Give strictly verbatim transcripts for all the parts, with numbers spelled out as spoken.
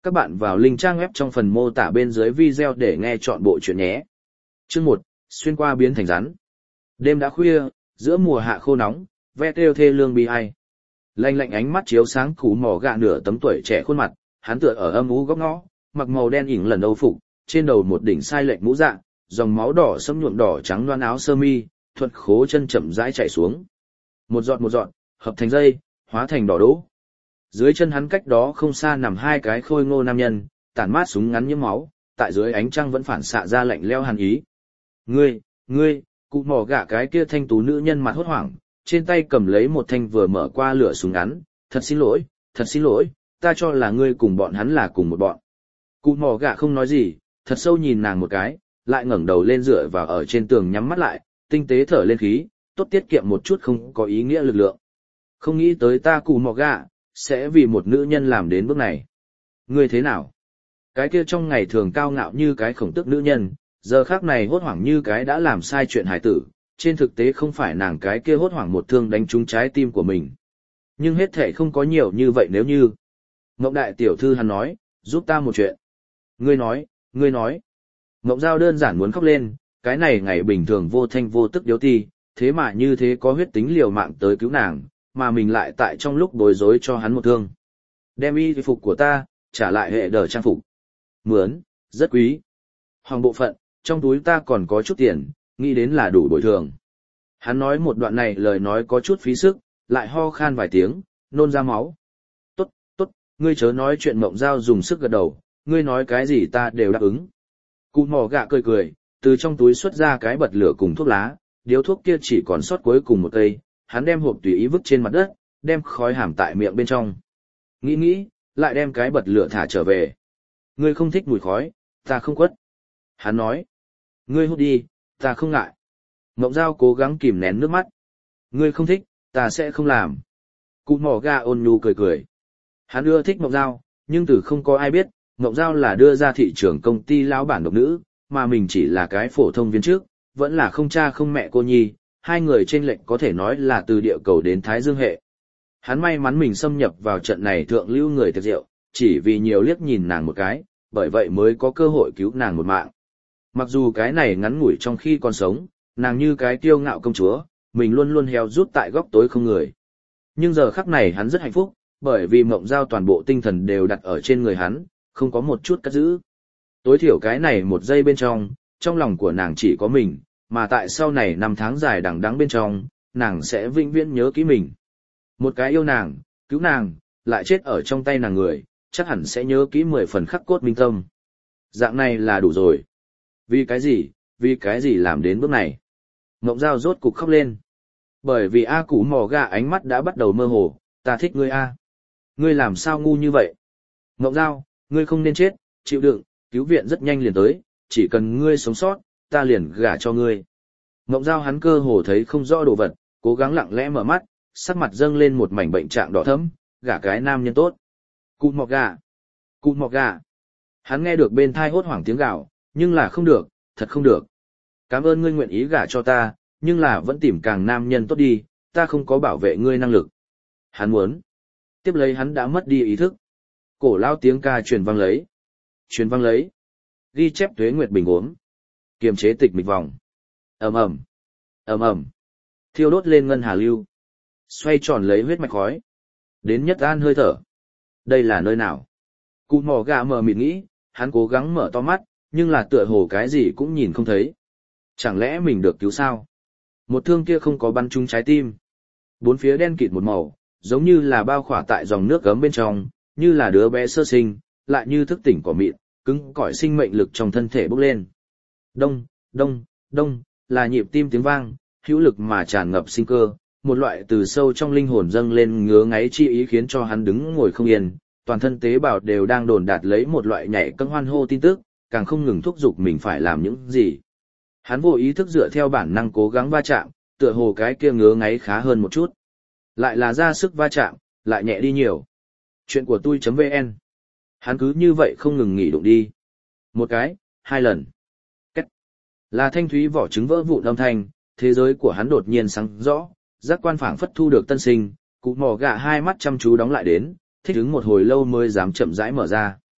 Các bạn vào link trang web trong phần mô tả bên dưới video để nghe chọn bộ chuyện nhé. Chương một, xuyên qua biến thành rắn. Đêm đã khuya, giữa mùa hạ khô nóng, ve kêu thê lương bi ai. Lạnh lạnh ánh mắt chiếu sáng Cú Mỏ Gạ nửa tấm tuổi trẻ khuôn mặt, hắn tựa ở âm u góc ngõ, mặc màu đen ỉn lần âu phục, trên đầu một đỉnh sai lệch mũ dạ, dòng máu đỏ sẫm nhuộm đỏ trắng loan áo sơ mi, thuận khố chân chậm rãi chảy xuống. Một giọt một giọt, hợp thành dây, hóa thành đỏ đỗ. Dưới chân hắn cách đó không xa nằm hai cái khôi ngô nam nhân, tản mát súng ngắn nhiễm máu, tại dưới ánh trăng vẫn phản xạ ra lạnh lẽo hàn ý. Ngươi, ngươi, Cụ Mỏ Gạ cái kia thanh tú nữ nhân mặt hốt hoảng, trên tay cầm lấy một thanh vừa mở qua lửa súng ngắn, thật xin lỗi, thật xin lỗi, ta cho là ngươi cùng bọn hắn là cùng một bọn. Cụ Mỏ Gạ không nói gì, thật sâu nhìn nàng một cái, lại ngẩng đầu lên dựa vào ở trên tường nhắm mắt lại, tinh tế thở lên khí, tốt tiết kiệm một chút không có ý nghĩa lực lượng. Không nghĩ tới ta Cụ Mỏ Gạ sẽ vì một nữ nhân làm đến bước này. Ngươi thế nào? Cái kia trong ngày thường cao ngạo như cái khổng tước nữ nhân, giờ khác này hốt hoảng như cái đã làm sai chuyện hài tử, trên thực tế không phải nàng cái kia hốt hoảng một thương đánh trúng trái tim của mình. Nhưng hết thể không có nhiều như vậy nếu như. Ngộng đại tiểu thư hắn nói, giúp ta một chuyện. Ngươi nói, ngươi nói. Ngộng Giao đơn giản muốn khóc lên, cái này ngày bình thường vô thanh vô tức điếu ti, thế mà như thế có huyết tính liều mạng tới cứu nàng, mà mình lại tại trong lúc bối rối cho hắn một thương. Đem y phục của ta, trả lại hệ đờ trang phục. Mướn, rất quý. Hoàng bộ phận, trong túi ta còn có chút tiền, nghĩ đến là đủ bồi thường. Hắn nói một đoạn này lời nói có chút phí sức, lại ho khan vài tiếng, nôn ra máu. Tốt, tốt, ngươi chớ nói chuyện. Mộng Giao dùng sức gật đầu, ngươi nói cái gì ta đều đáp ứng. Cụ Mỏ Gạ cười cười, từ trong túi xuất ra cái bật lửa cùng thuốc lá, điếu thuốc kia chỉ còn sót cuối cùng một cây, hắn đem hộp tùy ý vứt trên mặt đất, đem khói hàm tại miệng bên trong. Nghĩ nghĩ, lại đem cái bật lửa thả trở về. Ngươi không thích mùi khói, ta không quất. Hắn nói. Ngươi hút đi, ta không ngại. Mộng Giao cố gắng kìm nén nước mắt. Ngươi không thích, ta sẽ không làm. Cụ Mỏ Gạ ôn nhu cười cười. Hắn ưa thích Mộng Giao, nhưng từ không có ai biết, Mộng Giao là đưa ra thị trường công ty lão bản độc nữ, mà mình chỉ là cái phổ thông viên trước, vẫn là không cha không mẹ cô nhi, hai người trên lệnh có thể nói là từ địa cầu đến Thái Dương hệ. Hắn may mắn mình xâm nhập vào trận này thượng lưu người tiệc rượu, chỉ vì nhiều liếc nhìn nàng một cái, bởi vậy mới có cơ hội cứu nàng một mạng. Mặc dù cái này ngắn ngủi trong khi còn sống, nàng như cái kiêu ngạo công chúa, mình luôn luôn héo rút tại góc tối không người. Nhưng giờ khắc này hắn rất hạnh phúc, bởi vì Mộng Giao toàn bộ tinh thần đều đặt ở trên người hắn, không có một chút cất giữ. Tối thiểu cái này một giây bên trong, trong lòng của nàng chỉ có mình, mà tại sau này năm tháng dài đằng đẵng bên trong, nàng sẽ vĩnh viễn nhớ kỹ mình. Một cái yêu nàng, cứu nàng, lại chết ở trong tay nàng người, chắc hẳn sẽ nhớ kỹ mười phần khắc cốt minh tâm. Dạng này là đủ rồi. Vì cái gì, vì cái gì làm đến bước này? Ngộng Giao rốt cục khóc lên. Bởi vì A Cụ Mỏ Gạ ánh mắt đã bắt đầu mơ hồ, ta thích ngươi A. Ngươi làm sao ngu như vậy? Ngộng Giao, ngươi không nên chết, chịu đựng, cứu viện rất nhanh liền tới, chỉ cần ngươi sống sót, ta liền gả cho ngươi. Ngộng Giao hắn cơ hồ thấy không rõ đồ vật, cố gắng lặng lẽ mở mắt, sắc mặt dâng lên một mảnh bệnh trạng đỏ thẫm, gả cái nam nhân tốt. Cụ Mỏ Gạ, Cụ Mỏ Gạ. Hắn nghe được bên thai hốt hoảng tiếng gào, nhưng là không được, thật không được. Cảm ơn ngươi nguyện ý gả cho ta, nhưng là vẫn tìm càng nam nhân tốt đi, ta không có bảo vệ ngươi năng lực. Hắn muốn. Tiếp lấy hắn đã mất đi ý thức. Cổ lao tiếng ca truyền vang lấy. Truyền vang lấy. Ghi chép tuế nguyệt bình uống. Kiềm chế tịch mịch vòng. ầm ầm, ầm ầm. Thiêu đốt lên ngân hà lưu. Xoay tròn lấy huyết mạch khói. Đến nhất an hơi thở. Đây là nơi nào? Cụ Mỏ Gạ mờ mịt nghĩ, hắn cố gắng mở to mắt, nhưng là tựa hồ cái gì cũng nhìn không thấy. Chẳng lẽ mình được cứu sao? Một thương kia không có bắn trúng trái tim. Bốn phía đen kịt một màu, giống như là bao khỏa tại dòng nước gấm bên trong, như là đứa bé sơ sinh, lại như thức tỉnh cỏ mịn, cứng cỏi sinh mệnh lực trong thân thể bốc lên. Đông, đông, đông, là nhịp tim tiếng vang, hữu lực mà tràn ngập sinh cơ, một loại từ sâu trong linh hồn dâng lên ngứa ngáy chi ý khiến cho hắn đứng ngồi không yên, toàn thân tế bào đều đang đồn đạt lấy một loại nhảy cẫng hoan hô tin tức, càng không ngừng thúc giục mình phải làm những gì. Hắn vô ý thức dựa theo bản năng cố gắng va chạm, tựa hồ cái kia ngứa ngáy khá hơn một chút. Lại là ra sức va chạm, lại nhẹ đi nhiều. Chuyện của tôi.vn. Hắn cứ như vậy không ngừng nghỉ đụng đi. Một cái, hai lần. Cách. Là thanh thúy vỏ trứng vỡ vụn âm thanh, thế giới của hắn đột nhiên sáng rõ, giác quan phảng phất thu được tân sinh, Cụ Mỏ Gạ hai mắt chăm chú đóng lại đến, thích ứng một hồi lâu mới dám chậm rãi mở ra.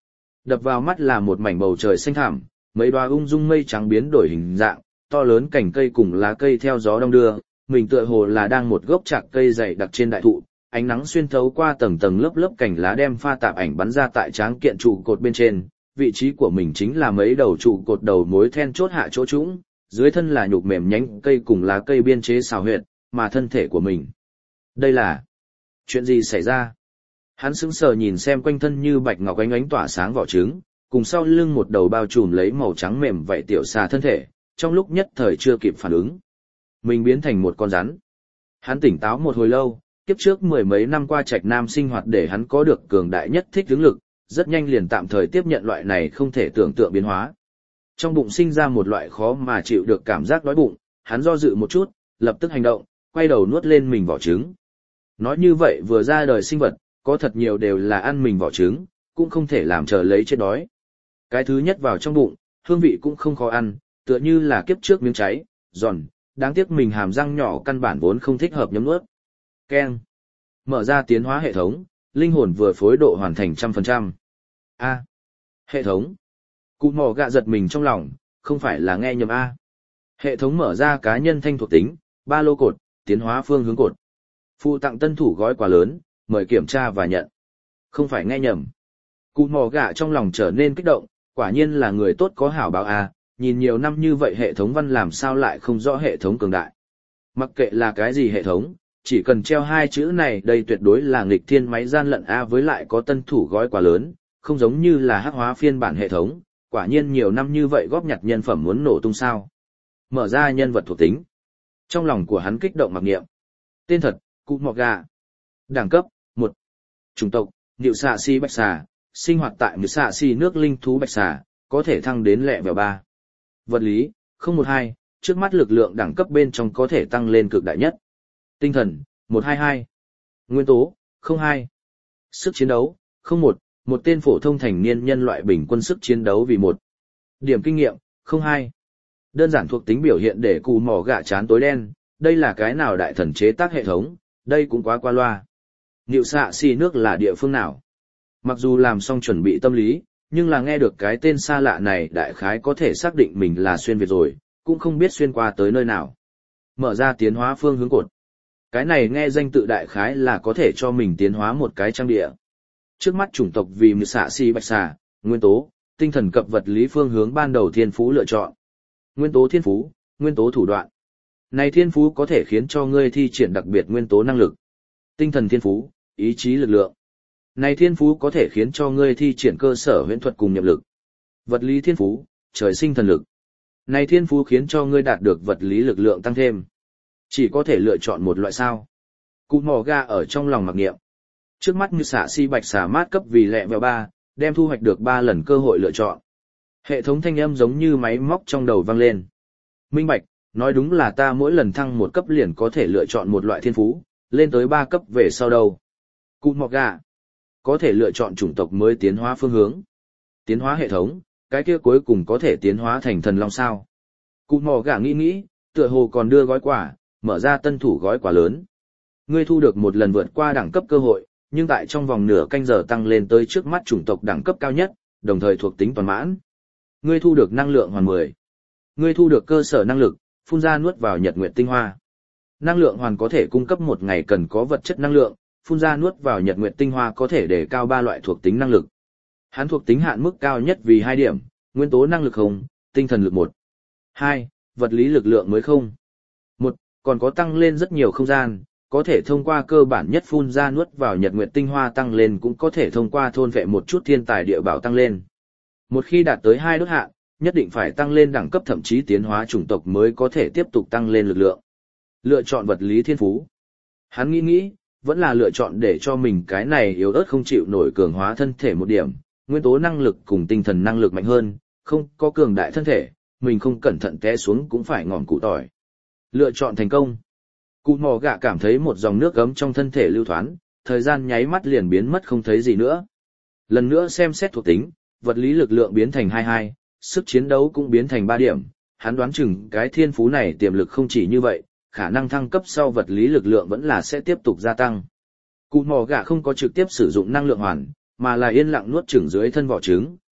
Đập vào mắt là một mảnh bầu trời xanh thẳm, mấy đoá ung dung mây trắng biến đổi hình dạng, to lớn cành cây cùng lá cây theo gió đong đưa, mình tựa hồ là đang một gốc chạc cây dày đặc trên đại thụ, ánh nắng xuyên thấu qua tầng tầng lớp lớp cành lá đem pha tạp ảnh bắn ra tại tráng kiện trụ cột bên trên, vị trí của mình chính là mấy đầu trụ cột đầu mối then chốt hạ chỗ trũng, dưới thân là nhục mềm nhánh cây cùng lá cây biên chế xào huyệt, mà thân thể của mình. Đây là chuyện gì xảy ra? Hắn sững sờ nhìn xem quanh thân như bạch ngọc ánh ánh tỏa sáng vỏ trứng, cùng sau lưng một đầu bao trùm lấy màu trắng mềm vậy tiểu xà thân thể, trong lúc nhất thời chưa kịp phản ứng. Mình biến thành một con rắn. Hắn tỉnh táo một hồi lâu, kiếp trước mười mấy năm qua Trạch Nam sinh hoạt để hắn có được cường đại nhất thích ứng lực, rất nhanh liền tạm thời tiếp nhận loại này không thể tưởng tượng biến hóa. Trong bụng sinh ra một loại khó mà chịu được cảm giác đói bụng, hắn do dự một chút, lập tức hành động, quay đầu nuốt lên mình vỏ trứng. Nói như vậy vừa ra đời sinh vật, có thật nhiều đều là ăn mình vỏ trứng, cũng không thể làm chờ lấy chết đói. Cái thứ nhất vào trong bụng, hương vị cũng không khó ăn, tựa như là kiếp trước miếng cháy, giòn, đáng tiếc mình hàm răng nhỏ căn bản vốn không thích hợp nhấm nuốt. Keng. Mở ra tiến hóa hệ thống, linh hồn vừa phối độ hoàn thành trăm phần trăm. A. Hệ thống. Cụ mò gạ giật mình trong lòng, không phải là nghe nhầm A. Hệ thống mở ra cá nhân thanh thuộc tính, ba lô cột, tiến hóa phương hướng cột. Phụ tặng tân thủ gói quà lớn, mời kiểm tra và nhận. Không phải nghe nhầm. Cụ mò gạ trong lòng trở nên kích động, quả nhiên là người tốt có hảo báo A, nhìn nhiều năm như vậy hệ thống văn làm sao lại không rõ hệ thống cường đại. Mặc kệ là cái gì hệ thống, chỉ cần treo hai chữ này đây tuyệt đối là nghịch thiên máy gian lận A, với lại có tân thủ gói quà lớn, không giống như là hắc hóa phiên bản hệ thống, quả nhiên nhiều năm như vậy góp nhặt nhân phẩm muốn nổ tung sao. Mở ra nhân vật thuộc tính. Trong lòng của hắn kích động mặc niệm. Tên thật, Cụ Mọ Gà. Đẳng cấp, một. Chủng tộc, Niệu Xạ Si Bạch Xà, sinh hoạt tại Niệu Xạ Si nước linh thú Bạch Xà, có thể thăng đến lẹ vèo ba. Vật lý, không một hai, trước mắt lực lượng đẳng cấp bên trong có thể tăng lên cực đại nhất. Tinh thần, một hai hai. Nguyên tố, không hai. Sức chiến đấu, không một, một tên phổ thông thành niên nhân loại bình quân sức chiến đấu vì một. Điểm kinh nghiệm, không hai. Đơn giản thuộc tính biểu hiện để Cù Mỏ Gạ chán tối đen, đây là cái nào đại thần chế tác hệ thống, đây cũng quá qua loa. Niệu Xạ Si nước là địa phương nào? Mặc dù làm xong chuẩn bị tâm lý, nhưng là nghe được cái tên xa lạ này đại khái có thể xác định mình là xuyên Việt rồi, cũng không biết xuyên qua tới nơi nào. Mở ra tiến hóa phương hướng cột. Cái này nghe danh tự đại khái là có thể cho mình tiến hóa một cái trang địa. Trước mắt chủng tộc vì Niệu Xạ Si Bạch Xà, nguyên tố, tinh thần cập vật lý phương hướng ban đầu thiên phú lựa chọn. Nguyên tố thiên phú, nguyên tố thủ đoạn. Này thiên phú có thể khiến cho ngươi thi triển đặc biệt nguyên tố năng lực. Tinh thần thiên phú, ý chí lực lượng. Này thiên phú có thể khiến cho ngươi thi triển cơ sở huyễn thuật cùng nhập lực. Vật lý thiên phú, trời sinh thần lực. Này thiên phú khiến cho ngươi đạt được vật lý lực lượng tăng thêm. Chỉ có thể lựa chọn một loại sao. Cụ Mỏ Gà ở trong lòng mặc niệm. Trước mắt Niệu Xạ Si Bạch Xà mát cấp vì lẹ vèo ba, đem thu hoạch được ba lần cơ hội lựa chọn. Hệ thống thanh âm giống như máy móc trong đầu vang lên. Minh bạch, nói đúng là ta mỗi lần thăng một cấp liền có thể lựa chọn một loại thiên phú, lên tới ba cấp về sau đâu. Cụ Mọ Gà. Có thể lựa chọn chủng tộc mới tiến hóa phương hướng. Tiến hóa hệ thống, cái kia cuối cùng có thể tiến hóa thành thần long sao. Cụ Mọ Gà nghĩ nghĩ, tựa hồ còn đưa gói quà, mở ra tân thủ gói quà lớn. Ngươi thu được một lần vượt qua đẳng cấp cơ hội, nhưng tại trong vòng nửa canh giờ tăng lên tới trước mắt chủng tộc đẳng cấp cao nhất, đồng thời thuộc tính toàn mãn. Ngươi thu được năng lượng hoàn mười. Ngươi thu được cơ sở năng lực, phun ra nuốt vào nhật nguyệt tinh hoa. Năng lượng hoàn có thể cung cấp một ngày cần có vật chất năng lượng, phun ra nuốt vào nhật nguyệt tinh hoa có thể đề cao ba loại thuộc tính năng lực. Hắn thuộc tính hạn mức cao nhất vì hai điểm, nguyên tố năng lực không, tinh thần lực một. hai, vật lý lực lượng mới không. một, còn có tăng lên rất nhiều không gian, có thể thông qua cơ bản nhất phun ra nuốt vào nhật nguyệt tinh hoa tăng lên, cũng có thể thông qua thôn vệ một chút thiên tài địa bảo tăng lên. Một khi đạt tới hai đốt hạn, nhất định phải tăng lên đẳng cấp thậm chí tiến hóa chủng tộc mới có thể tiếp tục tăng lên lực lượng. Lựa chọn vật lý thiên phú. Hắn nghĩ nghĩ, vẫn là lựa chọn để cho mình cái này yếu ớt không chịu nổi cường hóa thân thể một điểm, nguyên tố năng lực cùng tinh thần năng lực mạnh hơn, không có cường đại thân thể, mình không cẩn thận té xuống cũng phải ngọn cụ tỏi. Lựa chọn thành công. Cụ Mỏ Gà cảm thấy một dòng nước gấm trong thân thể lưu thoán, thời gian nháy mắt liền biến mất không thấy gì nữa. Lần nữa xem xét thuộc tính, vật lý lực lượng biến thành hai hai, sức chiến đấu cũng biến thành ba điểm, hắn đoán chừng cái thiên phú này tiềm lực không chỉ như vậy, khả năng thăng cấp sau vật lý lực lượng vẫn là sẽ tiếp tục gia tăng. Cụ Mỏ Gà không có trực tiếp sử dụng năng lượng hoàn, mà là yên lặng nuốt chửng dưới thân vỏ trứng,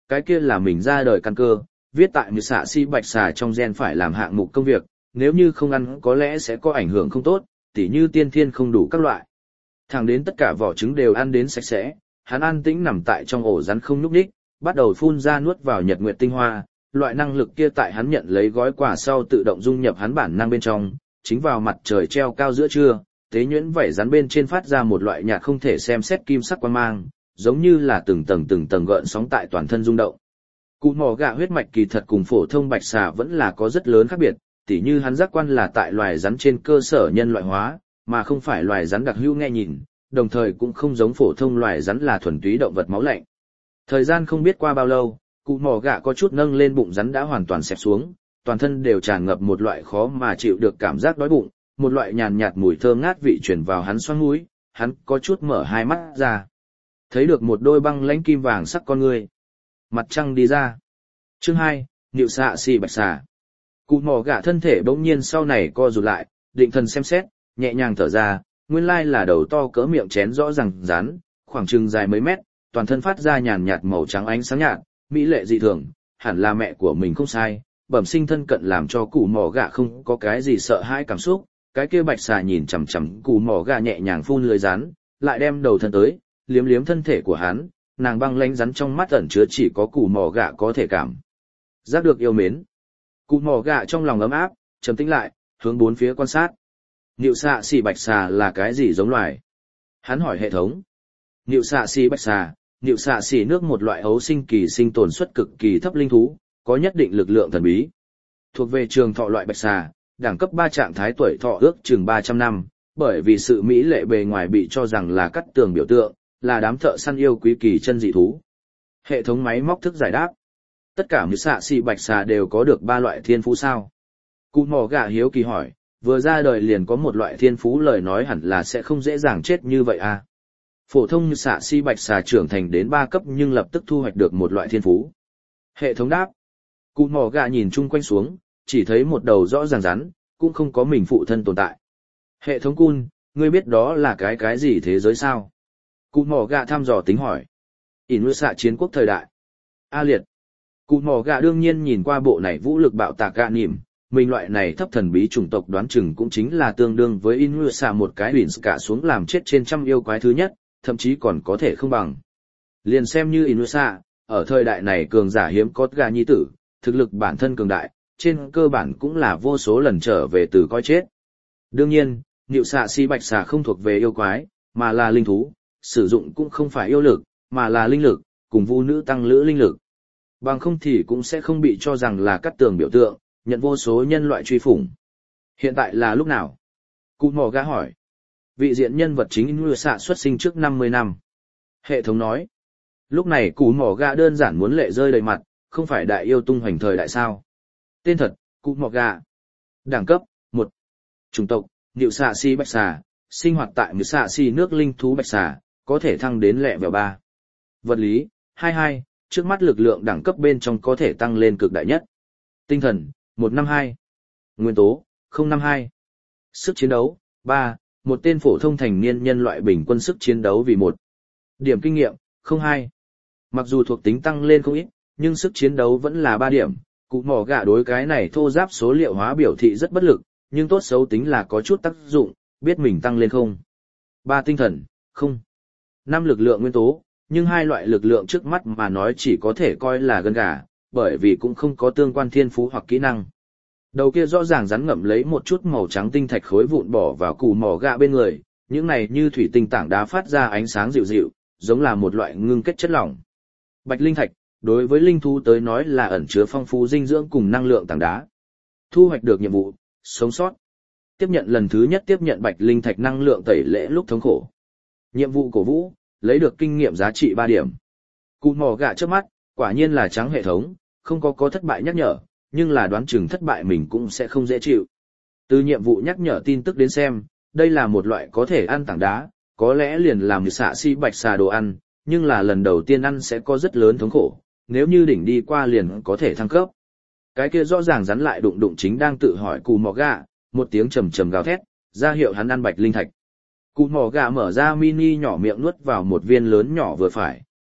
cái kia là mình ra đời căn cơ, viết tại như xạ si bạch xà trong gen phải làm hạng mục công việc, nếu như không ăn có lẽ sẽ có ảnh hưởng không tốt, tỉ như tiên thiên không đủ các loại. Thẳng đến tất cả vỏ trứng đều ăn đến sạch sẽ, hắn an tĩnh nằm tại trong ổ rắn không nhúc nhích, bắt đầu phun ra nuốt vào nhật nguyệt tinh hoa, loại năng lực kia tại hắn nhận lấy gói quà sau tự động dung nhập hắn bản năng bên trong, chính vào mặt trời treo cao giữa trưa, tế nhuyễn vảy rắn bên trên phát ra một loại nhạt không thể xem xét kim sắc quang mang, giống như là từng tầng từng tầng gợn sóng tại toàn thân rung động. Cụ mỏ gạ huyết mạch kỳ thật cùng phổ thông bạch xà vẫn là có rất lớn khác biệt, tỉ như hắn giác quan là tại loài rắn trên cơ sở nhân loại hóa, mà không phải loài rắn đặc hữu nghe nhìn, đồng thời cũng không giống phổ thông loài rắn là thuần túy động vật máu lạnh. Thời gian không biết qua bao lâu, cụ mỏ gạ có chút nâng lên bụng rắn đã hoàn toàn xẹp xuống, toàn thân đều tràn ngập một loại khó mà chịu được cảm giác đói bụng, một loại nhàn nhạt mùi thơm ngát vị truyền vào hắn xoang mũi, hắn có chút mở hai mắt ra. Thấy được một đôi băng lãnh kim vàng sắc con người. Mặt trăng đi ra. Chương hai, Niệu xạ xì bạch xà. Cụ mỏ gạ thân thể bỗng nhiên sau này co rụt lại, định thần xem xét, nhẹ nhàng thở ra, nguyên lai là đầu to cỡ miệng chén rõ ràng rắn, khoảng chừng dài mấy mét, toàn thân phát ra nhàn nhạt màu trắng ánh sáng nhạt, mỹ lệ dị thường, hẳn là mẹ của mình không sai, bẩm sinh thân cận làm cho cụ mỏ gạ không có cái gì sợ hãi cảm xúc, cái kia bạch xà nhìn chằm chằm cụ mỏ gạ nhẹ nhàng phun lưới rắn, lại đem đầu thân tới, liếm liếm thân thể của hắn, nàng băng lánh rắn trong mắt ẩn chứa chỉ có cụ mỏ gạ có thể cảm giác được yêu mến. Cụ mỏ gạ trong lòng ấm áp, trầm tĩnh lại, hướng bốn phía quan sát. Niệu xạ xì bạch xà là cái gì giống loài? Hắn hỏi hệ thống. Niệu xạ xì bạch xà, niệu xạ xì nước một loại ấu sinh kỳ sinh tồn suất cực kỳ thấp linh thú, có nhất định lực lượng thần bí. Thuộc về trường thọ loại bạch xà, đẳng cấp ba trạng thái tuổi thọ ước chừng ba trăm năm, bởi vì sự mỹ lệ bề ngoài bị cho rằng là cắt tường biểu tượng, là đám thợ săn yêu quý kỳ chân dị thú. Hệ thống máy móc thức giải đáp. Tất cả niệu xạ xì bạch xà đều có được ba loại thiên phú sao? Cụ mỏ gạ hiếu kỳ hỏi, vừa ra đời liền có một loại thiên phú lời nói hẳn là sẽ không dễ dàng chết như vậy à? Phổ thông như xạ si bạch xà trưởng thành đến ba cấp nhưng lập tức thu hoạch được một loại thiên phú. Hệ thống đáp. Cụ mỏ gà nhìn chung quanh xuống, chỉ thấy một đầu rõ ràng rắn, cũng không có mình phụ thân tồn tại. Hệ thống cun, ngươi biết đó là cái cái gì thế giới sao? Cụ mỏ gà thăm dò tính hỏi. ỉn nuôi xạ chiến quốc thời đại. A liệt. Cụ mỏ gà đương nhiên nhìn qua bộ này vũ lực bạo tạc gà nỉm, mình loại này thấp thần bí chủng tộc đoán chừng cũng chính là tương đương với Inusa một cái huyền cả xuống làm chết trên trăm yêu quái thứ nhất, thậm chí còn có thể không bằng. Liền xem như Inusa, ở thời đại này cường giả hiếm có gà nhi tử, thực lực bản thân cường đại, trên cơ bản cũng là vô số lần trở về từ coi chết. Đương nhiên, niệu xạ si bạch xà không thuộc về yêu quái, mà là linh thú, sử dụng cũng không phải yêu lực, mà là linh lực, cùng vu nữ tăng lữ linh lực. Bằng không thì cũng sẽ không bị cho rằng là cắt tường biểu tượng, nhận vô số nhân loại truy phủng. Hiện tại là lúc nào? Cụ mỏ gã hỏi. Vị diện nhân vật chính nuôi xạ xuất sinh trước năm mươi năm. Hệ thống nói. Lúc này cụ mỏ gã đơn giản muốn lệ rơi đầy mặt, không phải đại yêu tung hoành thời đại sao. Tên thật, cụ mỏ gã. Đẳng cấp, một. Chủng tộc, niệu xạ si bạch xà, sinh hoạt tại niệu xạ si nước linh thú bạch xà, có thể thăng đến lẹ vèo ba. Vật lý, hai mươi hai, trước mắt lực lượng đẳng cấp bên trong có thể tăng lên cực đại nhất. Tinh thần, một trăm năm mươi hai. Nguyên tố, không năm mươi hai. Sức chiến đấu, ba, một tên phổ thông thành niên nhân loại bình quân sức chiến đấu vì một. Điểm kinh nghiệm, không hai. Mặc dù thuộc tính tăng lên không ít, nhưng sức chiến đấu vẫn là ba điểm. Cụ mỏ gạ đối cái này thô giáp số liệu hóa biểu thị rất bất lực, nhưng tốt xấu tính là có chút tác dụng, biết mình tăng lên không. ba tinh thần, không. năm lực lượng nguyên tố, nhưng hai loại lực lượng trước mắt mà nói chỉ có thể coi là gân gà, bởi vì cũng không có tương quan thiên phú hoặc kỹ năng. Đầu kia rõ ràng rắn ngậm lấy một chút màu trắng tinh thạch khối vụn bỏ vào củ mỏ gạ bên người, những này như thủy tinh tảng đá phát ra ánh sáng dịu dịu, giống là một loại ngưng kết chất lỏng. Bạch linh thạch, đối với linh thú tới nói là ẩn chứa phong phú dinh dưỡng cùng năng lượng tảng đá. Thu hoạch được nhiệm vụ, sống sót. Tiếp nhận lần thứ nhất tiếp nhận bạch linh thạch năng lượng tẩy lễ lúc thống khổ. Nhiệm vụ cổ vũ, lấy được kinh nghiệm giá trị ba điểm. Củ mỏ gạ trước mắt, quả nhiên là trắng hệ thống, không có có thất bại nhắc nhở, nhưng là đoán chừng thất bại mình cũng sẽ không dễ chịu. Từ nhiệm vụ nhắc nhở tin tức đến xem, đây là một loại có thể ăn tảng đá, có lẽ liền làm như xạ si bạch xà đồ ăn, nhưng là lần đầu tiên ăn sẽ có rất lớn thống khổ, nếu như đỉnh đi qua liền có thể thăng cấp. Cái kia rõ ràng rắn lại đụng đụng chính đang tự hỏi cù mỏ gà, một tiếng trầm trầm gào thét, ra hiệu hắn ăn bạch linh thạch. Cù mỏ gà mở ra mini nhỏ miệng nuốt vào một viên lớn nhỏ vừa phải,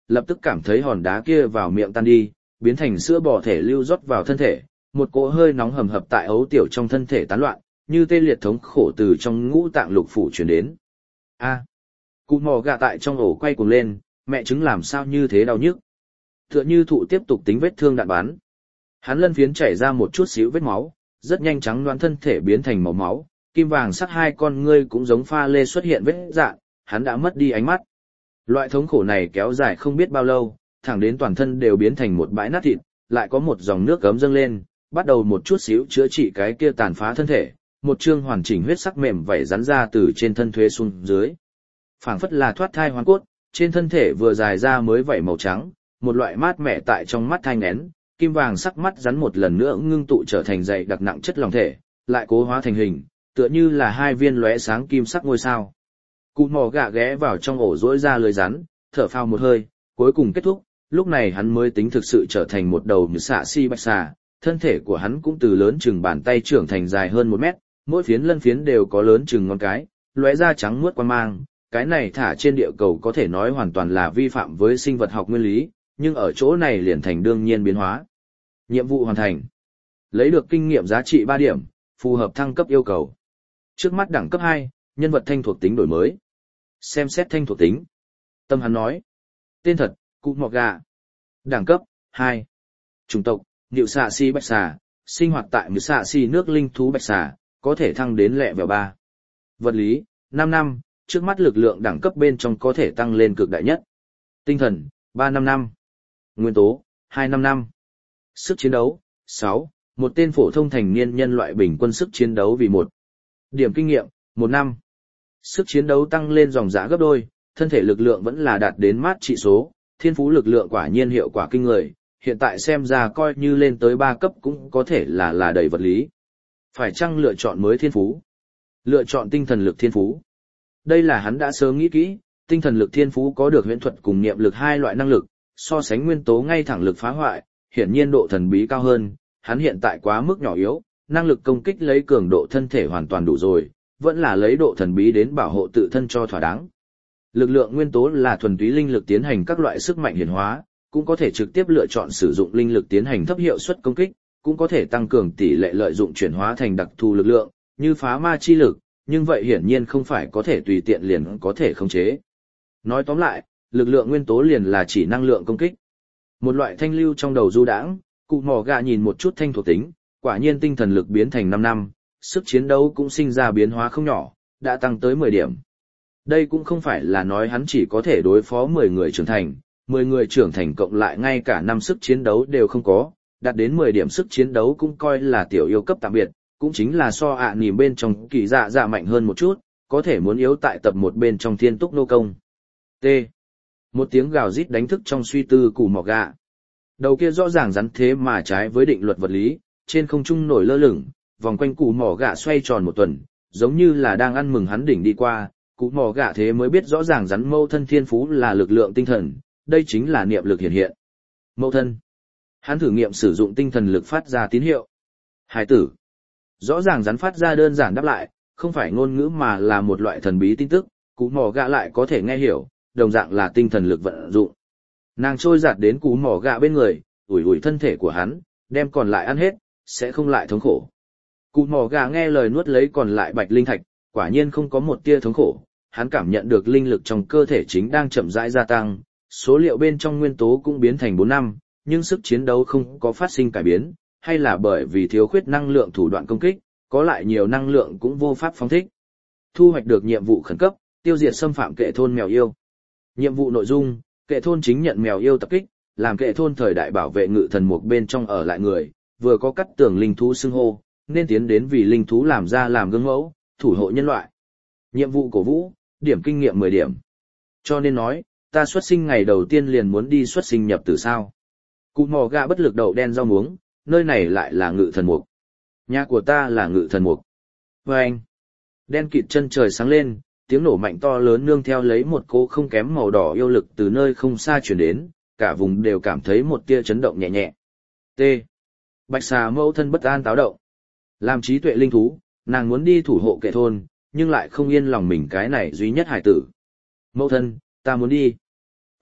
lập tức cảm thấy hòn đá kia vào miệng tan đi, biến thành sữa bò thể lưu rót vào thân thể, một cỗ hơi nóng hầm hập tại ấu tiểu trong thân thể tán loạn, như tê liệt thống khổ từ trong ngũ tạng lục phủ truyền đến. A, cụ mò gạ tại trong ổ quay cuồng lên, mẹ chứng làm sao như thế đau nhức. Tựa như thụ tiếp tục tính vết thương đạn bắn. Hắn lân phiến chảy ra một chút xíu vết máu, rất nhanh trắng loãng thân thể biến thành màu máu, kim vàng sắc hai con ngươi cũng giống pha lê xuất hiện vết rạn, hắn đã mất đi ánh mắt. Loại thống khổ này kéo dài không biết bao lâu, thẳng đến toàn thân đều biến thành một bãi nát thịt, lại có một dòng nước gấm dâng lên, bắt đầu một chút xíu chữa trị cái kia tàn phá thân thể, một chương hoàn chỉnh huyết sắc mềm vảy rắn ra từ trên thân thuế xuống dưới. Phảng phất là thoát thai hoàn cốt, trên thân thể vừa dài ra mới vảy màu trắng, một loại mát mẻ tại trong mắt thanh nén, kim vàng sắc mắt rắn một lần nữa ngưng tụ trở thành dày đặc nặng chất lòng thể, lại cố hóa thành hình, tựa như là hai viên lóe sáng kim sắc ngôi sao. Cụ mò gạ ghé vào trong ổ rỗi ra lưới rắn, thở phào một hơi, cuối cùng kết thúc, lúc này hắn mới tính thực sự trở thành một đầu như xạ si bạch xà, thân thể của hắn cũng từ lớn chừng bàn tay trưởng thành dài hơn một mét, mỗi phiến lân phiến đều có lớn chừng ngón cái, lóe ra trắng muốt quan mang, cái này thả trên địa cầu có thể nói hoàn toàn là vi phạm với sinh vật học nguyên lý, nhưng ở chỗ này liền thành đương nhiên biến hóa. Nhiệm vụ hoàn thành. Lấy được kinh nghiệm giá trị ba điểm, phù hợp thăng cấp yêu cầu. Trước mắt đẳng cấp hai, nhân vật thanh thuộc tính đổi mới. Xem xét thanh thuộc tính. Tâm hắn nói. Tên thật, Cụ Mọ Gà. Đẳng cấp, hai. Chủng tộc, Niệu Xạ Si Bạch Xà, sinh hoạt tại Niệu Xạ Si nước linh thú Bạch Xà, có thể thăng đến lẹ vèo ba. Vật lý, năm năm, trước mắt lực lượng đẳng cấp bên trong có thể tăng lên cực đại nhất. Tinh thần, ba năm năm. Nguyên tố, hai năm năm. Sức chiến đấu, sáu, một tên phổ thông thành niên nhân loại bình quân sức chiến đấu vì một. Điểm kinh nghiệm, một năm. Sức chiến đấu tăng lên dòng dã gấp đôi, thân thể lực lượng vẫn là đạt đến mát trị số, thiên phú lực lượng quả nhiên hiệu quả kinh người, hiện tại xem ra coi như lên tới ba cấp cũng có thể là là đầy vật lý. Phải chăng lựa chọn mới thiên phú? Lựa chọn tinh thần lực thiên phú. Đây là hắn đã sớm nghĩ kỹ, tinh thần lực thiên phú có được huyễn thuật cùng niệm lực hai loại năng lực, so sánh nguyên tố ngay thẳng lực phá hoại, hiển nhiên độ thần bí cao hơn, hắn hiện tại quá mức nhỏ yếu, năng lực công kích lấy cường độ thân thể hoàn toàn đủ rồi, vẫn là lấy độ thần bí đến bảo hộ tự thân cho thỏa đáng. Lực lượng nguyên tố là thuần túy linh lực tiến hành các loại sức mạnh hiển hóa, cũng có thể trực tiếp lựa chọn sử dụng linh lực tiến hành thấp hiệu suất công kích, cũng có thể tăng cường tỷ lệ lợi dụng chuyển hóa thành đặc thù lực lượng, như phá ma chi lực, nhưng vậy hiển nhiên không phải có thể tùy tiện liền có thể khống chế. Nói tóm lại, lực lượng nguyên tố liền là chỉ năng lượng công kích. Một loại thanh lưu trong đầu du đãng, Cụ Mỏ Gà nhìn một chút thanh thuộc tính, quả nhiên tinh thần lực biến thành năm năm, sức chiến đấu cũng sinh ra biến hóa không nhỏ, đã tăng tới mười điểm. Đây cũng không phải là nói hắn chỉ có thể đối phó mười người trưởng thành, mười người trưởng thành cộng lại ngay cả năm sức chiến đấu đều không có, đạt đến mười điểm sức chiến đấu cũng coi là tiểu yêu cấp tạm biệt, cũng chính là so ạ à nỉm bên trong kỳ dạ dạ mạnh hơn một chút, có thể muốn yếu tại tập một bên trong thiên túc nô công. T. Một tiếng gào rít đánh thức trong suy tư Cụ Mỏ Gà. Đầu kia rõ ràng rắn thế mà trái với định luật vật lý, trên không trung nổi lơ lửng, vòng quanh Cụ Mỏ Gà xoay tròn một tuần, giống như là đang ăn mừng hắn đỉnh đi qua. Cụ Mỏ Gà thế mới biết rõ ràng rắn mâu thân thiên phú là lực lượng tinh thần, đây chính là niệm lực hiện hiện. Mâu thân. Hắn thử nghiệm sử dụng tinh thần lực phát ra tín hiệu. Hải tử. Rõ ràng rắn phát ra đơn giản đáp lại, không phải ngôn ngữ mà là một loại thần bí tin tức, Cụ Mỏ Gà lại có thể nghe hiểu, đồng dạng là tinh thần lực vận dụng. Nàng trôi giạt đến Cụ Mỏ Gà bên người, ủi ủi thân thể của hắn, đem còn lại ăn hết, sẽ không lại thống khổ. Cụ Mỏ Gà nghe lời nuốt lấy còn lại bạch linh thạch, quả nhiên không có một tia thống khổ, hắn cảm nhận được linh lực trong cơ thể chính đang chậm rãi gia tăng, số liệu bên trong nguyên tố cũng biến thành bốn năm, nhưng sức chiến đấu không có phát sinh cải biến, hay là bởi vì thiếu khuyết năng lượng thủ đoạn công kích, có lại nhiều năng lượng cũng vô pháp phóng thích. Thu hoạch được nhiệm vụ khẩn cấp, tiêu diệt xâm phạm kệ thôn mèo yêu. Nhiệm vụ nội dung, kệ thôn chính nhận mèo yêu tập kích, làm kệ thôn thời đại bảo vệ ngự thần mục bên trong ở lại người, vừa có cắt tường linh thú xưng hô, nên tiến đến vì linh thú làm ra làm gương mẫu, thủ hộ nhân loại. Nhiệm vụ cổ vũ, điểm kinh nghiệm mười điểm. Cho nên nói, ta xuất sinh ngày đầu tiên liền muốn đi xuất sinh nhập tử sao. Cụ Mỏ Gà bất lực đậu đen rau muống, nơi này lại là ngự thần mục. Nhà của ta là ngự thần mục. Và anh, đen kịt chân trời sáng lên, tiếng nổ mạnh to lớn nương theo lấy một cỗ không kém màu đỏ yêu lực từ nơi không xa chuyển đến, cả vùng đều cảm thấy một tia chấn động nhẹ nhẹ. T. Bạch xà mẫu thân bất an táo động. Làm trí tuệ linh thú, nàng muốn đi thủ hộ kệ thôn, nhưng lại không yên lòng mình cái này duy nhất hải tử. Mẫu thân, ta muốn đi.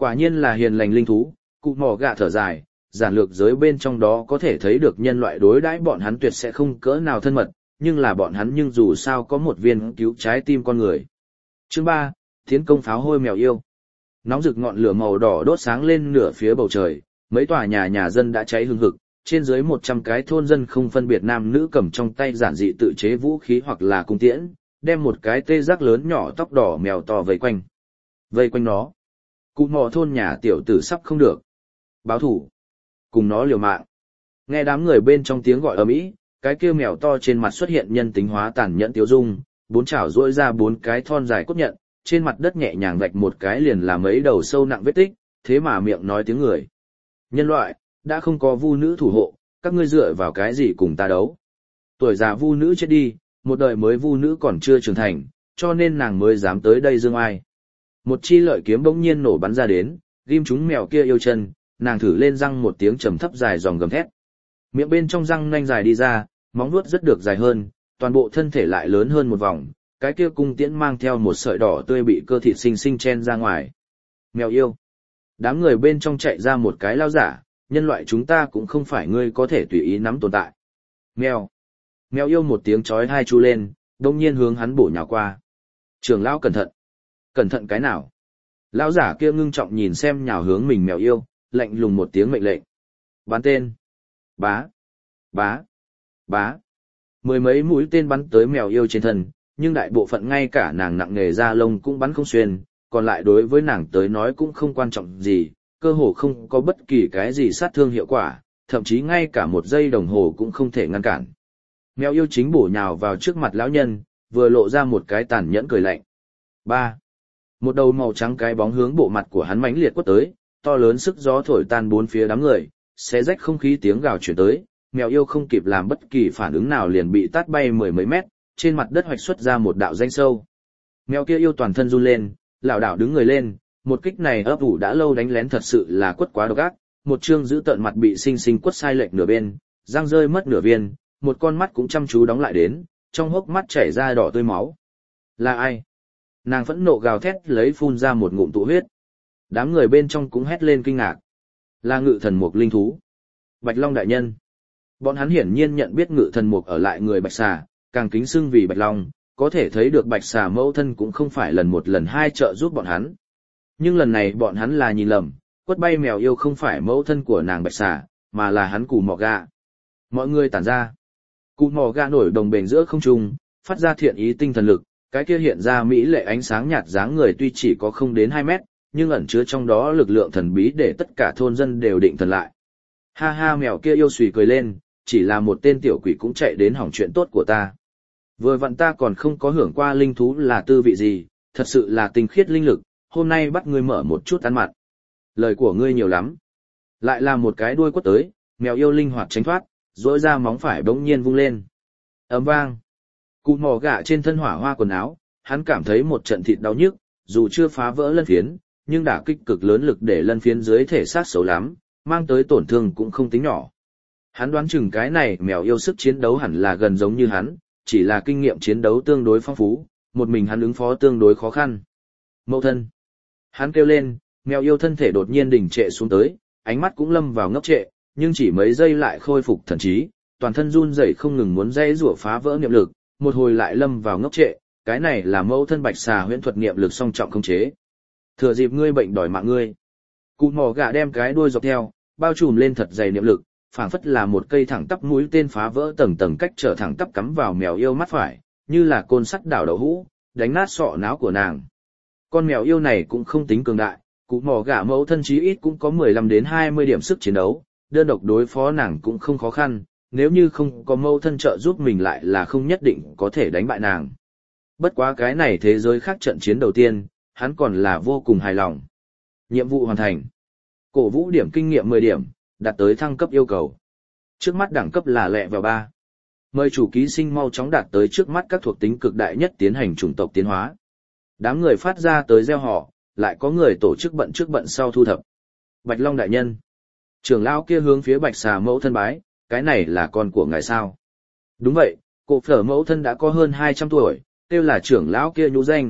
Quả nhiên là hiền lành linh thú, cụ mỏ gạ thở dài, giản lược giới bên trong đó có thể thấy được nhân loại đối đãi bọn hắn tuyệt sẽ không cỡ nào thân mật, nhưng là bọn hắn nhưng dù sao có một viên cứu trái tim con người. Chương ba, Tiến công pháo hôi mèo yêu. Nóng rực ngọn lửa màu đỏ đốt sáng lên nửa phía bầu trời, mấy tòa nhà nhà dân đã cháy hừng hực, trên dưới một trăm cái thôn dân không phân biệt nam nữ cầm trong tay giản dị tự chế vũ khí hoặc là cung tiễn, đem một cái tê giác lớn nhỏ tóc đỏ mèo to vây quanh. Vây quanh nó. Cụ mò thôn nhà tiểu tử sắp không được. Báo thủ. Cùng nó liều mạng. Nghe đám người bên trong tiếng gọi ầm ĩ, cái kia mèo to trên mặt xuất hiện nhân tính hóa tàn nhẫn tiêu dung, bốn chảo duỗi ra bốn cái thon dài cốt nhận, trên mặt đất nhẹ nhàng vạch một cái liền là mấy đầu sâu nặng vết tích, thế mà miệng nói tiếng người. Nhân loại, đã không có vu nữ thủ hộ, các ngươi dựa vào cái gì cùng ta đấu? Tuổi già vu nữ chết đi, một đời mới vu nữ còn chưa trưởng thành, cho nên nàng mới dám tới đây dương ai. Một chi lợi kiếm bỗng nhiên nổ bắn ra đến, ghim trúng mèo kia yêu chân, nàng thử lên răng một tiếng trầm thấp dài dòng gầm thét. Miệng bên trong răng nanh dài đi ra, móng vuốt rất được dài hơn, toàn bộ thân thể lại lớn hơn một vòng, cái kia cung tiễn mang theo một sợi đỏ tươi bị cơ thịt xinh xinh chen ra ngoài. Mèo yêu. Đám người bên trong chạy ra một cái lao giả, nhân loại chúng ta cũng không phải ngươi có thể tùy ý nắm tồn tại. Mèo. Mèo yêu một tiếng chói hai chu lên, đông nhiên hướng hắn bổ nhào qua. Trưởng lão cẩn thận. Cẩn thận cái nào? Lão giả kia ngưng trọng nhìn xem nhào hướng mình mèo yêu, lạnh lùng một tiếng mệnh lệnh. Bắn tên. Bá. Bá. Bá. Mười mấy mũi tên bắn tới mèo yêu trên thân, nhưng đại bộ phận ngay cả nàng nặng nghề da lông cũng bắn không xuyên, còn lại đối với nàng tới nói cũng không quan trọng gì, cơ hồ không có bất kỳ cái gì sát thương hiệu quả, thậm chí ngay cả một giây đồng hồ cũng không thể ngăn cản. Mèo yêu chính bổ nhào vào trước mặt lão nhân, vừa lộ ra một cái tàn nhẫn cười lạnh. Ba. Một đầu màu trắng cái bóng hướng bộ mặt của hắn mãnh liệt quất tới, to lớn sức gió thổi tan bốn phía đám người, xé rách không khí tiếng gào chuyển tới, mèo yêu không kịp làm bất kỳ phản ứng nào liền bị tát bay mười mấy mét, trên mặt đất hoạch xuất ra một đạo danh sâu. Mèo kia yêu toàn thân run lên, lảo đảo đứng người lên, một kích này ấp ủ đã lâu đánh lén thật sự là quất quá độc ác, một chương giữ tợn mặt bị sinh sinh quất sai lệch nửa bên, răng rơi mất nửa viên, một con mắt cũng chăm chú đóng lại đến, trong hốc mắt chảy ra đỏ tươi máu. Là ai? Nàng phẫn nộ gào thét lấy phun ra một ngụm tụ huyết. Đám người bên trong cũng hét lên kinh ngạc. Là ngự thần mục linh thú. Bạch Long đại nhân. Bọn hắn hiển nhiên nhận biết ngự thần mục ở lại người Bạch Xà, càng kính xưng vì Bạch Long, có thể thấy được Bạch Xà mẫu thân cũng không phải lần một lần hai trợ giúp bọn hắn. Nhưng lần này bọn hắn là nhìn lầm, quất bay mèo yêu không phải mẫu thân của nàng Bạch Xà, mà là hắn Cù Mỏ Gà. Mọi người tản ra. Cù Mỏ Gà nổi đồng bền giữa không trung, phát ra thiện ý tinh thần lực, cái kia hiện ra mỹ lệ ánh sáng nhạt dáng người tuy chỉ có không đến hai mét, nhưng ẩn chứa trong đó lực lượng thần bí để tất cả thôn dân đều định thần lại. Ha ha, mèo kia yêu xùy cười lên, chỉ là một tên tiểu quỷ cũng chạy đến hỏng chuyện tốt của ta. Vừa vặn ta còn không có hưởng qua linh thú là tư vị gì, thật sự là tinh khiết linh lực, hôm nay bắt ngươi mở một chút ăn mặt. Lời của ngươi nhiều lắm. Lại là một cái đuôi quất tới, mèo yêu linh hoạt tránh thoát, rỗi ra móng phải bỗng nhiên vung lên. Ấm vang. Cụ mỏ gạ trên thân hỏa hoa quần áo, hắn cảm thấy một trận thịt đau nhức, dù chưa phá vỡ lân phiến, nhưng đả kích cực lớn lực để lân phiến dưới thể xác xấu lắm, mang tới tổn thương cũng không tính nhỏ. Hắn đoán chừng cái này mèo yêu sức chiến đấu hẳn là gần giống như hắn, chỉ là kinh nghiệm chiến đấu tương đối phong phú, một mình hắn ứng phó tương đối khó khăn. Mẫu thân. Hắn kêu lên, mèo yêu thân thể đột nhiên đình trệ xuống tới, ánh mắt cũng lâm vào ngốc trệ, nhưng chỉ mấy giây lại khôi phục thần trí, toàn thân run rẩy không ngừng muốn dây rủa phá vỡ niệm lực, một hồi lại lâm vào ngốc trệ, cái này là mẫu thân Bạch Xà huyễn thuật niệm lực song trọng khống chế. Thừa dịp ngươi bệnh đòi mạng ngươi. Cụ mỏ gà đem cái đuôi dọc theo, bao trùm lên thật dày niệm lực, phảng phất là một cây thẳng tắp mũi tên phá vỡ tầng tầng cách trở thẳng tắp cắm vào mèo yêu mắt phải, như là côn sắt đảo đậu hũ, đánh nát sọ não của nàng. Con mèo yêu này cũng không tính cường đại, cụ mỏ gà mẫu thân chí ít cũng có mười lăm đến hai mươi điểm sức chiến đấu, đơn độc đối phó nàng cũng không khó khăn, nếu như không có mẫu thân trợ giúp mình lại là không nhất định có thể đánh bại nàng. Bất quá cái này thế giới khác trận chiến đầu tiên, hắn còn là vô cùng hài lòng. Nhiệm vụ hoàn thành. Cổ vũ điểm kinh nghiệm mười điểm, đạt tới thăng cấp yêu cầu. Trước mắt đẳng cấp là lẹ vào ba. Mời chủ ký sinh mau chóng đạt tới trước mắt các thuộc tính cực đại nhất tiến hành chủng tộc tiến hóa. Đám người phát ra tới gieo họ, lại có người tổ chức bận trước bận sau thu thập. Bạch Long đại nhân. Trưởng lão kia hướng phía Bạch Xà mẫu thân bái, cái này là con của ngài sao? Đúng vậy, cụ phở mẫu thân đã có hơn hai trăm tuổi, kêu là trưởng lão kia nhũ danh,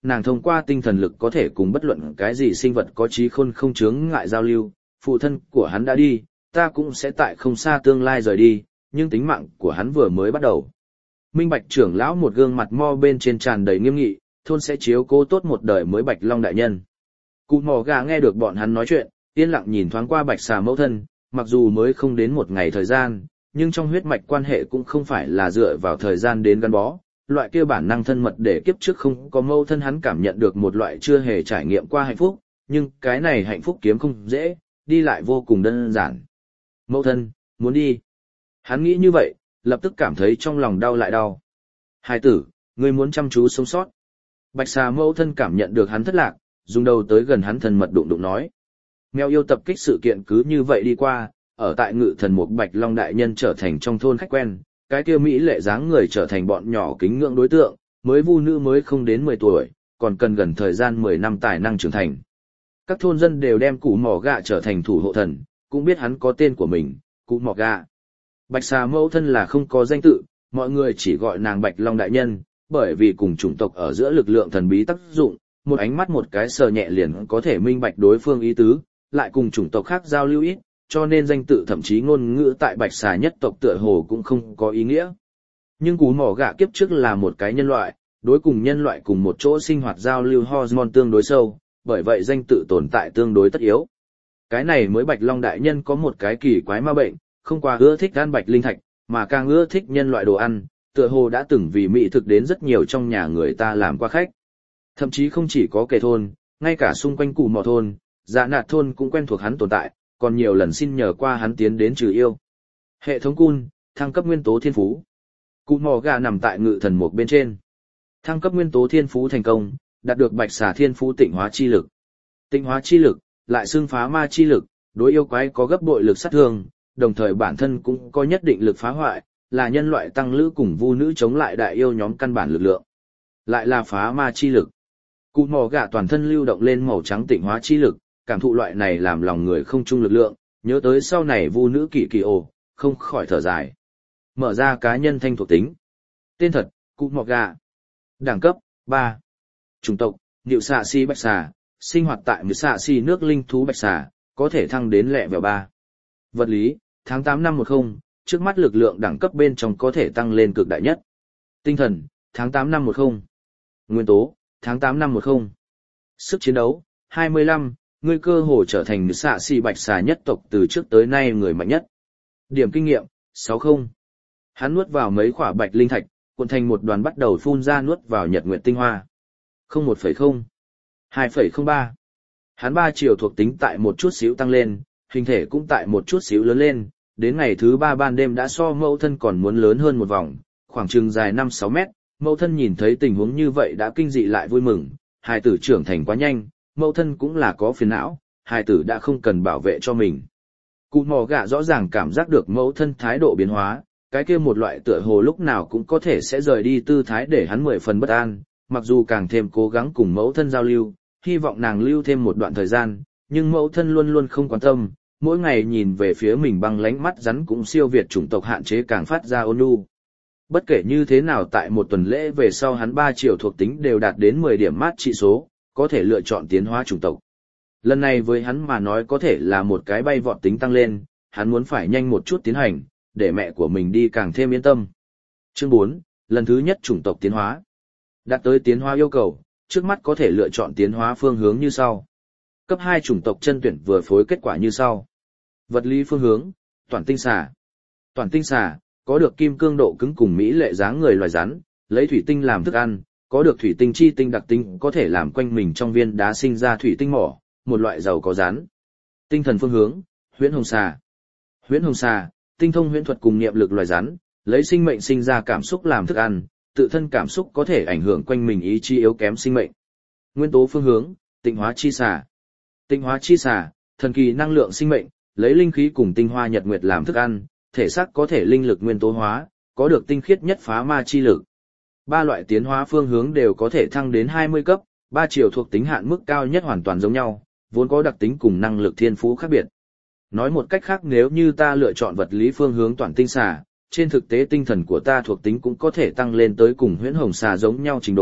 nàng thông qua tinh thần lực có thể cùng bất luận cái gì sinh vật có trí khôn không chướng ngại giao lưu, phụ thân của hắn đã đi, ta cũng sẽ tại không xa tương lai rời đi, nhưng tính mạng của hắn vừa mới bắt đầu. Minh Bạch trưởng lão một gương mặt mo bên trên tràn đầy nghiêm nghị, thôn sẽ chiếu cố tốt một đời mới Bạch Long đại nhân. Cụ mỏ gà nghe được bọn hắn nói chuyện, yên lặng nhìn thoáng qua Bạch xà mẫu thân, mặc dù mới không đến một ngày thời gian, nhưng trong huyết mạch quan hệ cũng không phải là dựa vào thời gian đến gắn bó, loại kia bản năng thân mật để kiếp trước không có mâu thân hắn cảm nhận được một loại chưa hề trải nghiệm qua hạnh phúc, nhưng cái này hạnh phúc kiếm không dễ, đi lại vô cùng đơn giản. Mâu thân, muốn đi. Hắn nghĩ như vậy, lập tức cảm thấy trong lòng đau lại đau. Hai tử, ngươi muốn chăm chú sống sót. Bạch xà mẫu thân cảm nhận được hắn thất lạc, dùng đầu tới gần hắn thân mật đụng đụng nói. Mèo yêu tập kích sự kiện cứ như vậy đi qua, ở tại ngự thần mục Bạch Long đại nhân trở thành trong thôn khách quen, cái kia Mỹ lệ dáng người trở thành bọn nhỏ kính ngưỡng đối tượng, mới vu nữ mới không đến mười tuổi, còn cần gần thời gian mười năm tài năng trưởng thành. Các thôn dân đều đem cụ mỏ gạ trở thành thủ hộ thần, cũng biết hắn có tên của mình, cụ mỏ gạ. Bạch xà mẫu thân là không có danh tự, mọi người chỉ gọi nàng Bạch Long đại nhân, bởi vì cùng chủng tộc ở giữa lực lượng thần bí tác dụng, một ánh mắt một cái sờ nhẹ liền có thể minh bạch đối phương ý tứ, lại cùng chủng tộc khác giao lưu ít, cho nên danh tự thậm chí ngôn ngữ tại Bạch xà nhất tộc tựa hồ cũng không có ý nghĩa. Nhưng cú mỏ gạ kiếp trước là một cái nhân loại, đối cùng nhân loại cùng một chỗ sinh hoạt giao lưu hormone tương đối sâu, bởi vậy danh tự tồn tại tương đối tất yếu. Cái này mới Bạch Long đại nhân có một cái kỳ quái ma bệnh, không qua ưa thích ăn bạch linh thạch, mà càng ưa thích nhân loại đồ ăn, tựa hồ đã từng vì mỹ thực đến rất nhiều trong nhà người ta làm qua khách. Thậm chí không chỉ có kẻ thôn, ngay cả xung quanh cụ mỏ thôn, dạ nạt thôn cũng quen thuộc hắn tồn tại, còn nhiều lần xin nhờ qua hắn tiến đến trừ yêu. Hệ thống cun, thăng cấp nguyên tố thiên phú. Cụ mỏ gà nằm tại ngự thần mục bên trên. Thăng cấp nguyên tố thiên phú thành công, đạt được bạch xà thiên phú tịnh hóa chi lực. Tịnh hóa chi lực, lại xưng phá ma chi lực, đối yêu quái có gấp bội lực sát thương, đồng thời bản thân cũng có nhất định lực phá hoại, là nhân loại tăng lữ cùng vu nữ chống lại đại yêu nhóm căn bản lực lượng. Lại là phá ma chi lực. Cụ mỏ gà toàn thân lưu động lên màu trắng tịnh hóa chi lực, cảm thụ loại này làm lòng người không chung lực lượng, nhớ tới sau này vu nữ kỳ kỳ ồ, không khỏi thở dài. Mở ra cá nhân thanh thuộc tính. Tên thật, cụ mỏ gà. Đẳng cấp, ba. Chủng tộc, Niệu xạ si bạch xà, sinh hoạt tại Niệu xạ si nước linh thú bạch xà, có thể thăng đến lẹ vẹo ba. Vật lý, tháng tám năm một không, trước mắt lực lượng đẳng cấp bên trong có thể tăng lên cực đại nhất. Tinh thần, tháng tám năm một không. Nguyên tố, tháng tám năm một không. Sức chiến đấu, hai mươi lăm, ngươi cơ hồ trở thành Niệu xạ si bạch xà nhất tộc từ trước tới nay người mạnh nhất. Điểm kinh nghiệm, sáu không. Hắn nuốt vào mấy quả bạch linh thạch, cuộn thành một đoàn bắt đầu phun ra nuốt vào nhật nguyệt tinh hoa. Không một phẩy không. Hai phẩy không ba. Hắn ba chiều thuộc tính tại một chút xíu tăng lên, hình thể cũng tại một chút xíu lớn lên, đến ngày thứ ba ban đêm đã so mẫu thân còn muốn lớn hơn một vòng, khoảng chừng dài năm sáu mét. Mẫu thân nhìn thấy tình huống như vậy đã kinh dị lại vui mừng, hài tử trưởng thành quá nhanh, mẫu thân cũng là có phiền não, hài tử đã không cần bảo vệ cho mình. Cụ mò gạ rõ ràng cảm giác được mẫu thân thái độ biến hóa, cái kia một loại tựa hồ lúc nào cũng có thể sẽ rời đi tư thái để hắn mười phần bất an, mặc dù càng thêm cố gắng cùng mẫu thân giao lưu, hy vọng nàng lưu thêm một đoạn thời gian, nhưng mẫu thân luôn luôn không quan tâm, mỗi ngày nhìn về phía mình bằng lánh mắt rắn cũng siêu việt chủng tộc hạn chế càng phát ra ôn nhu. Bất kể như thế nào tại một tuần lễ về sau hắn ba chiều thuộc tính đều đạt đến mười điểm mát trị số, có thể lựa chọn tiến hóa chủng tộc. Lần này với hắn mà nói có thể là một cái bay vọt tính tăng lên, hắn muốn phải nhanh một chút tiến hành, để mẹ của mình đi càng thêm yên tâm. Chương bốn, lần thứ nhất chủng tộc tiến hóa. Đạt tới tiến hóa yêu cầu, trước mắt có thể lựa chọn tiến hóa phương hướng như sau. Cấp hai chủng tộc chân tuyển vừa phối kết quả như sau. Vật lý phương hướng, toàn tinh xà. Toàn tinh xà, có được kim cương độ cứng cùng mỹ lệ dáng người loài rắn, lấy thủy tinh làm thức ăn, có được thủy tinh chi tinh đặc tính có thể làm quanh mình trong viên đá sinh ra thủy tinh mỏ, một loại dầu có rắn. Tinh thần phương hướng, huyễn hồng xà. Huyễn hồng xà, tinh thông huyễn thuật cùng niệm lực loài rắn, lấy sinh mệnh sinh ra cảm xúc làm thức ăn, tự thân cảm xúc có thể ảnh hưởng quanh mình ý chí yếu kém sinh mệnh. Nguyên tố phương hướng, tịnh hóa chi xà. Tịnh hóa chi xà, thần kỳ năng lượng sinh mệnh, lấy linh khí cùng tinh hoa nhật nguyệt làm thức ăn, thể xác có thể linh lực nguyên tố hóa, có được tinh khiết nhất phá ma chi lực. Ba loại tiến hóa phương hướng đều có thể thăng đến hai mươi cấp, ba chiều thuộc tính hạn mức cao nhất hoàn toàn giống nhau, vốn có đặc tính cùng năng lực thiên phú khác biệt. Nói một cách khác nếu như ta lựa chọn vật lý phương hướng toàn tinh xà, trên thực tế tinh thần của ta thuộc tính cũng có thể tăng lên tới cùng huyễn hồng xà giống nhau trình độ,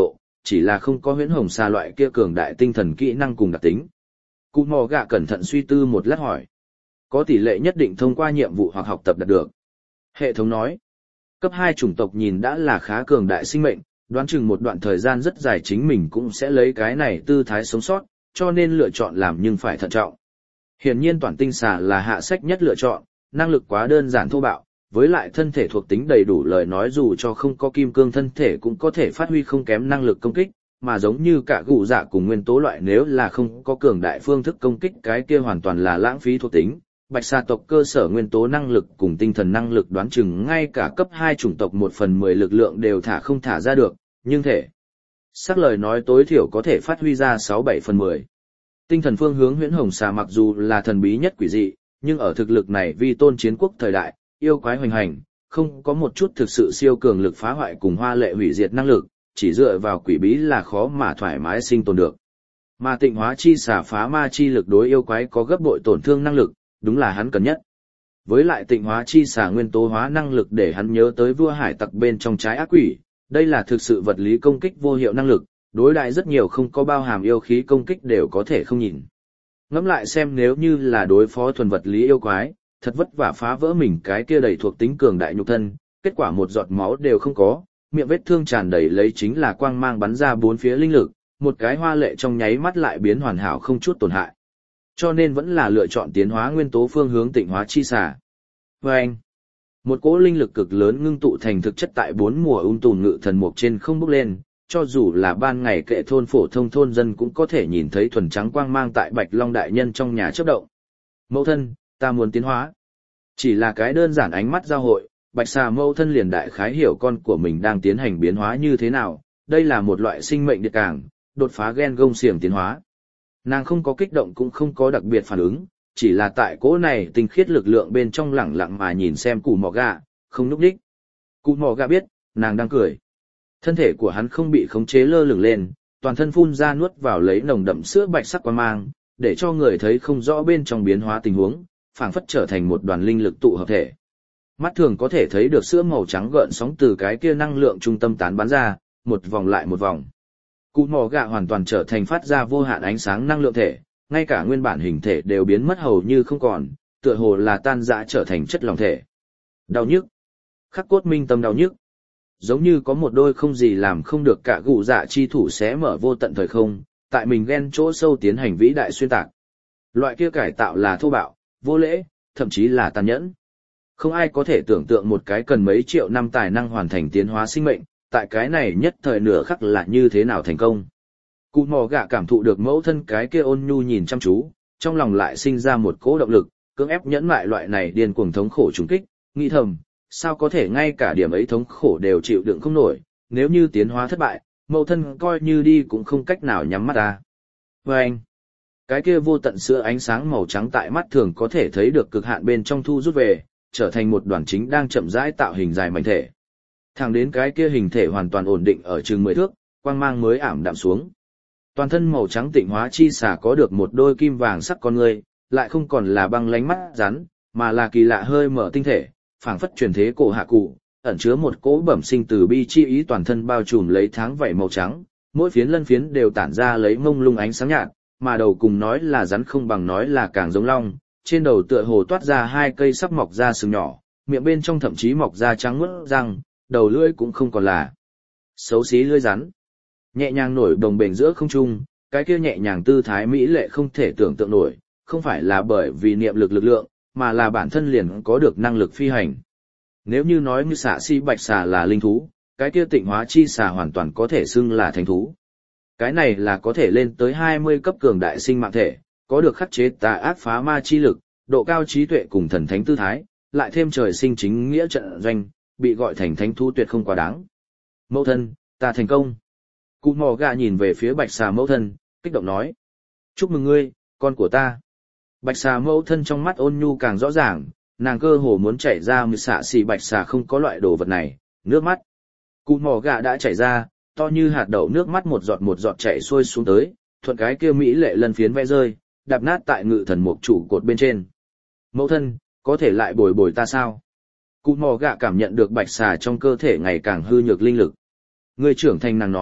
chỉ là không có huyễn hồng xà loại kia cường đại tinh thần kỹ năng cùng đặc tính. Cụ mò gạ cẩn thận suy tư một lát hỏi. Có tỷ lệ nhất định thông qua nhiệm vụ hoặc học tập đạt được. Hệ thống nói. Cấp hai chủng tộc nhìn đã là khá cường đại sinh mệnh, đoán chừng một đoạn thời gian rất dài chính mình cũng sẽ lấy cái này tư thái sống sót, cho nên lựa chọn làm nhưng phải thận trọng. Hiển nhiên toàn tinh xà là hạ sách nhất lựa chọn, năng lực quá đơn giản thô bạo, với lại thân thể thuộc tính đầy đủ lời nói dù cho không có kim cương thân thể cũng có thể phát huy không kém năng lực công kích, mà giống như cả gù dạ cùng nguyên tố loại nếu là không có cường đại phương thức công kích cái kia hoàn toàn là lãng phí thuộc tính. Bạch xà tộc cơ sở nguyên tố năng lực cùng tinh thần năng lực đoán chừng ngay cả cấp hai chủng tộc một phần mười lực lượng đều thả không thả ra được, nhưng thể xác lời nói tối thiểu có thể phát huy ra sáu bảy phần mười. Tinh thần phương hướng huyễn hồng xà mặc dù là thần bí nhất quỷ dị, nhưng ở thực lực này vi tôn chiến quốc thời đại, yêu quái hoành hành, không có một chút thực sự siêu cường lực phá hoại cùng hoa lệ hủy diệt năng lực, chỉ dựa vào quỷ bí là khó mà thoải mái sinh tồn được. Mà tịnh hóa chi xà phá ma chi lực đối yêu quái có gấp bội tổn thương năng lực, đúng là hắn cần nhất. Với lại tịnh hóa chi xà nguyên tố hóa năng lực để hắn nhớ tới vua hải tặc bên trong trái ác quỷ, đây là thực sự vật lý công kích vô hiệu năng lực, đối đại rất nhiều không có bao hàm yêu khí công kích đều có thể không nhìn. Ngẫm lại xem nếu như là đối phó thuần vật lý yêu quái, thật vất vả phá vỡ mình cái kia đầy thuộc tính cường đại nhục thân, kết quả một giọt máu đều không có, miệng vết thương tràn đầy lấy chính là quang mang bắn ra bốn phía linh lực, một cái hoa lệ trong nháy mắt lại biến hoàn hảo không chút tổn hại. Cho nên vẫn là lựa chọn tiến hóa nguyên tố phương hướng tịnh hóa chi xà. Và anh, một cỗ linh lực cực lớn ngưng tụ thành thực chất tại bốn mùa ung tùn ngự thần mục trên không bốc lên, cho dù là ban ngày kệ thôn phổ thông thôn dân cũng có thể nhìn thấy thuần trắng quang mang tại Bạch Long đại nhân trong nhà chớp động. Mẫu thân, ta muốn tiến hóa. Chỉ là cái đơn giản ánh mắt giao hội, Bạch xà mẫu thân liền đại khái hiểu con của mình đang tiến hành biến hóa như thế nào, đây là một loại sinh mệnh địa càng, đột phá gen gông xiềng tiến hóa. Nàng không có kích động cũng không có đặc biệt phản ứng, chỉ là tại cỗ này tinh khiết lực lượng bên trong lẳng lặng mà nhìn xem cụ mò gà, không núp đích. Cụ mò gà biết, nàng đang cười. Thân thể của hắn không bị khống chế lơ lửng lên, toàn thân phun ra nuốt vào lấy nồng đậm sữa bạch sắc quang mang, để cho người thấy không rõ bên trong biến hóa tình huống, phảng phất trở thành một đoàn linh lực tụ hợp thể. Mắt thường có thể thấy được sữa màu trắng gợn sóng từ cái kia năng lượng trung tâm tán bắn ra, một vòng lại một vòng. Cụ mò gà hoàn toàn trở thành phát ra vô hạn ánh sáng năng lượng thể, ngay cả nguyên bản hình thể đều biến mất hầu như không còn, tựa hồ là tan rã trở thành chất lỏng thể. Đau nhức, khắc cốt minh tâm đau nhức. Giống như có một đôi không gì làm không được cả gù dạ chi thủ xé mở vô tận thời không, tại mình ghen chỗ sâu tiến hành vĩ đại xuyên tạc. Loại kia cải tạo là thô bạo, vô lễ, thậm chí là tàn nhẫn. Không ai có thể tưởng tượng một cái cần mấy triệu năm tài năng hoàn thành tiến hóa sinh mệnh, tại cái này nhất thời nửa khắc là như thế nào thành công. Cụ mò gạ cảm thụ được mẫu thân cái kia ôn nhu nhìn chăm chú, trong lòng lại sinh ra một cỗ động lực, cưỡng ép nhẫn mại loại này điên cuồng thống khổ trùng kích, nghĩ thầm, sao có thể ngay cả điểm ấy thống khổ đều chịu đựng không nổi, nếu như tiến hóa thất bại, mẫu thân coi như đi cũng không cách nào nhắm mắt ra. Và anh, cái kia vô tận sữa ánh sáng màu trắng tại mắt thường có thể thấy được cực hạn bên trong thu rút về, trở thành một đoàn chính đang chậm rãi tạo hình dài mảnh thể. Thẳng đến cái kia hình thể hoàn toàn ổn định ở chừng mười thước, quang mang mới ảm đạm xuống. Toàn thân màu trắng tịnh hóa chi xà có được một đôi kim vàng sắc con người, lại không còn là băng lánh mắt rắn, mà là kỳ lạ hơi mở tinh thể, phảng phất truyền thế cổ hạ cụ, ẩn chứa một cỗ bẩm sinh từ bi chi ý toàn thân bao trùm lấy tháng vảy màu trắng, mỗi phiến lân phiến đều tản ra lấy mông lung ánh sáng nhạt, mà đầu cùng nói là rắn không bằng nói là càng giống long, trên đầu tựa hồ toát ra hai cây sắp mọc ra sừng nhỏ, miệng bên trong thậm chí mọc ra trắng muốt răng, đầu lưỡi cũng không còn là xấu xí lưỡi rắn. Nhẹ nhàng nổi đồng bền giữa không trung, cái kia nhẹ nhàng tư thái mỹ lệ không thể tưởng tượng nổi, không phải là bởi vì niệm lực lực lượng, mà là bản thân liền có được năng lực phi hành. Nếu như nói như xạ si bạch xà là linh thú, cái kia tịnh hóa chi xà hoàn toàn có thể xưng là thánh thú. Cái này là có thể lên tới hai mươi cấp cường đại sinh mạng thể, có được khắc chế tà ác phá ma chi lực, độ cao trí tuệ cùng thần thánh tư thái, lại thêm trời sinh chính nghĩa trận doanh, bị gọi thành thánh thú tuyệt không quá đáng. Mẫu thân, ta thành công. Cụ mò gà nhìn về phía bạch xà mẫu thân, kích động nói. Chúc mừng ngươi, con của ta. Bạch xà mẫu thân trong mắt ôn nhu càng rõ ràng, nàng cơ hồ muốn chảy ra mười xạ xì bạch xà không có loại đồ vật này, nước mắt. Cụ mò gà đã chảy ra, to như hạt đậu nước mắt một giọt một giọt chảy xuôi xuống tới, thuận cái kia mỹ lệ lần phiến vẽ rơi, đạp nát tại ngự thần mục trụ cột bên trên. Mẫu thân, có thể lại bồi bồi ta sao? Cụ mò gà cảm nhận được bạch xà trong cơ thể ngày càng hư nhược linh lực. Người trưởng thành nàng nói,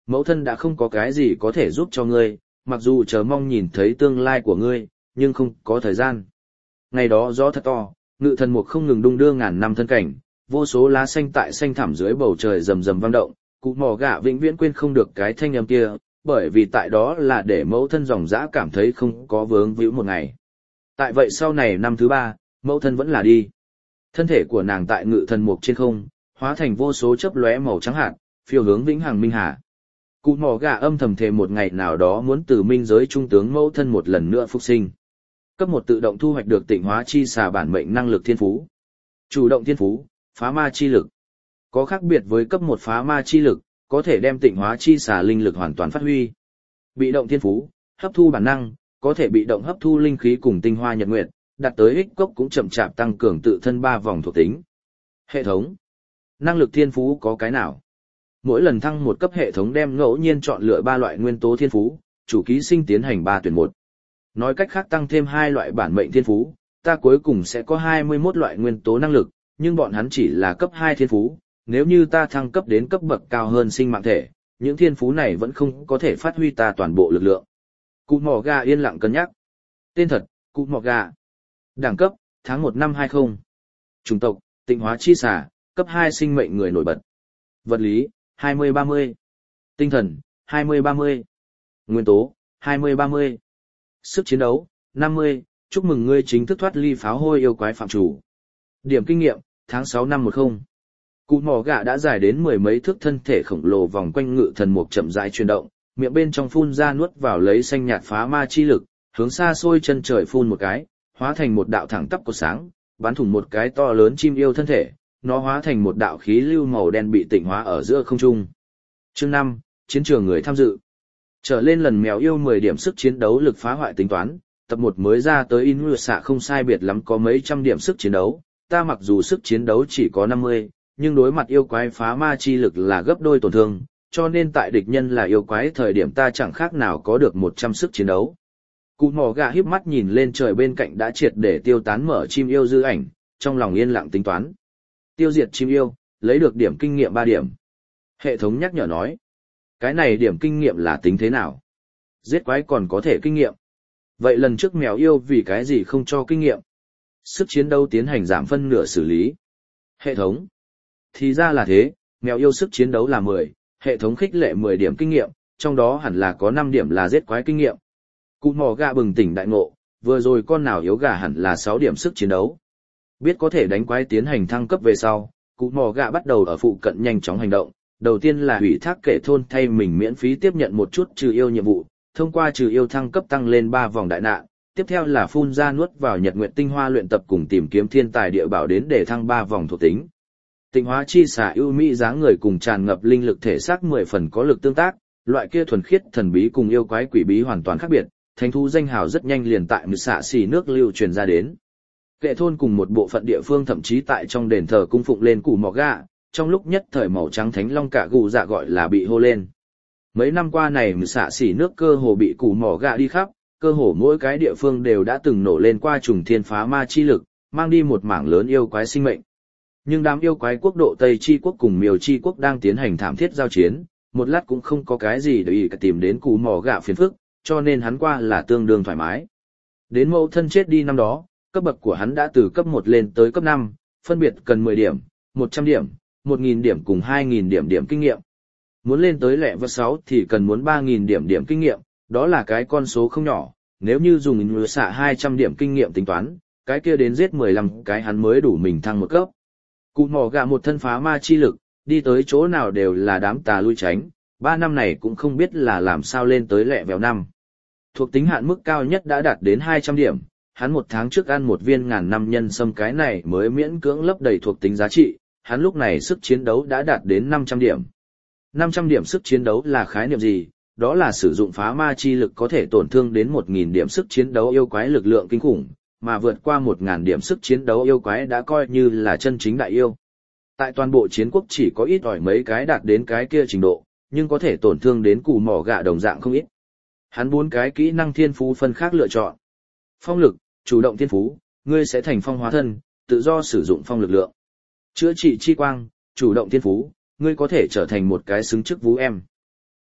Mẫu thân đã không có cái gì có thể giúp cho ngươi, mặc dù chờ mong nhìn thấy tương lai của ngươi, nhưng không có thời gian. Ngày đó gió thật to, ngự thần mục không ngừng đung đưa ngàn năm thân cảnh, vô số lá xanh tại xanh thẳm dưới bầu trời rầm rầm vang động, cụ mỏ gạ vĩnh viễn quên không được cái thanh âm kia, bởi vì tại đó là để mẫu thân dòng dã cảm thấy không có vướng víu một ngày. Tại vậy sau này năm thứ ba, mẫu thân vẫn là đi. Thân thể của nàng tại ngự thần mục trên không, hóa thành vô số chớp lóe màu trắng hạt, phiêu hướng vĩnh hằng minh hà. Cụ mỏ gà âm thầm thề một ngày nào đó muốn từ minh giới trung tướng mẫu thân một lần nữa phục sinh. Cấp một tự động thu hoạch được tịnh hóa chi xà bản mệnh năng lực thiên phú. Chủ động thiên phú, phá ma chi lực. Có khác biệt với cấp một phá ma chi lực, có thể đem tịnh hóa chi xà linh lực hoàn toàn phát huy. Bị động thiên phú, hấp thu bản năng, có thể bị động hấp thu linh khí cùng tinh hoa nhật nguyệt, đạt tới ích cốc cũng chậm chạp tăng cường tự thân ba vòng thuộc tính. Hệ thống. Năng lực thiên phú có cái nào? Mỗi lần thăng một cấp hệ thống đem ngẫu nhiên chọn lựa ba loại nguyên tố thiên phú, chủ ký sinh tiến hành ba tuyển một. Nói cách khác tăng thêm hai loại bản mệnh thiên phú, ta cuối cùng sẽ có hai mươi mốt loại nguyên tố năng lực, nhưng bọn hắn chỉ là cấp hai thiên phú, nếu như ta thăng cấp đến cấp bậc cao hơn sinh mạng thể, những thiên phú này vẫn không có thể phát huy ta toàn bộ lực lượng. Cụ mỏ gà yên lặng cân nhắc. Tên thật, Cụ mỏ gà. Đẳng cấp, tháng một năm hai mươi. Chủng tộc, tịnh hóa chi xà, cấp hai sinh mệnh người nổi bật. Vật lý, hai mươi ba mươi. Tinh thần, hai mươi ba mươi. Nguyên tố, hai mươi ba mươi. Sức chiến đấu, năm mươi. Chúc mừng ngươi chính thức thoát ly pháo hôi yêu quái phạm chủ. Điểm kinh nghiệm, tháng sáu năm một mươi. Cụ mỏ gà đã dài đến mười mấy thước thân thể khổng lồ vòng quanh ngự thần mục chậm rãi chuyển động, miệng bên trong phun ra nuốt vào lấy xanh nhạt phá ma chi lực, hướng xa xôi chân trời phun một cái, hóa thành một đạo thẳng tắp cột sáng, bắn thủng một cái to lớn chim yêu thân thể, nó hóa thành một đạo khí lưu màu đen bị tịnh hóa ở giữa không trung. Chương năm, chiến trường người tham dự. Trở lên lần mèo yêu mười điểm sức chiến đấu lực phá hoại tính toán, tập một mới ra tới in xạ không sai biệt lắm có mấy trăm điểm sức chiến đấu, ta mặc dù sức chiến đấu chỉ có năm mươi, nhưng đối mặt yêu quái phá ma chi lực là gấp đôi tổn thương, cho nên tại địch nhân là yêu quái thời điểm ta chẳng khác nào có được một trăm sức chiến đấu. Cụ mỏ gà híp mắt nhìn lên trời bên cạnh đã triệt để tiêu tán mở chim yêu dư ảnh, trong lòng yên lặng tính toán. Tiêu diệt chim yêu, lấy được điểm kinh nghiệm ba điểm. Hệ thống nhắc nhở nói. Cái này điểm kinh nghiệm là tính thế nào? Giết quái còn có thể kinh nghiệm. Vậy lần trước mèo yêu vì cái gì không cho kinh nghiệm? Sức chiến đấu tiến hành giảm phân nửa xử lý. Hệ thống. Thì ra là thế, mèo yêu sức chiến đấu là mười, hệ thống khích lệ mười điểm kinh nghiệm, trong đó hẳn là có năm điểm là giết quái kinh nghiệm. Cụ mỏ gà bừng tỉnh đại ngộ, vừa rồi con nào yếu gà hẳn là sáu điểm sức chiến đấu. Biết có thể đánh quái tiến hành thăng cấp về sau, cụ mỏ gà bắt đầu ở phụ cận nhanh chóng hành động. Đầu tiên là ủy thác kẻ thôn thay mình miễn phí tiếp nhận một chút trừ yêu nhiệm vụ, thông qua trừ yêu thăng cấp tăng lên ba vòng đại nạn. Tiếp theo là phun ra nuốt vào nhật nguyện tinh hoa luyện tập cùng tìm kiếm thiên tài địa bảo đến để thăng ba vòng thuộc tính. Tịnh hóa chi xả ưu mỹ dáng người cùng tràn ngập linh lực thể xác mười phần có lực tương tác, loại kia thuần khiết thần bí cùng yêu quái quỷ bí hoàn toàn khác biệt, thánh thú danh hào rất nhanh liền tại mười xạ xì nước lưu truyền ra đến. Kệ thôn cùng một bộ phận địa phương thậm chí tại trong đền thờ cung phụng lên củ mỏ gà, trong lúc nhất thời màu trắng thánh long cả gù dạ gọi là bị hô lên. Mấy năm qua này mười xạ xì nước cơ hồ bị củ mỏ gà đi khắp, cơ hồ mỗi cái địa phương đều đã từng nổ lên qua trùng thiên phá ma chi lực, mang đi một mảng lớn yêu quái sinh mệnh. Nhưng đám yêu quái quốc độ Tây Chi quốc cùng Miêu Chi quốc đang tiến hành thảm thiết giao chiến, một lát cũng không có cái gì để ý cả tìm đến củ mỏ gà phiền phức, cho nên hắn qua là tương đương thoải mái. Đến mẫu thân chết đi năm đó, cấp bậc của hắn đã từ cấp một lên tới cấp năm, phân biệt cần mười điểm, một trăm điểm, một nghìn điểm cùng hai nghìn điểm điểm kinh nghiệm. Muốn lên tới lẹ vượt sáu thì cần muốn ba nghìn điểm điểm kinh nghiệm, đó là cái con số không nhỏ, nếu như dùng ngựa xạ hai trăm điểm kinh nghiệm tính toán, cái kia đến giết mười lăm cái hắn mới đủ mình thăng một cấp. Cụ mỏ gà một thân phá ma chi lực, đi tới chỗ nào đều là đám tà lui tránh, ba năm này cũng không biết là làm sao lên tới lẹ vèo năm. Thuộc tính hạn mức cao nhất đã đạt đến hai trăm điểm, hắn một tháng trước ăn một viên ngàn năm nhân sâm cái này mới miễn cưỡng lấp đầy thuộc tính giá trị, hắn lúc này sức chiến đấu đã đạt đến năm trăm điểm. năm trăm điểm sức chiến đấu là khái niệm gì? Đó là sử dụng phá ma chi lực có thể tổn thương đến một nghìn điểm sức chiến đấu yêu quái lực lượng kinh khủng, mà vượt qua một nghìn điểm sức chiến đấu yêu quái đã coi như là chân chính đại yêu. Tại toàn bộ chiến quốc chỉ có ít ỏi mấy cái đạt đến cái kia trình độ, nhưng có thể tổn thương đến củ mỏ gạ đồng dạng không ít. Hắn bốn cái kỹ năng thiên phú phân khác lựa chọn. Phong lực, chủ động thiên phú, ngươi sẽ thành phong hóa thân, tự do sử dụng phong lực lượng. Chữa trị chi quang, chủ động thiên phú, ngươi có thể trở thành một cái xứng chức vú em.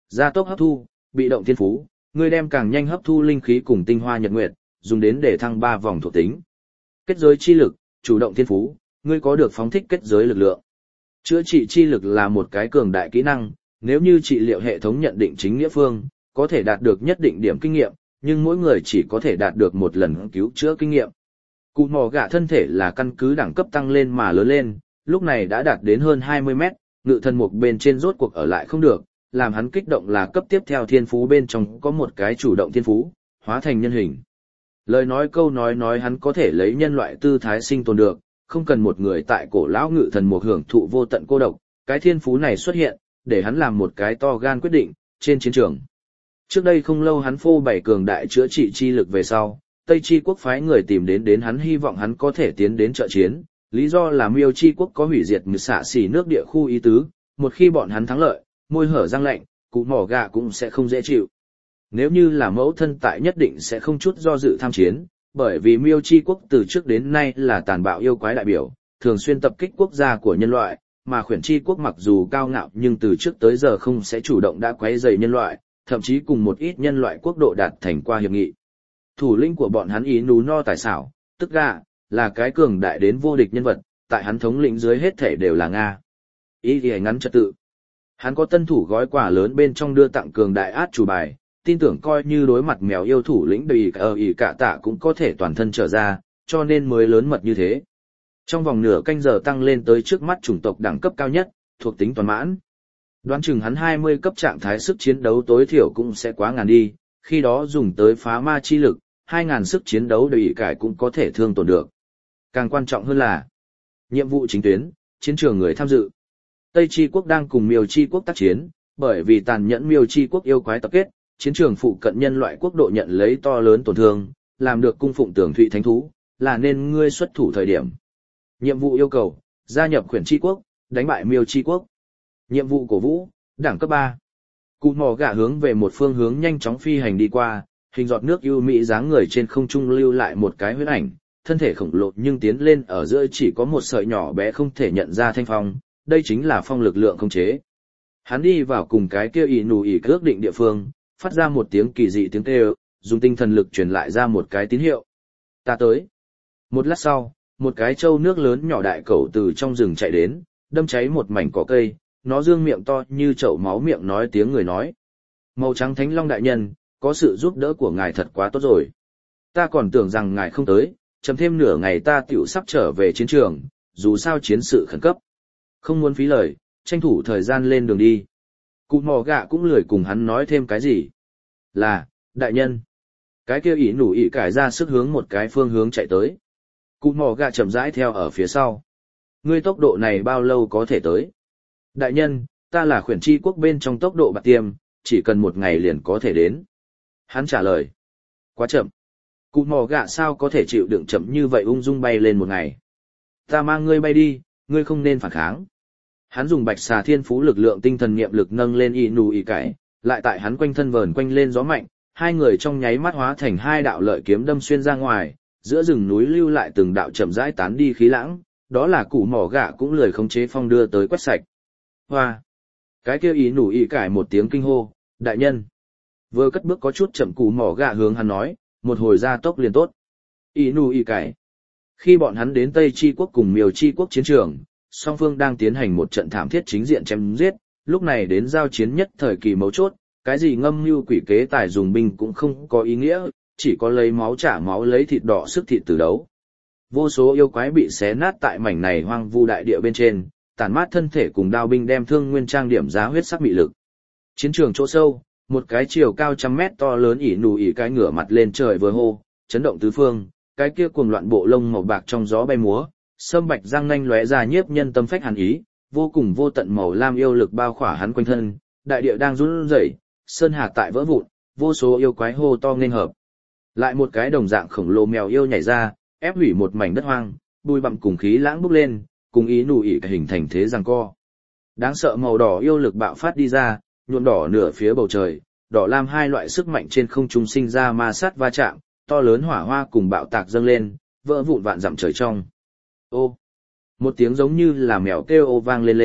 Gia tốc hấp thu, bị động thiên phú, ngươi đem càng nhanh hấp thu linh khí cùng tinh hoa nhật nguyệt, dùng đến để thăng ba vòng thuộc tính. Kết giới chi lực, chủ động thiên phú, ngươi có được phóng thích kết giới lực lượng. Chữa trị chi lực là một cái cường đại kỹ năng, nếu như trị liệu hệ thống nhận định chính nghĩa phương, có thể đạt được nhất định điểm kinh nghiệm, nhưng mỗi người chỉ có thể đạt được một lần cứu chữa kinh nghiệm. Cụ mỏ gạ thân thể là căn cứ đẳng cấp tăng lên mà lớn lên, lúc này đã đạt đến hơn hai mươi mét, ngự thần mục bên trên rốt cuộc ở lại không được, làm hắn kích động là cấp tiếp theo thiên phú bên trong có một cái chủ động thiên phú, hóa thành nhân hình. Lời nói câu nói nói hắn có thể lấy nhân loại tư thái sinh tồn được, không cần một người tại cổ lão ngự thần mục hưởng thụ vô tận cô độc, cái thiên phú này xuất hiện, để hắn làm một cái to gan quyết định, trên chiến trường. Trước đây không lâu hắn phô bày cường đại chữa trị chi lực về sau, Tây Chi quốc phái người tìm đến đến hắn hy vọng hắn có thể tiến đến trợ chiến, lý do là Miêu Chi quốc có hủy diệt mười xạ xỉ nước địa khu ý tứ, một khi bọn hắn thắng lợi, môi hở răng lạnh, cụ mỏ gà cũng sẽ không dễ chịu. Nếu như là mẫu thân tại nhất định sẽ không chút do dự tham chiến, bởi vì Miêu Chi quốc từ trước đến nay là tàn bạo yêu quái đại biểu, thường xuyên tập kích quốc gia của nhân loại, mà Khuyển Chi quốc mặc dù cao ngạo nhưng từ trước tới giờ không sẽ chủ động đã quấy rầy nhân loại, thậm chí cùng một ít nhân loại quốc độ đạt thành qua hiệp nghị. Thủ lĩnh của bọn hắn Ý Nú No Tài Xảo, tức gà, là cái cường đại đến vô địch nhân vật, tại hắn thống lĩnh dưới hết thể đều là Nga. Ý thì ngắn trật tự. Hắn có tân thủ gói quà lớn bên trong đưa tặng cường đại át chủ bài, tin tưởng coi như đối mặt mèo yêu thủ lĩnh đầy ở ỉ cả tạ cũng có thể toàn thân trở ra, cho nên mới lớn mật như thế. Trong vòng nửa canh giờ tăng lên tới trước mắt chủng tộc đẳng cấp cao nhất, thuộc tính toàn mãn. Đoán chừng hắn hai mươi cấp trạng thái sức chiến đấu tối thiểu cũng sẽ quá ngàn đi, khi đó dùng tới phá ma chi lực, hai ngàn sức chiến đấu đầy ỉ cải cũng có thể thương tổn được. Càng quan trọng hơn là, nhiệm vụ chính tuyến, chiến trường người tham dự. Tây Chi quốc đang cùng Miêu Chi quốc tác chiến, bởi vì tàn nhẫn Miêu Chi quốc yêu quái tập kết, chiến trường phụ cận nhân loại quốc độ nhận lấy to lớn tổn thương, làm được cung phụng Tường Thụy Thánh thú, là nên ngươi xuất thủ thời điểm. Nhiệm vụ yêu cầu, gia nhập Khuyển Chi quốc, đánh bại Miêu Chi quốc. Nhiệm vụ cổ vũ, đẳng cấp ba. Cụ mỏ gà hướng về một phương hướng nhanh chóng phi hành đi qua, hình giọt nước ưu mỹ dáng người trên không trung lưu lại một cái huyết ảnh, thân thể khổng lồ nhưng tiến lên ở giữa chỉ có một sợi nhỏ bé không thể nhận ra thanh phong, đây chính là phong lực lượng khống chế. Hắn đi vào cùng cái kia ỉ nù ỉ ước định địa phương, phát ra một tiếng kỳ dị tiếng kêu, dùng tinh thần lực truyền lại ra một cái tín hiệu. Ta tới. Một lát sau, một cái trâu nước lớn nhỏ đại cẩu từ trong rừng chạy đến, đâm cháy một mảnh cỏ cây, nó dương miệng to như chậu máu miệng nói tiếng người nói. Màu trắng thánh long đại nhân, có sự giúp đỡ của ngài thật quá tốt rồi. Ta còn tưởng rằng ngài không tới, chậm thêm nửa ngày ta tiểu sắp trở về chiến trường, dù sao chiến sự khẩn cấp. Không muốn phí lời, tranh thủ thời gian lên đường đi. Cụ mò gạ cũng lười cùng hắn nói thêm cái gì. Là, đại nhân. Cái kia ỉ nủ ỉ cải ra sức hướng một cái phương hướng chạy tới. Cụ mò gạ chậm rãi theo ở phía sau. Ngươi tốc độ này bao lâu có thể tới? Đại nhân, ta là Khuyển Chi quốc bên trong tốc độ bạc tiêm, chỉ cần một ngày liền có thể đến. Hắn trả lời. Quá chậm. Cụ mò gạ sao có thể chịu đựng chậm như vậy ung dung bay lên một ngày. Ta mang ngươi bay đi, ngươi không nên phản kháng. Hắn dùng bạch xà thiên phú lực lượng tinh thần niệm lực nâng lên y nù y cải, lại tại hắn quanh thân vờn quanh lên gió mạnh, hai người trong nháy mắt hóa thành hai đạo lợi kiếm đâm xuyên ra ngoài, giữa rừng núi lưu lại từng đạo chậm rãi tán đi khí lãng, đó là cụ mỏ gạ cũng lười khống chế phong đưa tới quét sạch. Hoa! Cái kia y nù y cải một tiếng kinh hô, đại nhân! Vừa cất bước có chút chậm cụ mỏ gạ hướng hắn nói, một hồi ra tốc liền tốt. Y nù y cải! Khi bọn hắn đến Tây Chi quốc cùng Miêu Chi quốc chiến trường, song phương đang tiến hành một trận thảm thiết chính diện chém giết, lúc này đến giao chiến nhất thời kỳ mấu chốt, cái gì ngâm mưu quỷ kế tài dùng binh cũng không có ý nghĩa, chỉ có lấy máu trả máu lấy thịt đỏ sức thịt từ đấu. Vô số yêu quái bị xé nát tại mảnh này hoang vu đại địa bên trên, tàn mát thân thể cùng đao binh đem thương nguyên trang điểm giá huyết sắc mị lực. Chiến trường chỗ sâu, một cái chiều cao trăm mét to lớn ỉ nù ỉ cái ngửa mặt lên trời vừa hô, chấn động tứ phương, cái kia cuồng loạn bộ lông màu bạc trong gió bay múa, sâm bạch răng nanh lóe ra nhiếp nhân tâm phách hàn ý, vô cùng vô tận màu lam yêu lực bao khỏa hắn quanh thân, đại địa đang run rẩy, sơn hà tại vỡ vụn, vô số yêu quái hô to nghênh hợp. Lại một cái đồng dạng khổng lồ mèo yêu nhảy ra, ép hủy một mảnh đất hoang, bụi bặm cùng khí lãng bốc lên, cùng ý nụ ỉ hình thành thế giằng co. Đáng sợ màu đỏ yêu lực bạo phát đi ra, nhuộm đỏ nửa phía bầu trời, đỏ lam hai loại sức mạnh trên không trung sinh ra ma sát va chạm, to lớn hỏa hoa cùng bạo tạc dâng lên, vỡ vụn vạn dặm trời trong. Ô! Một tiếng giống như là mèo kêu ô vang lên lên,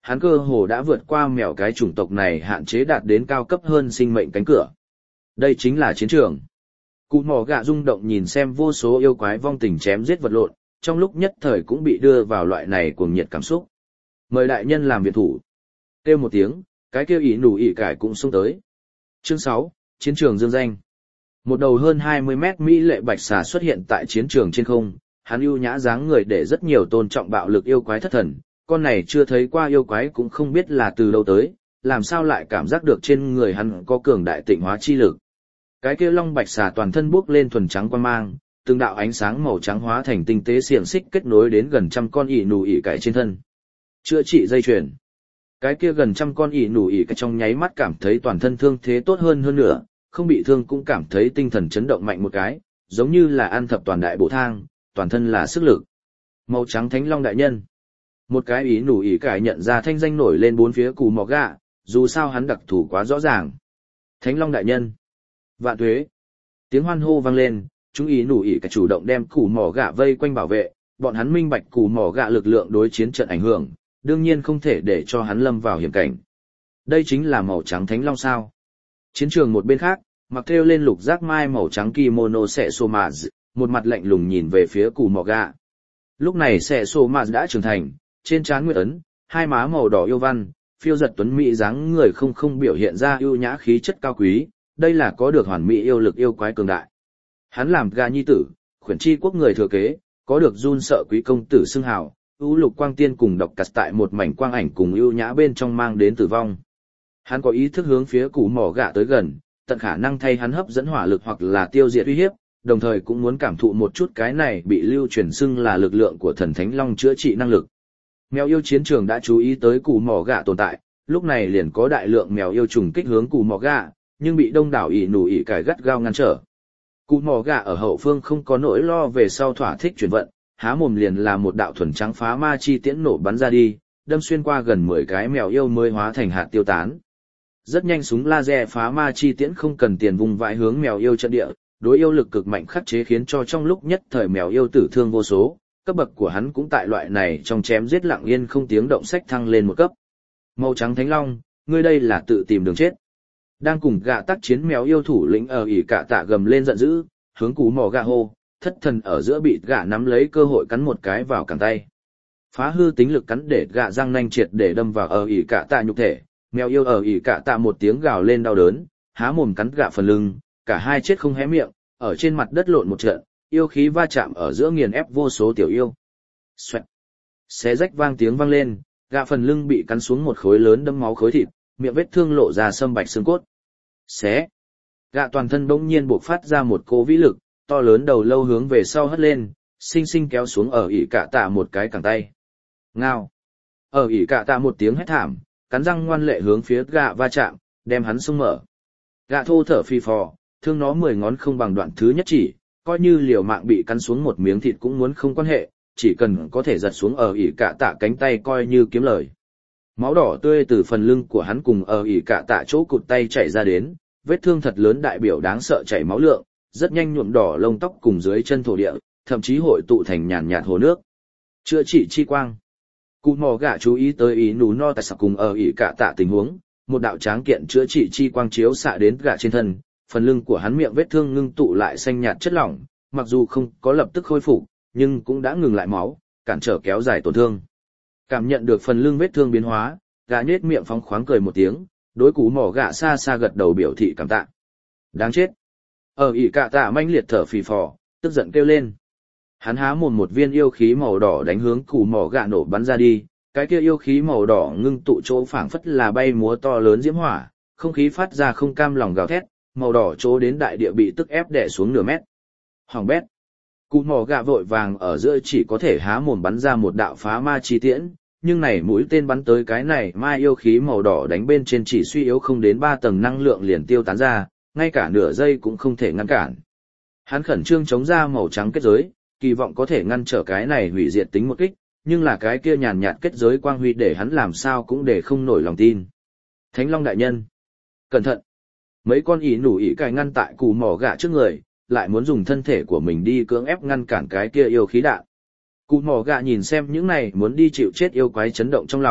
hắn cơ hồ đã vượt qua mèo cái chủng tộc này hạn chế đạt đến cao cấp hơn sinh mệnh cánh cửa. Đây chính là chiến trường. Cụ mỏ gạ rung động nhìn xem vô số yêu quái vong tình chém giết vật lộn, trong lúc nhất thời cũng bị đưa vào loại này cuồng nhiệt cảm xúc. Mời đại nhân làm viện thủ. Kêu một tiếng, cái kêu ỉ nủ ỉ cải cũng xông tới. Chương sáu, Chiến trường dương danh. Một đầu hơn hai mươi mét mỹ lệ bạch xà xuất hiện tại chiến trường trên không, hắn ưu nhã dáng người để rất nhiều tôn trọng bạo lực yêu quái thất thần, con này chưa thấy qua yêu quái cũng không biết là từ đâu tới, làm sao lại cảm giác được trên người hắn có cường đại tịnh hóa chi lực. Cái kia long bạch xà toàn thân bốc lên thuần trắng quang mang, từng đạo ánh sáng màu trắng hóa thành tinh tế xiềng xích kết nối đến gần trăm con ỉ nủ ỉ cải trên thân. Chữa trị dây chuyền. Cái kia gần trăm con ỉ nủ ỉ cải trong nháy mắt cảm thấy toàn thân thương thế tốt hơn hơn nữa, không bị thương cũng cảm thấy tinh thần chấn động mạnh một cái, giống như là ăn thập toàn đại bộ thang, toàn thân là sức lực. Màu trắng thánh long đại nhân. Một cái ỉ nủ ỉ cải nhận ra thanh danh nổi lên bốn phía cù mò gạ, dù sao hắn đặc thù quá rõ ràng. Thánh long đại nhân. Vạn tuế. Tiếng hoan hô vang lên, chúng ý nủ ỉ cả chủ động đem củ mỏ gạ vây quanh bảo vệ, bọn hắn minh bạch củ mỏ gạ lực lượng đối chiến trận ảnh hưởng, đương nhiên không thể để cho hắn lâm vào hiểm cảnh. Đây chính là màu trắng thánh long sao. Chiến trường một bên khác, mặc thêu lên lục giác mai màu trắng kimono sẹ sô mà một mặt lạnh lùng nhìn về phía củ mỏ gạ. Lúc này sẹ sô mà đã trưởng thành, trên trán nguyệt ấn, hai má màu đỏ yêu văn, phiêu giật tuấn mỹ dáng người không không biểu hiện ra ưu nhã khí chất cao quý, đây là có được hoàn mỹ yêu lực yêu quái cường đại. Hắn làm gà nhi tử, khuyển chi quốc người thừa kế, có được run sợ quý công tử xưng hào, ưu lục quang tiên cùng độc cắt tại một mảnh quang ảnh cùng ưu nhã bên trong mang đến tử vong. Hắn có ý thức hướng phía củ mỏ gạ tới gần, tận khả năng thay hắn hấp dẫn hỏa lực hoặc là tiêu diệt uy hiếp, đồng thời cũng muốn cảm thụ một chút cái này bị lưu truyền xưng là lực lượng của thần thánh long chữa trị năng lực. Mèo yêu chiến trường đã chú ý tới củ mỏ gạ tồn tại, lúc này liền có đại lượng mèo yêu trùng kích hướng củ mỏ gạ, nhưng bị đông đảo ỉ nủ ỉ cải gắt gao ngăn trở. Cụ mỏ gạ ở hậu phương không có nỗi lo về sau thỏa thích chuyển vận, há mồm liền là một đạo thuần trắng phá ma chi tiễn nổ bắn ra đi, đâm xuyên qua gần mười cái mèo yêu mới hóa thành hạt tiêu tán. Rất nhanh súng laser phá ma chi tiễn không cần tiền vùng vãi hướng mèo yêu trận địa, đối yêu lực cực mạnh khắc chế khiến cho trong lúc nhất thời mèo yêu tử thương vô số, cấp bậc của hắn cũng tại loại này trong chém giết lặng yên không tiếng động sách thăng lên một cấp. Màu trắng thánh long, ngươi đây là tự tìm đường chết. Đang cùng gạ tác chiến mèo yêu thủ lĩnh ở ỉ cả tạ gầm lên giận dữ, hướng cú mò gạ hô, thất thần ở giữa bị gạ nắm lấy cơ hội cắn một cái vào cẳng tay. Phá hư tính lực cắn để gạ răng nanh triệt để đâm vào ở ỉ cả tạ nhục thể, mèo yêu ở ỉ cả tạ một tiếng gào lên đau đớn, há mồm cắn gạ phần lưng, cả hai chết không hé miệng, ở trên mặt đất lộn một trận, yêu khí va chạm ở giữa nghiền ép vô số tiểu yêu. Xoẹt. Xé rách vang tiếng vang lên, gạ phần lưng bị cắn xuống một khối lớn đâm máu khối thịt, miệng vết thương lộ ra sâm bạch xương cốt. Xé. Gạ toàn thân bỗng nhiên bộc phát ra một cỗ vĩ lực, to lớn đầu lâu hướng về sau hất lên, xinh xinh kéo xuống ở ỉ cả tạ một cái cẳng tay. Ngao. Ở ỉ cả tạ một tiếng hét thảm, cắn răng ngoan lệ hướng phía gạ va chạm, đem hắn xông mở. Gạ thô thở phì phò, thương nó mười ngón không bằng đoạn thứ nhất chỉ, coi như liều mạng bị cắn xuống một miếng thịt cũng muốn không quan hệ, chỉ cần có thể giật xuống ở ỉ cả tạ cánh tay coi như kiếm lời. Máu đỏ tươi từ phần lưng của hắn cùng ở ỉ cả tạ chỗ cụt tay chảy ra đến, vết thương thật lớn đại biểu đáng sợ chảy máu lượng, rất nhanh nhuộm đỏ lông tóc cùng dưới chân thổ địa, thậm chí hội tụ thành nhàn nhạt hồ nước. Chữa trị chi quang. Cụ mò gạ chú ý tới ý nú no tại sao cùng ở ỉ cả tạ tình huống, một đạo tráng kiện chữa trị chi quang chiếu xạ đến gạ trên thân, phần lưng của hắn miệng vết thương ngưng tụ lại xanh nhạt chất lỏng, mặc dù không có lập tức khôi phục, nhưng cũng đã ngừng lại máu, cản trở kéo dài tổn thương. Cảm nhận được phần lưng vết thương biến hóa, gã nhếch miệng phóng khoáng cười một tiếng, đối cú mỏ gạ xa xa gật đầu biểu thị cảm tạ. Đáng chết. Ở ỉ cả tạ manh liệt thở phì phò, tức giận kêu lên. Hắn há mồm một viên yêu khí màu đỏ đánh hướng cú mỏ gạ nổ bắn ra đi, cái kia yêu khí màu đỏ ngưng tụ chỗ phảng phất là bay múa to lớn diễm hỏa, không khí phát ra không cam lòng gào thét, màu đỏ chỗ đến đại địa bị tức ép đè xuống nửa mét. Hoàng bét. Cú mỏ gạ vội vàng ở giữa chỉ có thể há mồm bắn ra một đạo phá ma chi tiễn, nhưng này mũi tên bắn tới cái này mai yêu khí màu đỏ đánh bên trên chỉ suy yếu không đến ba tầng năng lượng liền tiêu tán ra, ngay cả nửa giây cũng không thể ngăn cản. Hắn khẩn trương chống ra màu trắng kết giới, kỳ vọng có thể ngăn trở cái này hủy diệt tính một kích, nhưng là cái kia nhàn nhạt kết giới quang huy để hắn làm sao cũng để không nổi lòng tin. Thánh Long đại nhân, cẩn thận! Mấy con ỉ nủ ỉ cài ngăn tại cù mỏ gạ trước người, lại muốn dùng thân thể của mình đi cưỡng ép ngăn cản cái kia yêu khí đạn. Cụ mỏ gạ nhìn xem những này muốn đi chịu chết yêu quái chấn động trong lòng,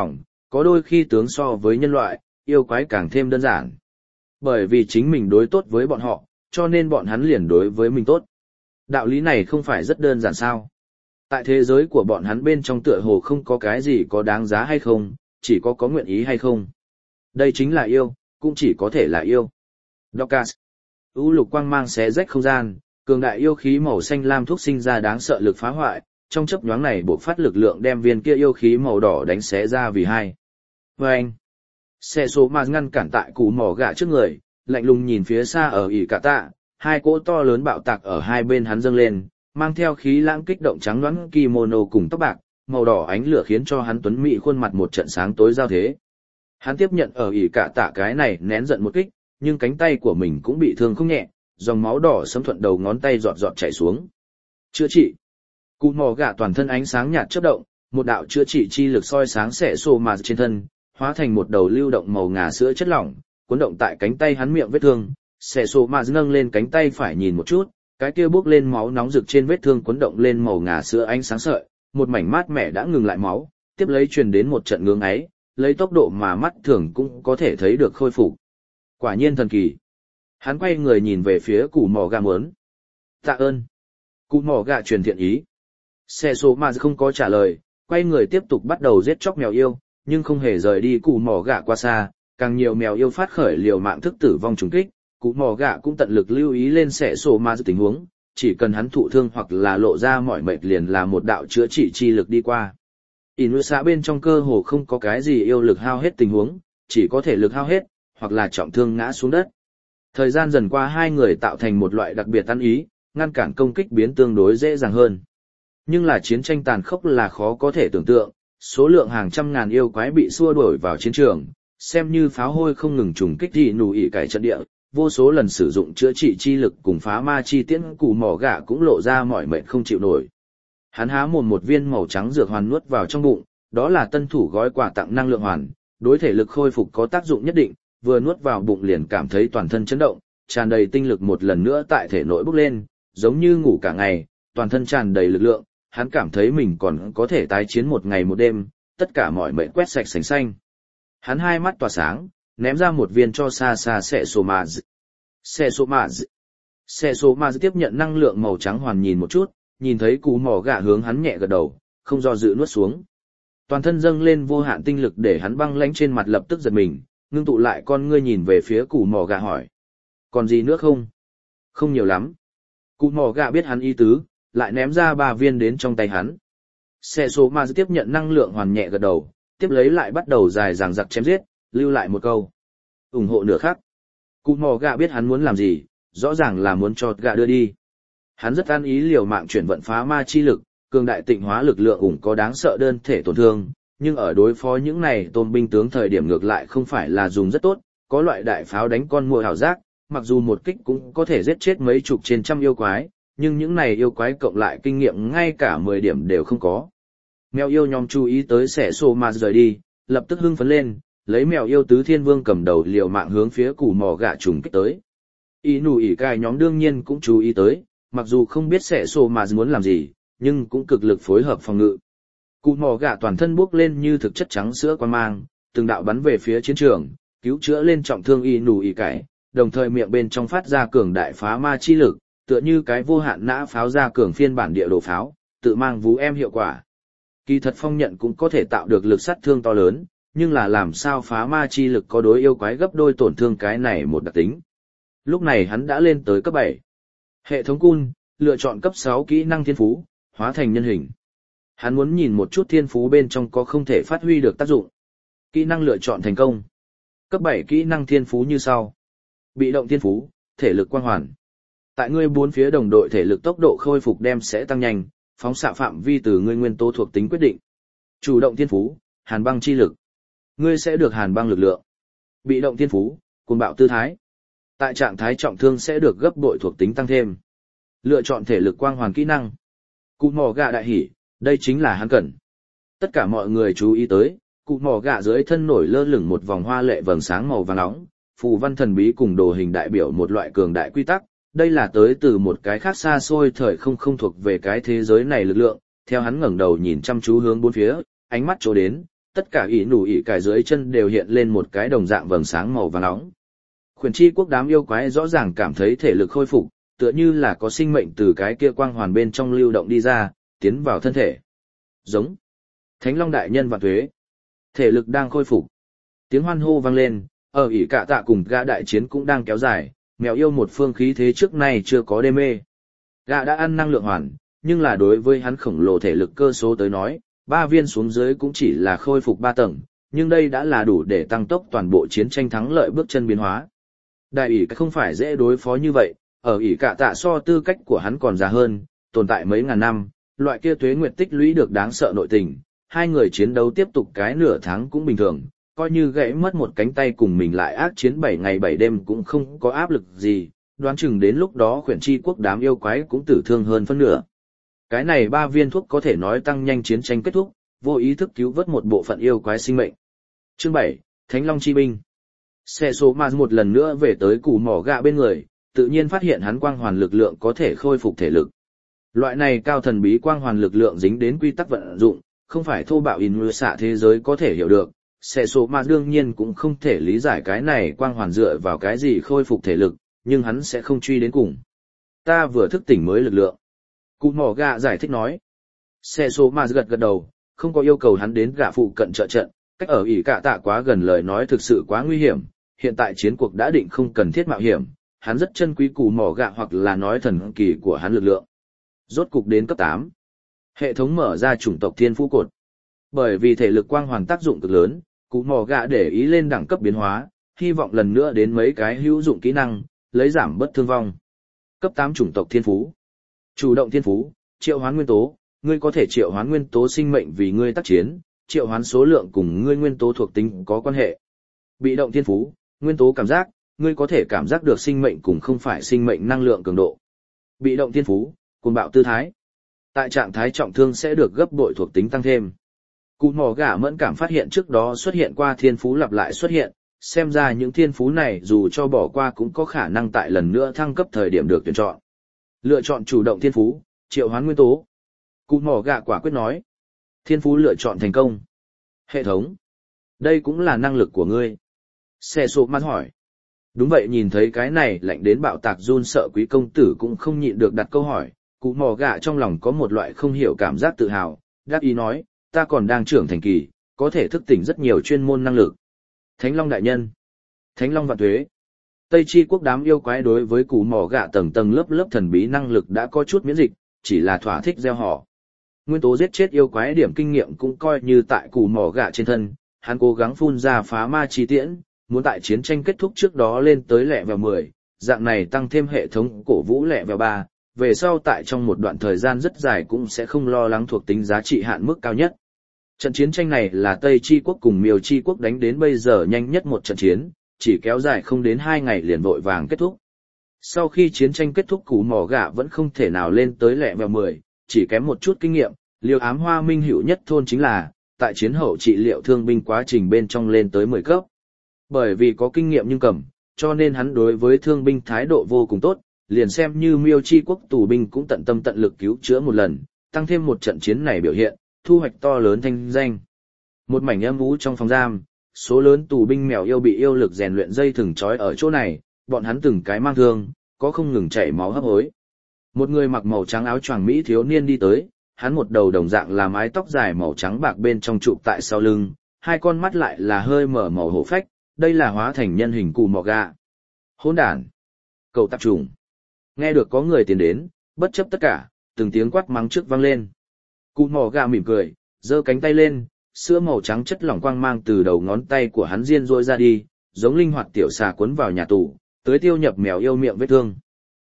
Có đôi khi tướng so với nhân loại, yêu quái càng thêm đơn giản. Bởi vì chính mình đối tốt với bọn họ, cho nên bọn hắn liền đối với mình tốt. Đạo lý này không phải rất đơn giản sao? Tại thế giới của bọn hắn bên trong tựa hồ không có cái gì có đáng giá hay không, chỉ có có nguyện ý hay không. Đây chính là yêu, cũng chỉ có thể là yêu. Docas. U lục quang mang xé rách không gian, cường đại yêu khí màu xanh lam thuốc sinh ra đáng sợ lực phá hoại, trong chớp nhoáng này bộc phát lực lượng đem viên kia yêu khí màu đỏ đánh xé ra vì hai. Vâng! Xe số mà ngăn cản tại củ mỏ gạ trước người, lạnh lùng nhìn phía xa ở ỉ cả tạ, hai cỗ to lớn bạo tạc ở hai bên hắn dâng lên, mang theo khí lãng kích động trắng đoán kimono cùng tóc bạc, màu đỏ ánh lửa khiến cho hắn tuấn mỹ khuôn mặt một trận sáng tối giao thế. Hắn tiếp nhận ở ỉ cả tạ cái này nén giận một kích, nhưng cánh tay của mình cũng bị thương không nhẹ, dòng máu đỏ xâm thuận đầu ngón tay giọt giọt chảy xuống. Chữa trị. Cụ mỏ gạ toàn thân ánh sáng nhạt chớp động, một đạo chữa trị chi lực soi sáng xẻ xô mà trên thân, hóa thành một đầu lưu động màu ngà sữa chất lỏng, cuốn động tại cánh tay hắn miệng vết thương. Xẻ xô mà nâng lên cánh tay phải nhìn một chút, cái kia bốc lên máu nóng rực trên vết thương cuốn động lên màu ngà sữa ánh sáng sợi, một mảnh mát mẻ đã ngừng lại máu, tiếp lấy truyền đến một trận ngưỡng ấy, lấy tốc độ mà mắt thường cũng có thể thấy được khôi phục. Quả nhiên thần kỳ. Hắn quay người nhìn về phía củ mỏ gà muốn. Tạ ơn. Củ mỏ gà truyền thiện ý. Xe số mà không có trả lời, quay người tiếp tục bắt đầu giết chóc mèo yêu, nhưng không hề rời đi củ mỏ gà qua xa, càng nhiều mèo yêu phát khởi liều mạng thức tử vong trùng kích, củ mỏ gà cũng tận lực lưu ý lên xe số mà tình huống, chỉ cần hắn thụ thương hoặc là lộ ra mọi mệt liền là một đạo chữa trị chi lực đi qua. Inu xã bên trong cơ hồ không có cái gì yêu lực hao hết tình huống, chỉ có thể lực hao hết, hoặc là trọng thương ngã xuống đất. Thời gian dần qua hai người tạo thành một loại đặc biệt ăn ý, ngăn cản công kích biến tương đối dễ dàng hơn. Nhưng là chiến tranh tàn khốc là khó có thể tưởng tượng, số lượng hàng trăm ngàn yêu quái bị xua đuổi vào chiến trường, xem như pháo hôi không ngừng trùng kích thì nụ ỉ cải trận địa, vô số lần sử dụng chữa trị chi lực cùng phá ma chi tiễn củ mỏ gạ cũng lộ ra mỏi mệt không chịu nổi. Hắn há mồm một viên màu trắng dược hoàn nuốt vào trong bụng, đó là tân thủ gói quà tặng năng lượng hoàn, đối thể lực khôi phục có tác dụng nhất định, vừa nuốt vào bụng liền cảm thấy toàn thân chấn động, tràn đầy tinh lực một lần nữa tại thể nội bốc lên, giống như ngủ cả ngày, toàn thân tràn đầy lực lượng, hắn cảm thấy mình còn có thể tái chiến một ngày một đêm, tất cả mọi mệt quét sạch sành xanh. Hắn hai mắt tỏa sáng, ném ra một viên cho xa xa Sẻ Sô Mà. Sẻ Sô Mà. Sẻ Sô Mà tiếp nhận năng lượng màu trắng hoàn nhìn một chút, nhìn thấy cú mỏ gạ hướng hắn nhẹ gật đầu, không do dự nuốt xuống. Toàn thân dâng lên vô hạn tinh lực để hắn băng lãnh trên mặt lập tức giật mình, ngưng tụ lại con ngươi nhìn về phía củ mỏ gạ hỏi. Còn gì nữa không? Không nhiều lắm. Củ mỏ gạ biết hắn ý tứ, lại ném ra ba viên đến trong tay hắn. Sẻ Sô Mà tiếp nhận năng lượng hoàn nhẹ gật đầu, tiếp lấy lại bắt đầu dài dằng dặc chém giết, lưu lại một câu. ủng hộ nửa khắc. Củ mỏ gạ biết hắn muốn làm gì, rõ ràng là muốn cho gạ đưa đi. Hắn rất an ý liều mạng chuyển vận phá ma chi lực, cường đại tịnh hóa lực lượng ủng có đáng sợ đơn thể tổn thương, nhưng ở đối phó những này tôn binh tướng thời điểm ngược lại không phải là dùng rất tốt, có loại đại pháo đánh con muỗi hảo giác, mặc dù một kích cũng có thể giết chết mấy chục trên trăm yêu quái, nhưng những này yêu quái cộng lại kinh nghiệm ngay cả mười điểm đều không có. Mèo yêu nhóm chú ý tới Sẻ Sô Mà rời đi, lập tức hưng phấn lên, lấy mèo yêu tứ thiên vương cầm đầu liều mạng hướng phía củ mỏ gạ trùng kích tới. Y nụ ỉ cai nhóm đương nhiên cũng chú ý tới, mặc dù không biết Sẻ Sô Mà muốn làm gì, nhưng cũng cực lực phối hợp phòng ngự. Cụ mỏ gạ toàn thân bốc lên như thực chất trắng sữa quang mang, từng đạo bắn về phía chiến trường, cứu chữa lên trọng thương y nù y cải, đồng thời miệng bên trong phát ra cường đại phá ma chi lực, tựa như cái vô hạn nã pháo ra cường phiên bản địa đồ pháo, tự mang vú em hiệu quả. Kỳ thật phong nhận cũng có thể tạo được lực sát thương to lớn, nhưng là làm sao phá ma chi lực có đối yêu quái gấp đôi tổn thương cái này một đặc tính. Lúc này hắn đã lên tới cấp bảy. Hệ thống cun, lựa chọn cấp sáu kỹ năng thiên phú, hóa thành nhân hình. Hắn muốn nhìn một chút thiên phú bên trong có không thể phát huy được tác dụng. Kỹ năng lựa chọn thành công. Cấp bảy kỹ năng thiên phú như sau. Bị động thiên phú, thể lực quang hoàn. Tại ngươi bốn phía đồng đội thể lực tốc độ khôi phục đem sẽ tăng nhanh, phóng xạ phạm vi từ ngươi nguyên tố thuộc tính quyết định. Chủ động thiên phú, hàn băng chi lực. Ngươi sẽ được hàn băng lực lượng. Bị động thiên phú, cuồng bạo tư thái. Tại trạng thái trọng thương sẽ được gấp bội thuộc tính tăng thêm. Lựa chọn thể lực quang hoàn kỹ năng. Cụ mỏ gạ đại hỉ, đây chính là hắn cần. Tất cả mọi người chú ý tới, cụ mỏ gạ dưới thân nổi lơ lửng một vòng hoa lệ vầng sáng màu vàng nóng, phù văn thần bí cùng đồ hình đại biểu một loại cường đại quy tắc, đây là tới từ một cái khác xa xôi thời không không thuộc về cái thế giới này lực lượng. Theo hắn ngẩng đầu nhìn chăm chú hướng bốn phía, ánh mắt chỗ đến, tất cả ỷ nủ ỷ cải dưới chân đều hiện lên một cái đồng dạng vầng sáng màu vàng nóng. Khuyển chi quốc đám yêu quái rõ ràng cảm thấy thể lực khôi phục, tựa như là có sinh mệnh từ cái kia quang hoàn bên trong lưu động đi ra, tiến vào thân thể. Giống. Thánh Long đại nhân vạn tuế. Thể lực đang khôi phục. Tiếng hoan hô vang lên, ở ỷ cả tạ cùng gã đại chiến cũng đang kéo dài, mèo yêu một phương khí thế trước nay chưa có đê mê. Gã đã ăn năng lượng hoàn, nhưng là đối với hắn khổng lồ thể lực cơ số tới nói, ba viên xuống dưới cũng chỉ là khôi phục ba tầng, nhưng đây đã là đủ để tăng tốc toàn bộ chiến tranh thắng lợi bước chân biến hóa. Đại ỷ không phải dễ đối phó như vậy, ở ỷ cả tạ so tư cách của hắn còn già hơn, tồn tại mấy ngàn năm, loại kia tuế nguyệt tích lũy được đáng sợ nội tình, hai người chiến đấu tiếp tục cái nửa tháng cũng bình thường, coi như gãy mất một cánh tay cùng mình lại ác chiến bảy ngày bảy đêm cũng không có áp lực gì, đoán chừng đến lúc đó khuyển chi quốc đám yêu quái cũng tử thương hơn phân nửa. Cái này ba viên thuốc có thể nói tăng nhanh chiến tranh kết thúc, vô ý thức cứu vớt một bộ phận yêu quái sinh mệnh. Chương bảy, Thánh Long chi binh. Xe số mà một lần nữa về tới củ mỏ gạ bên người, tự nhiên phát hiện hắn quang hoàn lực lượng có thể khôi phục thể lực. Loại này cao thần bí quang hoàn lực lượng dính đến quy tắc vận dụng, không phải thô bạo in xạ thế giới có thể hiểu được. Xe số mà đương nhiên cũng không thể lý giải cái này quang hoàn dựa vào cái gì khôi phục thể lực, nhưng hắn sẽ không truy đến cùng. Ta vừa thức tỉnh mới lực lượng. Cụ mỏ gạ giải thích nói. Xe số mà gật gật đầu, không có yêu cầu hắn đến gạ phụ cận trợ trận, cách ở ỷ cả tạ quá gần lời nói thực sự quá nguy hiểm, hiện tại chiến cuộc đã định không cần thiết mạo hiểm, hắn rất trân quý cụ mỏ gạ hoặc là nói thần kỳ của hắn lực lượng. Rốt cục đến cấp tám. Hệ thống mở ra chủng tộc thiên phú cột. Bởi vì thể lực quang hoàn tác dụng cực lớn, cụ mỏ gạ để ý lên đẳng cấp biến hóa, hy vọng lần nữa đến mấy cái hữu dụng kỹ năng, lấy giảm bất thương vong. Cấp tám chủng tộc thiên phú. Chủ động thiên phú, triệu hoán nguyên tố, ngươi có thể triệu hoán nguyên tố sinh mệnh vì ngươi tác chiến, triệu hoán số lượng cùng ngươi nguyên tố thuộc tính có quan hệ. Bị động thiên phú, nguyên tố cảm giác, ngươi có thể cảm giác được sinh mệnh cùng không phải sinh mệnh năng lượng cường độ. Bị động thiên phú, cuồng bạo tư thái. Tại trạng thái trọng thương sẽ được gấp bội thuộc tính tăng thêm. Cụ mỏ gà mẫn cảm phát hiện trước đó xuất hiện qua thiên phú lặp lại xuất hiện, xem ra những thiên phú này dù cho bỏ qua cũng có khả năng tại lần nữa thăng cấp thời điểm được tuyển chọn. Lựa chọn chủ động thiên phú, triệu hoán nguyên tố. Cụ mỏ gà quả quyết nói. Thiên phú lựa chọn thành công. Hệ thống. Đây cũng là năng lực của ngươi. Xe sộp mắt hỏi. Đúng vậy, nhìn thấy cái này lạnh đến bạo tạc run sợ quý công tử cũng không nhịn được đặt câu hỏi. Cụ mỏ gà trong lòng có một loại không hiểu cảm giác tự hào, đáp ý nói, ta còn đang trưởng thành kỳ, có thể thức tỉnh rất nhiều chuyên môn năng lực. Thánh Long đại nhân. Thánh Long vạn tuế. Tây Chi quốc đám yêu quái đối với củ mỏ gạ tầng tầng lớp lớp thần bí năng lực đã có chút miễn dịch, chỉ là thỏa thích gieo họ. Nguyên tố giết chết yêu quái điểm kinh nghiệm cũng coi như tại củ mỏ gạ trên thân, hắn cố gắng phun ra phá ma chi tiễn, muốn tại chiến tranh kết thúc trước đó lên tới lẹ vèo mười, dạng này tăng thêm hệ thống cổ vũ lẹ vèo ba, về sau tại trong một đoạn thời gian rất dài cũng sẽ không lo lắng thuộc tính giá trị hạn mức cao nhất. Trận chiến tranh này là Tây Chi quốc cùng Miêu Chi quốc đánh đến bây giờ nhanh nhất một trận chiến, chỉ kéo dài không đến hai ngày liền vội vàng kết thúc. Sau khi chiến tranh kết thúc củ mỏ gạ vẫn không thể nào lên tới lẹ vèo mười, chỉ kém một chút kinh nghiệm, liều ám hoa minh hữu nhất thôn chính là, tại chiến hậu trị liệu thương binh quá trình bên trong lên tới mười cấp. Bởi vì có kinh nghiệm nhưng cầm, cho nên hắn đối với thương binh thái độ vô cùng tốt, liền xem như Miêu Chi quốc tù binh cũng tận tâm tận lực cứu chữa một lần, tăng thêm một trận chiến này biểu hiện, thu hoạch to lớn thanh danh. Một mảnh âm u trong phòng giam, số lớn tù binh mèo yêu bị yêu lực rèn luyện dây thừng trói ở chỗ này, bọn hắn từng cái mang thương, có không ngừng chảy máu hấp hối. Một người mặc màu trắng áo choàng mỹ thiếu niên đi tới, hắn một đầu đồng dạng là mái tóc dài màu trắng bạc bên trong trụ tại sau lưng, hai con mắt lại là hơi mở màu hổ phách, đây là hóa thành nhân hình cù mỏ gà. Hỗn đản, cậu tạp trùng. Nghe được có người tiến đến, bất chấp tất cả, từng tiếng quát mắng trước vang lên. Cù mỏ gà mỉm cười, giơ cánh tay lên, sữa màu trắng chất lỏng quang mang từ đầu ngón tay của hắn diên rôi ra đi, giống linh hoạt tiểu xà cuốn vào nhà tù, tới tiêu nhập mèo yêu miệng vết thương.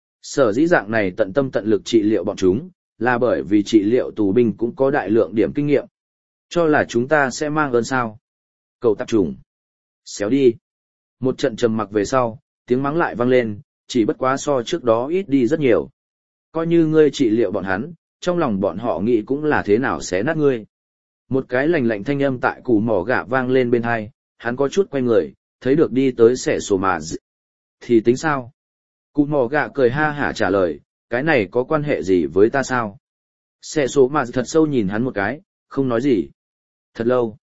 Sở dĩ dạng này tận tâm tận lực trị liệu bọn chúng, là bởi vì trị liệu tù binh cũng có đại lượng điểm kinh nghiệm. Cho là chúng ta sẽ mang ơn sao. Cậu tạp trùng. Xéo đi. Một trận trầm mặc về sau, tiếng mắng lại vang lên, chỉ bất quá so trước đó ít đi rất nhiều. Coi như ngươi trị liệu bọn hắn, trong lòng bọn họ nghĩ cũng là thế nào xé nát ngươi. Một cái lạnh lạnh thanh âm tại củ mỏ gạ vang lên bên hai, hắn có chút quay người, thấy được đi tới xẻ sổ mà d... Thì tính sao? Củ mỏ gạ cười ha hả trả lời, cái này có quan hệ gì với ta sao? Xẻ sổ mà d... thật sâu nhìn hắn một cái, không nói gì. Thật lâu.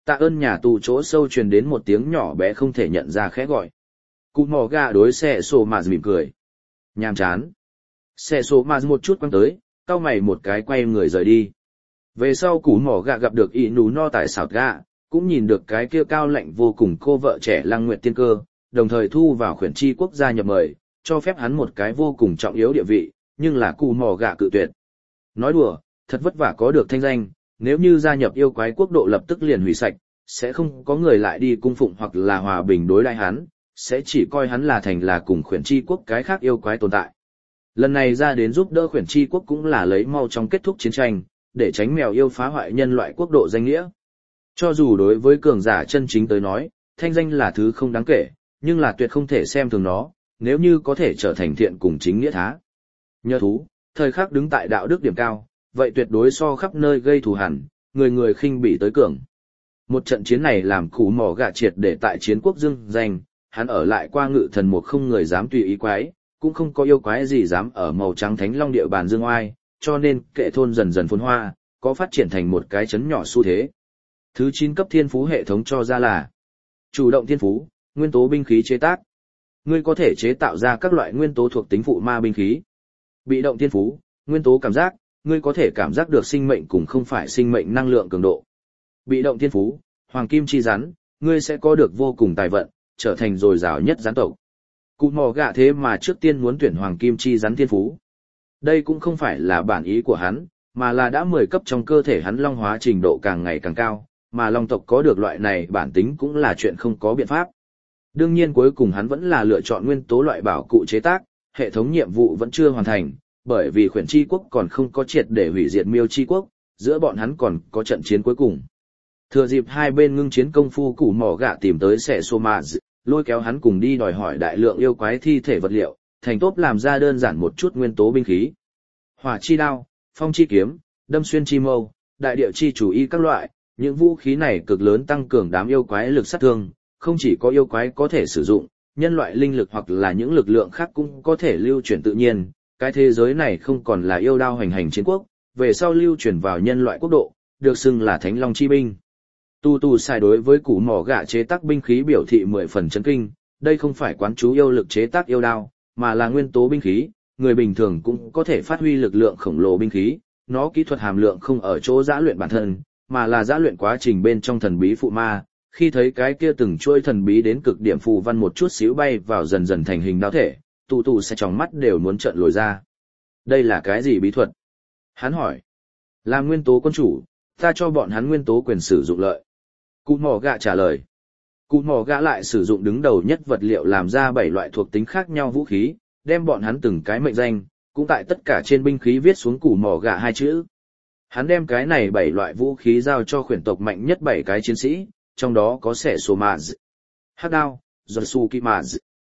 Tạ ơn nhà tù chỗ sâu truyền đến một tiếng nhỏ bé không thể nhận ra khẽ gọi. Cụ mò gạ đối xe sổ mà mỉm cười. Nhàm chán. Xe sổ mà một chút quăng tới, cau mày một cái quay người rời đi. Về sau cụ mò gạ gặp được ỷ nú no tại xảo gạ, cũng nhìn được cái kia cao lạnh vô cùng cô vợ trẻ Lăng Nguyệt Tiên Cơ, đồng thời thu vào khuyển chi quốc gia nhập mời, cho phép hắn một cái vô cùng trọng yếu địa vị, nhưng là cụ mò gạ cự tuyệt. Nói đùa, thật vất vả có được thanh danh, nếu như gia nhập yêu quái quốc độ lập tức liền hủy sạch, sẽ không có người lại đi cung phụng hoặc là hòa bình đối đãi hắn, sẽ chỉ coi hắn là thành là cùng khuyển chi quốc cái khác yêu quái tồn tại. Lần này ra đến giúp đỡ khuyển chi quốc cũng là lấy mau trong kết thúc chiến tranh, để tránh mèo yêu phá hoại nhân loại quốc độ danh nghĩa. Cho dù đối với cường giả chân chính tới nói, thanh danh là thứ không đáng kể, nhưng là tuyệt không thể xem thường nó, nếu như có thể trở thành thiện cùng chính nghĩa thá. Nhờ thú, thời khắc đứng tại đạo đức điểm cao, vậy tuyệt đối so khắp nơi gây thù hằn, người người khinh bỉ tới cường. Một trận chiến này làm củ mỏ gạ triệt để tại chiến quốc dương danh, hắn ở lại qua ngự thần một không người dám tùy ý quái, cũng không có yêu quái gì dám ở màu trắng thánh long địa bàn dương oai, cho nên kệ thôn dần dần phồn hoa, có phát triển thành một cái chấn nhỏ xu thế. Thứ chín cấp thiên phú hệ thống cho ra là chủ động thiên phú, nguyên tố binh khí chế tác. Ngươi có thể chế tạo ra các loại nguyên tố thuộc tính phụ ma binh khí. Bị động thiên phú, nguyên tố cảm giác, ngươi có thể cảm giác được sinh mệnh cùng không phải sinh mệnh năng lượng cường độ. Bị động thiên phú, hoàng kim chi rắn, ngươi sẽ có được vô cùng tài vận, trở thành dồi dào nhất rắn tộc. Cụ mò gạ thế mà trước tiên muốn tuyển hoàng kim chi rắn thiên phú. Đây cũng không phải là bản ý của hắn, mà là đã mười cấp trong cơ thể hắn long hóa trình độ càng ngày càng cao, mà long tộc có được loại này bản tính cũng là chuyện không có biện pháp. Đương nhiên cuối cùng hắn vẫn là lựa chọn nguyên tố loại bảo cụ chế tác, hệ thống nhiệm vụ vẫn chưa hoàn thành, bởi vì khuyển chi quốc còn không có triệt để hủy diệt miêu chi quốc, giữa bọn hắn còn có trận chiến cuối cùng. Thừa dịp hai bên ngưng chiến công phu củ mỏ gạ tìm tới Sẻ Sô Mà, lôi kéo hắn cùng đi đòi hỏi đại lượng yêu quái thi thể vật liệu, thành tốt làm ra đơn giản một chút nguyên tố binh khí. Hỏa chi đao, phong chi kiếm, đâm xuyên chi mâu, đại địa chi chủ y các loại, những vũ khí này cực lớn tăng cường đám yêu quái lực sát thương, không chỉ có yêu quái có thể sử dụng, nhân loại linh lực hoặc là những lực lượng khác cũng có thể lưu chuyển tự nhiên. Cái thế giới này không còn là yêu đao hành hành chiến quốc, về sau lưu chuyển vào nhân loại quốc độ, được xưng là Thánh Long chi binh. Tu Tu sai đối với củ mỏ gạ chế tác binh khí biểu thị mười phần chấn kinh, đây không phải quán chú yêu lực chế tác yêu đao, mà là nguyên tố binh khí, người bình thường cũng có thể phát huy lực lượng khổng lồ binh khí, nó kỹ thuật hàm lượng không ở chỗ giã luyện bản thân, mà là giã luyện quá trình bên trong thần bí phụ ma. Khi thấy cái kia từng chuỗi thần bí đến cực điểm phù văn một chút xíu bay vào dần dần thành hình đao thể, Tu Tu sẽ trong mắt đều muốn trợn lồi ra. Đây là cái gì bí thuật? Hắn hỏi. Là nguyên tố quân chủ, ta cho bọn hắn nguyên tố quyền sử dụng lợi. Cụ mỏ gạ trả lời. Cụ mỏ gạ lại sử dụng đứng đầu nhất vật liệu làm ra bảy loại thuộc tính khác nhau vũ khí, đem bọn hắn từng cái mệnh danh, cũng tại tất cả trên binh khí viết xuống cụ mỏ gạ hai chữ. Hắn đem cái này bảy loại vũ khí giao cho khuyển tộc mạnh nhất bảy cái chiến sĩ, trong đó có Sẻ Sô Mà, hắc đao, Yotsuki Mà.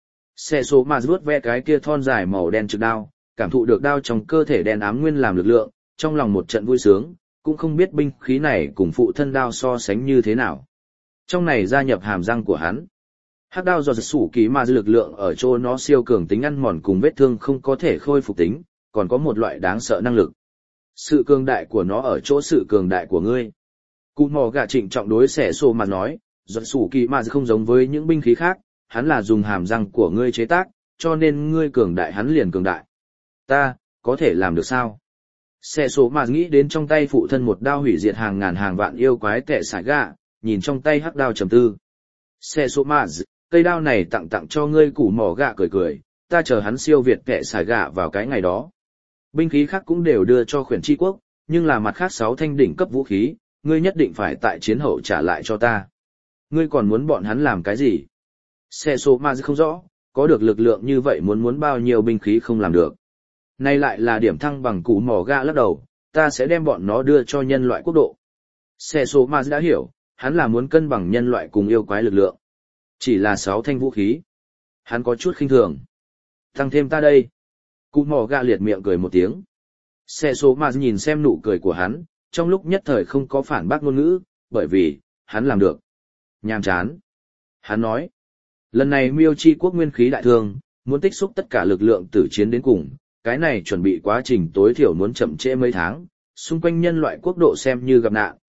Sẻ Sô Mà vuốt ve cái kia thon dài màu đen trực đao, cảm thụ được đao trong cơ thể đen ám nguyên làm lực lượng, trong lòng một trận vui sướng, cũng không biết binh khí này cùng phụ thân đao so sánh như thế nào. Trong này gia nhập hàm răng của hắn. Hắc đao do sủ ký mà lực lượng ở chỗ nó siêu cường tính ăn mòn cùng vết thương không có thể khôi phục tính, còn có một loại đáng sợ năng lực. Sự cường đại của nó ở chỗ sự cường đại của ngươi. Cụ mò gạ trịnh trọng đối Sẻ Sô Mà nói, do sủ ký mà không giống với những binh khí khác, hắn là dùng hàm răng của ngươi chế tác, cho nên ngươi cường đại hắn liền cường đại. Ta, có thể làm được sao? Sẻ Sô Mà nghĩ đến trong tay phụ thân một đao hủy diệt hàng ngàn hàng vạn yêu quái tệ sải gạ, nhìn trong tay hắc đao trầm tư. Sẻ Sô Mà, cây đao này tặng tặng cho ngươi củ mỏ gạ cười cười, ta chờ hắn siêu việt tệ sải gạ vào cái ngày đó. Binh khí khác cũng đều đưa cho khuyển chi quốc, nhưng là mặt khác sáu thanh đỉnh cấp vũ khí, ngươi nhất định phải tại chiến hậu trả lại cho ta. Ngươi còn muốn bọn hắn làm cái gì? Sẻ Sô Mà không rõ, có được lực lượng như vậy muốn muốn bao nhiêu binh khí không làm được. Nay lại là điểm thăng bằng củ mỏ gạ lắc đầu, ta sẽ đem bọn nó đưa cho nhân loại quốc độ. Sẻ Sô Mà đã hiểu, hắn là muốn cân bằng nhân loại cùng yêu quái lực lượng. Chỉ là sáu thanh vũ khí. Hắn có chút khinh thường. Tăng thêm ta đây. Cụ mỏ gạ liệt miệng cười một tiếng. Sẻ Sô Mà nhìn xem nụ cười của hắn, trong lúc nhất thời không có phản bác ngôn ngữ, bởi vì, hắn làm được. Nhàm chán. Hắn nói, lần này miêu chi quốc nguyên khí đại thương, muốn tích xúc tất cả lực lượng tử chiến đến cùng, cái này chuẩn bị quá trình tối thiểu muốn chậm trễ mấy tháng, xung quanh nhân loại quốc độ xem như gặp nạn,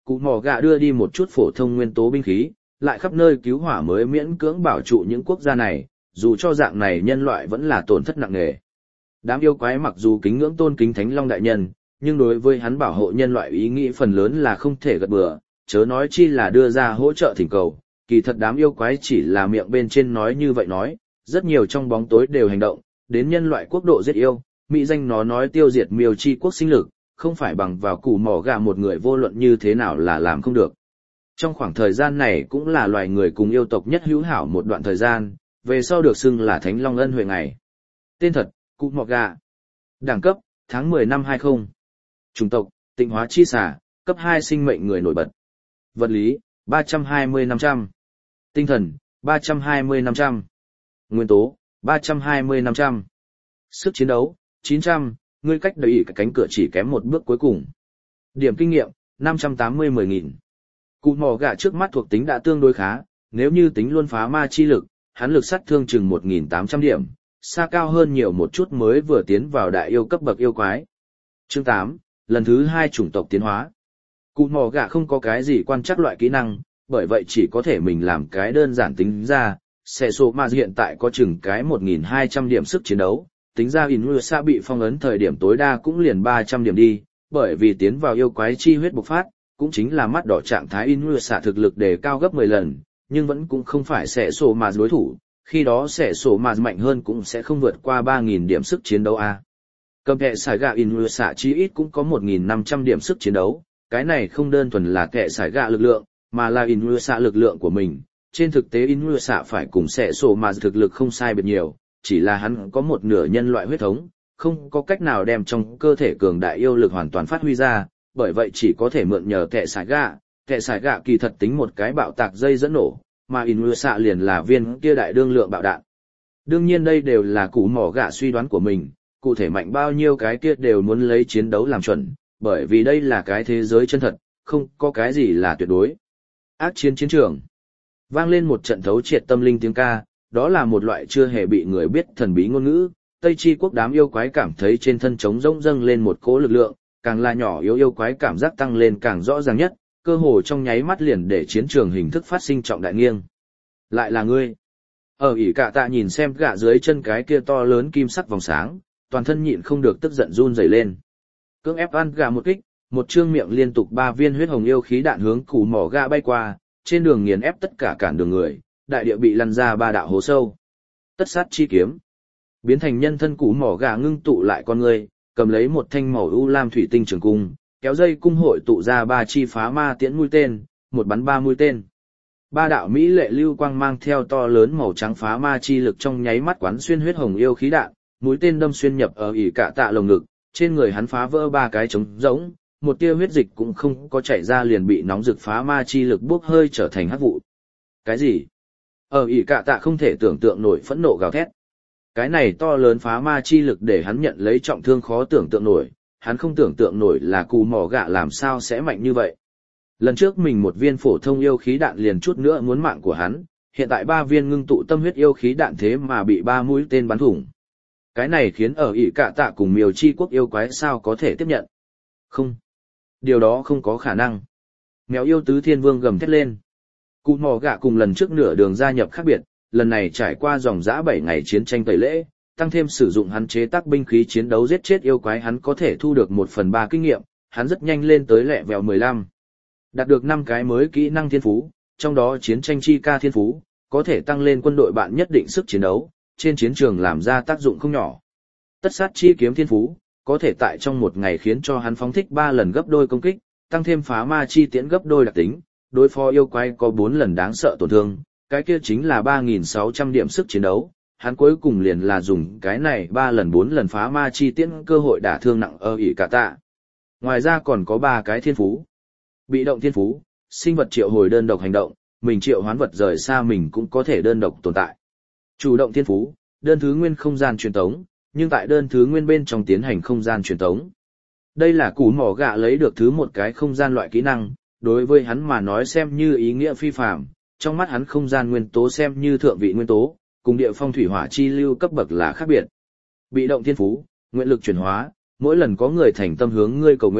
cụ mỏ gạ đưa đi một chút phổ thông nguyên tố binh khí, lại khắp nơi cứu hỏa mới miễn cưỡng bảo trụ những quốc gia này, dù cho dạng này nhân loại vẫn là tổn thất nặng nề. Đám yêu quái mặc dù kính ngưỡng tôn kính Thánh Long đại nhân, nhưng đối với hắn bảo hộ nhân loại ý nghĩ phần lớn là không thể gật bừa, chớ nói chi là đưa ra hỗ trợ thỉnh cầu. Kỳ thật đám yêu quái chỉ là miệng bên trên nói như vậy nói, rất nhiều trong bóng tối đều hành động, đến nhân loại quốc độ giết yêu, mỹ danh nó nói tiêu diệt miêu chi quốc sinh lực, không phải bằng vào củ mỏ gà một người vô luận như thế nào là làm không được. Trong khoảng thời gian này cũng là loài người cùng yêu tộc nhất hữu hảo một đoạn thời gian, về sau được xưng là Thánh Long ân huệ ngày. Tên thật, cụ mỏ gà. Đẳng cấp, tháng mười năm hai mươi. Chủng tộc, tịnh hóa chi xà, cấp hai sinh mệnh người nổi bật. Vật lý, ba trăm hai mươi năm trăm. Tinh thần, ba trăm hai mươi năm trăm. Nguyên tố, ba trăm hai mươi năm trăm. Sức chiến đấu, chín trăm, ngươi cách đẩy cả cánh cửa chỉ kém một bước cuối cùng. Điểm kinh nghiệm, năm trăm tám mươi mười nghìn. Cụ mỏ gà trước mắt thuộc tính đã tương đối khá, nếu như tính luôn phá ma chi lực, hắn lực sát thương chừng một nghìn tám trăm điểm, xa cao hơn nhiều một chút mới vừa tiến vào đại yêu cấp bậc yêu quái. Chương tám, lần thứ hai chủng tộc tiến hóa. Cụ mỏ gà không có cái gì quan trắc loại kỹ năng, bởi vậy chỉ có thể mình làm cái đơn giản tính ra, xe số mà hiện tại có chừng cái một nghìn hai trăm điểm sức chiến đấu, tính ra Inusa bị phong ấn thời điểm tối đa cũng liền ba trăm điểm đi, bởi vì tiến vào yêu quái chi huyết bộc phát, cũng chính là mắt đỏ trạng thái Inusa thực lực đề cao gấp mười lần, nhưng vẫn cũng không phải sẽ sổ mà đối thủ, khi đó sẽ sổ mà mạnh hơn cũng sẽ không vượt qua ba nghìn điểm sức chiến đấu a. Cầm kệ sải gạ Inusa chi ít cũng có một nghìn năm trăm điểm sức chiến đấu, cái này không đơn thuần là kệ sải gạ lực lượng, mà là Inusa lực lượng của mình. Trên thực tế Inusa phải cùng sẽ sổ mà thực lực không sai biệt nhiều, chỉ là hắn có một nửa nhân loại huyết thống, không có cách nào đem trong cơ thể cường đại yêu lực hoàn toàn phát huy ra, bởi vậy chỉ có thể mượn nhờ kệ sải gạ. Kệ sải gạ kỳ thật tính một cái bạo tạc dây dẫn nổ, mà Inusa liền là viên kia đại đương lượng bạo đạn. Đương nhiên đây đều là cụ mỏ gạ suy đoán của mình, cụ thể mạnh bao nhiêu cái kia đều muốn lấy chiến đấu làm chuẩn, bởi vì đây là cái thế giới chân thật, không có cái gì là tuyệt đối. Ác chiến chiến trường. Vang lên một trận thấu triệt tâm linh tiếng ca, đó là một loại chưa hề bị người biết thần bí ngôn ngữ. Tây Chi quốc đám yêu quái cảm thấy trên thân trống rỗng dâng lên một cỗ lực lượng, càng là nhỏ yếu yêu quái cảm giác tăng lên càng rõ ràng nhất, cơ hồ trong nháy mắt liền để chiến trường hình thức phát sinh trọng đại nghiêng. Lại là ngươi. Ở ỉ cả tạ nhìn xem gạ dưới chân cái kia to lớn kim sắc vòng sáng, toàn thân nhịn không được tức giận run rẩy lên. Cưỡng ép ăn gà một kích, một trương miệng liên tục ba viên huyết hồng yêu khí đạn hướng củ mỏ gà bay qua, trên đường nghiền ép tất cả cản đường người, đại địa bị lăn ra ba đạo hố sâu. Tất sát chi kiếm. Biến thành nhân thân củ mỏ gà ngưng tụ lại con người, cầm lấy một thanh màu u lam thủy tinh trường cung, kéo dây cung hội tụ ra ba chi phá ma tiễn mũi tên, một bắn ba mũi tên. Ba đạo mỹ lệ lưu quang mang theo to lớn màu trắng phá ma chi lực trong nháy mắt quán xuyên huyết hồng yêu khí đạn, mũi tên đâm xuyên nhập ở ỉ cả tạ lồng ngực, trên người hắn phá vỡ ba cái trống rỗng, một tia huyết dịch cũng không có chảy ra liền bị nóng rực phá ma chi lực bốc hơi trở thành hắc vụ. Cái gì? Ở ỉ cả tạ không thể tưởng tượng nổi phẫn nộ gào thét. Cái này to lớn phá ma chi lực để hắn nhận lấy trọng thương khó tưởng tượng nổi, hắn không tưởng tượng nổi là cù mỏ gạ làm sao sẽ mạnh như vậy. Lần trước mình một viên phổ thông yêu khí đạn liền chút nữa muốn mạng của hắn, hiện tại ba viên ngưng tụ tâm huyết yêu khí đạn thế mà bị ba mũi tên bắn thủng. Cái này khiến ở ỉ cả tạ cùng miều chi quốc yêu quái sao có thể tiếp nhận. Không. Điều đó không có khả năng. Mèo yêu tứ thiên vương gầm thét lên. Cụ mỏ gạ cùng lần trước nửa đường gia nhập khác biệt, lần này trải qua dòng dã bảy ngày chiến tranh tẩy lễ, tăng thêm sử dụng hắn chế tác binh khí chiến đấu giết chết yêu quái hắn có thể thu được một phần ba kinh nghiệm, hắn rất nhanh lên tới lẹ vèo mười lăm. Đạt được năm cái mới kỹ năng thiên phú, trong đó chiến tranh chi ca thiên phú, có thể tăng lên quân đội bạn nhất định sức chiến đấu, trên chiến trường làm ra tác dụng không nhỏ. Tất sát chi kiếm thiên phú, có thể tại trong một ngày khiến cho hắn phóng thích ba lần gấp đôi công kích, tăng thêm phá ma chi tiễn gấp đôi đặc tính, đối phó yêu quái có bốn lần đáng sợ tổn thương, cái kia chính là ba nghìn sáu trăm điểm sức chiến đấu. Hắn cuối cùng liền là dùng cái này ba lần bốn lần phá ma chi tiễn cơ hội đả thương nặng ở ỉ cả tạ. Ngoài ra còn có ba cái thiên phú. Bị động thiên phú, sinh vật triệu hồi đơn độc hành động, mình triệu hoán vật rời xa mình cũng có thể đơn độc tồn tại. Chủ động thiên phú, đơn thứ nguyên không gian truyền tống, nhưng tại đơn thứ nguyên bên trong tiến hành không gian truyền tống. Đây là củ mỏ gạ lấy được thứ một cái không gian loại kỹ năng, đối với hắn mà nói xem như ý nghĩa phi phàm, trong mắt hắn không gian nguyên tố xem như thượng vị nguyên tố, cùng địa phong thủy hỏa chi lưu cấp bậc là khác biệt. Bị động thiên phú, nguyện lực chuyển hóa, mỗi lần có người thành tâm hướng ngươi cầu nguyện,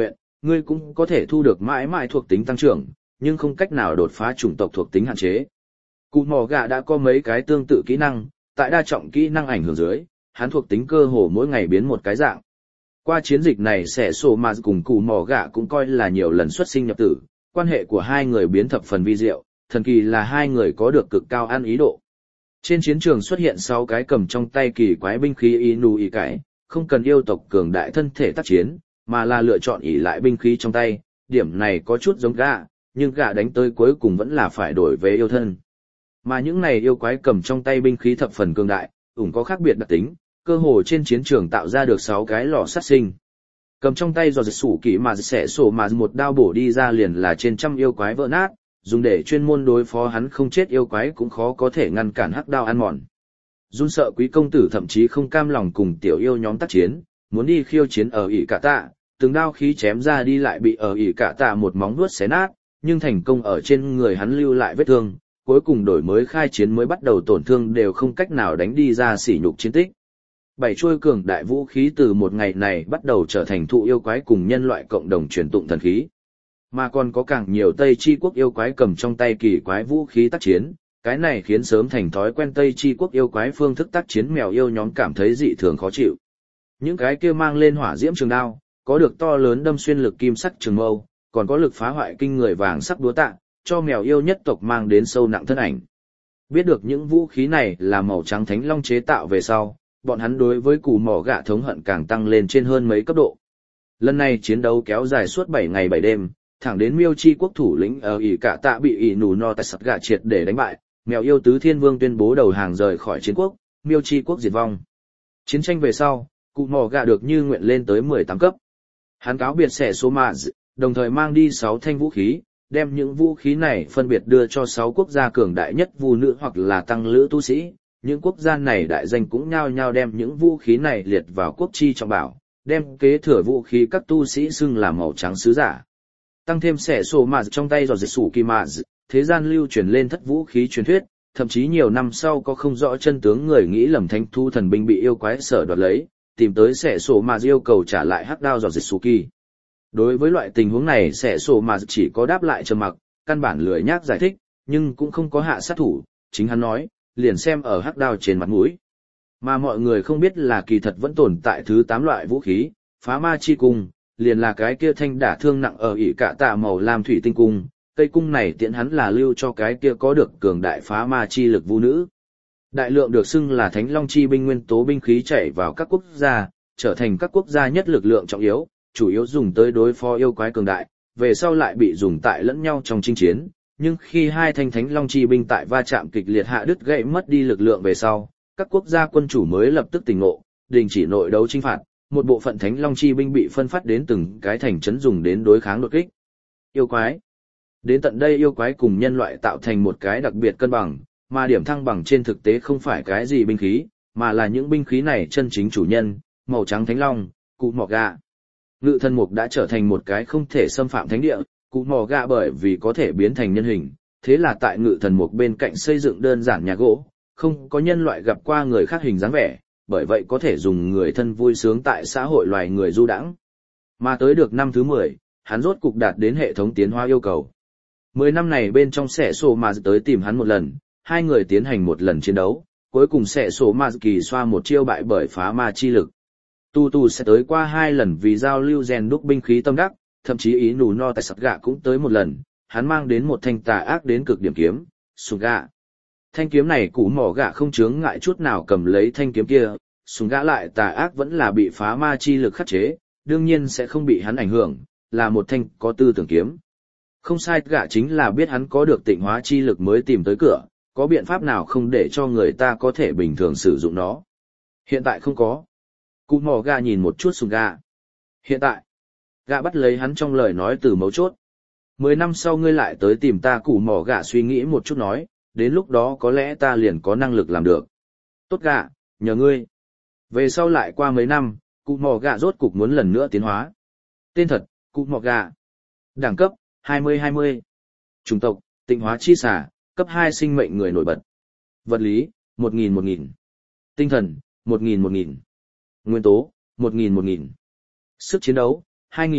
ngươi cũng có thể thu được mãi mãi thuộc tính tăng trưởng, nhưng không cách nào đột phá chủng tộc thuộc tính hạn chế. Cụ mỏ gạ đã có mấy cái tương tự kỹ năng, tại đa trọng kỹ năng ảnh hưởng dưới, hắn thuộc tính cơ hồ mỗi ngày biến một cái dạng. Qua chiến dịch này sẽ sổ mà cùng cụ mỏ gạ cũng coi là nhiều lần xuất sinh nhập tử, quan hệ của hai người biến thập phần vi diệu, thần kỳ là hai người có được cực cao ăn ý độ. Trên chiến trường xuất hiện sáu cái cầm trong tay kỳ quái binh khí inu ỉ cải, không cần yêu tộc cường đại thân thể tác chiến, mà là lựa chọn ỉ lại binh khí trong tay, điểm này có chút giống gạ, nhưng gạ đánh tới cuối cùng vẫn là phải đổi về yêu thân. Mà những này yêu quái cầm trong tay binh khí thập phần cường đại, ủng có khác biệt đặc tính, cơ hồ trên chiến trường tạo ra được sáu cái lò sát sinh. Cầm trong tay giò giật sủ kỹ mà sẽ sổ mà một đao bổ đi ra liền là trên trăm yêu quái vỡ nát, dùng để chuyên môn đối phó hắn không chết yêu quái cũng khó có thể ngăn cản hắc đao ăn mòn. Run sợ quý công tử thậm chí không cam lòng cùng tiểu yêu nhóm tác chiến, muốn đi khiêu chiến ở ỉ cả tạ, từng đao khí chém ra đi lại bị ở ỉ cả tạ một móng vuốt xé nát, nhưng thành công ở trên người hắn lưu lại vết thương, cuối cùng đổi mới khai chiến mới bắt đầu tổn thương đều không cách nào đánh đi ra sỉ nhục chiến tích. Bảy chuôi cường đại vũ khí từ một ngày này bắt đầu trở thành thụ yêu quái cùng nhân loại cộng đồng truyền tụng thần khí. Mà còn có càng nhiều Tây Chi quốc yêu quái cầm trong tay kỳ quái vũ khí tác chiến, cái này khiến sớm thành thói quen Tây Chi quốc yêu quái phương thức tác chiến mèo yêu nhóm cảm thấy dị thường khó chịu. Những cái kia mang lên hỏa diễm trường đao, có được to lớn đâm xuyên lực kim sắc trường mâu, còn có lực phá hoại kinh người vàng sắc đúa tạ, cho mèo yêu nhất tộc mang đến sâu nặng thân ảnh. Biết được những vũ khí này là màu trắng thánh long chế tạo về sau, bọn hắn đối với củ mỏ gạ thống hận càng tăng lên trên hơn mấy cấp độ. Lần này chiến đấu kéo dài suốt bảy ngày bảy đêm, thẳng đến Miêu Chi quốc thủ lĩnh ở ỉ cả tạ bị ỉ nù no tại sắt gạ triệt để đánh bại, mèo yêu tứ thiên vương tuyên bố đầu hàng rời khỏi chiến quốc, Miêu Chi quốc diệt vong. Chiến tranh về sau, cụ mỏ gạ được như nguyện lên tới mười tám cấp. Hắn cáo biệt xẻ số mạ, đồng thời mang đi sáu thanh vũ khí, đem những vũ khí này phân biệt đưa cho sáu quốc gia cường đại nhất vu nữ hoặc là tăng lữ tu sĩ. Những quốc gia này đại danh cũng nhao nhao đem những vũ khí này liệt vào quốc chi trọng bảo, đem kế thừa vũ khí các tu sĩ xưng là màu trắng sứ giả. Tăng thêm xẻ sổ mà trong tay giò dịch sủ kỳ mà, thế gian lưu truyền lên thất vũ khí truyền thuyết, thậm chí nhiều năm sau có không rõ chân tướng người nghĩ lầm thánh thu thần binh bị yêu quái sở đoạt lấy, tìm tới xẻ sổ mà yêu cầu trả lại hắc đao giò dịch sủ kỳ. Đối với loại tình huống này xẻ sổ mà chỉ có đáp lại trầm mặc, căn bản lười nhác giải thích, nhưng cũng không có hạ sát thủ, chính hắn nói, liền xem ở hắc đao trên mặt mũi. Mà mọi người không biết là kỳ thật vẫn tồn tại thứ tám loại vũ khí, phá ma chi cung, liền là cái kia thanh đả thương nặng ở ỉ cả tạ màu lam thủy tinh cung, cây cung này tiện hắn là lưu cho cái kia có được cường đại phá ma chi lực vũ nữ. Đại lượng được xưng là thánh long chi binh nguyên tố binh khí chảy vào các quốc gia, trở thành các quốc gia nhất lực lượng trọng yếu, chủ yếu dùng tới đối phó yêu quái cường đại, về sau lại bị dùng tại lẫn nhau trong chinh chiến. Nhưng khi hai thanh thánh long chi binh tại va chạm kịch liệt hạ đứt gãy mất đi lực lượng về sau, các quốc gia quân chủ mới lập tức tỉnh ngộ, đình chỉ nội đấu chinh phạt, một bộ phận thánh long chi binh bị phân phát đến từng cái thành trấn dùng đến đối kháng đột kích. Yêu quái. Đến tận đây yêu quái cùng nhân loại tạo thành một cái đặc biệt cân bằng, mà điểm thăng bằng trên thực tế không phải cái gì binh khí, mà là những binh khí này chân chính chủ nhân, màu trắng thánh long, cụ mỏ gạ. Ngự thần mục đã trở thành một cái không thể xâm phạm thánh địa, cụ mỏ gạ bởi vì có thể biến thành nhân hình, thế là tại ngự thần mục bên cạnh xây dựng đơn giản nhà gỗ, không có nhân loại gặp qua người khác hình dáng vẻ, bởi vậy có thể dùng người thân vui sướng tại xã hội loài người du đãng. Mà tới được năm thứ mười, hắn rốt cục đạt đến hệ thống tiến hóa yêu cầu. Mười năm này bên trong xẻ sổ mà tới tìm hắn một lần, hai người tiến hành một lần chiến đấu, cuối cùng xẻ sổ mà kỳ xoa một chiêu bại bởi phá ma chi lực. Tu Tu sẽ tới qua hai lần vì giao lưu rèn đúc binh khí tâm đắc, thậm chí ý nù no tại sắt gạ cũng tới một lần, hắn mang đến một thanh tà ác đến cực điểm kiếm, sùng gạ. Thanh kiếm này củ mỏ gạ không chướng ngại chút nào cầm lấy thanh kiếm kia, sùng gạ lại tà ác vẫn là bị phá ma chi lực khắc chế, đương nhiên sẽ không bị hắn ảnh hưởng, là một thanh có tư tưởng kiếm. Không sai, gạ chính là biết hắn có được tịnh hóa chi lực mới tìm tới cửa, có biện pháp nào không để cho người ta có thể bình thường sử dụng nó. Hiện tại không có. Cụ mỏ gạ nhìn một chút sùng gạ. Hiện tại, gạ bắt lấy hắn trong lời nói từ mấu chốt. Mười năm sau ngươi lại tới tìm ta, cụ mỏ gạ suy nghĩ một chút nói, đến lúc đó có lẽ ta liền có năng lực làm được. Tốt gạ, nhờ ngươi. Về sau lại qua mấy năm, cụ mỏ gạ rốt cục muốn lần nữa tiến hóa. Tên thật, cụ mỏ gạ. Đẳng cấp, hai mươi hai mươi. Chủng tộc, tịnh hóa chi xà, cấp hai sinh mệnh người nổi bật. Vật lý, một nghìn một nghìn. Tinh thần, một nghìn một nghìn. Nguyên tố, một nghìn một nghìn. Sức chiến đấu, hai nghìn,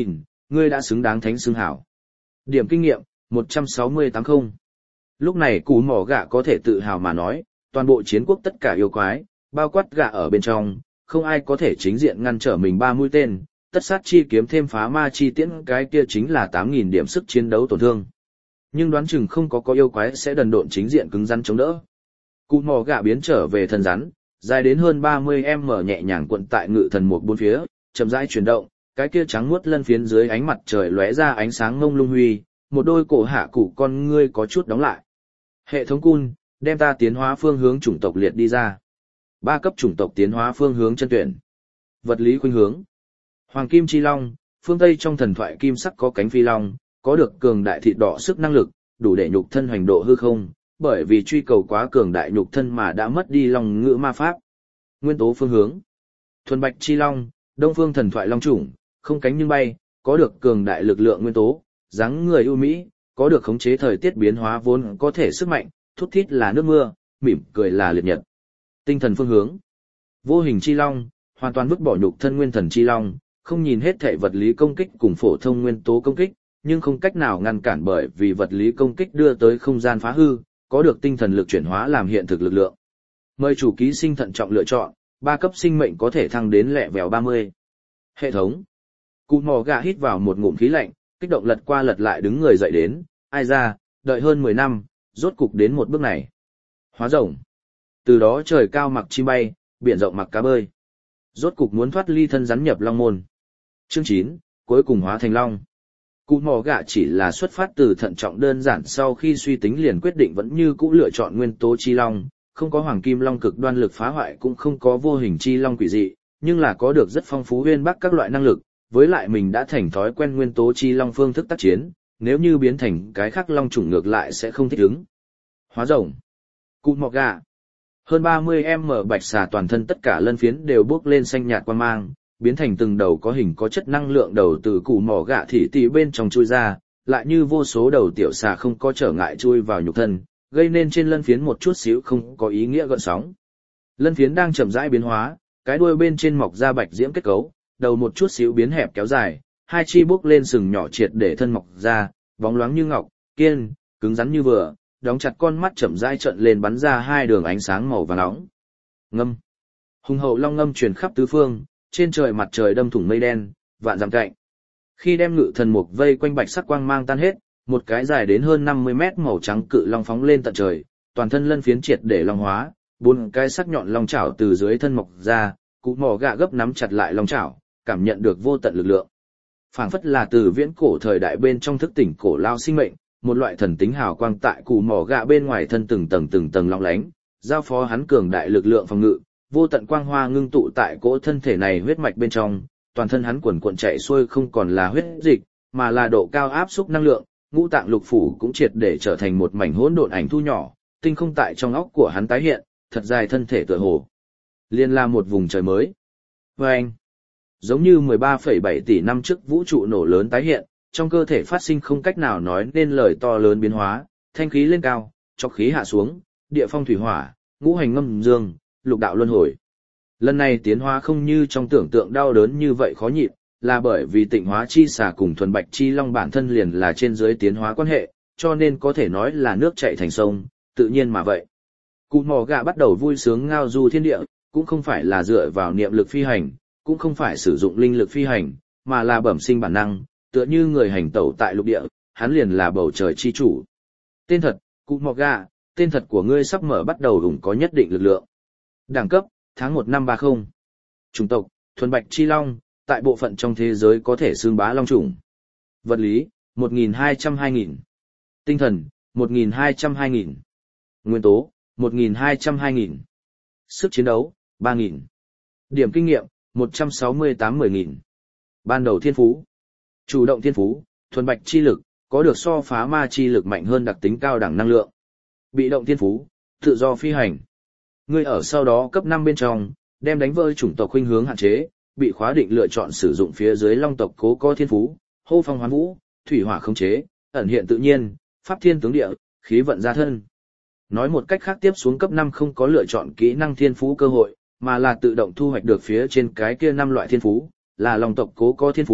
ngươi đã xứng đáng thánh xưng hảo. Điểm kinh nghiệm, một trăm sáu mươi tám không. Lúc này Cú Mỏ Gạ có thể tự hào mà nói, toàn bộ chiến quốc tất cả yêu quái, bao quát gạ ở bên trong, không ai có thể chính diện ngăn trở mình ba mũi tên, tất sát chi kiếm thêm phá ma chi tiễn cái kia chính là tám nghìn điểm sức chiến đấu tổn thương. Nhưng đoán chừng không có có yêu quái sẽ đần độn chính diện cứng rắn chống đỡ. Cú Mỏ Gạ biến trở về thân rắn, dài đến hơn ba mươi mét nhẹ nhàng cuộn tại ngự thần một bốn phía, chậm rãi chuyển động, cái kia trắng muốt lân phiến dưới ánh mặt trời lóe ra ánh sáng ngông lung huy, một đôi cổ hạ cụ con ngươi có chút đóng lại. Hệ thống cun, đem ta tiến hóa phương hướng chủng tộc liệt đi ra. Ba cấp chủng tộc tiến hóa phương hướng chân tuyển. Vật lý khuynh hướng. Hoàng kim chi long, phương Tây trong thần thoại kim sắc có cánh phi long, có được cường đại thịt đỏ sức năng lực, đủ để nhục thân hoành độ hư không, bởi vì truy cầu quá cường đại nhục thân mà đã mất đi long ngữ ma pháp. Nguyên tố phương hướng. Thuần bạch chi long, đông phương thần thoại long chủng, không cánh nhưng bay, có được cường đại lực lượng nguyên tố, dáng người ưu mỹ, có được khống chế thời tiết biến hóa vốn có thể sức mạnh, thút thít là nước mưa, mỉm cười là liệt nhật. Tinh thần phương hướng. Vô hình chi long, hoàn toàn vứt bỏ nhục thân nguyên thần chi long, không nhìn hết thể vật lý công kích cùng phổ thông nguyên tố công kích, nhưng không cách nào ngăn cản bởi vì vật lý công kích đưa tới không gian phá hư, có được tinh thần lực chuyển hóa làm hiện thực lực lượng. Mời chủ ký sinh thận trọng lựa chọn, ba cấp sinh mệnh có thể thăng đến lẹ vèo ba mươi. Hệ thống. Cú Mỏ Gạ hít vào một ngụm khí lạnh, kích động lật qua lật lại đứng người dậy đến, ai ra, đợi hơn mười năm, rốt cục đến một bước này. Hóa rồng. Từ đó trời cao mặc chim bay, biển rộng mặc cá bơi. Rốt cục muốn thoát ly thân rắn nhập long môn. Chương chín, cuối cùng hóa thành long. Cú Mỏ Gạ chỉ là xuất phát từ thận trọng đơn giản sau khi suy tính liền quyết định vẫn như cũ lựa chọn nguyên tố chi long, không có hoàng kim long cực đoan lực phá hoại cũng không có vô hình chi long quỷ dị, nhưng là có được rất phong phú uyên bác các loại năng lực, với lại mình đã thành thói quen nguyên tố chi long phương thức tác chiến, nếu như biến thành cái khác long chủng ngược lại sẽ không thích ứng. Hóa rồng. Cú Mỏ Gạ. Hơn ba mươi mét bạch xà toàn thân tất cả lân phiến đều bốc lên xanh nhạt quang mang, biến thành từng đầu có hình có chất năng lượng đầu từ Cú Mỏ Gạ thị tỉ bên trong chui ra, lại như vô số đầu tiểu xà không có trở ngại chui vào nhục thân, gây nên trên lân phiến một chút xíu không có ý nghĩa gợn sóng. Lân phiến đang chậm rãi biến hóa, cái đuôi bên trên mọc ra bạch diễm kết cấu, đầu một chút xíu biến hẹp kéo dài, hai chi bốc lên sừng nhỏ triệt để thân mọc ra, bóng loáng như ngọc, kiên, cứng rắn như vừa, đóng chặt con mắt chậm rãi trợn lên bắn ra hai đường ánh sáng màu vàng nóng. Ngâm. Hùng hậu long ngâm truyền khắp tứ phương, trên trời mặt trời đâm thủng mây đen, vạn dặm cạnh. Khi đem ngự thần mục vây quanh bạch sắc quang mang tan hết, một cái dài đến hơn năm mươi mét màu trắng cự long phóng lên tận trời, toàn thân lân phiến triệt để long hóa, bốn cái sắc nhọn long chảo từ dưới thân mọc ra, Cú Mỏ Gạ gấp nắm chặt lại long chảo, cảm nhận được vô tận lực lượng. Phảng phất là từ viễn cổ thời đại bên trong thức tỉnh cổ lao sinh mệnh, một loại thần tính hào quang tại Cú Mỏ Gạ bên ngoài thân từng tầng từng tầng long lánh, giao phó hắn cường đại lực lượng phòng ngự, vô tận quang hoa ngưng tụ tại cỗ thân thể này huyết mạch bên trong, toàn thân hắn quần cuộn chạy xuôi không còn là huyết dịch, mà là độ cao áp xúc năng lượng, ngũ tạng lục phủ cũng triệt để trở thành một mảnh hỗn độn ảnh thu nhỏ, tinh không tại trong óc của hắn tái hiện, thật dài thân thể tựa hồ liên là một vùng trời mới. Và anh, giống như mười ba phẩy bảy tỷ năm trước vũ trụ nổ lớn tái hiện, trong cơ thể phát sinh không cách nào nói nên lời to lớn biến hóa, thanh khí lên cao, chọc khí hạ xuống, địa phong thủy hỏa, ngũ hành ngâm dương, lục đạo luân hồi. Lần này tiến hóa không như trong tưởng tượng đau đớn như vậy khó nhịn, là bởi vì tịnh hóa chi xà cùng thuần bạch chi long bản thân liền là trên dưới tiến hóa quan hệ, cho nên có thể nói là nước chảy thành sông, tự nhiên mà vậy. Cú Mỏ Gạ bắt đầu vui sướng ngao du thiên địa, cũng không phải là dựa vào niệm lực phi hành, cũng không phải sử dụng linh lực phi hành, mà là bẩm sinh bản năng, tựa như người hành tẩu tại lục địa, hắn liền là bầu trời chi chủ. Tên thật, Cú Mỏ Gạ, tên thật của ngươi sắp mở bắt đầu hùng có nhất định lực lượng. Đẳng cấp, tháng một năm ba mươi. Chủng tộc, thuần bạch chi long, tại bộ phận trong thế giới có thể xương bá long chủng. Vật lý, một nghìn hai trăm hai nghìn. Tinh thần, một nghìn hai trăm hai nghìn. Nguyên tố, một nghìn hai trăm hai nghìn. Sức chiến đấu, ba nghìn. Điểm kinh nghiệm, một trăm sáu mươi tám mười nghìn. Ban đầu thiên phú. Chủ động thiên phú, thuần bạch chi lực, có được so phá ma chi lực mạnh hơn đặc tính cao đẳng năng lượng. Bị động thiên phú, tự do phi hành. Ngươi ở sau đó cấp năm bên trong, đem đánh vỡ chủng tộc khuynh hướng hạn chế, bị khóa định lựa chọn sử dụng phía dưới long tộc cố có thiên phú, hô phong hoán vũ, thủy hỏa khống chế, ẩn hiện tự nhiên, pháp thiên tướng địa, khí vận gia thân. Nói một cách khác tiếp xuống cấp năm không có lựa chọn kỹ năng thiên phú cơ hội, mà là tự động thu hoạch được phía trên cái kia năm loại thiên phú, là long tộc cố có thiên phú,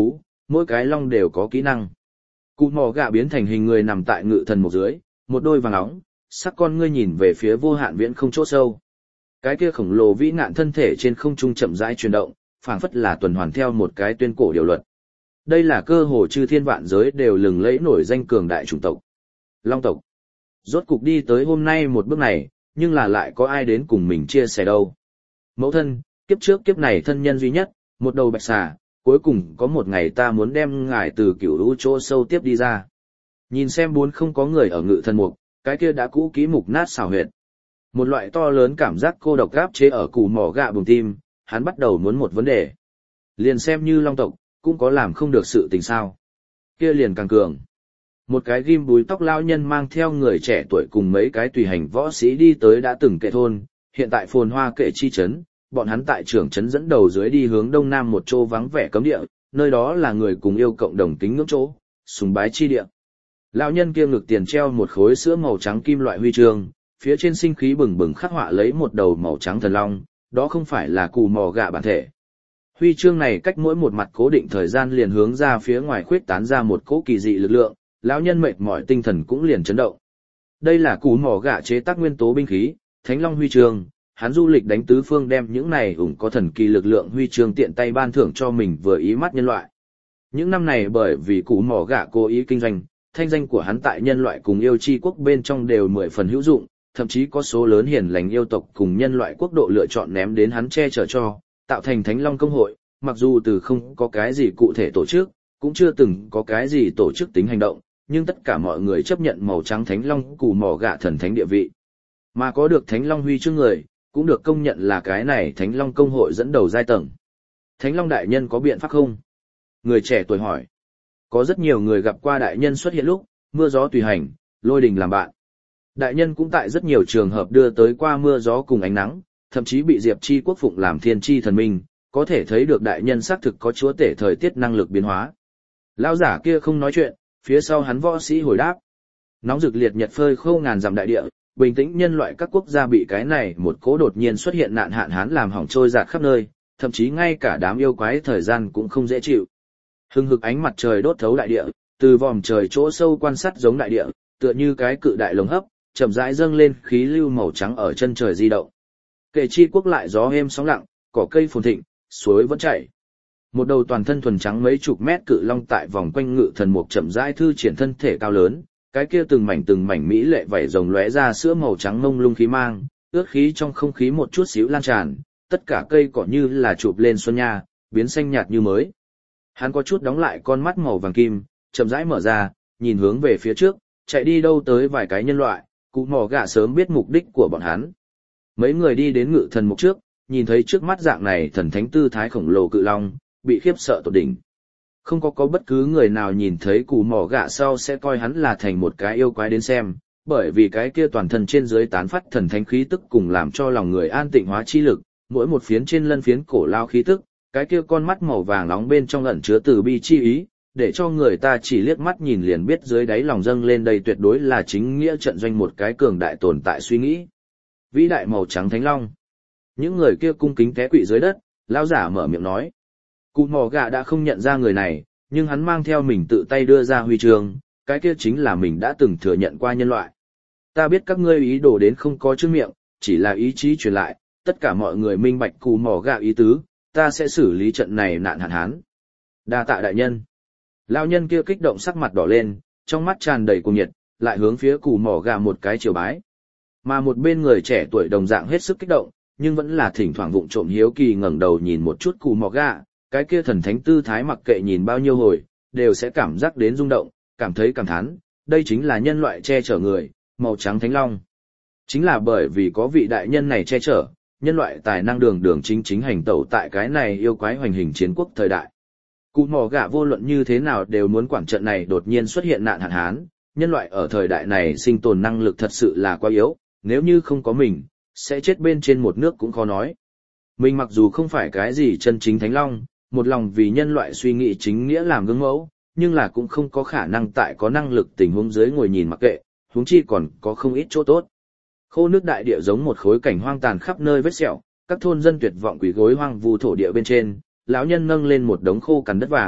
mỗi cái long đều có kỹ năng. Cụ mỏ gạ biến thành hình người nằm tại ngự thần mục dưới, một đôi vàng óng, sắc con ngươi nhìn về phía vô hạn viễn không chỗ sâu. Cái kia khổng lồ vĩ ngạn thân thể trên không trung chậm rãi chuyển động, phảng phất là tuần hoàn theo một cái tuyên cổ điều luật. Đây là cơ hồ chư thiên vạn giới đều lừng lẫy nổi danh cường đại chủng tộc. Long tộc. Rốt cục đi tới hôm nay một bước này, nhưng là lại có ai đến cùng mình chia sẻ đâu. Mẫu thân, kiếp trước kiếp này thân nhân duy nhất, một đầu bạch xà, cuối cùng có một ngày ta muốn đem ngài từ cửu lũ chỗ sâu tiếp đi ra. Nhìn xem bốn không có người ở ngự thần mục, cái kia đã cũ kỹ mục nát xào huyệt. Một loại to lớn cảm giác cô độc gáp chế ở củ mỏ gạ bùng tim, hắn bắt đầu muốn một vấn đề. Liền xem như long tộc, cũng có làm không được sự tình sao. Kia liền càng cường. Một cái ghim búi tóc lao nhân mang theo người trẻ tuổi cùng mấy cái tùy hành võ sĩ đi tới đã từng kệ thôn, hiện tại phồn hoa kệ chi trấn, bọn hắn tại trưởng trấn dẫn đầu dưới đi hướng đông nam một chỗ vắng vẻ cấm địa, nơi đó là người cùng yêu cộng đồng kính ngưỡng chỗ, sùng bái chi địa. Lão nhân kia ngực tiền treo một khối sữa màu trắng kim loại huy chương, phía trên sinh khí bừng bừng khắc họa lấy một đầu màu trắng thần long, đó không phải là cù mò gạ bản thể. Huy chương này cách mỗi một mặt cố định thời gian liền hướng ra phía ngoài khuyết tán ra một cỗ kỳ dị lực lượng, lão nhân mệt mỏi tinh thần cũng liền chấn động. Đây là cù mò gạ chế tác nguyên tố binh khí, Thánh Long huy chương, hắn du lịch đánh tứ phương đem những này ủng có thần kỳ lực lượng huy chương tiện tay ban thưởng cho mình vừa ý mắt nhân loại. Những năm này bởi vì cù mò gạ cố ý kinh doanh, thanh danh của hắn tại nhân loại cùng yêu chi quốc bên trong đều mười phần hữu dụng, thậm chí có số lớn hiền lành yêu tộc cùng nhân loại quốc độ lựa chọn ném đến hắn che chở cho, tạo thành Thánh Long công hội, mặc dù từ không có cái gì cụ thể tổ chức, cũng chưa từng có cái gì tổ chức tính hành động, nhưng tất cả mọi người chấp nhận màu trắng Thánh Long cù mò gạ thần thánh địa vị. Mà có được Thánh Long huy chương người, cũng được công nhận là cái này Thánh Long công hội dẫn đầu giai tầng. Thánh Long đại nhân có biện pháp không? Người trẻ tuổi hỏi. Có rất nhiều người gặp qua đại nhân xuất hiện lúc, mưa gió tùy hành, lôi đình làm bạn. Đại nhân cũng tại rất nhiều trường hợp đưa tới qua mưa gió cùng ánh nắng, thậm chí bị Diệp Chi quốc phụng làm thiên chi thần minh, có thể thấy được đại nhân xác thực có chúa tể thời tiết năng lực biến hóa. Lão giả kia không nói chuyện, phía sau hắn võ sĩ hồi đáp. Nóng rực liệt nhật phơi khô ngàn dặm đại địa, bình tĩnh nhân loại các quốc gia bị cái này một cố đột nhiên xuất hiện nạn hạn hán làm hỏng trôi dạt khắp nơi, thậm chí ngay cả đám yêu quái thời gian cũng không dễ chịu. Hừng hực ánh mặt trời đốt thấu đại địa, từ vòm trời chỗ sâu quan sát giống đại địa, tựa như cái cự đại lồng hấp, chậm rãi dâng lên khí lưu màu trắng ở chân trời di động. Kệ chi quốc lại gió êm sóng lặng, cỏ cây phồn thịnh, suối vẫn chảy. Một đầu toàn thân thuần trắng mấy chục mét cự long tại vòng quanh ngự thần mục chậm rãi thư triển thân thể cao lớn, cái kia từng mảnh từng mảnh mỹ lệ vảy rồng lóe ra sữa màu trắng mông lung khí mang, ướt khí trong không khí một chút xíu lan tràn, tất cả cây cỏ như là chụp lên xuân nha, biến xanh nhạt như mới. Hắn có chút đóng lại con mắt màu vàng kim, chậm rãi mở ra, nhìn hướng về phía trước, chạy đi đâu tới vài cái nhân loại, cụ mò gạ sớm biết mục đích của bọn hắn. Mấy người đi đến ngự thần mục trước, nhìn thấy trước mắt dạng này thần thánh tư thái khổng lồ cự long, bị khiếp sợ tột đỉnh. Không có có bất cứ người nào nhìn thấy cụ mỏ gạ sau sẽ coi hắn là thành một cái yêu quái đến xem, bởi vì cái kia toàn thân trên dưới tán phát thần thánh khí tức cùng làm cho lòng người an tịnh hóa chi lực, mỗi một phiến trên lân phiến cổ lao khí tức, cái kia con mắt màu vàng nóng bên trong ẩn chứa từ bi chi ý, để cho người ta chỉ liếc mắt nhìn liền biết dưới đáy lòng dâng lên đây tuyệt đối là chính nghĩa trận doanh một cái cường đại tồn tại suy nghĩ. Vĩ đại màu trắng thánh long. Những người kia cung kính té quỵ dưới đất, lão giả mở miệng nói. Cụ mò gạ đã không nhận ra người này, nhưng hắn mang theo mình tự tay đưa ra huy chương, cái kia chính là mình đã từng thừa nhận qua nhân loại. Ta biết các ngươi ý đồ đến không có chữ miệng, chỉ là ý chí truyền lại, tất cả mọi người minh bạch cụ mò gạ ý tứ, ta sẽ xử lý trận này nạn hạn hán. Đa tạ đại nhân. Lão nhân kia kích động sắc mặt đỏ lên, trong mắt tràn đầy cuồng nhiệt, lại hướng phía cụ mò gạ một cái chiều bái. Mà một bên người trẻ tuổi đồng dạng hết sức kích động, nhưng vẫn là thỉnh thoảng vụng trộm hiếu kỳ ngẩng đầu nhìn một chút cụ mò gạ, cái kia thần thánh tư thái mặc kệ nhìn bao nhiêu hồi, đều sẽ cảm giác đến rung động, cảm thấy cảm thán, đây chính là nhân loại che chở người, màu trắng thánh long. Chính là bởi vì có vị đại nhân này che chở, nhân loại tài năng đường đường chính chính hành tẩu tại cái này yêu quái hoành hình chiến quốc thời đại. Cụ mò gạ vô luận như thế nào đều muốn quản trận này đột nhiên xuất hiện nạn hạn hán, nhân loại ở thời đại này sinh tồn năng lực thật sự là quá yếu, nếu như không có mình, sẽ chết bên trên một nước cũng khó nói. Mình mặc dù không phải cái gì chân chính thánh long, một lòng vì nhân loại suy nghĩ chính nghĩa làm gương mẫu, nhưng là cũng không có khả năng tại có năng lực tình huống dưới ngồi nhìn mặc kệ, huống chi còn có không ít chỗ tốt. Khô nước đại địa giống một khối cảnh hoang tàn khắp nơi vết sẹo, các thôn dân tuyệt vọng quỳ gối hoang vu thổ địa bên trên, lão nhân nâng lên một đống khô cằn đất vàng,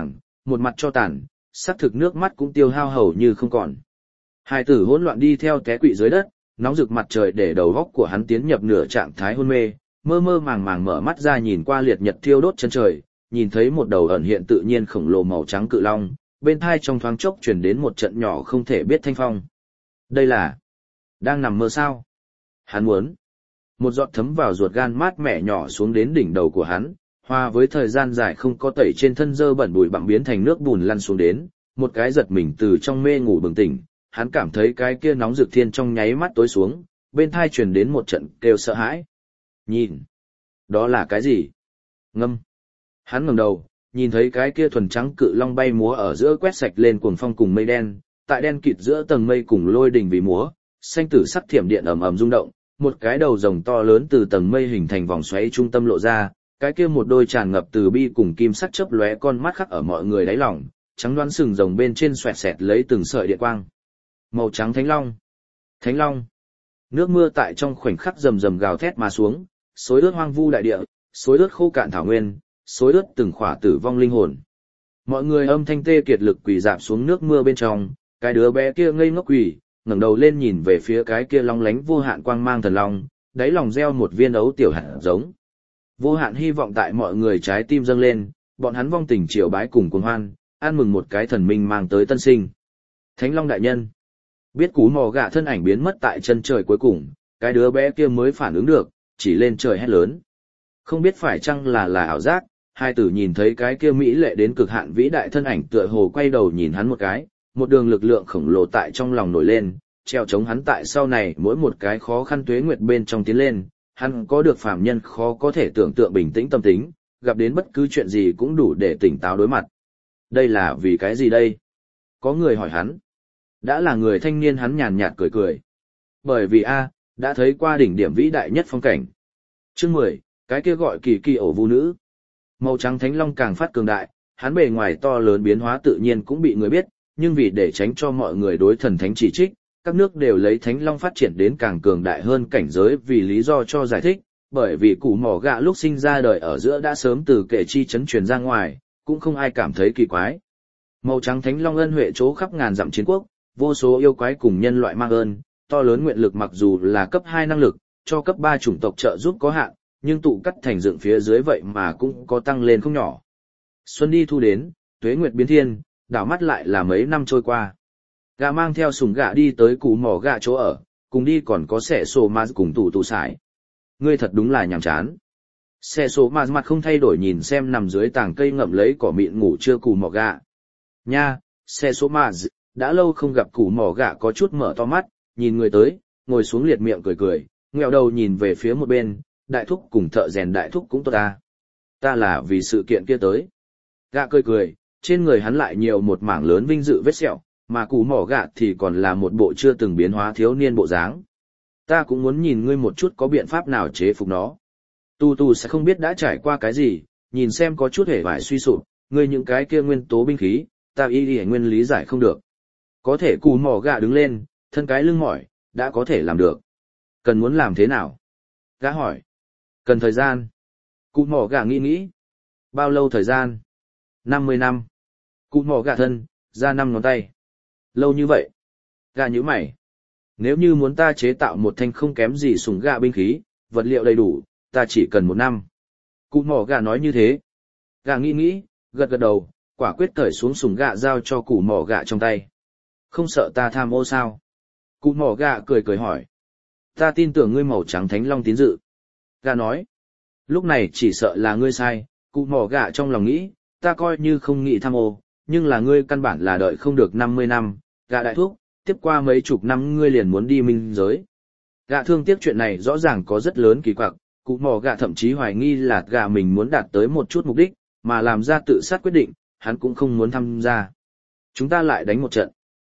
một mặt cho tàn, sắc thực nước mắt cũng tiêu hao hầu như không còn. Hai tử hỗn loạn đi theo té quỵ dưới đất, nóng rực mặt trời để đầu góc của hắn tiến nhập nửa trạng thái hôn mê, mơ mơ màng màng mở mắt ra nhìn qua liệt nhật thiêu đốt chân trời, nhìn thấy một đầu ẩn hiện tự nhiên khổng lồ màu trắng cự long, bên thai trong thoáng chốc chuyển đến một trận nhỏ không thể biết thanh phong. Đây là... đang nằm mơ sao? Hắn muốn... Một giọt thấm vào ruột gan mát mẻ nhỏ xuống đến đỉnh đầu của hắn, hòa với thời gian dài không có tẩy trên thân dơ bẩn bụi bặm biến thành nước bùn lăn xuống đến, một cái giật mình từ trong mê ngủ bừng tỉnh, hắn cảm thấy cái kia nóng rực thiên trong nháy mắt tối xuống, bên thai truyền đến một trận kêu sợ hãi. Nhìn, đó là cái gì? Ngâm. Hắn ngẩng đầu, nhìn thấy cái kia thuần trắng cự long bay múa ở giữa quét sạch lên cuồng phong cùng mây đen, tại đen kịt giữa tầng mây cùng lôi đình vì múa, xanh tử sắc thiểm điện ầm ầm rung động, một cái đầu rồng to lớn từ tầng mây hình thành vòng xoáy trung tâm lộ ra, cái kia một đôi tràn ngập từ bi cùng kim sắc chớp lóe con mắt khắc ở mọi người đáy lòng, trắng đoán sừng rồng bên trên xoẹt xẹt lấy từng sợi điện quang. Màu trắng thánh long. Thánh long. Nước mưa tại trong khoảnh khắc rầm rầm gào thét mà xuống, xối ướt hoang vu đại địa, xối ướt khô cạn thảo nguyên, xối ướt từng khỏa tử vong linh hồn. Mọi người âm thanh tê kiệt lực quỳ dạp xuống nước mưa bên trong, cái đứa bé kia ngây ngốc quỳ, ngẩng đầu lên nhìn về phía cái kia long lánh vô hạn quang mang thần long, đáy lòng gieo một viên ấu tiểu hạt giống. Vô hạn hy vọng tại mọi người trái tim dâng lên, bọn hắn vong tình triều bái cùng cuồng hoan, an mừng một cái thần minh mang tới tân sinh. Thánh Long đại nhân. Biết cú mò gạ thân ảnh biến mất tại chân trời cuối cùng, cái đứa bé kia mới phản ứng được, chỉ lên trời hét lớn. Không biết phải chăng là là ảo giác, hai tử nhìn thấy cái kia mỹ lệ đến cực hạn vĩ đại thân ảnh tựa hồ quay đầu nhìn hắn một cái, một đường lực lượng khổng lồ tại trong lòng nổi lên, treo chống hắn tại sau này mỗi một cái khó khăn tuế nguyệt bên trong tiến lên, hắn có được phàm nhân khó có thể tưởng tượng bình tĩnh tâm tính, gặp đến bất cứ chuyện gì cũng đủ để tỉnh táo đối mặt. Đây là vì cái gì đây? Có người hỏi hắn. Đã là người thanh niên hắn nhàn nhạt cười cười. Bởi vì a, đã thấy qua đỉnh điểm vĩ đại nhất phong cảnh. Chương mười, cái kia gọi kỳ kỳ ổ vu nữ. Màu trắng thánh long càng phát cường đại, hắn bề ngoài to lớn biến hóa tự nhiên cũng bị người biết, nhưng vì để tránh cho mọi người đối thần thánh chỉ trích, các nước đều lấy thánh long phát triển đến càng cường đại hơn cảnh giới vì lý do cho giải thích, bởi vì củ mỏ gạ lúc sinh ra đời ở giữa đã sớm từ kể chi chấn truyền ra ngoài, cũng không ai cảm thấy kỳ quái. Màu trắng thánh long ân huệ chỗ khắp ngàn dặm chiến quốc, vô số yêu quái cùng nhân loại mang ơn, to lớn nguyện lực mặc dù là cấp hai năng lực, cho cấp ba chủng tộc trợ giúp có hạn, nhưng tụ cắt thành dựng phía dưới vậy mà cũng có tăng lên không nhỏ. Xuân đi thu đến, tuế nguyệt biến thiên, đảo mắt lại là mấy năm trôi qua. Gà mang theo sùng gà đi tới củ mỏ gà chỗ ở, cùng đi còn có xẻ sổ mà cùng tủ tủ sải. Ngươi thật đúng là nhàm chán. Xẻ sổ mà mặt không thay đổi nhìn xem nằm dưới tàng cây ngậm lấy cỏ mịn ngủ chưa củ mỏ gà. Nha, xẻ sổ mà đã lâu không gặp củ mỏ gà có chút mở to mắt, nhìn người tới, ngồi xuống liệt miệng cười cười, ngẹo đầu nhìn về phía một bên, đại thúc cùng thợ rèn đại thúc cũng tốt ta. Ta là vì sự kiện kia tới. Gà cười cười, trên người hắn lại nhiều một mảng lớn vinh dự vết sẹo, mà củ mỏ gạ thì còn là một bộ chưa từng biến hóa thiếu niên bộ dáng. Ta cũng muốn nhìn ngươi một chút có biện pháp nào chế phục nó. Tu Tu sẽ không biết đã trải qua cái gì, nhìn xem có chút hề vải suy sụp, ngươi những cái kia nguyên tố binh khí, ta y đi nguyên lý giải không được. Có thể củ mỏ gạ đứng lên, thân cái lưng mỏi, đã có thể làm được. Cần muốn làm thế nào? Gã hỏi. Cần thời gian. Củ mỏ gạ nghĩ nghĩ. Bao lâu thời gian? năm mươi năm. Củ mỏ gạ thân, ra năm ngón tay. Lâu như vậy. Gà nhíu mày. Nếu như muốn ta chế tạo một thanh không kém gì súng gà binh khí, vật liệu đầy đủ, ta chỉ cần một năm. Cụ mỏ gà nói như thế. Gà nghĩ nghĩ, gật gật đầu, quả quyết cởi xuống súng gà giao cho cụ mỏ gà trong tay. Không sợ ta tham ô sao? Cụ mỏ gà cười cười hỏi. Ta tin tưởng ngươi màu trắng thánh long tín dự. Gà nói. Lúc này chỉ sợ là ngươi sai, cụ mỏ gà trong lòng nghĩ, ta coi như không nghĩ tham ô, nhưng là ngươi căn bản là đợi không được năm mươi năm, gã đại thúc, tiếp qua mấy chục năm ngươi liền muốn đi minh giới. Gã thương tiếc chuyện này rõ ràng có rất lớn kỳ quặc, cụ mò gã thậm chí hoài nghi là gã mình muốn đạt tới một chút mục đích, mà làm ra tự sát quyết định, hắn cũng không muốn tham gia. Chúng ta lại đánh một trận.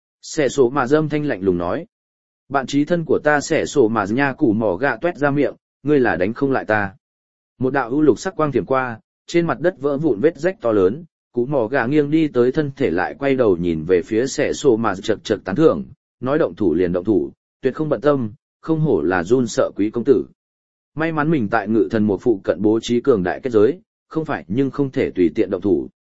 Xẻ sổ mà dâm thanh lạnh lùng nói. Bạn trí thân của ta xẻ sổ mà nha cụ mò gã tuét ra miệng, ngươi là đánh không lại ta. Một đạo ưu lục sắc quang thiểm qua, trên mặt đất vỡ vụn vết rách to lớn. Cú mỏ gà nghiêng đi tới thân thể lại quay đầu nhìn về phía xẻ sổ mà chật chật tán thưởng, nói động thủ liền động thủ, tuyệt không bận tâm, không hổ là run sợ quý công tử. May mắn mình tại ngự thần một phụ cận bố trí cường đại kết giới, không phải nhưng không thể tùy tiện động thủ.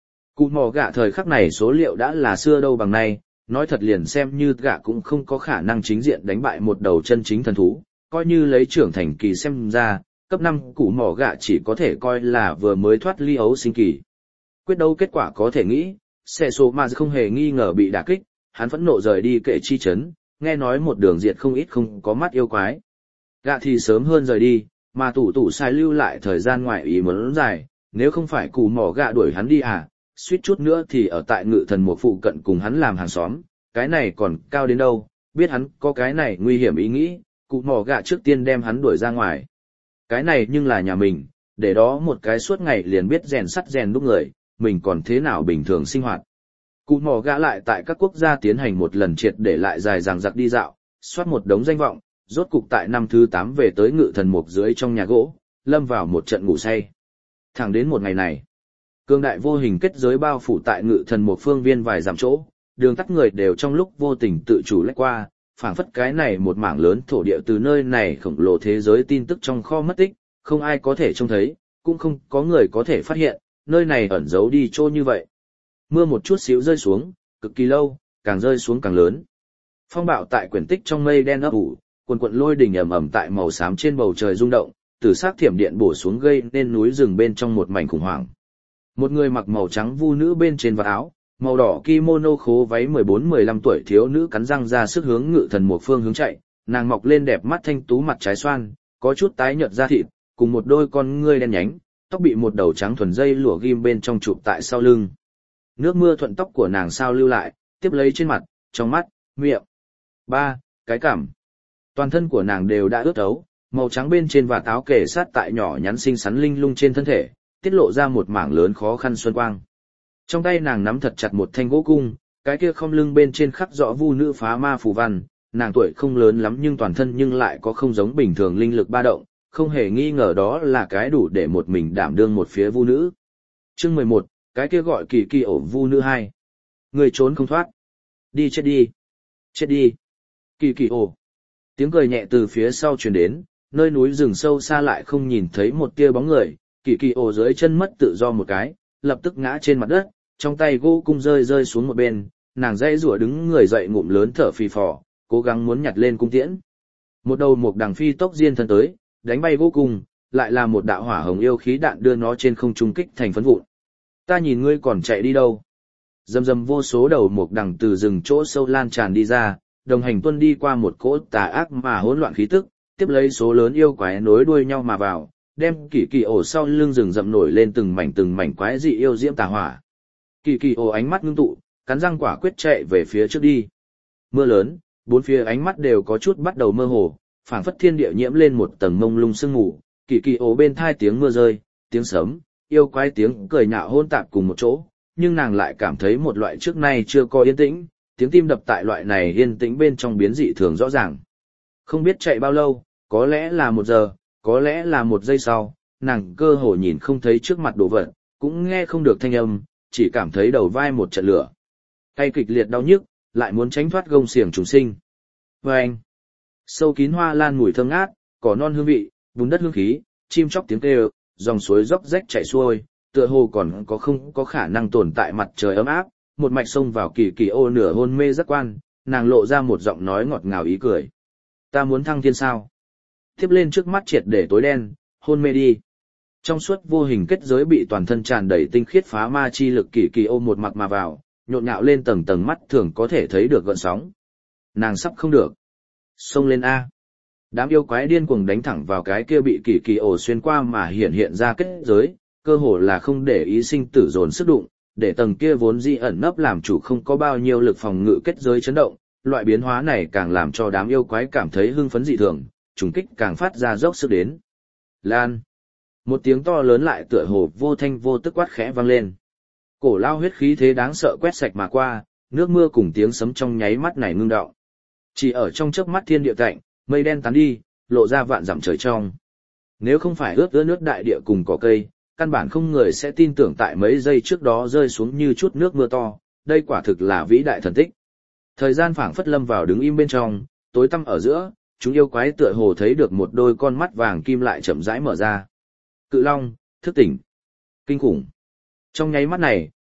Cụ mỏ gạ thời khắc này số liệu đã là xưa đâu bằng nay, nói thật liền xem như gạ cũng không có khả năng chính diện đánh bại một đầu chân chính thần thú, coi như lấy trưởng thành kỳ xem ra, cấp năm cụ mỏ gạ chỉ có thể coi là vừa mới thoát ly ấu sinh kỳ. Quyết đấu kết quả có thể nghĩ, xe số mà không hề nghi ngờ bị đả kích, hắn phẫn nộ rời đi kệ chi chấn, nghe nói một đường diệt không ít không có mắt yêu quái. Gạ thì sớm hơn rời đi, mà tủ tủ sai lưu lại thời gian ngoại ý muốn dài, nếu không phải cụ mỏ gạ đuổi hắn đi à, suýt chút nữa thì ở tại ngự thần một phụ cận cùng hắn làm hàng xóm, cái này còn cao đến đâu, biết hắn có cái này nguy hiểm ý nghĩ, cụ mỏ gạ trước tiên đem hắn đuổi ra ngoài. Cái này nhưng là nhà mình, để đó một cái suốt ngày liền biết rèn sắt rèn đúc người, mình còn thế nào bình thường sinh hoạt. Cụ mỏ gạ lại tại các quốc gia tiến hành một lần triệt để lại dài dằng dặc đi dạo, soát một đống danh vọng, rốt cục tại năm thứ tám về tới ngự thần mục dưới trong nhà gỗ, lâm vào một trận ngủ say. Thẳng đến một ngày này, cương đại vô hình kết giới bao phủ tại ngự thần mục phương viên vài dặm chỗ, đường tắt người đều trong lúc vô tình tự chủ lách qua, phảng phất cái này một mảng lớn thổ địa từ nơi này khổng lồ thế giới tin tức trong kho mất tích, không ai có thể trông thấy, cũng không có người có thể phát hiện, nơi này ẩn giấu đi chỗ như vậy. Mưa một chút xíu rơi xuống, cực kỳ lâu, càng rơi xuống càng lớn. Phong bạo tại quyển tích trong mây đen ấp ủ, quần quận lôi đình ầm ầm tại màu xám trên bầu trời rung động, từ sắc thiểm điện bổ xuống gây nên núi rừng bên trong một mảnh khủng hoảng. Một người mặc màu trắng vu nữ bên trên vạt áo, màu đỏ kimono khố váy mười bốn mười lăm tuổi thiếu nữ cắn răng ra sức hướng ngự thần một phương hướng chạy, nàng mọc lên đẹp mắt thanh tú mặt trái xoan, có chút tái nhợt da thịt, cùng một đôi con ngươi đen nhánh, tóc bị một đầu trắng thuần dây lụa ghim bên trong chụp tại sau lưng. Nước mưa thuận tóc của nàng sao lưu lại, tiếp lấy trên mặt, trong mắt, miệng. Ba, cái cằm. Toàn thân của nàng đều đã ướt ấu, màu trắng bên trên và táo kề sát tại nhỏ nhắn xinh xắn linh lung trên thân thể, tiết lộ ra một mảng lớn khó khăn xuân quang. Trong tay nàng nắm thật chặt một thanh gỗ cung, cái kia không lưng bên trên khắc rõ vu nữ phá ma phù văn, nàng tuổi không lớn lắm nhưng toàn thân nhưng lại có không giống bình thường linh lực ba động, không hề nghi ngờ đó là cái đủ để một mình đảm đương một phía vu nữ. Chương mười một, cái kia gọi kỳ kỳ ổ vu nữ hai. Người trốn không thoát. Đi chết đi. Chết đi. Kỳ kỳ ổ. Tiếng cười nhẹ từ phía sau truyền đến, nơi núi rừng sâu xa lại không nhìn thấy một tia bóng người, kỳ kỳ ổ dưới chân mất tự do một cái, lập tức ngã trên mặt đất, trong tay gỗ cung rơi rơi xuống một bên, nàng dãy rủa đứng người dậy ngụm lớn thở phì phò, cố gắng muốn nhặt lên cung tiễn. Một đầu mục đằng phi tốc diên thân tới, đánh bay gỗ cung, lại là một đạo hỏa hồng yêu khí đạn đưa nó trên không trung kích thành phấn vụn. Ta nhìn ngươi còn chạy đi đâu? Dầm dầm vô số đầu mục đằng từ rừng chỗ sâu lan tràn đi ra, đồng hành tuân đi qua một cỗ tà ác mà hỗn loạn khí tức, tiếp lấy số lớn yêu quái nối đuôi nhau mà vào, đem kỳ kỳ ổ sau lưng rừng rậm nổi lên từng mảnh từng mảnh quái dị yêu diễm tà hỏa. Kỳ kỳ ổ ánh mắt ngưng tụ, cắn răng quả quyết chạy về phía trước đi. Mưa lớn, bốn phía ánh mắt đều có chút bắt đầu mơ hồ, phảng phất thiên địa nhiễm lên một tầng mông lung sương mù. Kỳ kỳ ổ bên thai tiếng mưa rơi, tiếng sấm, yêu quái tiếng cười nhạo hỗn tạp cùng một chỗ, nhưng nàng lại cảm thấy một loại trước nay chưa có yên tĩnh, tiếng tim đập tại loại này yên tĩnh bên trong biến dị thường rõ ràng. Không biết chạy bao lâu, có lẽ là một giờ, có lẽ là một giây sau, nàng cơ hồ nhìn không thấy trước mặt đồ vật, cũng nghe không được thanh âm, chỉ cảm thấy đầu vai một trận lửa. Tay kịch liệt đau nhức, lại muốn tránh thoát gông xiềng trùng sinh. Vâng! Sâu kín hoa lan mùi thơm ngát, cỏ non hương vị, bùn đất hương khí, chim chóc tiếng kêu, dòng suối róc rách chảy xuôi, tựa hồ còn có không có khả năng tồn tại mặt trời ấm áp, một mạch xông vào kỳ kỳ ô nửa hôn mê giác quan, nàng lộ ra một giọng nói ngọt ngào ý cười. Ta muốn thăng thiên sao? Tiếp lên trước mắt triệt để tối đen, hôn mê đi. Trong suốt vô hình kết giới bị toàn thân tràn đầy tinh khiết phá ma chi lực kỳ kỳ ô một mặc mà vào, nhộn nhạo lên tầng tầng mắt thường có thể thấy được gợn sóng. Nàng sắp không được. Xông lên A. Đám yêu quái điên cuồng đánh thẳng vào cái kia bị kỳ kỳ ổ xuyên qua mà hiện hiện ra kết giới, cơ hồ là không để ý sinh tử dồn sức đụng, để tầng kia vốn dĩ ẩn nấp làm chủ không có bao nhiêu lực phòng ngự kết giới chấn động, loại biến hóa này càng làm cho đám yêu quái cảm thấy hưng phấn dị thường, trùng kích càng phát ra dốc sức đến. Lan. Một tiếng to lớn lại tựa hồ vô thanh vô tức quát khẽ vang lên. Cổ lao huyết khí thế đáng sợ quét sạch mà qua, nước mưa cùng tiếng sấm trong nháy mắt này ngưng đọng. Chỉ ở trong chớp mắt thiên địa cạnh, mây đen tán đi, lộ ra vạn dặm trời trong. Nếu không phải ướt ướt nước đại địa cùng cỏ cây, căn bản không người sẽ tin tưởng tại mấy giây trước đó rơi xuống như chút nước mưa to, đây quả thực là vĩ đại thần tích. Thời gian phảng phất lâm vào đứng im bên trong, tối tăm ở giữa, chúng yêu quái tựa hồ thấy được một đôi con mắt vàng kim lại chậm rãi mở ra. Cự long, thức tỉnh. Kinh khủng. Trong nháy mắt này,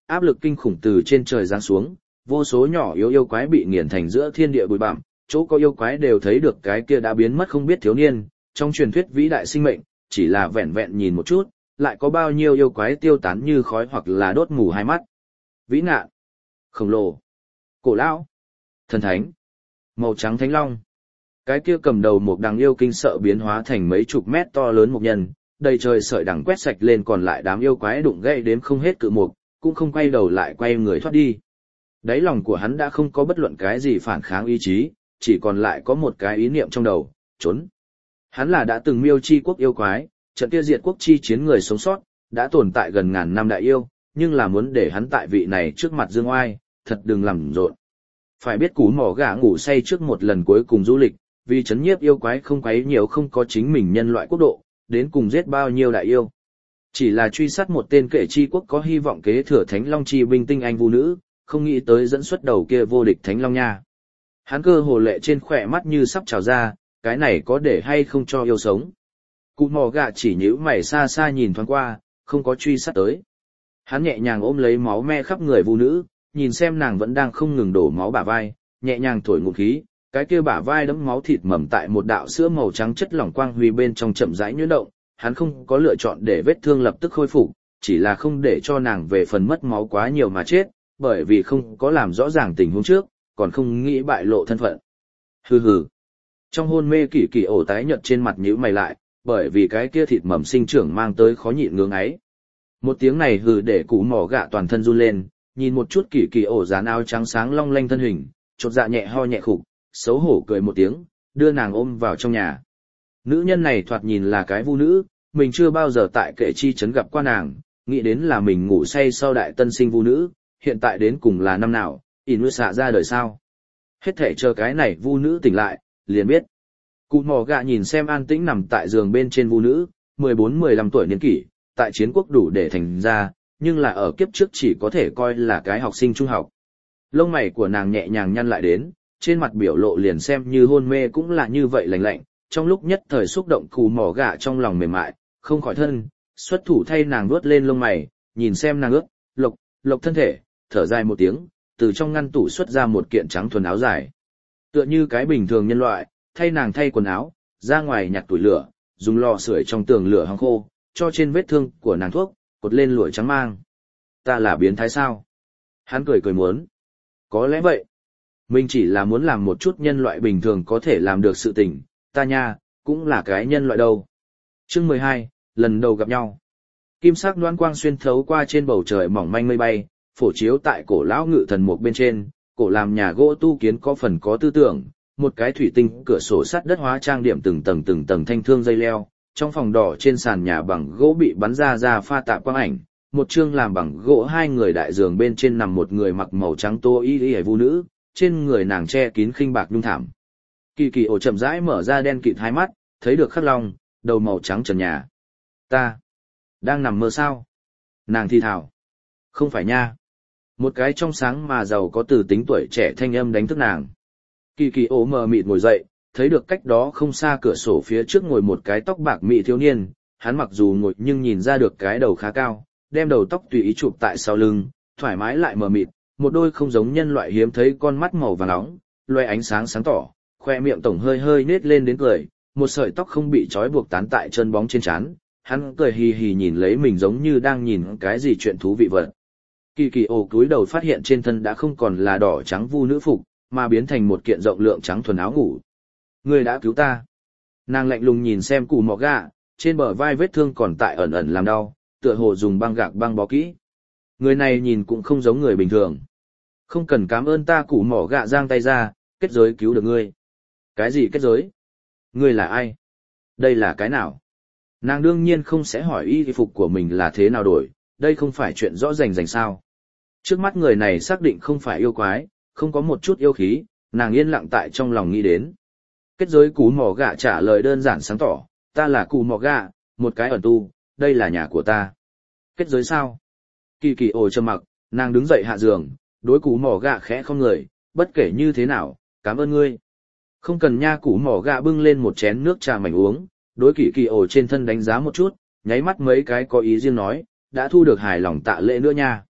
áp lực kinh khủng từ trên trời giáng xuống, vô số nhỏ yếu yêu quái bị nghiền thành giữa thiên địa bụi bặm, chỗ có yêu quái đều thấy được cái kia đã biến mất không biết thiếu niên, trong truyền thuyết vĩ đại sinh mệnh, chỉ là vẹn vẹn nhìn một chút, lại có bao nhiêu yêu quái tiêu tán như khói hoặc là đốt mù hai mắt. Vĩ ngạn, khổng lồ, cổ lão, thần thánh, màu trắng thánh long. Cái kia cầm đầu một đằng yêu kinh sợ biến hóa thành mấy chục mét to lớn một nhân, đầy trời sợi đằng quét sạch lên, còn lại đám yêu quái đụng gãy đếm không hết cự mục, cũng không quay đầu lại quay người thoát đi. Đáy lòng của hắn đã không có bất luận cái gì phản kháng ý chí, chỉ còn lại có một cái ý niệm trong đầu, trốn. Hắn là đã từng miêu chi quốc yêu quái, trận kia diệt quốc chi chiến người sống sót, đã tồn tại gần ngàn năm đại yêu, nhưng là muốn để hắn tại vị này trước mặt dương oai, thật đừng làm rộn. Phải biết cú mỏ gà ngủ say trước một lần cuối cùng du lịch, vì chấn nhiếp yêu quái không quấy nhiều không có chính mình nhân loại quốc độ, đến cùng giết bao nhiêu đại yêu. Chỉ là truy sát một tên kệ chi quốc có hy vọng kế thừa Thánh Long chi binh tinh anh vũ nữ, không nghĩ tới dẫn xuất đầu kia vô địch Thánh Long nha. Hắn cơ hồ lệ trên khỏe mắt như sắp trào ra, cái này có để hay không cho yêu sống. Cụ mò gạ chỉ nhíu mày xa xa nhìn thoáng qua, không có truy sát tới. Hắn nhẹ nhàng ôm lấy máu me khắp người vũ nữ, nhìn xem nàng vẫn đang không ngừng đổ máu bả vai, nhẹ nhàng thổi ngụm khí, cái kia bả vai đẫm máu thịt mầm tại một đạo sữa màu trắng chất lỏng quang huy bên trong chậm rãi nhuyễn động, hắn không có lựa chọn để vết thương lập tức khôi phục, chỉ là không để cho nàng về phần mất máu quá nhiều mà chết, bởi vì không có làm rõ ràng tình huống trước, còn không nghĩ bại lộ thân phận. Hừ hừ. Trong hôn mê kỳ kỳ ổ tái nhợt trên mặt nhíu mày lại, bởi vì cái kia thịt mầm sinh trưởng mang tới khó nhịn ngưỡng ấy. Một tiếng này hừ để cụ mỏ gạ toàn thân run lên, nhìn một chút kỳ kỳ ổ dán áo trắng sáng long lanh thân hình, chột dạ nhẹ ho nhẹ khục, xấu hổ cười một tiếng, đưa nàng ôm vào trong nhà. Nữ nhân này thoạt nhìn là cái vu nữ, mình chưa bao giờ tại kệ chi trấn gặp qua nàng, nghĩ đến là mình ngủ say sau đại tân sinh vu nữ, hiện tại đến cùng là năm nào, ỉn nuôi xạ ra đời sao. Hết thể chờ cái này vu nữ tỉnh lại, liền biết. Cụ mò gạ nhìn xem an tĩnh nằm tại giường bên trên vu nữ, mười bốn mười lăm tuổi niên kỷ, tại chiến quốc đủ để thành ra, nhưng là ở kiếp trước chỉ có thể coi là cái học sinh trung học. Lông mày của nàng nhẹ nhàng nhăn lại đến, trên mặt biểu lộ liền xem như hôn mê cũng là như vậy lạnh lạnh, trong lúc nhất thời xúc động cụ mỏ gạ trong lòng mềm mại, không khỏi thân, xuất thủ thay nàng vuốt lên lông mày, nhìn xem nàng ướt, lộc, lộc thân thể, thở dài một tiếng, từ trong ngăn tủ xuất ra một kiện trắng thuần áo dài. Tựa như cái bình thường nhân loại, thay nàng thay quần áo, ra ngoài nhặt tuổi lửa, dùng lò sưởi trong tường lửa hăng khô, cho trên vết thương của nàng thuốc, cột lên lụa trắng mang. Ta là biến thái sao? Hắn cười cười muốn. Có lẽ vậy. Mình chỉ là muốn làm một chút nhân loại bình thường có thể làm được sự tình, ta nha, cũng là cái nhân loại đâu. Chương mười hai, lần đầu gặp nhau. Kim sắc loan quang xuyên thấu qua trên bầu trời mỏng manh mây bay, phổ chiếu tại cổ lão ngự thần mục bên trên, cổ làm nhà gỗ tu kiến có phần có tư tưởng, một cái thủy tinh cửa sổ sắt đất hóa trang điểm từng tầng từng tầng thanh thương dây leo, trong phòng đỏ trên sàn nhà bằng gỗ bị bắn ra ra pha tạp quang ảnh, một chương làm bằng gỗ hai người đại giường bên trên nằm một người mặc màu trắng tô y y vu nữ, trên người nàng che kín khinh bạc nhung thảm. Kỳ kỳ ổ chậm rãi mở ra đen kịt hai mắt, thấy được khắc long, đầu màu trắng trần nhà. Ta đang nằm mơ sao? Nàng thi thào. Không phải nha. Một cái trong sáng mà giàu có từ tính tuổi trẻ thanh âm đánh thức nàng. Kỳ kỳ ổ mờ mịt ngồi dậy, thấy được cách đó không xa cửa sổ phía trước ngồi một cái tóc bạc mị thiếu niên, hắn mặc dù ngồi nhưng nhìn ra được cái đầu khá cao, đem đầu tóc tùy ý chụp tại sau lưng, thoải mái lại mờ mịt, một đôi không giống nhân loại hiếm thấy con mắt màu vàng nóng, loe ánh sáng sáng tỏ, khoe miệng tổng hơi hơi nết lên đến cười, một sợi tóc không bị trói buộc tán tại chân bóng trên trán, hắn cười hì hì nhìn lấy mình giống như đang nhìn cái gì chuyện thú vị vật. Kỳ kỳ ồ cúi đầu phát hiện trên thân đã không còn là đỏ trắng vu nữ phục, mà biến thành một kiện rộng lượng trắng thuần áo ngủ. Ngươi đã cứu ta. Nàng lạnh lùng nhìn xem cụ mỏ gạ, trên bờ vai vết thương còn tại ẩn ẩn làm đau, tựa hồ dùng băng gạc băng bó kỹ. Người này nhìn cũng không giống người bình thường. Không cần cảm ơn ta, cụ mỏ gạ giang tay ra, kết giới cứu được ngươi. Cái gì kết giới? Ngươi là ai? Đây là cái nào? Nàng đương nhiên không sẽ hỏi y phục của mình là thế nào đổi, đây không phải chuyện rõ rành rành sao. Trước mắt người này xác định không phải yêu quái, không có một chút yêu khí, nàng yên lặng tại trong lòng nghĩ đến. Kết giới cú mỏ gạ trả lời đơn giản sáng tỏ, ta là cú mỏ gạ, một cái ẩn tu, đây là nhà của ta. Kết giới sao? Kỳ kỳ ồ trầm mặc, nàng đứng dậy hạ giường, đối cú mỏ gạ khẽ không người, bất kể như thế nào, cảm ơn ngươi. Không cần nha, cú mỏ gạ bưng lên một chén nước trà mảnh uống, đối kỳ kỳ ồ trên thân đánh giá một chút, nháy mắt mấy cái có ý riêng nói, đã thu được hài lòng tạ lễ nữa nha.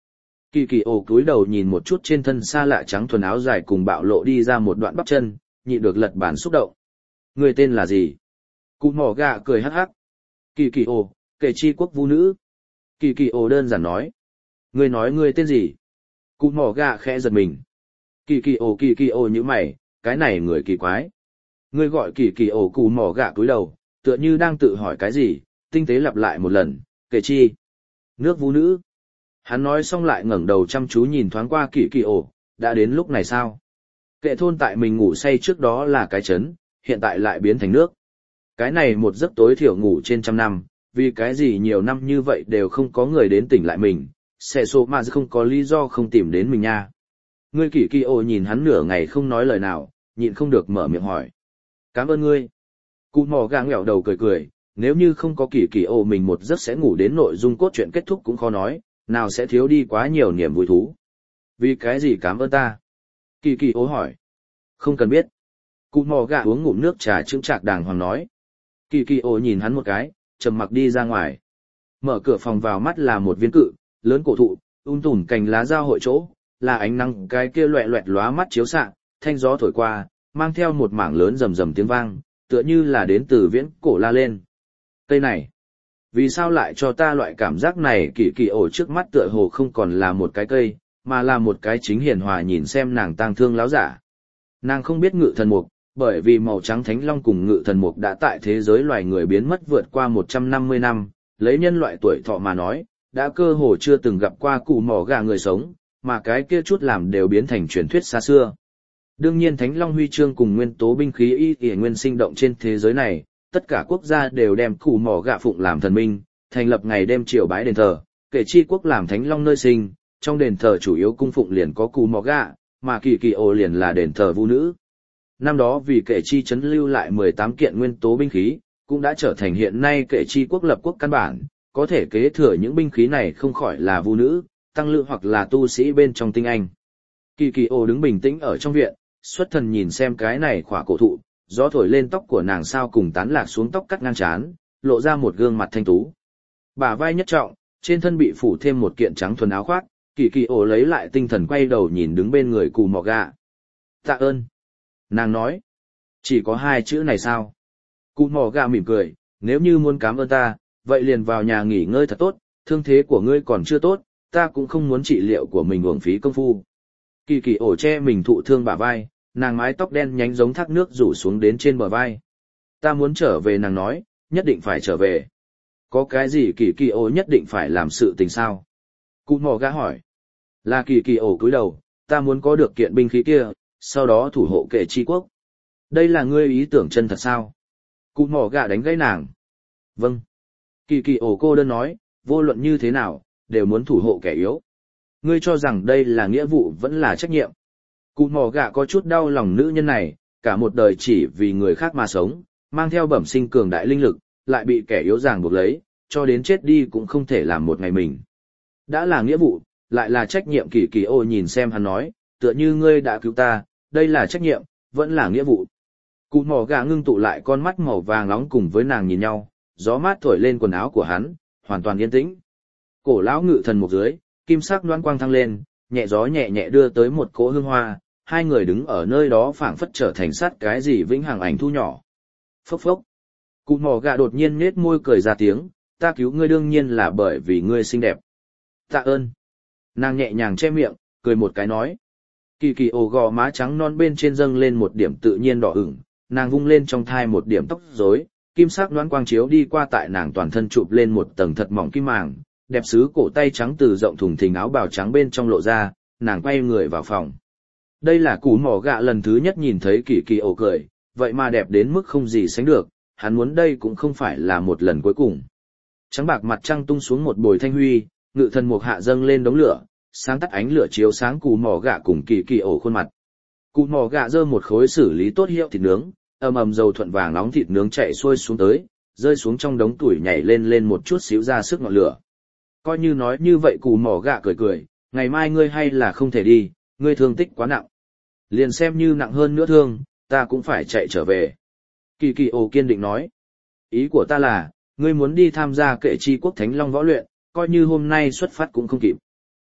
Kỳ kỳ ổ cúi đầu nhìn một chút trên thân xa lạ trắng thuần áo dài cùng bạo lộ đi ra một đoạn bắp chân, nhịn được lật bản xúc động. Người tên là gì? Cụ mỏ gạ cười hắc hắc. Kỳ kỳ ổ, kệ chi quốc vũ nữ. Kỳ kỳ ổ đơn giản nói. Người nói người tên gì? Cụ mỏ gạ khẽ giật mình. Kỳ kỳ ổ kỳ kỳ ổ như mày, cái này người kỳ quái. Người gọi kỳ kỳ ổ cụ mỏ gạ cúi đầu, tựa như đang tự hỏi cái gì, tinh tế lặp lại một lần, kệ chi. Nước vũ nữ. Hắn nói xong lại ngẩng đầu chăm chú nhìn thoáng qua kỳ kỳ ổ, đã đến lúc này sao? Kệ thôn tại mình ngủ say trước đó là cái trấn, hiện tại lại biến thành nước. Cái này một giấc tối thiểu ngủ trên trăm năm, vì cái gì nhiều năm như vậy đều không có người đến tỉnh lại mình, sẽ số mà không có lý do không tìm đến mình nha. Ngươi kỳ kỳ ổ nhìn hắn nửa ngày không nói lời nào, nhịn không được mở miệng hỏi. Cảm ơn ngươi. Cụ mò gà ngẹo đầu cười cười, nếu như không có kỳ kỳ ổ mình một giấc sẽ ngủ đến nội dung cốt truyện kết thúc cũng khó nói, nào sẽ thiếu đi quá nhiều niềm vui thú. Vì cái gì cảm ơn ta? Kỳ kỳ ổ hỏi. Không cần biết. Cụ mò gà uống ngụm nước trà chững chạc đàng hoàng nói. Kỳ kỳ ổ nhìn hắn một cái, trầm mặc đi ra ngoài. Mở cửa phòng vào mắt là một viên cự, lớn cổ thụ, um tùm cành lá giao hội chỗ, là ánh nắng cái kia loẹ loẹt lóa mắt chiếu xạ, thanh gió thổi qua, mang theo một mảng lớn rầm rầm tiếng vang, tựa như là đến từ viễn cổ la lên. Cây này, vì sao lại cho ta loại cảm giác này? Kỳ kỳ ổ trước mắt tựa hồ không còn là một cái cây, mà là một cái chính hiền hòa nhìn xem nàng tang thương láo giả. Nàng không biết ngự thần mục, bởi vì màu trắng thánh long cùng ngự thần mục đã tại thế giới loài người biến mất vượt qua một trăm năm mươi năm, lấy nhân loại tuổi thọ mà nói, đã cơ hồ chưa từng gặp qua cụ mỏ gà người sống, mà cái kia chút làm đều biến thành truyền thuyết xa xưa. Đương nhiên thánh long huy chương cùng nguyên tố binh khí y y nguyên sinh động trên thế giới này, tất cả quốc gia đều đem cụ mỏ gà phụng làm thần minh, thành lập ngày đêm triều bái đền thờ, kể chi quốc làm thánh long nơi sinh, trong đền thờ chủ yếu cung phụng liền có cụ mỏ gà, mà kỳ kỳ ổ liền là đền thờ vũ nữ. Năm đó vì kệ chi chấn lưu lại mười tám kiện nguyên tố binh khí, cũng đã trở thành hiện nay kệ chi quốc lập quốc căn bản, có thể kế thừa những binh khí này không khỏi là vũ nữ, tăng lữ hoặc là tu sĩ bên trong tinh anh. Kỳ kỳ ổ đứng bình tĩnh ở trong viện, xuất thần nhìn xem cái này khỏa cổ thụ, gió thổi lên tóc của nàng sao cùng tán lạc xuống tóc cắt ngang trán, lộ ra một gương mặt thanh tú. Bả vai nhất trọng, trên thân bị phủ thêm một kiện trắng thuần áo khoác, kỳ kỳ ổ lấy lại tinh thần quay đầu nhìn đứng bên người cù mò gà. Tạ ơn. Nàng nói, chỉ có hai chữ này sao? Cụ mò gà mỉm cười, nếu như muốn cảm ơn ta, vậy liền vào nhà nghỉ ngơi thật tốt, thương thế của ngươi còn chưa tốt, ta cũng không muốn trị liệu của mình uổng phí công phu. Kỳ kỳ ổ che mình thụ thương bả vai, nàng mái tóc đen nhánh giống thác nước rủ xuống đến trên bờ vai. Ta muốn trở về, nàng nói, nhất định phải trở về. Có cái gì kỳ kỳ ổ nhất định phải làm sự tình sao? Cụ mò gà hỏi. Là kỳ kỳ ổ cúi đầu, ta muốn có được kiện binh khí kia, sau đó thủ hộ kệ chi quốc. Đây là ngươi ý tưởng chân thật sao? Cụ mỏ gà đánh gãy nàng. Vâng. Kỳ kỳ ổ cô đơn nói, vô luận như thế nào, đều muốn thủ hộ kẻ yếu. Ngươi cho rằng đây là nghĩa vụ vẫn là trách nhiệm. Cụ mỏ gà có chút đau lòng nữ nhân này, cả một đời chỉ vì người khác mà sống, mang theo bẩm sinh cường đại linh lực, lại bị kẻ yếu ràng buộc lấy, cho đến chết đi cũng không thể làm một ngày mình. Đã là nghĩa vụ, lại là trách nhiệm. Kỳ kỳ ổ nhìn xem hắn nói, tựa như ngươi đã cứu ta, đây là trách nhiệm, vẫn là nghĩa vụ. Cụ mỏ gà ngưng tụ lại con mắt màu vàng nóng cùng với nàng nhìn nhau, gió mát thổi lên quần áo của hắn, hoàn toàn yên tĩnh. Cổ lão ngự thần một dưới, kim sắc loan quang thăng lên, nhẹ gió nhẹ nhẹ đưa tới một cỗ hương hoa, hai người đứng ở nơi đó phảng phất trở thành sát cái gì vĩnh hằng ảnh thu nhỏ. Phốc phốc. Cụ mỏ gà đột nhiên nhếch môi cười ra tiếng, ta cứu ngươi đương nhiên là bởi vì ngươi xinh đẹp. Tạ ơn. Nàng nhẹ nhàng che miệng, cười một cái nói. Kỳ kỳ ổ gò má trắng non bên trên dâng lên một điểm tự nhiên đỏ ửng, nàng vung lên trong thai một điểm tóc rối, kim sắc đoán quang chiếu đi qua tại nàng toàn thân chụp lên một tầng thật mỏng kim màng, đẹp sứ cổ tay trắng từ rộng thùng thình áo bào trắng bên trong lộ ra, nàng quay người vào phòng. Đây là cú mỏ gạ lần thứ nhất nhìn thấy kỳ kỳ ổ cười, vậy mà đẹp đến mức không gì sánh được, hắn muốn đây cũng không phải là một lần cuối cùng. Trắng bạc mặt trăng tung xuống một bồi thanh huy, ngự thần mục hạ dâng lên đống lửa, sáng tắt ánh lửa chiếu sáng cù mỏ gạ cùng kỳ kỳ ổ khuôn mặt. Cù mỏ gạ giơ một khối xử lý tốt hiệu thịt nướng, ầm ầm dầu thuận vàng nóng thịt nướng chạy xuôi xuống tới, rơi xuống trong đống tuổi nhảy lên lên một chút xíu ra sức ngọn lửa. Coi như nói như vậy cù mỏ gạ cười cười, ngày mai ngươi hay là không thể đi, ngươi thương tích quá nặng. Liền xem như nặng hơn nữa thương, ta cũng phải chạy trở về. Kỳ kỳ ổ kiên định nói. Ý của ta là, ngươi muốn đi tham gia kệ chi quốc thánh long võ luyện, coi như hôm nay xuất phát cũng không kịp.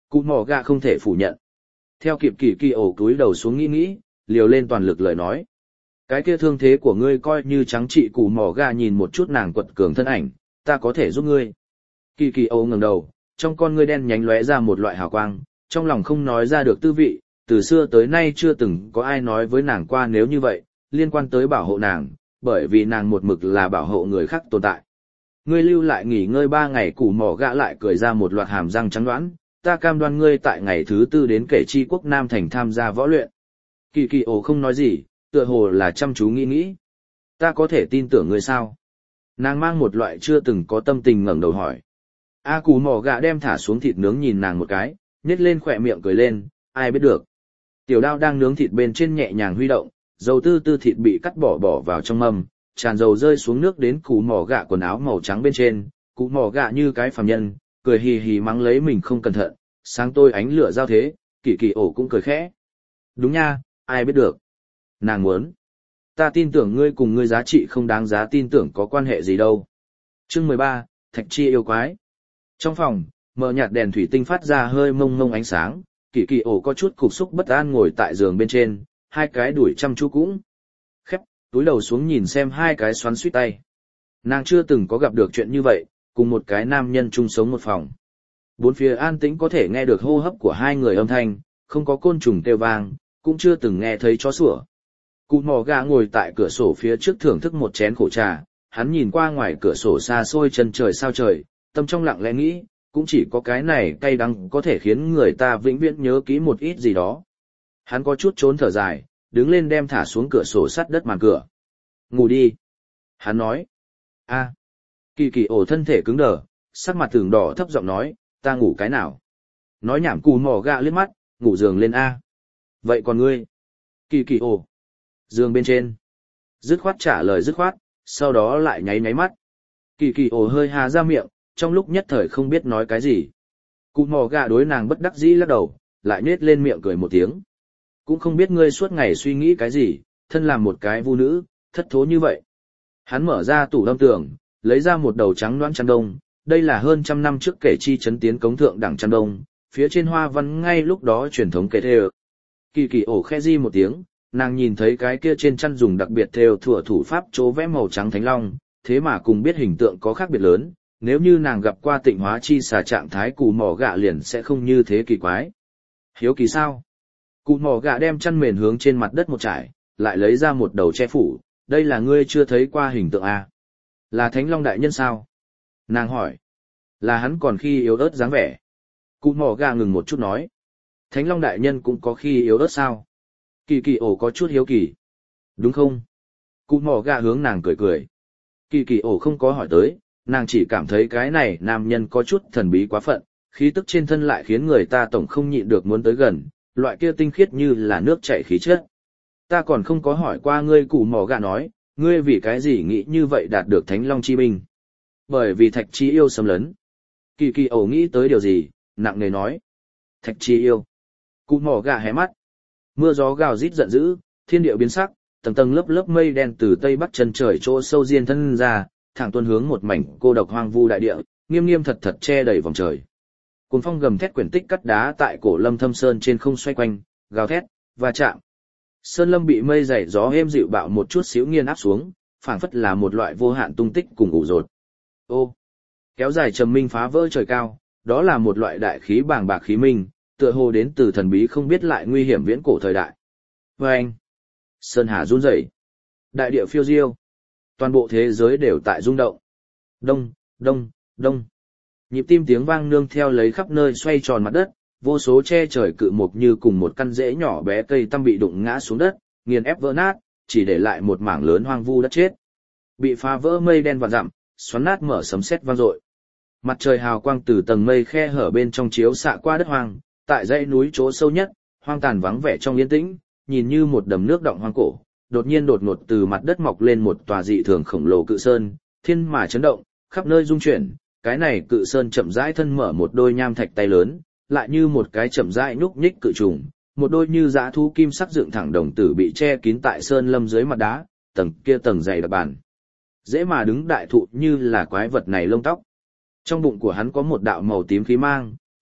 Cụ mỏ gạ không thể phủ nhận. Theo kịp kỳ kỳ ổ cúi đầu xuống nghĩ nghĩ, liều lên toàn lực lời nói. Cái kia thương thế của ngươi coi như trắng trị. Cụ mỏ gạ nhìn một chút nàng quật cường thân ảnh, ta có thể giúp ngươi. Kỳ kỳ ổ ngẩng đầu, trong con ngươi đen nhánh lóe ra một loại hào quang, trong lòng không nói ra được tư vị, từ xưa tới nay chưa từng có ai nói với nàng qua nếu như vậy, liên quan tới bảo hộ nàng, bởi vì nàng một mực là bảo hộ người khác tồn tại. Ngươi lưu lại nghỉ ngơi ba ngày. Củ mỏ gạ lại cười ra một loạt hàm răng trắng đoán, ta cam đoan ngươi tại ngày thứ tư đến kể chi quốc Nam Thành tham gia võ luyện. Kỳ kỳ ổ không nói gì, tựa hồ là chăm chú nghĩ nghĩ. Ta có thể tin tưởng ngươi sao? Nàng mang một loại chưa từng có tâm tình ngẩng đầu hỏi. A củ mỏ gạ đem thả xuống thịt nướng nhìn nàng một cái, nhếch lên khỏe miệng cười lên, ai biết được. Tiểu đao đang nướng thịt bên trên nhẹ nhàng huy động, dầu tư tư thịt bị cắt bỏ bỏ vào trong mâm, tràn dầu rơi xuống nước đến củ mỏ gạ quần áo màu trắng bên trên, củ mỏ gạ như cái phàm nhân, cười hì hì mắng lấy mình không cẩn thận, sáng tôi ánh lửa giao thế, kỳ kỳ ổ cũng cười khẽ. Đúng nha, ai biết được. Nàng muốn. Ta tin tưởng ngươi cùng ngươi giá trị không đáng giá tin tưởng có quan hệ gì đâu. Chương mười ba, Thạch Chi yêu quái. Trong phòng, mờ nhạt đèn thủy tinh phát ra hơi mông mông ánh sáng, kỳ kỳ ổ có chút cục xúc bất an ngồi tại giường bên trên, hai cái đuổi chăm chú cũng. Khép, túi đầu xuống nhìn xem hai cái xoắn suýt tay. Nàng chưa từng có gặp được chuyện như vậy, cùng một cái nam nhân chung sống một phòng. Bốn phía an tĩnh có thể nghe được hô hấp của hai người âm thanh, không có côn trùng kêu vang, cũng chưa từng nghe thấy chó sủa. Cụ mò gà ngồi tại cửa sổ phía trước thưởng thức một chén khổ trà, hắn nhìn qua ngoài cửa sổ xa xôi chân trời sao trời, tâm trong lặng lẽ nghĩ, cũng chỉ có cái này cay đắng có thể khiến người ta vĩnh viễn nhớ kỹ một ít gì đó. Hắn có chút trốn thở dài, đứng lên đem thả xuống cửa sổ sắt đất màn cửa. Ngủ đi. Hắn nói. A. Kỳ kỳ ổ thân thể cứng đờ, sắc mặt tưởng đỏ thấp giọng nói, ta ngủ cái nào? Nói nhảm cù mò gạ liếc mắt, ngủ giường lên A. Vậy còn ngươi? Kỳ kỳ ổ. Giường bên trên. Dứt khoát trả lời dứt khoát, sau đó lại nháy nháy mắt. Kỳ kỳ ổ hơi hà ra miệng, trong lúc nhất thời không biết nói cái gì. Cụ mò gạ đối nàng bất đắc dĩ lắc đầu, lại nết lên miệng cười một tiếng. Cũng không biết ngươi suốt ngày suy nghĩ cái gì, thân làm một cái vu nữ, thất thố như vậy. Hắn mở ra tủ lâm tường, lấy ra một đầu trắng loãng chăn đông, đây là hơn trăm năm trước kể chi chấn tiến cống thượng đẳng chăn đông, phía trên hoa văn ngay lúc đó truyền thống kể thêu. Kỳ kỳ ổ khe di một tiếng, nàng nhìn thấy cái kia trên chăn dùng đặc biệt thêu thủa thủ pháp chố vẽ màu trắng thánh long, thế mà cùng biết hình tượng có khác biệt lớn, nếu như nàng gặp qua tịnh hóa chi xà trạng thái cù mỏ gạ liền sẽ không như thế kỳ quái. Hiếu kỳ sao? Cụ mỏ gạ đem chăn mền hướng trên mặt đất một trải, lại lấy ra một đầu che phủ, đây là ngươi chưa thấy qua hình tượng à? Là Thánh Long đại nhân sao? Nàng hỏi. Là hắn còn khi yếu ớt dáng vẻ. Cụ mỏ gạ ngừng một chút nói. Thánh Long đại nhân cũng có khi yếu ớt sao? Kỳ kỳ ổ có chút hiếu kỳ. Đúng không? Cụ mỏ gạ hướng nàng cười cười. Kỳ kỳ ổ không có hỏi tới, nàng chỉ cảm thấy cái này nam nhân có chút thần bí quá phận, khí tức trên thân lại khiến người ta tổng không nhịn được muốn tới gần, loại kia tinh khiết như là nước chảy khí chất. Ta còn không có hỏi qua ngươi. Cụ mỏ gạ nói, ngươi vì cái gì nghĩ như vậy đạt được Thánh Long chi binh? Bởi vì Thạch Chi yêu xâm lấn. Kỳ kỳ ổ nghĩ tới điều gì, nặng nề nói. Thạch Chi yêu. Cụ mỏ gạ hé mắt. Mưa gió gào rít giận dữ, thiên địa biến sắc, tầng tầng lớp lớp mây đen từ tây bắc chân trời chỗ sâu diên thân ra, thẳng tuôn hướng một mảnh cô độc hoang vu đại địa, nghiêm nghiêm thật thật che đầy vòng trời. Cuồng phong gầm thét quyển tích cắt đá tại cổ lâm thâm sơn trên không xoay quanh, gào thét, và chạm. Sơn lâm bị mây dày gió êm dịu bạo một chút xíu nghiền áp xuống, phảng phất là một loại vô hạn tung tích cùng ủ rột. Ô, kéo dài trầm minh phá vỡ trời cao, đó là một loại đại khí bàng bạc khí minh, tựa hồ đến từ thần bí không biết lại nguy hiểm viễn cổ thời đại. Và anh, sơn hà run rẩy, đại địa phiêu diêu, toàn bộ thế giới đều tại rung động. Đông, đông, đông. Nhịp tim tiếng vang nương theo lấy khắp nơi xoay tròn mặt đất, vô số che trời cự mục như cùng một căn rễ nhỏ bé cây tăm bị đụng ngã xuống đất, nghiền ép vỡ nát, chỉ để lại một mảng lớn hoang vu đất chết. Bị phá vỡ mây đen vạn dặm, xoắn nát mở sấm sét vang dội. Mặt trời hào quang từ tầng mây khe hở bên trong chiếu xạ qua đất hoang, tại dãy núi chỗ sâu nhất, hoang tàn vắng vẻ trong yên tĩnh, nhìn như một đầm nước đọng hoang cổ, đột nhiên đột ngột từ mặt đất mọc lên một tòa dị thường khổng lồ cự sơn, thiên mà chấn động, khắp nơi rung chuyển, cái này cự sơn chậm rãi thân mở một đôi nham thạch tay lớn, lại như một cái chậm rãi nhúc nhích cự trùng, một đôi như dã thú kim sắc dựng thẳng đồng tử bị che kín tại sơn lâm dưới mặt đá, tầng kia tầng dày đặc bản. Dễ mà đứng đại thụ như là quái vật này lông tóc. Trong bụng của hắn có một đạo màu tím khí mang,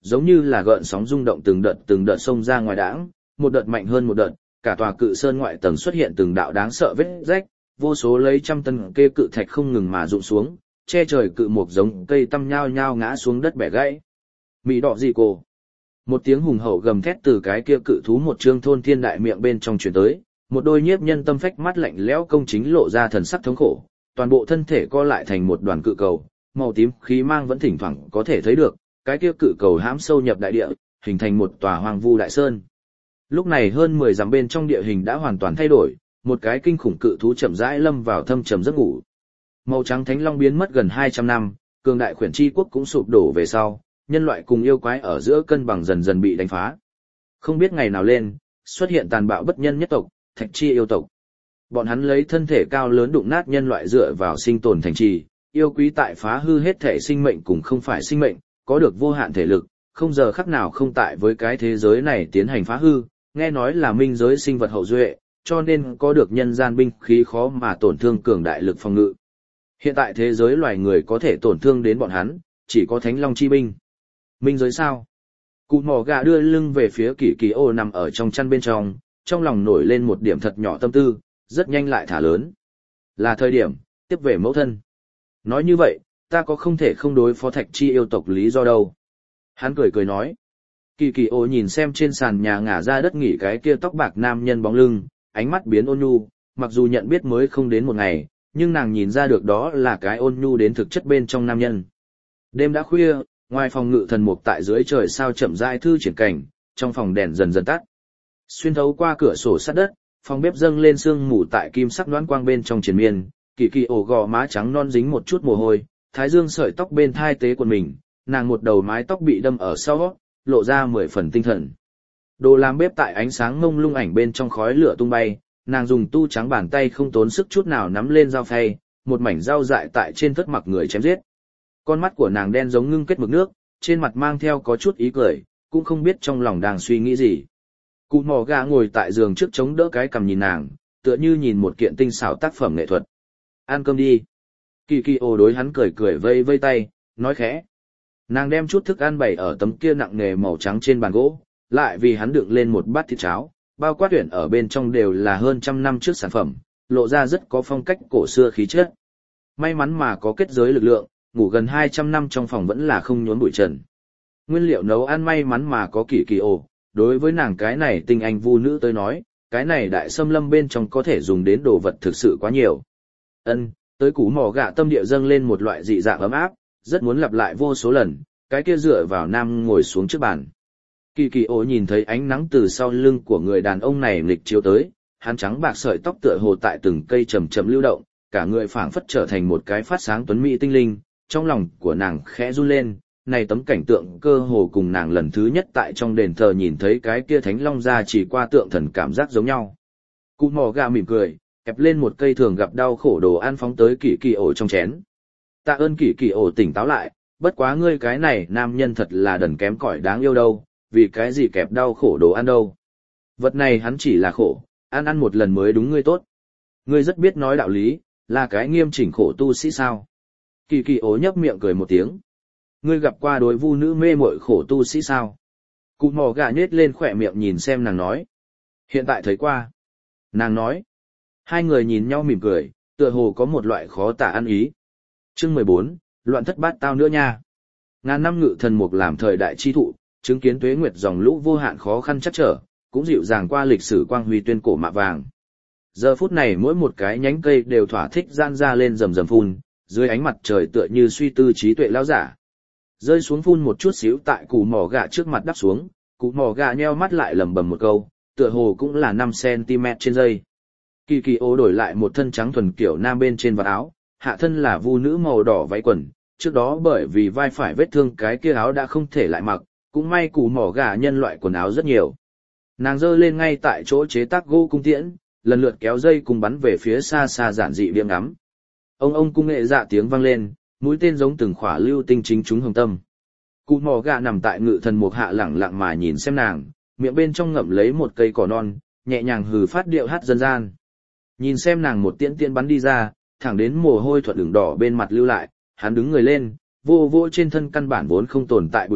giống như là gợn sóng rung động từng đợt từng đợt xông ra ngoài đãng, một đợt mạnh hơn một đợt, cả tòa cự sơn ngoại tầng xuất hiện từng đạo đáng sợ vết rách, vô số lấy trăm tấn kê cự thạch không ngừng mà rụng xuống, che trời cự mục giống cây tăm nhao nhao ngã xuống đất bẻ gãy. Mị đỏ gì cô? Một tiếng hùng hậu gầm thét từ cái kia cự thú một trương thôn thiên đại miệng bên trong truyền tới, một đôi nhiếp nhân tâm phách mắt lạnh lẽo công chính lộ ra thần sắc thống khổ, toàn bộ thân thể co lại thành một đoàn cự cầu, màu tím khí mang vẫn thỉnh thoảng có thể thấy được, cái kia cự cầu hãm sâu nhập đại địa, hình thành một tòa hoang vu đại sơn. Lúc này hơn mười dặm bên trong địa hình đã hoàn toàn thay đổi, một cái kinh khủng cự thú chậm rãi lâm vào thâm trầm giấc ngủ. Màu trắng thánh long biến mất gần hai trăm năm, cường đại khuyển chi quốc cũng sụp đổ về sau, nhân loại cùng yêu quái ở giữa cân bằng dần dần bị đánh phá. Không biết ngày nào lên, xuất hiện tàn bạo bất nhân nhất tộc, Thạch Chi yêu tộc. Bọn hắn lấy thân thể cao lớn đụng nát nhân loại dựa vào sinh tồn thành trì, yêu quý tại phá hư hết thể sinh mệnh cùng không phải sinh mệnh, có được vô hạn thể lực, không giờ khắc nào không tại với cái thế giới này tiến hành phá hư, nghe nói là minh giới sinh vật hậu duệ, cho nên có được nhân gian binh khí khó mà tổn thương cường đại lực phòng ngự. Hiện tại thế giới loài người có thể tổn thương đến bọn hắn, chỉ có Thánh Long chi binh. Minh giới sao? Cụ mỏ gà đưa lưng về phía Kỳ Kỳ Ô nằm ở trong chăn bên trong, trong lòng nổi lên một điểm thật nhỏ tâm tư, rất nhanh lại thả lớn. Là thời điểm, tiếp về mẫu thân. Nói như vậy, ta có không thể không đối phó Thạch Chi yêu tộc lý do đâu. Hắn cười cười nói. Kỳ Kỳ Ô nhìn xem trên sàn nhà ngả ra đất nghỉ cái kia tóc bạc nam nhân bóng lưng, ánh mắt biến ôn nhu, mặc dù nhận biết mới không đến một ngày, nhưng nàng nhìn ra được đó là cái ôn nhu đến thực chất bên trong nam nhân. Đêm đã khuya, ngoài phòng ngự thần mục tại dưới trời sao chậm rãi thư triển cảnh, trong phòng đèn dần dần tắt. Xuyên thấu qua cửa sổ sát đất, phòng bếp dâng lên sương mù tại kim sắc đoán quang bên trong triền miên, Kỳ Kỳ Ổ gò má trắng non dính một chút mồ hôi, thái dương sợi tóc bên thai tế quần mình, nàng một đầu mái tóc bị đâm ở sau, lộ ra mười phần tinh thần. Đồ làm bếp tại ánh sáng ngông lung ảnh bên trong khói lửa tung bay, nàng dùng tu trắng bàn tay không tốn sức chút nào nắm lên dao phay, một mảnh dao dại tại trên thớt mặc người chém giết. Con mắt của nàng đen giống ngưng kết mực nước, trên mặt mang theo có chút ý cười, cũng không biết trong lòng đang suy nghĩ gì. Cụ mỏ gà ngồi tại giường trước chống đỡ cái cằm nhìn nàng, tựa như nhìn một kiện tinh xảo tác phẩm nghệ thuật. Ăn cơm đi. Kỳ Kỳ Ô đối hắn cười cười vây vây tay, nói khẽ. Nàng đem chút thức ăn bày ở tấm kia nặng nề màu trắng trên bàn gỗ, lại vì hắn đựng lên một bát thịt cháo, bao quát tuyển ở bên trong đều là hơn trăm năm trước sản phẩm, lộ ra rất có phong cách cổ xưa khí chất. May mắn mà có kết giới lực lượng, ngủ gần hai trăm năm trong phòng vẫn là không nhốn bụi trần. Nguyên liệu nấu ăn may mắn mà có Kỳ Kỳ Ô, đối với nàng cái này tinh anh vu nữ tới nói, cái này đại xâm lâm bên trong có thể dùng đến đồ vật thực sự quá nhiều. Ân, tới củ mỏ gạ tâm địa dâng lên một loại dị dạng ấm áp, rất muốn lặp lại vô số lần, cái kia dựa vào nam ngồi xuống trước bàn. Kỳ Kỳ Ô nhìn thấy ánh nắng từ sau lưng của người đàn ông này nghịch chiếu tới, hắn trắng bạc sợi tóc tựa hồ tại từng cây chậm chậm lưu động, cả người phảng phất trở thành một cái phát sáng tuấn mỹ tinh linh, trong lòng của nàng khẽ run lên, này tấm cảnh tượng cơ hồ cùng nàng lần thứ nhất tại trong đền thờ nhìn thấy cái kia thánh long ra chỉ qua tượng thần cảm giác giống nhau. Cụ mỏ gà mỉm cười, ép lên một cây thường gặp đau khổ đồ ăn phóng tới Kỳ Kỳ Ô trong chén. Tạ ơn Kỳ Kỳ Ô tỉnh táo lại, bất quá ngươi cái này nam nhân thật là đần kém cỏi đáng yêu đâu, vì cái gì kẹp đau khổ đồ ăn đâu. Vật này hắn chỉ là khổ, ăn ăn một lần mới đúng ngươi tốt. Ngươi rất biết nói đạo lý, là cái nghiêm chỉnh khổ tu sĩ sao. Kỳ Kỳ Ô nhấp miệng cười một tiếng. Ngươi gặp qua đối vu nữ mê muội khổ tu sĩ sao? Cụ mò gà nhếch lên khỏe miệng nhìn xem nàng nói. Hiện tại thấy qua. Nàng nói. Hai người nhìn nhau mỉm cười, tựa hồ có một loại khó tả ăn ý. Chương mười bốn, loạn thất bát tao nữa nha. Ngàn năm ngự thần mục làm thời đại chi thụ, chứng kiến tuế nguyệt dòng lũ vô hạn khó khăn chắc trở, cũng dịu dàng qua lịch sử quang huy tuyên cổ mạ vàng. Giờ phút này mỗi một cái nhánh cây đều thỏa thích gian ra lên rầm rầm phun, dưới ánh mặt trời tựa như suy tư trí tuệ lão giả. Rơi xuống phun một chút xíu tại củ mỏ gà trước mặt đắp xuống, củ mỏ gà nheo mắt lại lẩm bẩm một câu, tựa hồ cũng là năm xăng-ti-mét trên giây. Kỳ Kỳ Ô đổi lại một thân trắng thuần kiểu nam bên trên vạt áo, hạ thân là vu nữ màu đỏ váy quần, trước đó bởi vì vai phải vết thương cái kia áo đã không thể lại mặc, cũng may củ mỏ gà nhân loại quần áo rất nhiều. Nàng giơ lên ngay tại chỗ chế tác gỗ cung tiễn, lần lượt kéo dây cùng bắn về phía xa xa giản dị biếng ngắm. Ông ông cung nghệ dạ tiếng vang lên, mũi tên giống từng khỏa lưu tinh chính trúng hồng tâm. Cụ mỏ gà nằm tại ngự thần mục hạ lẳng lặng mà nhìn xem nàng, miệng bên trong ngậm lấy một cây cỏ non, nhẹ nhàng hừ phát điệu hát dân gian. Nhìn xem nàng một tiễn tiễn bắn đi ra, thẳng đến mồ hôi thuận đường đỏ bên mặt lưu lại, hắn đứng người lên, vô vô trên thân căn bản vốn không tồn tại bụi bặm,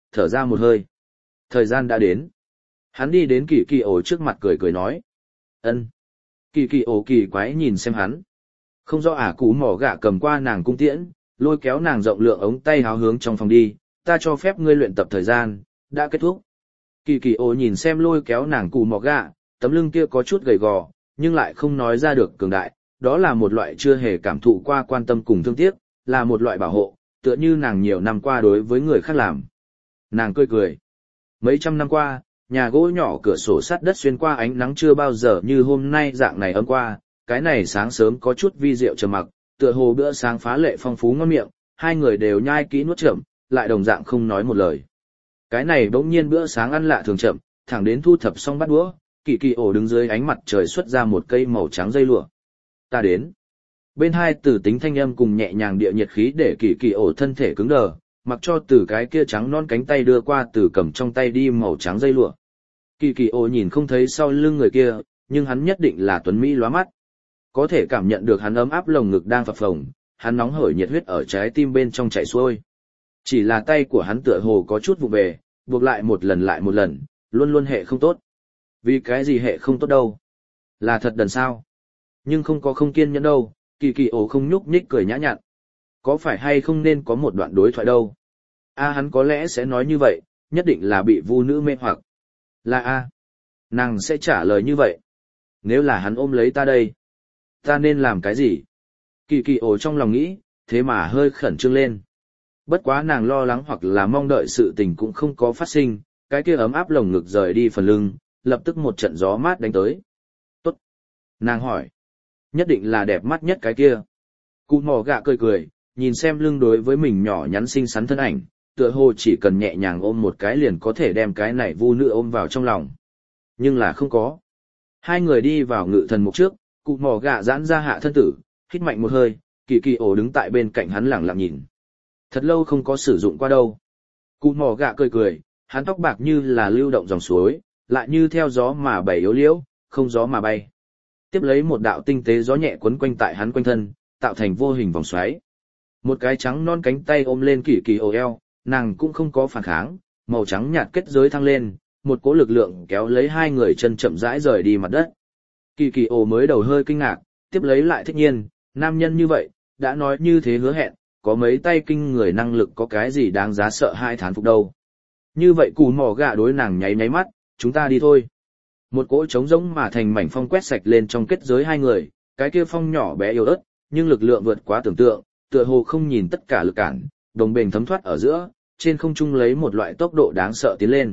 thở ra một hơi. Thời gian đã đến. Hắn đi đến kỳ kỳ ổ trước mặt cười cười nói. Ân. Kỳ kỳ ổ kỳ quái nhìn xem hắn. Không rõ ả cú mỏ gạ cầm qua nàng cung tiễn, lôi kéo nàng rộng lượng ống tay háo hướng trong phòng đi, ta cho phép ngươi luyện tập thời gian, đã kết thúc. Kỳ kỳ ổ nhìn xem lôi kéo nàng cú mỏ gạ, tấm lưng kia có chút gầy gò, nhưng lại không nói ra được cường đại, đó là một loại chưa hề cảm thụ qua quan tâm cùng thương tiếc, là một loại bảo hộ, tựa như nàng nhiều năm qua đối với người khác làm. Nàng cười cười. Mấy trăm năm qua, nhà gỗ nhỏ cửa sổ sắt đất xuyên qua ánh nắng chưa bao giờ như hôm nay dạng này ấm qua, cái này sáng sớm có chút vi diệu trầm mặc, tựa hồ bữa sáng phá lệ phong phú ngon miệng, hai người đều nhai kỹ nuốt chậm, lại đồng dạng không nói một lời. Cái này bỗng nhiên bữa sáng ăn lạ thường chậm, thẳng đến thu thập xong bát đũa, Kỳ Kỳ ổ đứng dưới ánh mặt trời xuất ra một cây màu trắng dây lụa. Ta đến. Bên hai từ tính thanh âm cùng nhẹ nhàng địa nhiệt khí để Kỳ Kỳ ổ thân thể cứng đờ, mặc cho từ cái kia trắng non cánh tay đưa qua từ cầm trong tay đi màu trắng dây lụa. Kỳ Kỳ ổ nhìn không thấy sau lưng người kia, nhưng hắn nhất định là tuấn mỹ lóa mắt. Có thể cảm nhận được hắn ấm áp lồng ngực đang phập phồng, hắn nóng hởi nhiệt huyết ở trái tim bên trong chảy xuôi. Chỉ là tay của hắn tựa hồ có chút vụ về, buộc lại một lần lại một lần, luôn luôn hệ không tốt. Vì cái gì hệ không tốt đâu? Là thật đần sao? Nhưng không có không kiên nhẫn đâu, Kỳ Kỳ ổ không nhúc nhích cười nhã nhặn. Có phải hay không nên có một đoạn đối thoại đâu? A hắn có lẽ sẽ nói như vậy, nhất định là bị vu nữ mê hoặc. Là A. Nàng sẽ trả lời như vậy. Nếu là hắn ôm lấy ta đây, ta nên làm cái gì? Kỳ Kỳ ổ trong lòng nghĩ, thế mà hơi khẩn trương lên. Bất quá nàng lo lắng hoặc là mong đợi sự tình cũng không có phát sinh, cái kia ấm áp lồng ngực rời đi phần lưng, lập tức một trận gió mát đánh tới. Tốt. Nàng hỏi. Nhất định là đẹp mắt nhất cái kia. Cụ mò gạ cười cười, nhìn xem lưng đối với mình nhỏ nhắn xinh xắn thân ảnh, tựa hồ chỉ cần nhẹ nhàng ôm một cái liền có thể đem cái này vu nữ ôm vào trong lòng. Nhưng là không có. Hai người đi vào ngự thần mục trước, cụ mò gạ giãn ra hạ thân tử, hít mạnh một hơi, Kỳ Kỳ ổ đứng tại bên cạnh hắn lẳng lặng nhìn. Thật lâu không có sử dụng qua đâu. Cụ mò gạ cười cười, hắn tóc bạc như là lưu động dòng suối, lại như theo gió mà bảy yếu liễu, không gió mà bay. Tiếp lấy một đạo tinh tế gió nhẹ quấn quanh tại hắn quanh thân, tạo thành vô hình vòng xoáy. Một cái trắng non cánh tay ôm lên Kỳ Kỳ ổ eo, nàng cũng không có phản kháng, màu trắng nhạt kết giới thăng lên, một cỗ lực lượng kéo lấy hai người chân chậm rãi rời đi mặt đất. Kỳ Kỳ ổ mới đầu hơi kinh ngạc, tiếp lấy lại thích nhiên, nam nhân như vậy, đã nói như thế hứa hẹn, có mấy tay kinh người năng lực có cái gì đáng giá sợ hai thán phục đâu. Như vậy cù mỏ gạ đối nàng nháy nháy mắt, chúng ta đi thôi. Một cỗ trống rỗng mà thành mảnh phong quét sạch lên trong kết giới hai người, cái kia phong nhỏ bé yếu ớt, nhưng lực lượng vượt quá tưởng tượng, tựa hồ không nhìn tất cả lực cản, đồng bền thấm thoát ở giữa, trên không trung lấy một loại tốc độ đáng sợ tiến lên.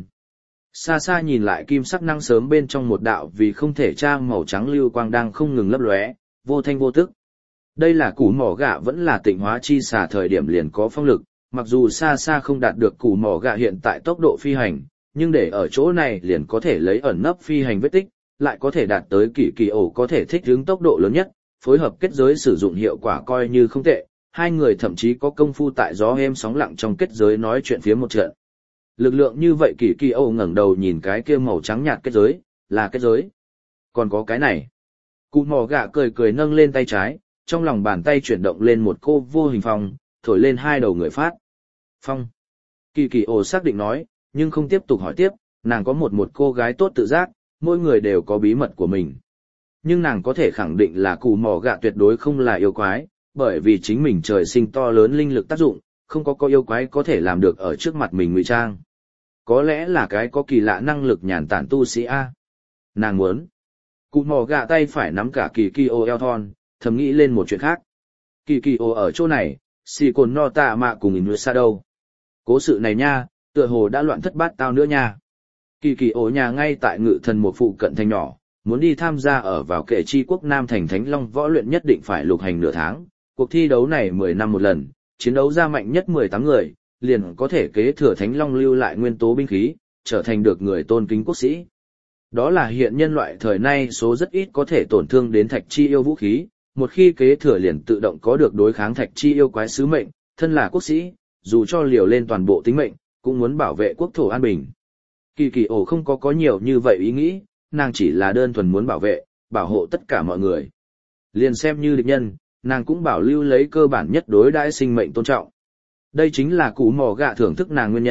Xa xa nhìn lại kim sắc năng sớm bên trong một đạo vì không thể tra màu trắng lưu quang đang không ngừng lấp lóe, vô thanh vô tức. Đây là củ mỏ gạ vẫn là tịnh hóa chi xả thời điểm liền có phong lực, mặc dù xa xa không đạt được củ mỏ gạ hiện tại tốc độ phi hành, nhưng để ở chỗ này liền có thể lấy ẩn nấp phi hành vết tích, lại có thể đạt tới Kỳ Kỳ ổ có thể thích ứng tốc độ lớn nhất, phối hợp kết giới sử dụng hiệu quả coi như không tệ, hai người thậm chí có công phu tại gió êm sóng lặng trong kết giới nói chuyện phía một trận. Lực lượng như vậy Kỳ Kỳ ổ ngẩng đầu nhìn cái kia màu trắng nhạt kết giới, là kết giới. Còn có cái này. Cụ mỏ gạ cười cười nâng lên tay trái, trong lòng bàn tay chuyển động lên một cô vô hình phong, thổi lên hai đầu người phát. Phong. Kỳ Kỳ ổ xác định nói, nhưng không tiếp tục hỏi tiếp, nàng có một một cô gái tốt tự giác, mỗi người đều có bí mật của mình. Nhưng nàng có thể khẳng định là cụ mỏ gạ tuyệt đối không là yêu quái, bởi vì chính mình trời sinh to lớn linh lực tác dụng, không có có yêu quái có thể làm được ở trước mặt mình ngụy trang. Có lẽ là cái có kỳ lạ năng lực nhàn tản tu sĩ A. Nàng muốn. Cụ mỏ gạ tay phải nắm cả Kỳ Kỳ ổ eo thon, thầm nghĩ lên một chuyện khác. Kỳ Kỳ ổ ở chỗ này, xì cồn no tạ mạ cùng in xa đâu. Cố sự này nha, tựa hồ đã loạn thất bát tao nữa nha. Kỳ Kỳ ổ nhà ngay tại ngự thần một phụ cận thành nhỏ, muốn đi tham gia ở vào kệ chi quốc Nam thành Thánh Long võ luyện nhất định phải lục hành nửa tháng. Cuộc thi đấu này mười năm một lần, chiến đấu ra mạnh nhất mười tám người, liền có thể kế thừa Thánh Long lưu lại nguyên tố binh khí, trở thành được người tôn kính quốc sĩ. Đó là hiện nhân loại thời nay số rất ít có thể tổn thương đến thạch chi yêu vũ khí, một khi kế thừa liền tự động có được đối kháng thạch chi yêu quái sứ mệnh, thân là quốc sĩ, dù cho liều lên toàn bộ tính mệnh, cũng muốn bảo vệ quốc thổ an bình. Kỳ Kỳ ổ không có có nhiều như vậy ý nghĩ, nàng chỉ là đơn thuần muốn bảo vệ, bảo hộ tất cả mọi người. Liền xem như địch nhân, nàng cũng bảo lưu lấy cơ bản nhất đối đãi sinh mệnh tôn trọng. Đây chính là cụ mỏ gạ thưởng thức nàng nguyên nhân,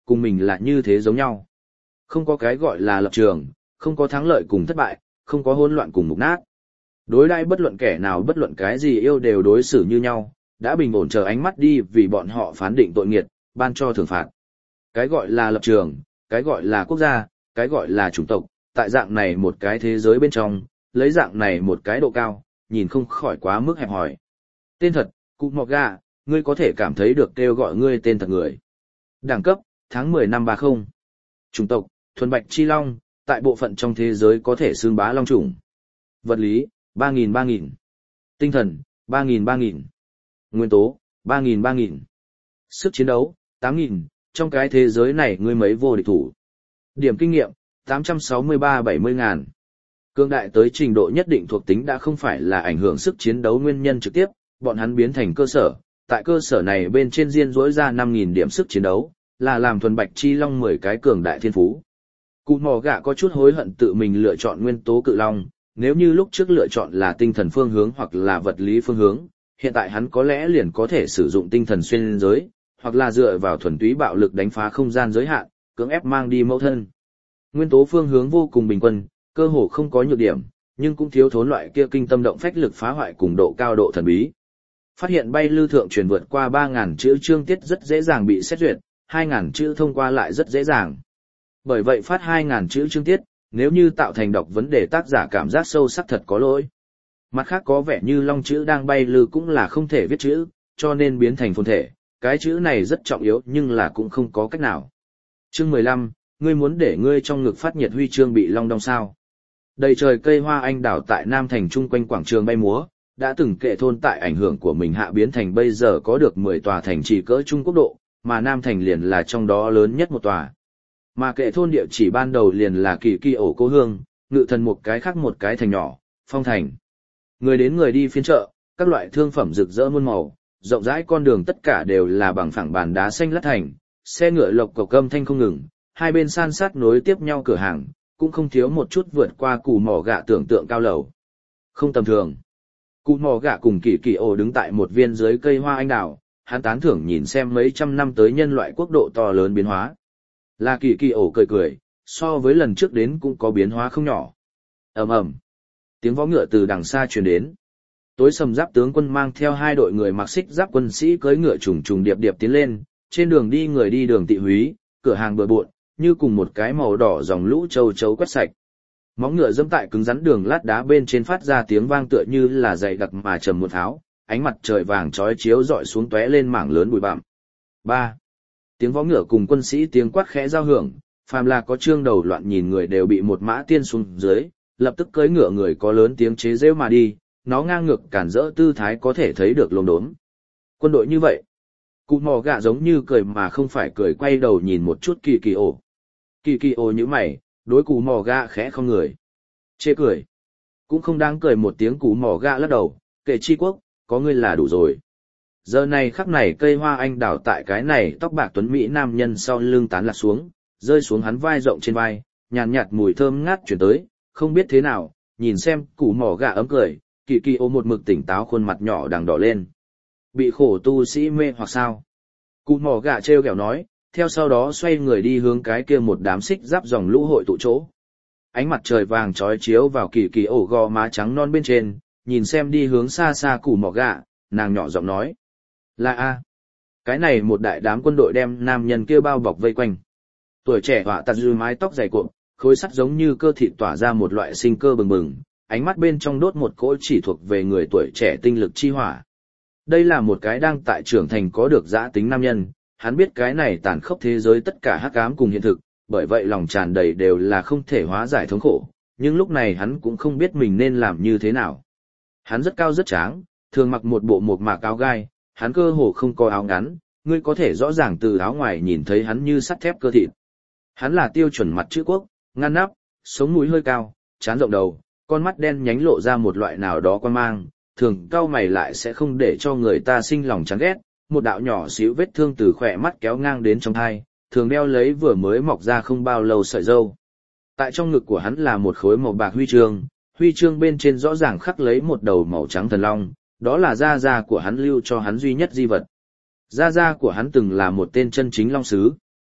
cùng mình là như thế giống nhau. Không có cái gọi là lập trường, không có thắng lợi cùng thất bại, không có hỗn loạn cùng mục nát. Đối đãi bất luận kẻ nào bất luận cái gì yêu đều đối xử như nhau, đã bình ổn chờ ánh mắt đi vì bọn họ phán định tội nghiệt, ban cho thưởng phạt. Cái gọi là lập trường, cái gọi là quốc gia, cái gọi là chủng tộc, tại dạng này một cái thế giới bên trong, lấy dạng này một cái độ cao, nhìn không khỏi quá mức hẹp hòi. Tên thật, Cụ Mọc Gà, ngươi có thể cảm thấy được kêu gọi ngươi tên thật người. Đẳng cấp, tháng mười năm ba mươi. Chủng tộc, thuần bạch chi long, tại bộ phận trong thế giới có thể xương bá long chủng. Vật lý, ba nghìn ba nghìn. Tinh thần, ba nghìn ba nghìn. Nguyên tố, ba nghìn ba nghìn. Sức chiến đấu, tám nghìn, trong cái thế giới này ngươi mấy vô địch thủ. Điểm kinh nghiệm, tám trăm sáu mươi ba bảy mươi ngàn. Cương đại tới trình độ nhất định thuộc tính đã không phải là ảnh hưởng sức chiến đấu nguyên nhân trực tiếp, bọn hắn biến thành cơ sở, tại cơ sở này bên trên diên rỗi ra năm nghìn điểm sức chiến đấu, là làm thuần bạch chi long mười cái cường đại thiên phú. Cụ Mỏ Gạ có chút hối hận tự mình lựa chọn nguyên tố cự long, nếu như lúc trước lựa chọn là tinh thần phương hướng hoặc là vật lý phương hướng, hiện tại hắn có lẽ liền có thể sử dụng tinh thần xuyên giới, hoặc là dựa vào thuần túy bạo lực đánh phá không gian giới hạn, cưỡng ép mang đi mẫu thân. Nguyên tố phương hướng vô cùng bình quân, cơ hồ không có nhược điểm, nhưng cũng thiếu thốn loại kia kinh tâm động phách lực phá hoại cùng độ cao độ thần bí. Phát hiện bay lưu thượng truyền vượt qua ba nghìn chữ chương tiết rất dễ dàng bị xét duyệt, hai nghìn chữ thông qua lại rất dễ dàng. Bởi vậy phát hai nghìn chữ chương tiết, nếu như tạo thành đọc vấn đề tác giả cảm giác sâu sắc thật có lỗi. Mặt khác có vẻ như long chữ đang bay lư cũng là không thể viết chữ, cho nên biến thành phồn thể, cái chữ này rất trọng yếu nhưng là cũng không có cách nào. Chương mười lăm, ngươi muốn để ngươi trong ngực phát nhiệt huy chương bị long đong sao. Đầy trời cây hoa anh đào tại Nam Thành chung quanh quảng trường bay múa, đã từng kệ thôn tại ảnh hưởng của mình hạ biến thành bây giờ có được mười tòa thành trì cỡ Trung Quốc độ, mà Nam Thành liền là trong đó lớn nhất một tòa. Mà kệ thôn địa chỉ ban đầu liền là Kỳ Kỳ ổ cố hương, ngự thần một cái khác một cái thành nhỏ, Phong Thành. Người đến người đi phiên chợ, các loại thương phẩm rực rỡ muôn màu, rộng rãi con đường tất cả đều là bằng phẳng bàn đá xanh lát thành, xe ngựa lộc cộc âm thanh không ngừng, hai bên san sát nối tiếp nhau cửa hàng, cũng không thiếu một chút vượt qua Cù Mỏ Gạ tưởng tượng cao lầu. Không tầm thường. Cù Mỏ Gạ cùng Kỳ Kỳ ổ đứng tại một viên dưới cây hoa anh đào, hắn tán thưởng nhìn xem mấy trăm năm tới nhân loại quốc độ to lớn biến hóa. Là Kỳ Kỳ ổ cười cười, so với lần trước đến cũng có biến hóa không nhỏ. Ầm ầm. Tiếng vó ngựa từ đằng xa truyền đến. Tối sầm giáp tướng quân mang theo hai đội người mặc xích giáp quân sĩ cưỡi ngựa trùng trùng điệp điệp tiến lên, trên đường đi người đi đường tị húy, cửa hàng bừa bộn, như cùng một cái màu đỏ dòng lũ châu chấu quét sạch. Móng ngựa dẫm tại cứng rắn đường lát đá bên trên phát ra tiếng vang tựa như là dày đặc mà trầm một tháo, ánh mặt trời vàng chói chiếu rọi xuống tóe lên mảng lớn bụi bặm. Ba. Tiếng vó ngựa cùng quân sĩ tiếng quát khẽ giao hưởng, phàm là có trương đầu loạn nhìn người đều bị một mã tiên xuống dưới, lập tức cưỡi ngựa người có lớn tiếng chế giễu mà đi, nó ngang ngược cản rỡ tư thái có thể thấy được lồn đốn. Quân đội như vậy. Cụ Mỏ Gạ giống như cười mà không phải cười, quay đầu nhìn một chút Kỳ Kỳ ổ. Kỳ Kỳ ổ như mày, đối Cụ Mỏ Gạ khẽ không người. Chê cười. Cũng không đáng cười một tiếng. Cụ Mỏ Gạ lắc đầu, kệ chi quốc, có ngươi là đủ rồi. Giờ này khắc này cây hoa anh đào tại cái này tóc bạc tuấn mỹ nam nhân sau lưng tán lạc xuống, rơi xuống hắn vai rộng trên vai, nhàn nhạt, nhạt mùi thơm ngát chuyển tới, không biết thế nào, nhìn xem Cụ Mỏ Gạ ấm cười, Kỳ Kỳ ổ một mực tỉnh táo khuôn mặt nhỏ đằng đỏ lên. Bị khổ tu sĩ mê hoặc sao? Cụ Mỏ Gạ trêu ghẹo nói, theo sau đó xoay người đi hướng cái kia một đám xích giáp dòng lũ hội tụ chỗ. Ánh mặt trời vàng chói chiếu vào Kỳ Kỳ ổ gò má trắng non bên trên, nhìn xem đi hướng xa xa Cụ Mỏ Gạ, nàng nhỏ giọng nói. Là a, cái này một đại đám quân đội đem nam nhân kia bao bọc vây quanh. Tuổi trẻ họa tạt dư mái tóc dày cuộn, khối sắt giống như cơ thịt tỏa ra một loại sinh cơ bừng bừng, ánh mắt bên trong đốt một cỗ chỉ thuộc về người tuổi trẻ tinh lực chi hỏa. Đây là một cái đang tại trưởng thành có được dã tính nam nhân, hắn biết cái này tàn khốc thế giới tất cả hắc ám cùng hiện thực, bởi vậy lòng tràn đầy đều là không thể hóa giải thống khổ, nhưng lúc này hắn cũng không biết mình nên làm như thế nào. Hắn rất cao rất tráng, thường mặc một bộ một mạc áo gai, hắn cơ hồ không có áo ngắn, ngươi có thể rõ ràng từ áo ngoài nhìn thấy hắn như sắt thép cơ thịt. Hắn là tiêu chuẩn mặt chữ quốc, ngăn nắp, sống mũi hơi cao, trán rộng đầu, con mắt đen nhánh lộ ra một loại nào đó quan mang, thường cau mày lại sẽ không để cho người ta sinh lòng chán ghét, một đạo nhỏ xíu vết thương từ khỏe mắt kéo ngang đến trong thai, thường đeo lấy vừa mới mọc ra không bao lâu sợi râu. Tại trong ngực của hắn là một khối màu bạc huy chương, huy chương bên trên rõ ràng khắc lấy một đầu màu trắng thần long, đó là gia gia của hắn lưu cho hắn duy nhất di vật. Gia gia của hắn từng là một tên chân chính long sứ.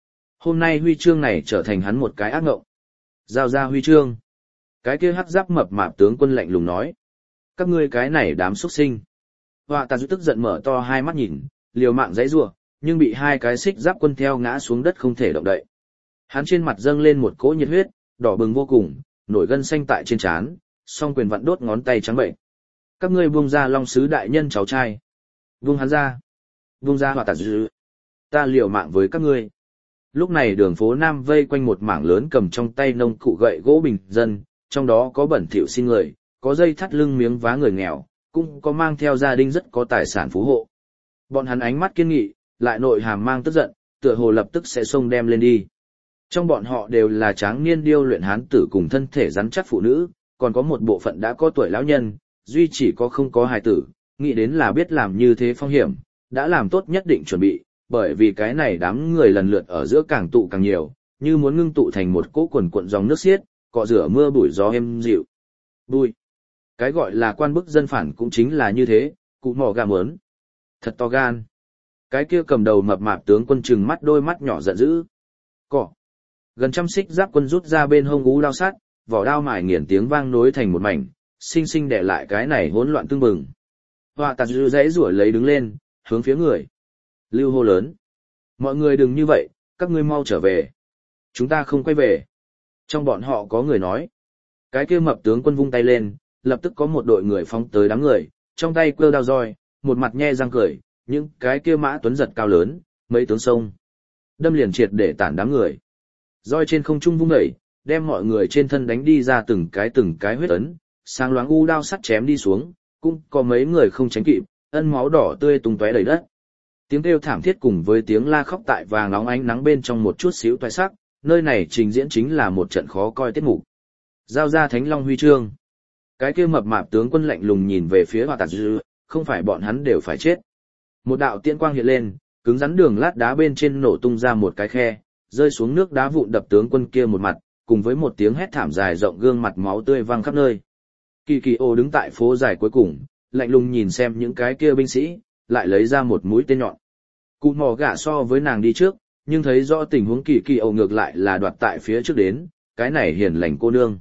Hôm nay huy chương này trở thành hắn một cái ác ngộng. Giao ra huy chương. Cái kia hắc giáp mập mạp tướng quân lạnh lùng nói. Các ngươi cái này đám xuất sinh. Họa tà dư tức giận mở to hai mắt nhìn, liều mạng giãy giụa, nhưng bị hai cái xích giáp quân theo ngã xuống đất không thể động đậy. Hắn trên mặt dâng lên một cỗ nhiệt huyết, đỏ bừng vô cùng, nổi gân xanh tại trên trán, song quyền vặn đốt ngón tay trắng bệnh. Các ngươi buông ra Long sứ đại nhân cháu trai. Buông hắn ra. Buông ra họa tà dư. Ta liều mạng với các ngươi. Lúc này đường phố Nam vây quanh một mảng lớn cầm trong tay nông cụ gậy gỗ bình dân, trong đó có bẩn thỉu xin người, có dây thắt lưng miếng vá người nghèo, cũng có mang theo gia đình rất có tài sản phú hộ. Bọn hắn ánh mắt kiên nghị, lại nội hàm mang tức giận, tựa hồ lập tức sẽ xông đem lên đi. Trong bọn họ đều là tráng niên điêu luyện hán tử cùng thân thể rắn chắc phụ nữ, còn có một bộ phận đã có tuổi lão nhân, duy chỉ có không có hài tử, nghĩ đến là biết làm như thế phong hiểm, đã làm tốt nhất định chuẩn bị, bởi vì cái này đám người lần lượt ở giữa càng tụ càng nhiều, như muốn ngưng tụ thành một cỗ quần cuộn dòng nước xiết, cọ rửa mưa bụi gió êm dịu. Bụi. Cái gọi là quan bức dân phản cũng chính là như thế, cụ mỏ gà mớn. Thật to gan. Cái kia cầm đầu mập mạp tướng quân trừng mắt đôi mắt nhỏ giận dữ. Cọ. Gần trăm xích giáp quân rút ra bên hông ú đao sắt, vỏ đao mải nghiền tiếng vang nối thành một mảnh, xinh xinh để lại cái này hỗn loạn tương bừng. Họa tạt dư dãy rủa lấy đứng lên, hướng phía người. Lưu hô lớn. Mọi người đừng như vậy, các ngươi mau trở về. Chúng ta không quay về. Trong bọn họ có người nói. Cái kia mập tướng quân vung tay lên, lập tức có một đội người phóng tới đám người, trong tay quơ đao roi, một mặt nhe răng cười, những cái kia mã tuấn giật cao lớn, mấy tướng sông. Đâm liền triệt để tản đám người. Roi trên không trung vung đẩy, đem mọi người trên thân đánh đi ra từng cái từng cái huyết ấn, sáng loáng u đao sắt chém đi xuống, cũng có mấy người không tránh kịp, ân máu đỏ tươi tung tóe đầy đất. Tiếng kêu thảm thiết cùng với tiếng la khóc tại vàng nóng ánh nắng bên trong một chút xíu toái sắc, nơi này trình diễn chính là một trận khó coi tiết mục. Giao ra Thánh Long huy chương. Cái kia mập mạp tướng quân lạnh lùng nhìn về phía Họa Tạt Dư, không phải bọn hắn đều phải chết. Một đạo tiên quang hiện lên, cứng rắn đường lát đá bên trên nổ tung ra một cái khe, rơi xuống nước đá vụn đập tướng quân kia một mặt, cùng với một tiếng hét thảm dài rộng gương mặt máu tươi văng khắp nơi. Kỳ Kỳ Ô đứng tại phố dài cuối cùng, lạnh lùng nhìn xem những cái kia binh sĩ, lại lấy ra một mũi tên nhọn. Cụ mò gạ so với nàng đi trước, nhưng thấy rõ tình huống Kỳ Kỳ Ô ngược lại là đoạt tại phía trước đến, cái này hiền lành cô nương.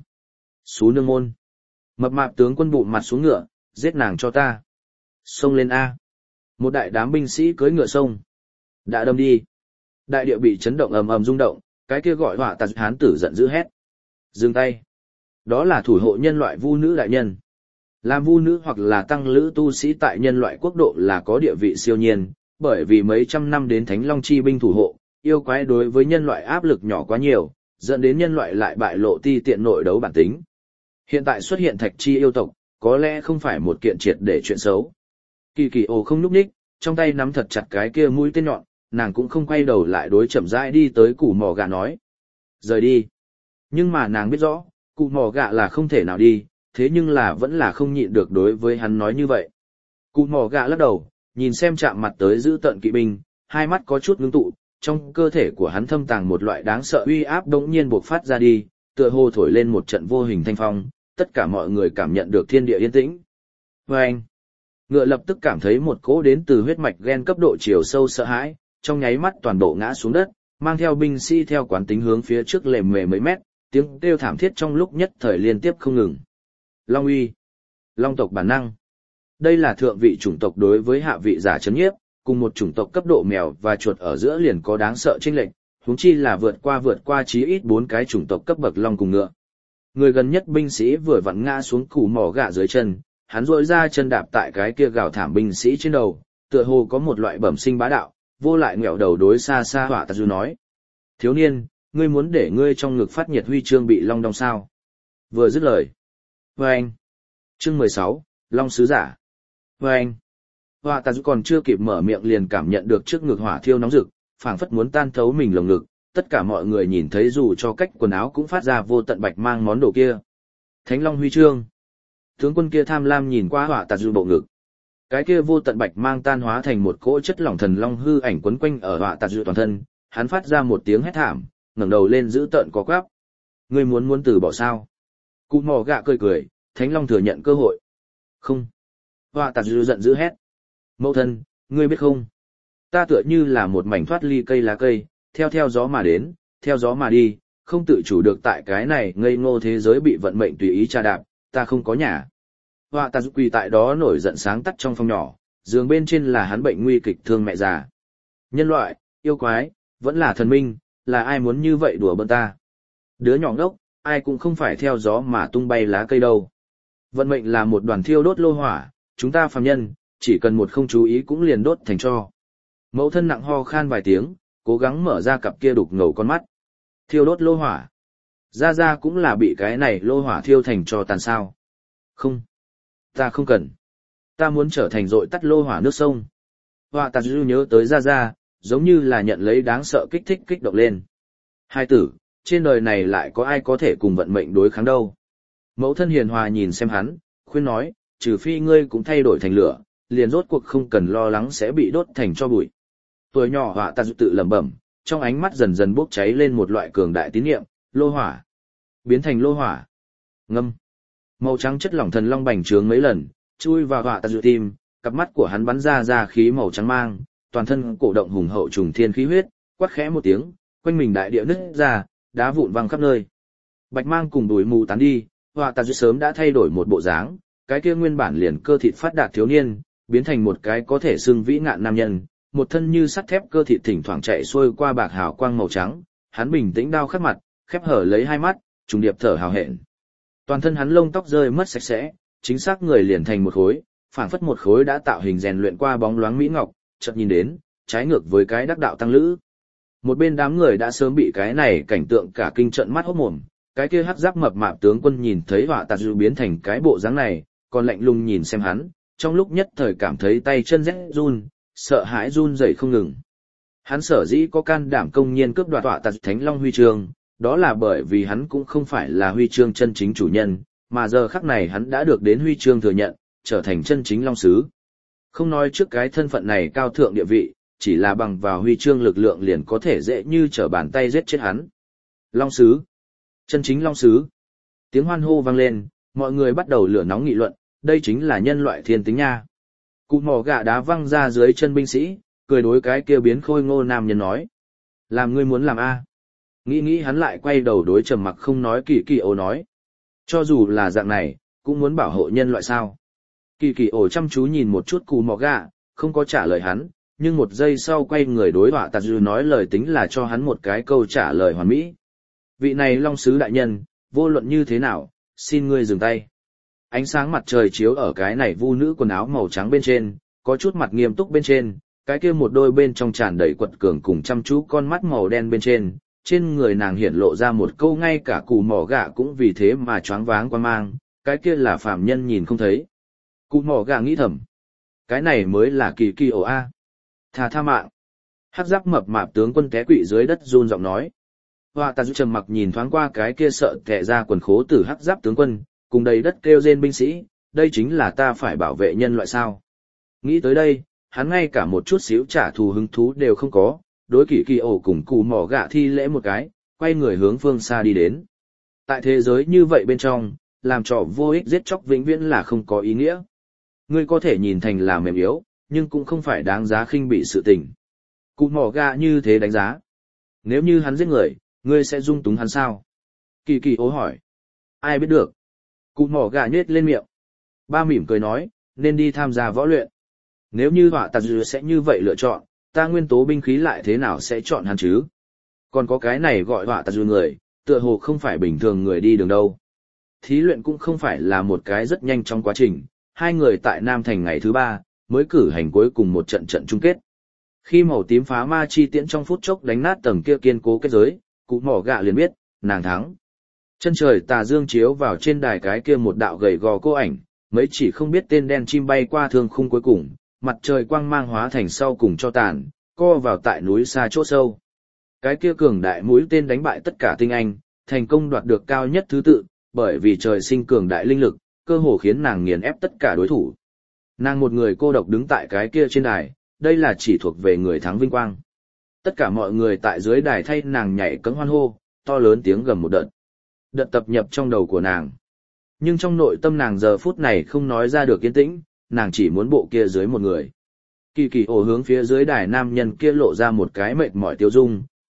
Xú nương môn. Mập mạp tướng quân bụng mặt xuống ngựa, giết nàng cho ta. Xông lên A. Một đại đám binh sĩ cưỡi ngựa sông. Đã đâm đi. Đại địa bị chấn động ầm ầm rung động, cái kia gọi Họa Tạt hán tử giận dữ hét. Dừng tay. Đó là thủ hộ nhân loại vu nữ đại nhân. Làm vu nữ hoặc là tăng lữ tu sĩ tại nhân loại quốc độ là có địa vị siêu nhiên, bởi vì mấy trăm năm đến Thánh Long chi binh thủ hộ, yêu quái đối với nhân loại áp lực nhỏ quá nhiều, dẫn đến nhân loại lại bại lộ ti tiện nội đấu bản tính. Hiện tại xuất hiện thạch chi yêu tộc, có lẽ không phải một kiện triệt để chuyện xấu. Kỳ Kỳ Ô không nhúc nhích, trong tay nắm thật chặt cái kia mũi tên nhọn, nàng cũng không quay đầu lại đối chậm rãi đi tới củ mỏ gà nói. Rời đi. Nhưng mà nàng biết rõ, cụ mỏ gạ là không thể nào đi, thế nhưng là vẫn là không nhịn được đối với hắn nói như vậy. Cụ mỏ gạ lắc đầu, nhìn xem chạm mặt tới giữ tận kỵ binh, hai mắt có chút ngưng tụ, trong cơ thể của hắn thâm tàng một loại đáng sợ uy áp đống nhiên bộc phát ra đi, tựa hồ thổi lên một trận vô hình thanh phong, tất cả mọi người cảm nhận được thiên địa yên tĩnh. Và anh, ngựa lập tức cảm thấy một cỗ đến từ huyết mạch ghen cấp độ chiều sâu sợ hãi, trong nháy mắt toàn bộ ngã xuống đất, mang theo binh sĩ theo quán tính hướng phía trước lềm mề mấy mét, tiếng kêu thảm thiết trong lúc nhất thời liên tiếp không ngừng. Long uy, Long tộc bản năng. Đây là thượng vị chủng tộc đối với hạ vị giả chấn nhiếp, cùng một chủng tộc cấp độ mèo và chuột ở giữa liền có đáng sợ chênh lệch, huống chi là vượt qua vượt qua chí ít bốn cái chủng tộc cấp bậc long cùng ngựa. Người gần nhất binh sĩ vừa vặn ngã xuống củ mỏ gạ dưới chân, hắn rỗi ra chân đạp tại cái kia gào thảm binh sĩ trên đầu, tựa hồ có một loại bẩm sinh bá đạo, vô lại ngẹo đầu đối xa xa Họa Tạt Dư nói: "Thiếu niên, ngươi muốn để ngươi trong ngực phát nhiệt huy chương bị long đong sao?" Vừa dứt lời, vâng. Chương mười sáu, Long sứ giả. Vâng. Họa Tạt Dư còn chưa kịp mở miệng liền cảm nhận được trước ngực hỏa thiêu nóng rực, phảng phất muốn tan thấu mình lồng ngực. Tất cả mọi người nhìn thấy dù cho cách quần áo cũng phát ra vô tận bạch mang món đồ kia. Thánh Long huy chương. Tướng quân kia tham lam nhìn qua Họa Tạt Dư bộ ngực. Cái kia vô tận bạch mang tan hóa thành một cỗ chất lỏng thần long hư ảnh quấn quanh ở Họa Tạt Dư toàn thân, hắn phát ra một tiếng hét thảm, ngẩng đầu lên giữ tợn có quắp. Ngươi muốn muốn từ bỏ sao? Cụ mò gạ cười cười, Thánh Long thừa nhận cơ hội. Không. Họa Tạt Dư giận dữ hét. Mẫu thân, ngươi biết không? Ta tựa như là một mảnh thoát ly cây lá cây, theo theo gió mà đến, theo gió mà đi, không tự chủ được tại cái này ngây ngô thế giới bị vận mệnh tùy ý tra đạp, ta không có nhà. Họa tà quỳ tại đó nổi giận sáng tắt trong phòng nhỏ, giường bên trên là hắn bệnh nguy kịch thương mẹ già. Nhân loại, yêu quái, vẫn là thần minh, là ai muốn như vậy đùa bỡn ta. Đứa nhỏ ngốc, ai cũng không phải theo gió mà tung bay lá cây đâu. Vận mệnh là một đoàn thiêu đốt lô hỏa, chúng ta phàm nhân, chỉ cần một không chú ý cũng liền đốt thành tro. Mẫu thân nặng ho khan vài tiếng, cố gắng mở ra cặp kia đục ngầu con mắt. Thiêu đốt lô hỏa. Ra ra cũng là bị cái này lô hỏa thiêu thành tro tàn sao. Không. Ta không cần. Ta muốn trở thành dội tắt lô hỏa nước sông. Họa tà dư nhớ tới ra ra, giống như là nhận lấy đáng sợ kích thích kích động lên. Hai tử, trên đời này lại có ai có thể cùng vận mệnh đối kháng đâu. Mẫu thân hiền hòa nhìn xem hắn, khuyên nói, trừ phi ngươi cũng thay đổi thành lửa, liền rốt cuộc không cần lo lắng sẽ bị đốt thành cho bụi. Tuổi nhỏ họa tà dư tự lẩm bẩm, trong ánh mắt dần dần bốc cháy lên một loại cường đại tín niệm, lô hỏa. Biến thành lô hỏa. Ngâm. Màu trắng chất lỏng thần long bành trướng mấy lần, chui vào họa tà dư tim, cặp mắt của hắn bắn ra ra khí màu trắng mang, toàn thân cổ động hùng hậu trùng thiên khí huyết, quát khẽ một tiếng, quanh mình đại địa nứt ra, đá vụn văng khắp nơi. Bạch mang cùng đùi mù tán đi, họa tà dư sớm đã thay đổi một bộ dáng, cái kia nguyên bản liền cơ thịt phát đạt thiếu niên, biến thành một cái có thể xưng vĩ ngạn nam nhân, một thân như sắt thép cơ thịt thỉnh thoảng chạy xuôi qua bạc hào quang màu trắng, hắn bình tĩnh đao khắc mặt, khép hở lấy hai mắt, trùng điệp thở hào hẹn. Toàn thân hắn lông tóc rơi mất sạch sẽ, chính xác người liền thành một khối, phảng phất một khối đã tạo hình rèn luyện qua bóng loáng mỹ ngọc, chợt nhìn đến, trái ngược với cái đắc đạo tăng lữ. Một bên đám người đã sớm bị cái này cảnh tượng cả kinh trận mắt hốt mồm, cái kia hắc giáp mập mạp tướng quân nhìn thấy họa tà dư biến thành cái bộ dáng này, còn lạnh lùng nhìn xem hắn, trong lúc nhất thời cảm thấy tay chân rét run, sợ hãi run rẩy không ngừng. Hắn sở dĩ có can đảm công nhiên cướp đoạt họa tà Thánh Long huy chương, đó là bởi vì hắn cũng không phải là huy chương chân chính chủ nhân, mà giờ khắc này hắn đã được đến huy chương thừa nhận, trở thành chân chính Long Sứ. Không nói trước cái thân phận này cao thượng địa vị, chỉ là bằng vào huy chương lực lượng liền có thể dễ như trở bàn tay giết chết hắn. Long Sứ! Chân chính Long Sứ! Tiếng hoan hô vang lên, mọi người bắt đầu lửa nóng nghị luận, đây chính là nhân loại thiên tính nha. Cụ mỏ gạ đá văng ra dưới chân binh sĩ, cười đối cái kia biến khôi ngô nam nhân nói. Làm ngươi muốn làm A. Nghĩ nghĩ hắn lại quay đầu đối trầm mặc không nói kỳ kỳ ổ nói. Cho dù là dạng này, cũng muốn bảo hộ nhân loại sao. Kỳ kỳ ổ chăm chú nhìn một chút cụ mỏ gạ, không có trả lời hắn, nhưng một giây sau quay người đối họa tà dư nói lời tính là cho hắn một cái câu trả lời hoàn mỹ. Vị này Long Sứ đại nhân, vô luận như thế nào, xin ngươi dừng tay. Ánh sáng mặt trời chiếu ở cái này vu nữ quần áo màu trắng bên trên, có chút mặt nghiêm túc bên trên, cái kia một đôi bên trong tràn đầy quật cường cùng chăm chú con mắt màu đen bên trên, trên người nàng hiện lộ ra một câu ngay cả cụ mỏ gạ cũng vì thế mà choáng váng quan mang, cái kia là phàm nhân nhìn không thấy. Cụ mỏ gạ nghĩ thầm, cái này mới là kỳ kỳ ổ A. Thà tha mạng. Hắc giáp mập mạp tướng quân té quỵ dưới đất run giọng nói. Họa tà dư trầm mặc nhìn thoáng qua cái kia sợ tệ ra quần khố tử hắc giáp tướng quân, cùng đầy đất kêu rên binh sĩ, đây chính là ta phải bảo vệ nhân loại sao. Nghĩ tới đây, hắn ngay cả một chút xíu trả thù hứng thú đều không có, đối kỳ kỳ ổ cùng cụ mỏ gạ thi lễ một cái, quay người hướng phương xa đi đến. Tại thế giới như vậy bên trong, làm trò vô ích giết chóc vĩnh viễn là không có ý nghĩa. Ngươi có thể nhìn thành là mềm yếu, nhưng cũng không phải đáng giá khinh bị sự tình. Cụ mỏ gạ như thế đánh giá. Nếu như hắn giết người, ngươi sẽ dung túng hắn sao? Kỳ kỳ ố hỏi. Ai biết được? Cụ mỏ gà nhếch lên miệng. Ba mỉm cười nói, nên đi tham gia võ luyện. Nếu như họa tà dư sẽ như vậy lựa chọn, ta nguyên tố binh khí lại thế nào sẽ chọn hắn chứ? Còn có cái này gọi họa tà dư người, tựa hồ không phải bình thường người đi đường đâu. Thí luyện cũng không phải là một cái rất nhanh trong quá trình, hai người tại Nam Thành ngày thứ ba, mới cử hành cuối cùng một trận trận chung kết. Khi màu tím phá ma chi tiễn trong phút chốc đánh nát tầng kia kiên cố kết giới, cụ mỏ gạ liền biết, nàng thắng. Chân trời tà dương chiếu vào trên đài cái kia một đạo gầy gò cô ảnh, mấy chỉ không biết tên đen chim bay qua thương khung cuối cùng, mặt trời quang mang hóa thành sau cùng cho tàn, co vào tại núi xa chỗ sâu. Cái kia cường đại mũi tên đánh bại tất cả tinh anh, thành công đoạt được cao nhất thứ tự, bởi vì trời sinh cường đại linh lực, cơ hồ khiến nàng nghiền ép tất cả đối thủ. Nàng một người cô độc đứng tại cái kia trên đài, đây là chỉ thuộc về người thắng vinh quang. Tất cả mọi người tại dưới đài thay nàng nhảy cẫng hoan hô, to lớn tiếng gầm một đợt. Đợt tập nhập trong đầu của nàng. Nhưng trong nội tâm nàng giờ phút này không nói ra được yên tĩnh, nàng chỉ muốn bộ kia dưới một người. Kỳ kỳ ổ hướng phía dưới đài nam nhân kia lộ ra một cái mệt mỏi tiêu dung,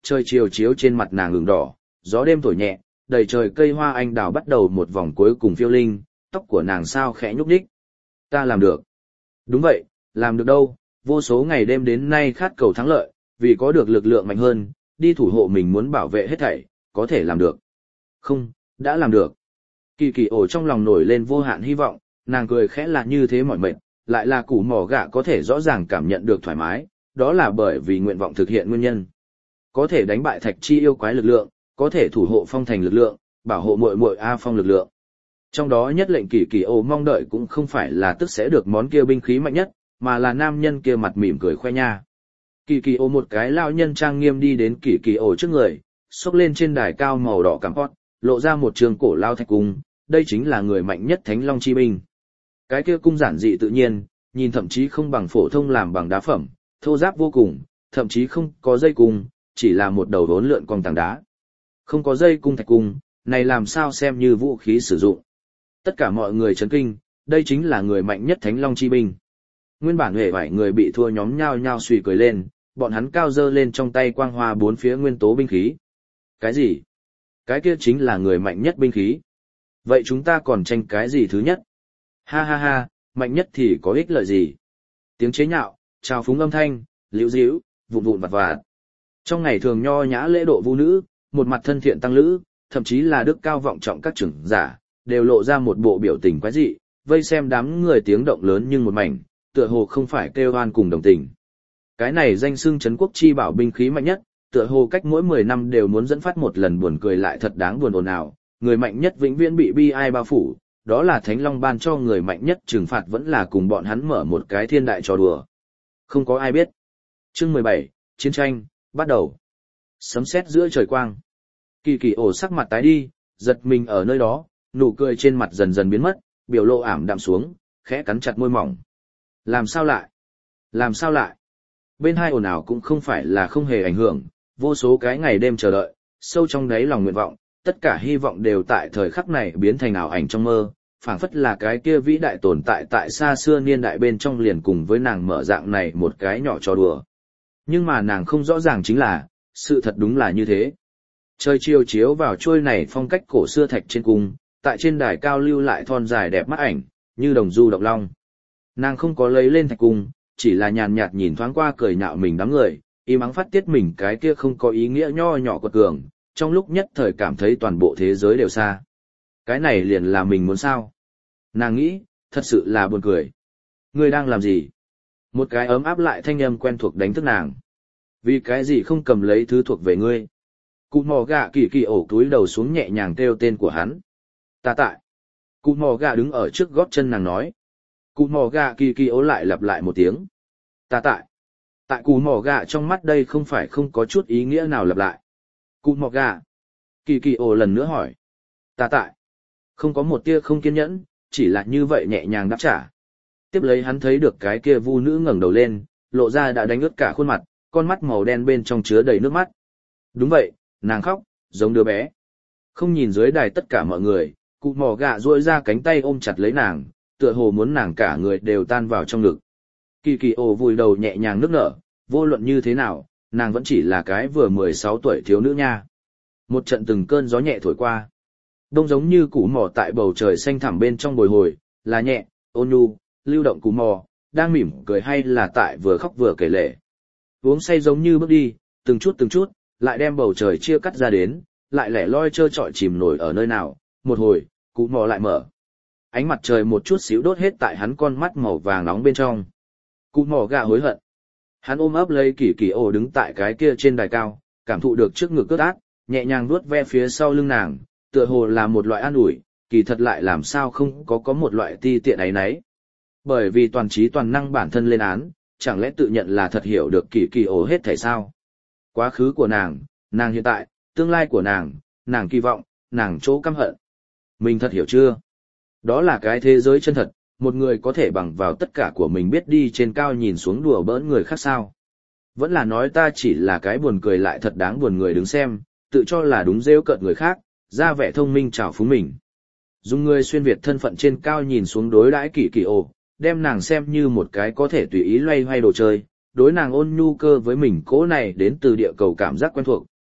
trời chiều chiếu trên mặt nàng ửng đỏ, gió đêm thổi nhẹ, đầy trời cây hoa anh đào bắt đầu một vòng cuối cùng phiêu linh, tóc của nàng sao khẽ nhúc nhích. Ta làm được. Đúng vậy, làm được đâu, vô số ngày đêm đến nay khát cầu thắng lợi, vì có được lực lượng mạnh hơn, đi thủ hộ mình muốn bảo vệ hết thảy, có thể làm được. Không, đã làm được. Kỳ kỳ ổ trong lòng nổi lên vô hạn hy vọng, nàng cười khẽ là như thế mỏi mệt, lại là củ mỏ gạ có thể rõ ràng cảm nhận được thoải mái, đó là bởi vì nguyện vọng thực hiện nguyên nhân. Có thể đánh bại thạch chi yêu quái lực lượng, có thể thủ hộ phong thành lực lượng, bảo hộ muội muội A Phong lực lượng. Trong đó nhất lệnh kỳ kỳ ổ mong đợi cũng không phải là tức sẽ được món kia binh khí mạnh nhất, mà là nam nhân kia mặt mỉm cười khoe nha. Kỳ kỳ ổ một cái lao nhân trang nghiêm đi đến kỳ kỳ ổ trước người, xốc lên trên đài cao màu đỏ cằm hót, lộ ra một trường cổ lao thạch cung, đây chính là người mạnh nhất Thánh Long chi binh. Cái kia cung giản dị tự nhiên, nhìn thậm chí không bằng phổ thông làm bằng đá phẩm, thô ráp vô cùng, thậm chí không có dây cung, chỉ là một đầu đốn lượn con tảng đá. Không có dây cung thạch cung, này làm sao xem như vũ khí sử dụng. Tất cả mọi người chấn kinh, đây chính là người mạnh nhất Thánh Long chi binh. Nguyên bản hề vải người bị thua nhóm nhao nhao suy cười lên, bọn hắn cao dơ lên trong tay quang hoa bốn phía nguyên tố binh khí. Cái gì? Cái kia chính là người mạnh nhất binh khí. Vậy chúng ta còn tranh cái gì thứ nhất? Ha ha ha, mạnh nhất thì có ích lợi gì? Tiếng chế nhạo, trào phúng âm thanh, liễu díu, vụn vụn vặt vặt. Trong ngày thường nho nhã lễ độ vũ nữ, một mặt thân thiện tăng lữ, thậm chí là đức cao vọng trọng các trưởng giả, đều lộ ra một bộ biểu tình quái dị, vây xem đám người tiếng động lớn nhưng một mảnh, tựa hồ không phải kêu oan cùng đồng tình. Cái này danh xưng trấn quốc chi bảo binh khí mạnh nhất, tựa hồ cách mỗi mười năm đều muốn dẫn phát một lần buồn cười lại thật đáng buồn ồn ào, người mạnh nhất vĩnh viễn bị bi ai bao phủ, đó là Thánh Long ban cho người mạnh nhất trừng phạt vẫn là cùng bọn hắn mở một cái thiên đại trò đùa. Không có ai biết. Chương mười bảy, chiến tranh, bắt đầu. Sấm sét giữa trời quang. Kỳ kỳ ổ sắc mặt tái đi, giật mình ở nơi đó, nụ cười trên mặt dần dần biến mất, biểu lộ ảm đạm xuống, khẽ cắn chặt môi mỏng. Làm sao lại? Làm sao lại? Bên hai ồn ào cũng không phải là không hề ảnh hưởng, vô số cái ngày đêm chờ đợi, sâu trong đáy lòng nguyện vọng, tất cả hy vọng đều tại thời khắc này biến thành ảo ảnh trong mơ, phảng phất là cái kia vĩ đại tồn tại tại xa xưa niên đại bên trong liền cùng với nàng mở dạng này một cái nhỏ trò đùa. Nhưng mà nàng không rõ ràng chính là, sự thật đúng là như thế. Trời chiều chiếu vào trôi này phong cách cổ xưa thạch trên cung, tại trên đài cao lưu lại thon dài đẹp mắt ảnh, như đồng du động long. Nàng không có lấy lên thạch cung, chỉ là nhàn nhạt nhìn thoáng qua cười nhạo mình đám người, im ắng phát tiết mình cái kia không có ý nghĩa nho nhỏ quật cường, trong lúc nhất thời cảm thấy toàn bộ thế giới đều xa. Cái này liền là mình muốn sao? Nàng nghĩ, thật sự là buồn cười. Ngươi đang làm gì? Một cái ấm áp lại thanh âm quen thuộc đánh thức nàng. Vì cái gì không cầm lấy thứ thuộc về ngươi? Cụ mò gà kỳ kỳ ổ túi đầu xuống nhẹ nhàng kêu tên của hắn. Ta tại. Cụ mò gà đứng ở trước gót chân nàng nói. Cụ mò gà kỳ kỳ ổ lại lặp lại một tiếng. Ta tại. Tại cụ mò gà trong mắt đây không phải không có chút ý nghĩa nào lặp lại. Cụ mò gà. Kỳ kỳ ổ lần nữa hỏi. Ta tại. Không có một tia không kiên nhẫn, chỉ là như vậy nhẹ nhàng đáp trả. Tiếp lấy hắn thấy được cái kia vu nữ ngẩng đầu lên, lộ ra đã đánh ướt cả khuôn mặt, con mắt màu đen bên trong chứa đầy nước mắt. Đúng vậy, nàng khóc, giống đứa bé. Không nhìn dưới đài tất cả mọi người, cụ mò gà duỗi ra cánh tay ôm chặt lấy nàng, tựa hồ muốn nàng cả người đều tan vào trong ngực. Kỳ kỳ ồ vùi đầu nhẹ nhàng nước nở, vô luận như thế nào, nàng vẫn chỉ là cái vừa mười sáu tuổi thiếu nữ nha. Một trận từng cơn gió nhẹ thổi qua. Đông giống như củ mò tại bầu trời xanh thẳm bên trong bồi hồi, là nhẹ, ôn nhu, lưu động củ mò, đang mỉm cười hay là tại vừa khóc vừa kể lể. Uống say giống như bước đi, từng chút từng chút, lại đem bầu trời chia cắt ra đến, lại lẻ loi trơ trọi chìm nổi ở nơi nào, một hồi, củ mò lại mở. Ánh mặt trời một chút xíu đốt hết tại hắn con mắt màu vàng nóng bên trong. Củ mò gà hối hận. Hắn ôm ấp lấy kỳ kỳ ổ đứng tại cái kia trên đài cao, cảm thụ được trước ngực cướt át, nhẹ nhàng vuốt ve phía sau lưng nàng, tựa hồ là một loại an ủi, kỳ thật lại làm sao không có có một loại ti tiện ấy nấy. Bởi vì toàn trí toàn năng bản thân lên án, chẳng lẽ tự nhận là thật hiểu được kỳ kỳ ổ hết thảy sao? Quá khứ của nàng, nàng hiện tại, tương lai của nàng, nàng kỳ vọng, nàng chỗ căm hận. Mình thật hiểu chưa? Đó là cái thế giới chân thật, một người có thể bằng vào tất cả của mình biết đi trên cao nhìn xuống đùa bỡn người khác sao? Vẫn là nói ta chỉ là cái buồn cười lại thật đáng buồn người đứng xem, tự cho là đúng rêu cợt người khác, ra vẻ thông minh trào phúng mình. Dùng người xuyên Việt thân phận trên cao nhìn xuống đối đãi kỳ kỳ ổ, đem nàng xem như một cái có thể tùy ý loay hoay đồ chơi, đối nàng ôn nhu cơ với mình cố này đến từ địa cầu cảm giác quen thuộc,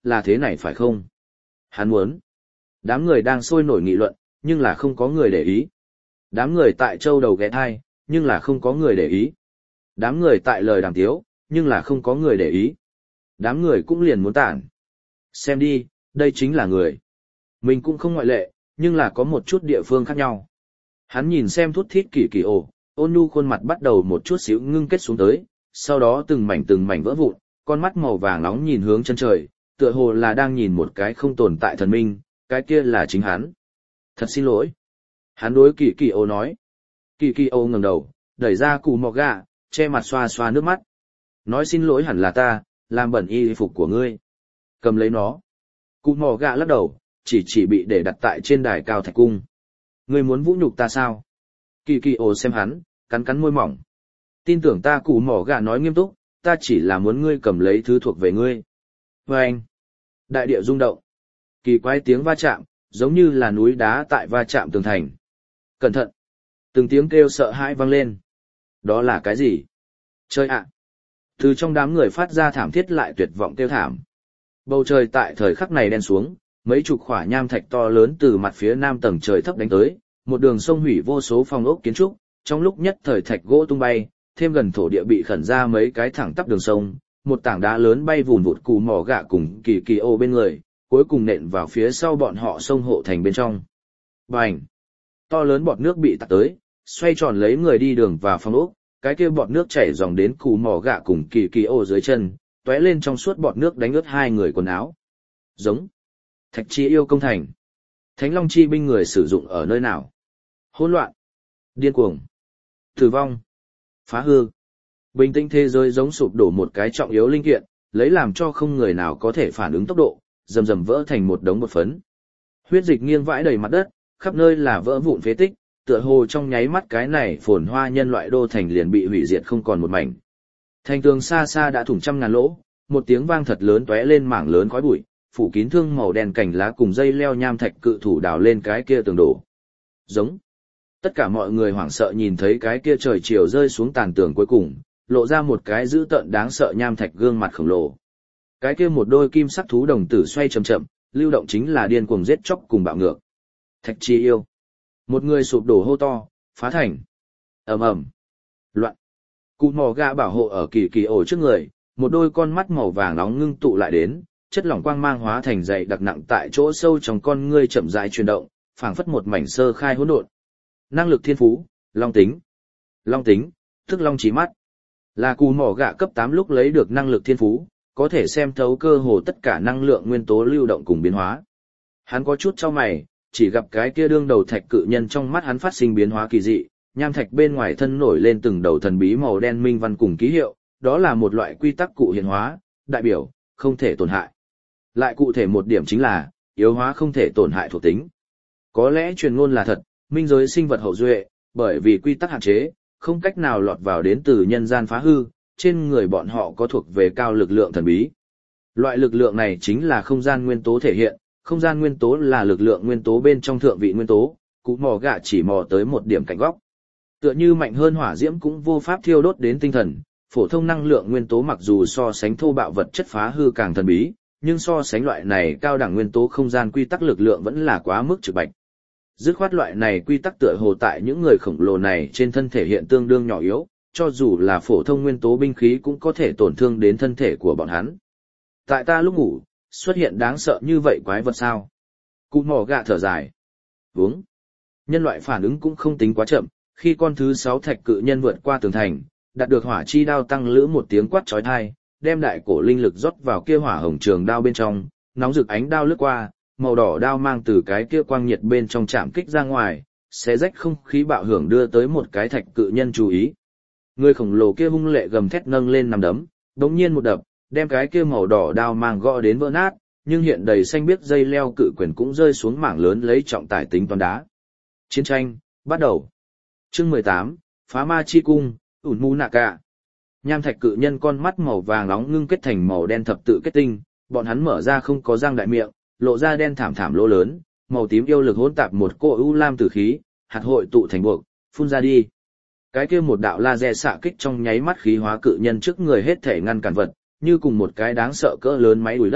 là thế này phải không? Hắn muốn. Đám người đang sôi nổi nghị luận, nhưng là không có người để ý. Đám người tại châu đầu ghé thai, nhưng là không có người để ý. Đám người tại lời đàm tiếu, nhưng là không có người để ý. Đám người cũng liền muốn tản. Xem đi, đây chính là người. Mình cũng không ngoại lệ, nhưng là có một chút địa phương khác nhau. Hắn nhìn xem thút thít kỳ kỳ ồ, ôn nhu khuôn mặt bắt đầu một chút xíu ngưng kết xuống tới, sau đó từng mảnh từng mảnh vỡ vụn, con mắt màu vàng nóng nhìn hướng chân trời, tựa hồ là đang nhìn một cái không tồn tại thần minh, cái kia là chính hắn. Thật xin lỗi. Hắn đối kỳ kỳ ồ nói. Kỳ kỳ ồ ngẩng đầu, đẩy ra cụ mò gà, che mặt xoa xoa nước mắt. Nói xin lỗi hẳn là ta, làm bẩn y phục của ngươi. Cầm lấy nó. Cụ mò gà lắc đầu, chỉ chỉ bị để đặt tại trên đài cao thạch cung. Ngươi muốn vũ nhục ta sao? Kỳ kỳ ồ xem hắn, cắn cắn môi mỏng. Tin tưởng ta, cụ mỏ gà nói nghiêm túc, ta chỉ là muốn ngươi cầm lấy thứ thuộc về ngươi. Và anh, đại địa rung động. Kỳ quái tiếng va chạm, giống như là núi đá tại va chạm tường thành. Cẩn thận. Từng tiếng kêu sợ hãi vang lên. Đó là cái gì? Chơi ạ. Từ trong đám người phát ra thảm thiết lại tuyệt vọng kêu thảm. Bầu trời tại thời khắc này đen xuống, mấy chục khỏa nham thạch to lớn từ mặt phía nam tầng trời thấp đánh tới, một đường sông hủy vô số phòng ốc kiến trúc, trong lúc nhất thời thạch gỗ tung bay, thêm gần thổ địa bị khẩn ra mấy cái thẳng tắp đường sông, một tảng đá lớn bay vùn vụt cù mỏ gạ cùng kỳ kỳ ô bên người, cuối cùng nện vào phía sau bọn họ sông hộ thành bên trong. Bành! To lớn bọt nước bị tạt tới, xoay tròn lấy người đi đường và phòng ốc, cái kia bọt nước chảy dòng đến cù mỏ gạ cùng kỳ kỳ ô dưới chân, tóe lên trong suốt bọt nước đánh ướt hai người quần áo. Giống! Thạch chi yêu công thành. Thánh Long chi binh người sử dụng ở nơi nào? Hỗn loạn. Điên cuồng. Tử vong. Phá hư. Bình tĩnh thế giới giống sụp đổ một cái trọng yếu linh kiện, lấy làm cho không người nào có thể phản ứng tốc độ, rầm rầm vỡ thành một đống bột phấn. Huyết dịch nghiêng vãi đầy mặt đất, khắp nơi là vỡ vụn phế tích, tựa hồ trong nháy mắt cái này phồn hoa nhân loại đô thành liền bị hủy diệt không còn một mảnh. Thành tường xa xa đã thủng trăm ngàn lỗ, một tiếng vang thật lớn tóe lên mảng lớn khói bụi, phủ kín thương màu đen cành lá cùng dây leo nham thạch cự thủ đào lên cái kia tường đổ. Giống. Tất cả mọi người hoảng sợ nhìn thấy cái kia trời chiều rơi xuống tàn tường cuối cùng, lộ ra một cái dữ tợn đáng sợ nham thạch gương mặt khổng lồ. Cái kia một đôi kim sắc thú đồng tử xoay chậm chậm, lưu động chính là điên cuồng giết chóc cùng bạo ngược. Thạch chi yêu. Một người sụp đổ hô to, phá thành. Ầm ầm. Loạn. Cụ mò gà bảo hộ ở kỳ kỳ ổ trước người, một đôi con mắt màu vàng nóng ngưng tụ lại đến, chất lỏng quang mang hóa thành dày đặc nặng tại chỗ sâu trong con ngươi chậm rãi chuyển động, phảng phất một mảnh sơ khai hỗn độn. Năng lực thiên phú, long tính. Long tính, tức long trí mắt. Là cù mỏ gạ cấp tám lúc lấy được năng lực thiên phú, có thể xem thấu cơ hồ tất cả năng lượng nguyên tố lưu động cùng biến hóa. Hắn có chút chau mày, chỉ gặp cái kia đương đầu thạch cự nhân trong mắt hắn phát sinh biến hóa kỳ dị, nham thạch bên ngoài thân nổi lên từng đầu thần bí màu đen minh văn cùng ký hiệu, đó là một loại quy tắc cụ hiện hóa, đại biểu, không thể tổn hại. Lại cụ thể một điểm chính là, yếu hóa không thể tổn hại thuộc tính. Có lẽ truyền ngôn là thật, minh giới sinh vật hậu duệ, bởi vì quy tắc hạn chế, không cách nào lọt vào đến từ nhân gian phá hư, trên người bọn họ có thuộc về cao lực lượng thần bí. Loại lực lượng này chính là không gian nguyên tố thể hiện, không gian nguyên tố là lực lượng nguyên tố bên trong thượng vị nguyên tố, cụ mò gạ chỉ mò tới một điểm cạnh góc. Tựa như mạnh hơn hỏa diễm cũng vô pháp thiêu đốt đến tinh thần, phổ thông năng lượng nguyên tố mặc dù so sánh thô bạo vật chất phá hư càng thần bí, nhưng so sánh loại này cao đẳng nguyên tố không gian quy tắc lực lượng vẫn là quá mức trực bạch. Dứt khoát loại này quy tắc tựa hồ tại những người khổng lồ này trên thân thể hiện tương đương nhỏ yếu, cho dù là phổ thông nguyên tố binh khí cũng có thể tổn thương đến thân thể của bọn hắn. Tại ta lúc ngủ, xuất hiện đáng sợ như vậy quái vật sao? Cụ mỏ gạ thở dài. Vướng. Nhân loại phản ứng cũng không tính quá chậm, khi con thứ sáu thạch cự nhân vượt qua tường thành, đạt được hỏa chi đao tăng lữ một tiếng quát chói tai, đem đại cổ linh lực rót vào kia hỏa hồng trường đao bên trong, nóng rực ánh đao lướt qua, màu đỏ đao mang từ cái kia quang nhiệt bên trong chạm kích ra ngoài, xé rách không khí bạo hưởng đưa tới một cái thạch cự nhân chú ý. Người khổng lồ kia hung lệ gầm thét nâng lên nằm đấm, đống nhiên một đập, đem cái kia màu đỏ đao mang gõ đến vỡ nát, nhưng hiện đầy xanh biếc dây leo cự quyền cũng rơi xuống mảng lớn lấy trọng tải tính toán đá. Chiến tranh, bắt đầu. Chương mười tám, Phá ma chi cung, ủn mu nạ cả. Nham thạch cự nhân con mắt màu vàng nóng ngưng kết thành màu đen thập tự kết tinh, bọn hắn mở ra không có răng đại miệng, lộ ra đen thảm thảm lỗ lớn, màu tím yêu lực hỗn tạp một cỗ u lam tử khí, hạt hội tụ thành buộc, phun ra đi. Cái kia một đạo laser xạ kích trong nháy mắt khí hóa cự nhân trước người hết thể ngăn cản vật, như cùng một cái đáng sợ cỡ lớn máy đuổi đất,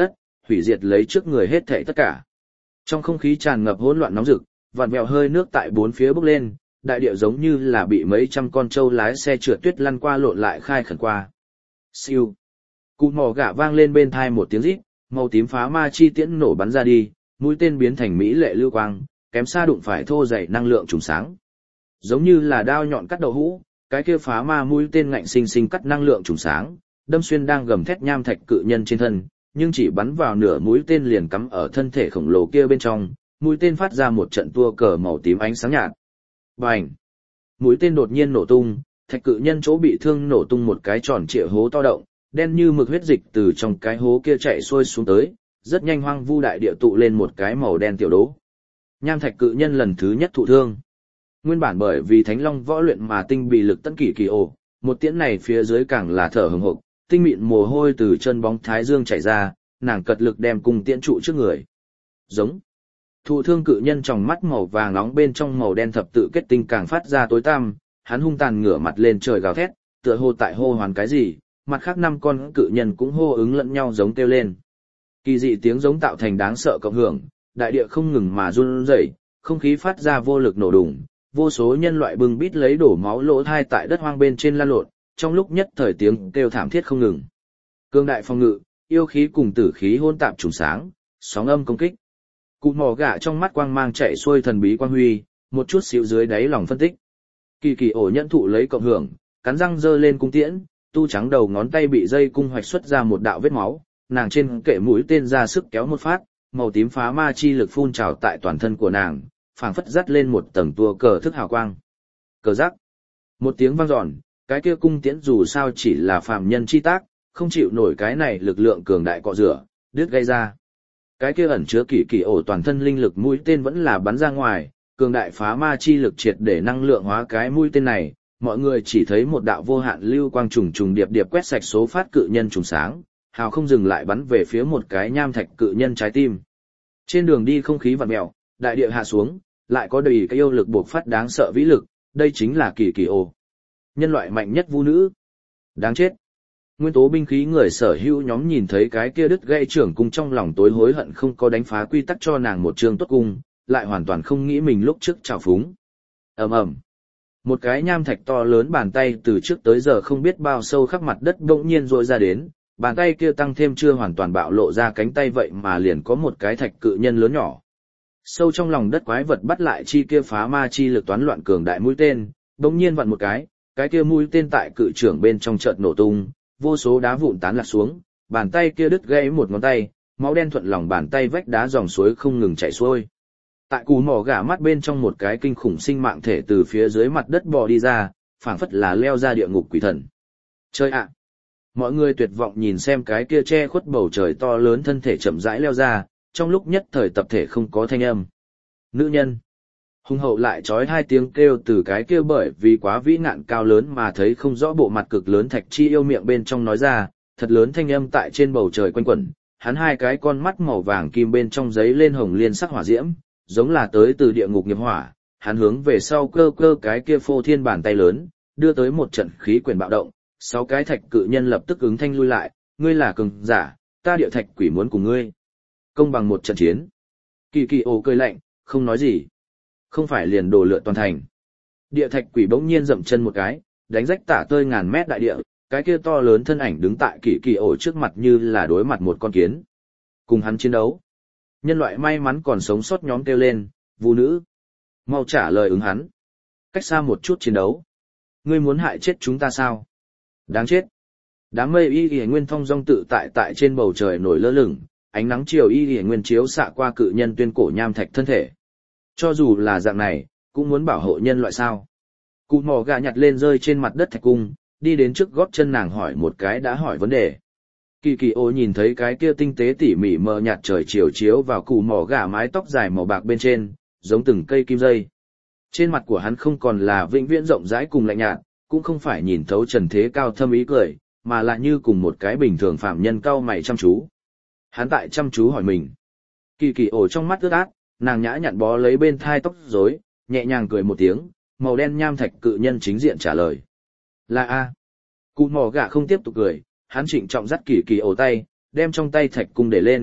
hủy diệt lấy trước người hết thảy tất cả. Trong không khí tràn ngập hỗn loạn nóng rực, vặn vẹo hơi nước tại bốn phía bốc lên, đại địa giống như là bị mấy trăm con trâu lái xe trượt tuyết lăn qua lộn lại khai khẩn qua. Siêu. Cụ mỏ gạ vang lên bên thai một tiếng rít, màu tím phá ma chi tiễn nổ bắn ra đi, mũi tên biến thành mỹ lệ lưu quang, kém xa đụng phải thô dày năng lượng trùng sáng. Giống như là đao nhọn cắt đậu hũ, cái kia phá ma mũi tên ngạnh sinh sinh cắt năng lượng trùng sáng, đâm xuyên đang gầm thét nham thạch cự nhân trên thân, nhưng chỉ bắn vào nửa mũi tên liền cắm ở thân thể khổng lồ kia bên trong, mũi tên phát ra một trận tua cờ màu tím ánh sáng nhạt. Bành! Mũi tên đột nhiên nổ tung, thạch cự nhân chỗ bị thương nổ tung một cái tròn trịa hố to động, đen như mực huyết dịch từ trong cái hố kia chạy xuôi xuống tới, rất nhanh hoang vu đại địa tụ lên một cái màu đen tiểu đố. Nham thạch cự nhân lần thứ nhất thụ thương. Nguyên bản bởi vì Thánh Long võ luyện mà tinh bị lực tân kỳ kỳ ổ, một tiễn này phía dưới càng là thở hừng hực, tinh mịn mồ hôi từ chân bóng thái dương chảy ra, nàng cật lực đem cùng tiễn trụ trước người. Giống. Thụ thương cự nhân trong mắt màu vàng nóng bên trong màu đen thập tự kết tinh càng phát ra tối tăm, hắn hung tàn ngửa mặt lên trời gào thét, tựa hồ tại hô hoán cái gì, mặt khác năm con cự nhân cũng hô ứng lẫn nhau giống kêu lên. Kỳ dị tiếng giống tạo thành đáng sợ cộng hưởng, đại địa không ngừng mà run rẩy, không khí phát ra vô lực nổ đùng, vô số nhân loại bưng bít lấy đổ máu lỗ thai tại đất hoang bên trên lan lộn, trong lúc nhất thời tiếng kêu thảm thiết không ngừng. Cương đại phong ngự, yêu khí cùng tử khí hôn tạp trùng sáng, sóng âm công kích. Cụ mỏ gạ trong mắt quang mang chạy xuôi thần bí quang huy, một chút xíu dưới đáy lòng phân tích. Kỳ kỳ ổ nhận thụ lấy cộng hưởng, cắn răng giơ lên cung tiễn, tu trắng đầu ngón tay bị dây cung hoạch xuất ra một đạo vết máu, nàng trên kệ mũi tên ra sức kéo một phát, màu tím phá ma chi lực phun trào tại toàn thân của nàng, phảng phất dắt lên một tầng tua cờ thức hào quang. Cờ rắc. Một tiếng vang dọn, cái kia cung tiễn dù sao chỉ là phàm nhân chi tác, không chịu nổi cái này lực lượng cường đại cọ rửa, đứt gây ra. Cái kia ẩn chứa kỳ kỳ ổ toàn thân linh lực mũi tên vẫn là bắn ra ngoài, cường đại phá ma chi lực triệt để năng lượng hóa cái mũi tên này, mọi người chỉ thấy một đạo vô hạn lưu quang trùng trùng điệp điệp quét sạch số phát cự nhân trùng sáng, hào không dừng lại bắn về phía một cái nham thạch cự nhân trái tim. Trên đường đi không khí vặn mèo, đại địa hạ xuống, lại có đầy cái yêu lực buộc phát đáng sợ vĩ lực, đây chính là kỳ kỳ ổ. Nhân loại mạnh nhất vũ nữ. Đáng chết. Nguyên tố binh khí người sở hữu nhóm nhìn thấy cái kia đứt gãy trưởng cung trong lòng tối hối hận không có đánh phá quy tắc cho nàng một trường tốt cung, lại hoàn toàn không nghĩ mình lúc trước trào phúng. Ầm ầm. Một cái nham thạch to lớn bàn tay từ trước tới giờ không biết bao sâu khắp mặt đất bỗng nhiên rội ra đến, bàn tay kia tăng thêm chưa hoàn toàn bạo lộ ra cánh tay vậy mà liền có một cái thạch cự nhân lớn nhỏ. Sâu trong lòng đất quái vật bắt lại chi kia phá ma chi lực toán loạn cường đại mũi tên, bỗng nhiên vặn một cái, cái kia mũi tên tại cự trưởng bên trong chợt nổ tung, vô số đá vụn tán lạc xuống, bàn tay kia đứt gãy một ngón tay, máu đen thuận lòng bàn tay vách đá dòng suối không ngừng chảy xuôi. Tại cù mỏ gà mắt bên trong một cái kinh khủng sinh mạng thể từ phía dưới mặt đất bò đi ra, phảng phất là leo ra địa ngục quỷ thần. Chơi ạ! Mọi người tuyệt vọng nhìn xem cái kia che khuất bầu trời to lớn thân thể chậm rãi leo ra, trong lúc nhất thời tập thể không có thanh âm. Nữ nhân! Hung hậu lại trói hai tiếng kêu từ cái kia bởi vì quá vĩ nạn cao lớn mà thấy không rõ bộ mặt cực lớn thạch chi yêu miệng bên trong nói ra, thật lớn thanh âm tại trên bầu trời quanh quẩn, hắn hai cái con mắt màu vàng kim bên trong giấy lên hồng liên sắc hỏa diễm, giống là tới từ địa ngục nghiệp hỏa, hắn hướng về sau cơ cơ cái kia phô thiên bàn tay lớn, đưa tới một trận khí quyển bạo động, sáu cái thạch cự nhân lập tức ứng thanh lui lại, ngươi là cường giả, ta địa thạch quỷ muốn cùng ngươi công bằng một trận chiến. Kỳ kỳ ồ cười lạnh, không nói gì. Không phải liền đồ lượn toàn thành. Địa thạch quỷ bỗng nhiên dậm chân một cái, đánh rách tả tơi ngàn mét đại địa, cái kia to lớn thân ảnh đứng tại kỳ kỳ ổ trước mặt như là đối mặt một con kiến. Cùng hắn chiến đấu. Nhân loại may mắn còn sống sót nhóm kêu lên, vũ nữ. Mau trả lời ứng hắn. Cách xa một chút chiến đấu. Ngươi muốn hại chết chúng ta sao? Đáng chết. Đám mây y y nguyên thong dong tự tại tại trên bầu trời nổi lơ lửng, ánh nắng chiều y y nguyên chiếu xạ qua cự nhân tuyên cổ nham thạch thân thể. Cho dù là dạng này, cũng muốn bảo hộ nhân loại sao. Cụ mỏ gà nhặt lên rơi trên mặt đất thạch cung, đi đến trước gót chân nàng hỏi một cái đã hỏi vấn đề. Kỳ kỳ ô nhìn thấy cái kia tinh tế tỉ mỉ mờ nhạt trời chiều chiếu vào cụ mỏ gà mái tóc dài màu bạc bên trên, giống từng cây kim dây. Trên mặt của hắn không còn là vĩnh viễn rộng rãi cùng lạnh nhạt, cũng không phải nhìn thấu trần thế cao thâm ý cười, mà là như cùng một cái bình thường phạm nhân cao mày chăm chú. Hắn tại chăm chú hỏi mình. Kỳ kỳ ổ trong mắt ướt át, nàng nhã nhặn bó lấy bên thai tóc rối, nhẹ nhàng cười một tiếng, màu đen nham thạch cự nhân chính diện trả lời. Là A. Cụ mỏ gà không tiếp tục cười, hắn trịnh trọng dắt kỳ kỳ ổ tay, đem trong tay thạch cung để lên,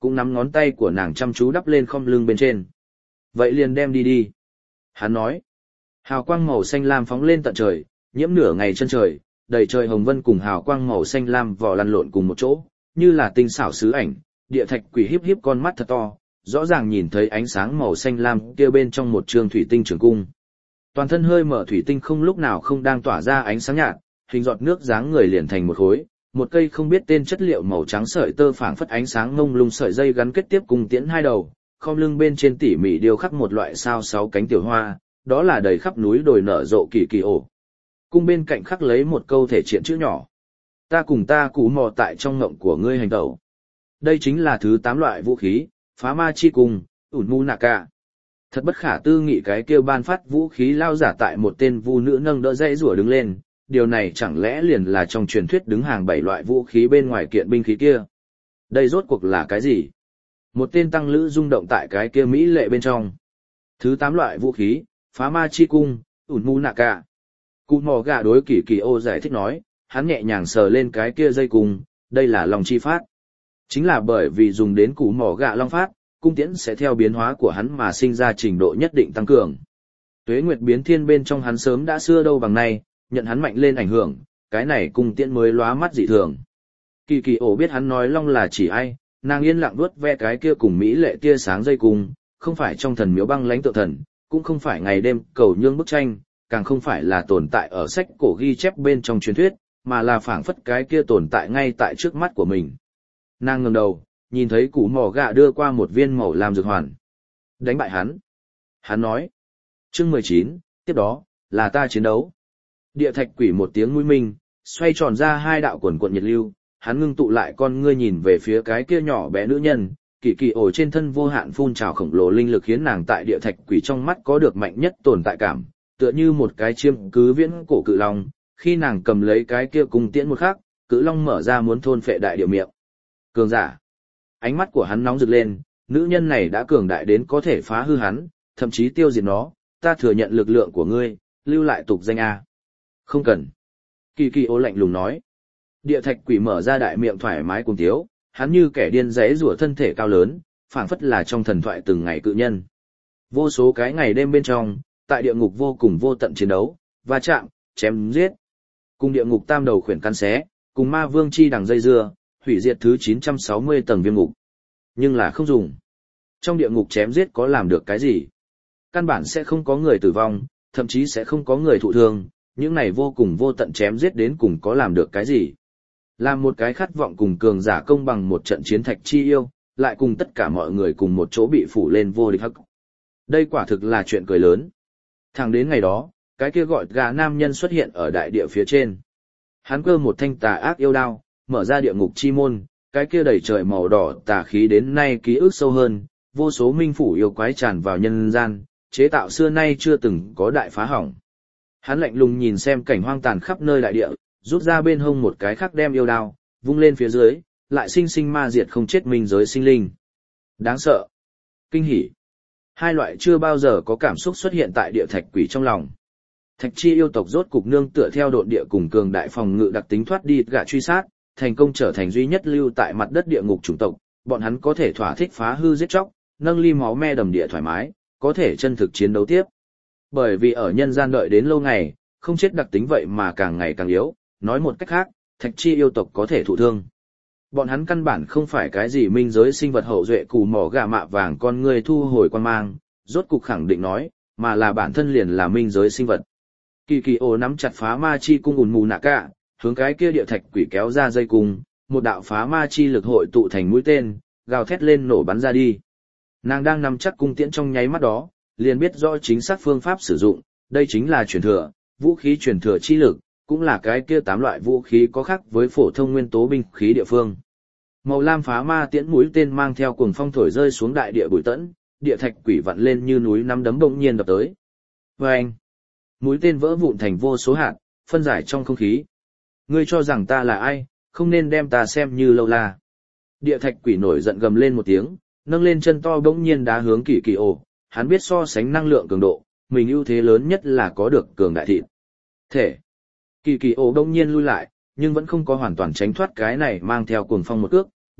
cũng nắm ngón tay của nàng chăm chú đắp lên khom lưng bên trên. Vậy liền đem đi đi. Hắn nói. Hào quang màu xanh lam phóng lên tận trời, nhiễm nửa ngày chân trời, đầy trời hồng vân cùng hào quang màu xanh lam vò lăn lộn cùng một chỗ, như là tinh xảo sứ ảnh. Địa thạch quỷ híp híp con mắt thật to, rõ ràng nhìn thấy ánh sáng màu xanh lam kia bên trong một trường thủy tinh trường cung. Toàn thân hơi mở thủy tinh không lúc nào không đang tỏa ra ánh sáng nhạt, hình giọt nước dáng người liền thành một khối, một cây không biết tên chất liệu màu trắng sợi tơ phảng phất ánh sáng ngông lung sợi dây gắn kết tiếp cùng tiễn hai đầu, khom lưng bên trên tỉ mỉ điêu khắc một loại sao sáu cánh tiểu hoa, đó là đầy khắp núi đồi nở rộ kỳ kỳ ổ. Cung bên cạnh khắc lấy một câu thể triện chữ nhỏ. Ta cùng ta cú mò tại trong ngộng của ngươi hành tẩu. Đây chính là thứ tám loại vũ khí, phá ma chi cung, ủn mu nạ cả. Thật bất khả tư nghị cái kêu ban phát vũ khí lao giả tại một tên vu nữ nâng đỡ dãy rủa đứng lên, điều này chẳng lẽ liền là trong truyền thuyết đứng hàng bảy loại vũ khí bên ngoài kiện binh khí kia. Đây rốt cuộc là cái gì? Một tên tăng lữ rung động tại cái kia mỹ lệ bên trong. Thứ tám loại vũ khí, phá ma chi cung, ủn mu nạ cả. Cụ mò gà đối kỳ kỳ ô giải thích nói, hắn nhẹ nhàng sờ lên cái kia dây cung, đây là lòng chi phát. Chính là bởi vì dùng đến cụ mỏ gạ long phát, cung tiễn sẽ theo biến hóa của hắn mà sinh ra trình độ nhất định tăng cường. Tuế nguyệt biến thiên bên trong hắn sớm đã xưa đâu bằng nay, nhận hắn mạnh lên ảnh hưởng, cái này cung tiễn mới lóa mắt dị thường. Kỳ kỳ ổ biết hắn nói long là chỉ ai, nàng yên lặng vuốt ve cái kia cùng mỹ lệ tia sáng dây cung, không phải trong thần miếu băng lãnh tự thần, cũng không phải ngày đêm cầu nhương bức tranh, càng không phải là tồn tại ở sách cổ ghi chép bên trong truyền thuyết, mà là phảng phất cái kia tồn tại ngay tại trước mắt của mình. Nàng ngẩng đầu, nhìn thấy củ mỏ gạ đưa qua một viên màu lam dược hoàn. Đánh bại hắn. Hắn nói. Chương mười chín, tiếp đó, là ta chiến đấu. Địa thạch quỷ một tiếng mũi minh, xoay tròn ra hai đạo quần quận nhiệt lưu, hắn ngưng tụ lại con ngươi nhìn về phía cái kia nhỏ bé nữ nhân, kỳ kỳ ổ trên thân vô hạn phun trào khổng lồ linh lực khiến nàng tại địa thạch quỷ trong mắt có được mạnh nhất tồn tại cảm, tựa như một cái chiêm cứ viễn cổ cự long, khi nàng cầm lấy cái kia cung tiễn một khắc, cự long mở ra muốn thôn phệ đại địa miệng. Cường giả. Ánh mắt của hắn nóng rực lên, nữ nhân này đã cường đại đến có thể phá hư hắn, thậm chí tiêu diệt nó, ta thừa nhận lực lượng của ngươi, lưu lại tục danh A. Không cần. Kỳ kỳ ô lạnh lùng nói. Địa thạch quỷ mở ra đại miệng thoải mái cùng tiếu, hắn như kẻ điên rẽ rủa thân thể cao lớn, phảng phất là trong thần thoại từng ngày cự nhân. Vô số cái ngày đêm bên trong, tại địa ngục vô cùng vô tận chiến đấu, va chạm, chém giết. Cùng địa ngục tam đầu khuyển căn xé, cùng ma vương chi đằng dây dưa, hủy diệt thứ chín trăm sáu mươi tầng viêm ngục. Nhưng là không dùng. Trong địa ngục chém giết có làm được cái gì? Căn bản sẽ không có người tử vong, thậm chí sẽ không có người thụ thương, những này vô cùng vô tận chém giết đến cùng có làm được cái gì? Làm một cái khát vọng cùng cường giả công bằng một trận chiến thạch chi yêu, lại cùng tất cả mọi người cùng một chỗ bị phủ lên vô địch hắc. Đây quả thực là chuyện cười lớn. Thẳng đến ngày đó, cái kia gọi gà nam nhân xuất hiện ở đại địa phía trên. Hắn cơ một thanh tà ác yêu đao, mở ra địa ngục chi môn, cái kia đầy trời màu đỏ tà khí đến nay ký ức sâu hơn, vô số minh phủ yêu quái tràn vào nhân gian, chế tạo xưa nay chưa từng có đại phá hỏng. Hắn lạnh lùng nhìn xem cảnh hoang tàn khắp nơi đại địa, rút ra bên hông một cái khắc đem yêu đao, vung lên phía dưới, lại sinh sinh ma diệt không chết minh giới sinh linh. Đáng sợ, kinh hỉ. Hai loại chưa bao giờ có cảm xúc xuất hiện tại địa thạch quỷ trong lòng. Thạch chi yêu tộc rốt cục nương tựa theo độn địa cùng cường đại phòng ngự đặc tính thoát đi gạ truy sát, thành công trở thành duy nhất lưu tại mặt đất địa ngục chủng tộc, bọn hắn có thể thỏa thích phá hư giết chóc, nâng ly máu me đầm địa thoải mái, có thể chân thực chiến đấu tiếp. Bởi vì ở nhân gian đợi đến lâu ngày, không chết đặc tính vậy mà càng ngày càng yếu, nói một cách khác, thạch chi yêu tộc có thể thụ thương. Bọn hắn căn bản không phải cái gì minh giới sinh vật hậu duệ cù mỏ gà mạ vàng con người thu hồi quan mang, rốt cục khẳng định nói, mà là bản thân liền là minh giới sinh vật. Kỳ kỳ ô nắm chặt phá ma chi cung ùn mù nạ cả, hướng cái kia địa thạch quỷ kéo ra dây cung, một đạo phá ma chi lực hội tụ thành mũi tên, gào thét lên nổ bắn ra đi. Nàng đang nắm chắc cung tiễn trong nháy mắt đó, liền biết rõ chính xác phương pháp sử dụng, đây chính là truyền thừa, vũ khí truyền thừa chi lực, cũng là cái kia tám loại vũ khí có khác với phổ thông nguyên tố binh khí địa phương. Màu lam phá ma tiễn mũi tên mang theo cuồng phong thổi rơi xuống đại địa bụi tẫn, địa thạch quỷ vặn lên như núi nắm đấm bỗng nhiên đập tới. Oeng! Mũi tên vỡ vụn thành vô số hạt, phân giải trong không khí. Ngươi cho rằng ta là ai, không nên đem ta xem như lâu la. Địa thạch quỷ nổi giận gầm lên một tiếng, nâng lên chân to bỗng nhiên đá hướng kỳ kỳ ổ, hắn biết so sánh năng lượng cường độ, mình ưu thế lớn nhất là có được cường đại thịt. Thể. Kỳ kỳ ổ bỗng nhiên lui lại, nhưng vẫn không có hoàn toàn tránh thoát cái này mang theo cuồng phong một cước,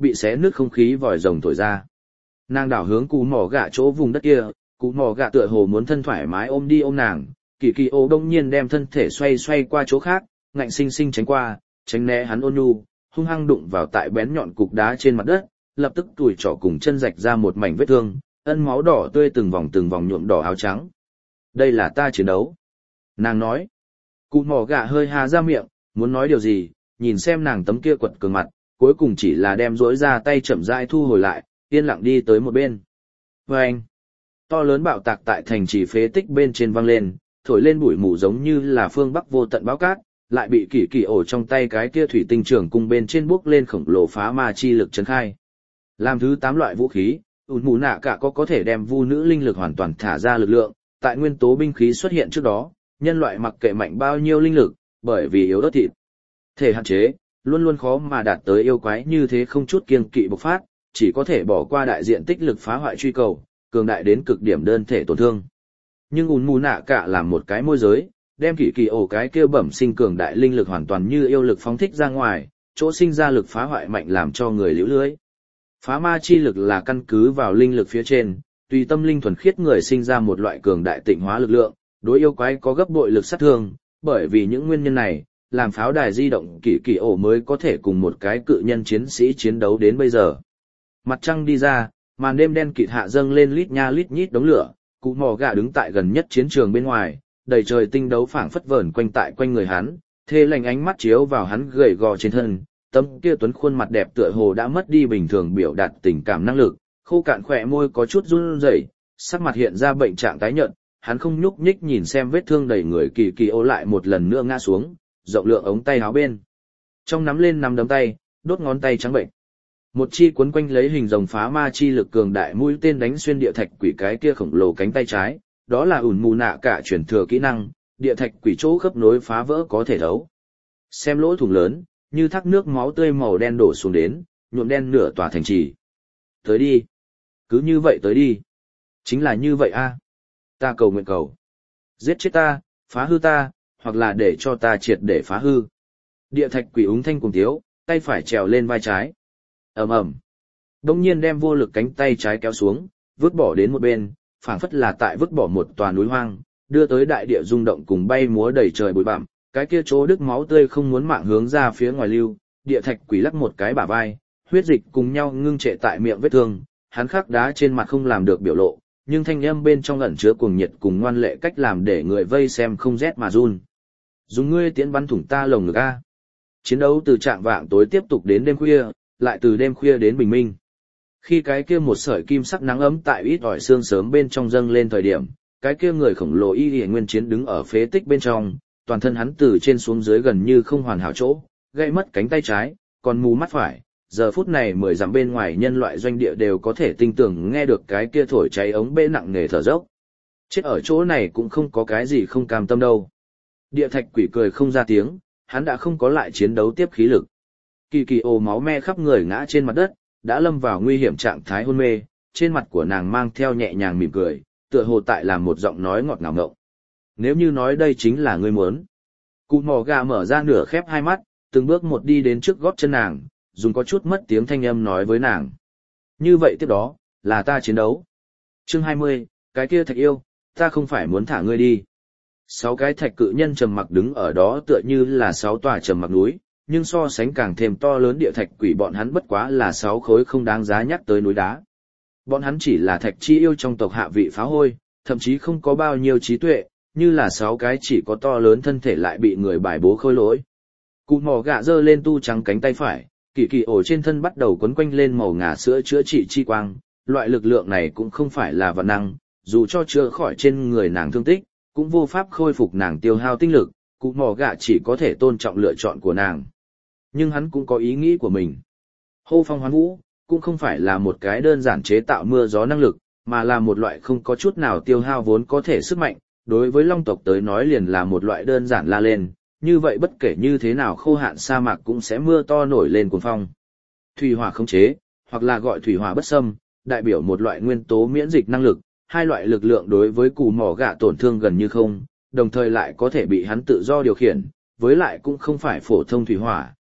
bị xé nứt không khí vòi rồng thổi ra. Nàng đảo hướng cú mỏ gạ chỗ vùng đất kia, cú mỏ gạ tựa hồ muốn thân thoải mái ôm đi ôm nàng, kỳ kỳ ô đông nhiên đem thân thể xoay xoay qua chỗ khác, ngạnh sinh sinh tránh qua, tránh né hắn ôn nhu, hung hăng đụng vào tại bén nhọn cục đá trên mặt đất, lập tức tủi trỏ cùng chân rạch ra một mảnh vết thương, ân máu đỏ tươi từng vòng từng vòng nhuộm đỏ áo trắng. Đây là ta chiến đấu. Nàng nói. Cụ mỏ gạ hơi hà ra miệng, muốn nói điều gì, nhìn xem nàng tấm kia quật cường mặt, cuối cùng chỉ là đem rỗi ra tay chậm rãi thu hồi lại, yên lặng đi tới một bên. Và anh, to lớn bạo tạc tại thành trì phế tích bên trên vang lên, thổi lên bụi mù giống như là phương bắc vô tận báo cát, lại bị kỳ kỳ ổ trong tay cái kia thủy tinh trường cung bên trên bước lên khổng lồ phá ma chi lực chấn khai. Làm thứ tám loại vũ khí, ủn mù nạ cả có có thể đem vu nữ linh lực hoàn toàn thả ra lực lượng, tại nguyên tố binh khí xuất hiện trước đó, nhân loại mặc kệ mạnh bao nhiêu linh lực, bởi vì yếu ớt thịt thể hạn chế, luôn luôn khó mà đạt tới yêu quái như thế không chút kiêng kỵ bộc phát, chỉ có thể bỏ qua đại diện tích lực phá hoại truy cầu, cường đại đến cực điểm đơn thể tổn thương. Nhưng ùn mù nạ cả làm một cái môi giới, đem kỳ kỳ ổ cái kia bẩm sinh cường đại linh lực hoàn toàn như yêu lực phóng thích ra ngoài, chỗ sinh ra lực phá hoại mạnh làm cho người liễu lưới. Phá ma chi lực là căn cứ vào linh lực phía trên, tùy tâm linh thuần khiết người sinh ra một loại cường đại tịnh hóa lực lượng, đối yêu quái có gấp bội lực sát thương, bởi vì những nguyên nhân này, làm pháo đài di động kỳ kỳ ổ mới có thể cùng một cái cự nhân chiến sĩ chiến đấu đến bây giờ. Mặt trăng đi ra, màn đêm đen kịt hạ dâng lên lít nha lít nhít đống lửa, cụ mò gà đứng tại gần nhất chiến trường bên ngoài, đầy trời tinh đấu phảng phất vờn quanh tại quanh người hắn, thê lành ánh mắt chiếu vào hắn gầy gò trên thân, tấm kia tuấn khuôn mặt đẹp tựa hồ đã mất đi bình thường biểu đạt tình cảm năng lực, khô cạn khỏe môi có chút run rẩy, sắc mặt hiện ra bệnh trạng tái nhợt, hắn không nhúc nhích nhìn xem vết thương đầy người kỳ kỳ ô lại một lần nữa ngã xuống, rộng lượng ống tay áo bên. Trong nắm lên nắm đấm tay, đốt ngón tay trắng bệnh. Một chi cuốn quanh lấy hình rồng phá ma chi lực cường đại mũi tên đánh xuyên địa thạch quỷ cái kia khổng lồ cánh tay trái, đó là ủn mù nạ cả chuyển thừa kỹ năng, địa thạch quỷ chỗ khớp nối phá vỡ có thể thấu. Xem lỗ thủng lớn, như thác nước máu tươi màu đen đổ xuống đến, nhuộm đen nửa tòa thành trì. Tới đi. Cứ như vậy tới đi. Chính là như vậy a. Ta cầu nguyện cầu. Giết chết ta, phá hư ta, hoặc là để cho ta triệt để phá hư. Địa thạch quỷ úng thanh cùng tiếu, tay phải trèo lên vai trái. ầm ầm, đông nhiên đem vô lực cánh tay trái kéo xuống, vứt bỏ đến một bên, phảng phất là tại vứt bỏ một tòa núi hoang, đưa tới đại địa rung động cùng bay múa đầy trời bụi bặm, cái kia chỗ đứt máu tươi không muốn mạng hướng ra phía ngoài lưu, địa thạch quỷ lắc một cái bả vai, huyết dịch cùng nhau ngưng trệ tại miệng vết thương, hắn khắc đá trên mặt không làm được biểu lộ, nhưng thanh âm bên trong ẩn chứa cuồng nhiệt cùng ngoan lệ cách làm để người vây xem không rét mà run. Dùng ngươi tiễn bắn thủng ta lồng ngực a. Chiến đấu từ trạng vạng tối tiếp tục đến đêm khuya, lại từ đêm khuya đến bình minh. Khi cái kia một sợi kim sắc nắng ấm tại ít ỏi sương sớm bên trong dâng lên thời điểm, cái kia người khổng lồ y y nguyên chiến đứng ở phế tích bên trong, toàn thân hắn từ trên xuống dưới gần như không hoàn hảo chỗ, gãy mất cánh tay trái, còn mù mắt phải. Giờ phút này mười dặm bên ngoài nhân loại doanh địa đều có thể tinh tường nghe được cái kia thổi cháy ống bê nặng nề thở dốc. Chết ở chỗ này cũng không có cái gì không cam tâm đâu. Địa thạch quỷ cười không ra tiếng, hắn đã không có lại chiến đấu tiếp khí lực. Kỳ kỳ ồ máu me khắp người ngã trên mặt đất, đã lâm vào nguy hiểm trạng thái hôn mê, trên mặt của nàng mang theo nhẹ nhàng mỉm cười, tựa hồ tại làm một giọng nói ngọt ngào ngộng. Nếu như nói đây chính là ngươi muốn. Cụ mò gà mở ra nửa khép hai mắt, từng bước một đi đến trước gót chân nàng, dùng có chút mất tiếng thanh âm nói với nàng. Như vậy tiếp đó, là ta chiến đấu. Chương hai mươi, cái kia thạch yêu, ta không phải muốn thả ngươi đi. Sáu cái thạch cự nhân trầm mặc đứng ở đó tựa như là sáu tòa trầm mặc núi, nhưng so sánh càng thêm to lớn địa thạch quỷ bọn hắn bất quá là sáu khối không đáng giá nhắc tới núi đá. Bọn hắn chỉ là thạch chi yêu trong tộc hạ vị phá hôi, thậm chí không có bao nhiêu trí tuệ, như là sáu cái chỉ có to lớn thân thể lại bị người bài bố khôi lỗi. Cụ mỏ gạ giơ lên tu trắng cánh tay phải, kỳ kỳ ổ trên thân bắt đầu quấn quanh lên màu ngà sữa chữa trị chi quang, loại lực lượng này cũng không phải là vận năng, dù cho chữa khỏi trên người nàng thương tích, cũng vô pháp khôi phục nàng tiêu hao tinh lực, cụ mỏ gạ chỉ có thể tôn trọng lựa chọn của nàng. Nhưng hắn cũng có ý nghĩ của mình. Hô phong hoán vũ, cũng không phải là một cái đơn giản chế tạo mưa gió năng lực, mà là một loại không có chút nào tiêu hao vốn có thể sức mạnh, đối với long tộc tới nói liền là một loại đơn giản la lên, như vậy bất kể như thế nào khô hạn sa mạc cũng sẽ mưa to nổi lên cuồng phong. Thủy hỏa khống chế, hoặc là gọi thủy hỏa bất xâm, đại biểu một loại nguyên tố miễn dịch năng lực, hai loại lực lượng đối với cù mỏ gạ tổn thương gần như không, đồng thời lại có thể bị hắn tự do điều khiển, với lại cũng không phải phổ thông thủy hỏa,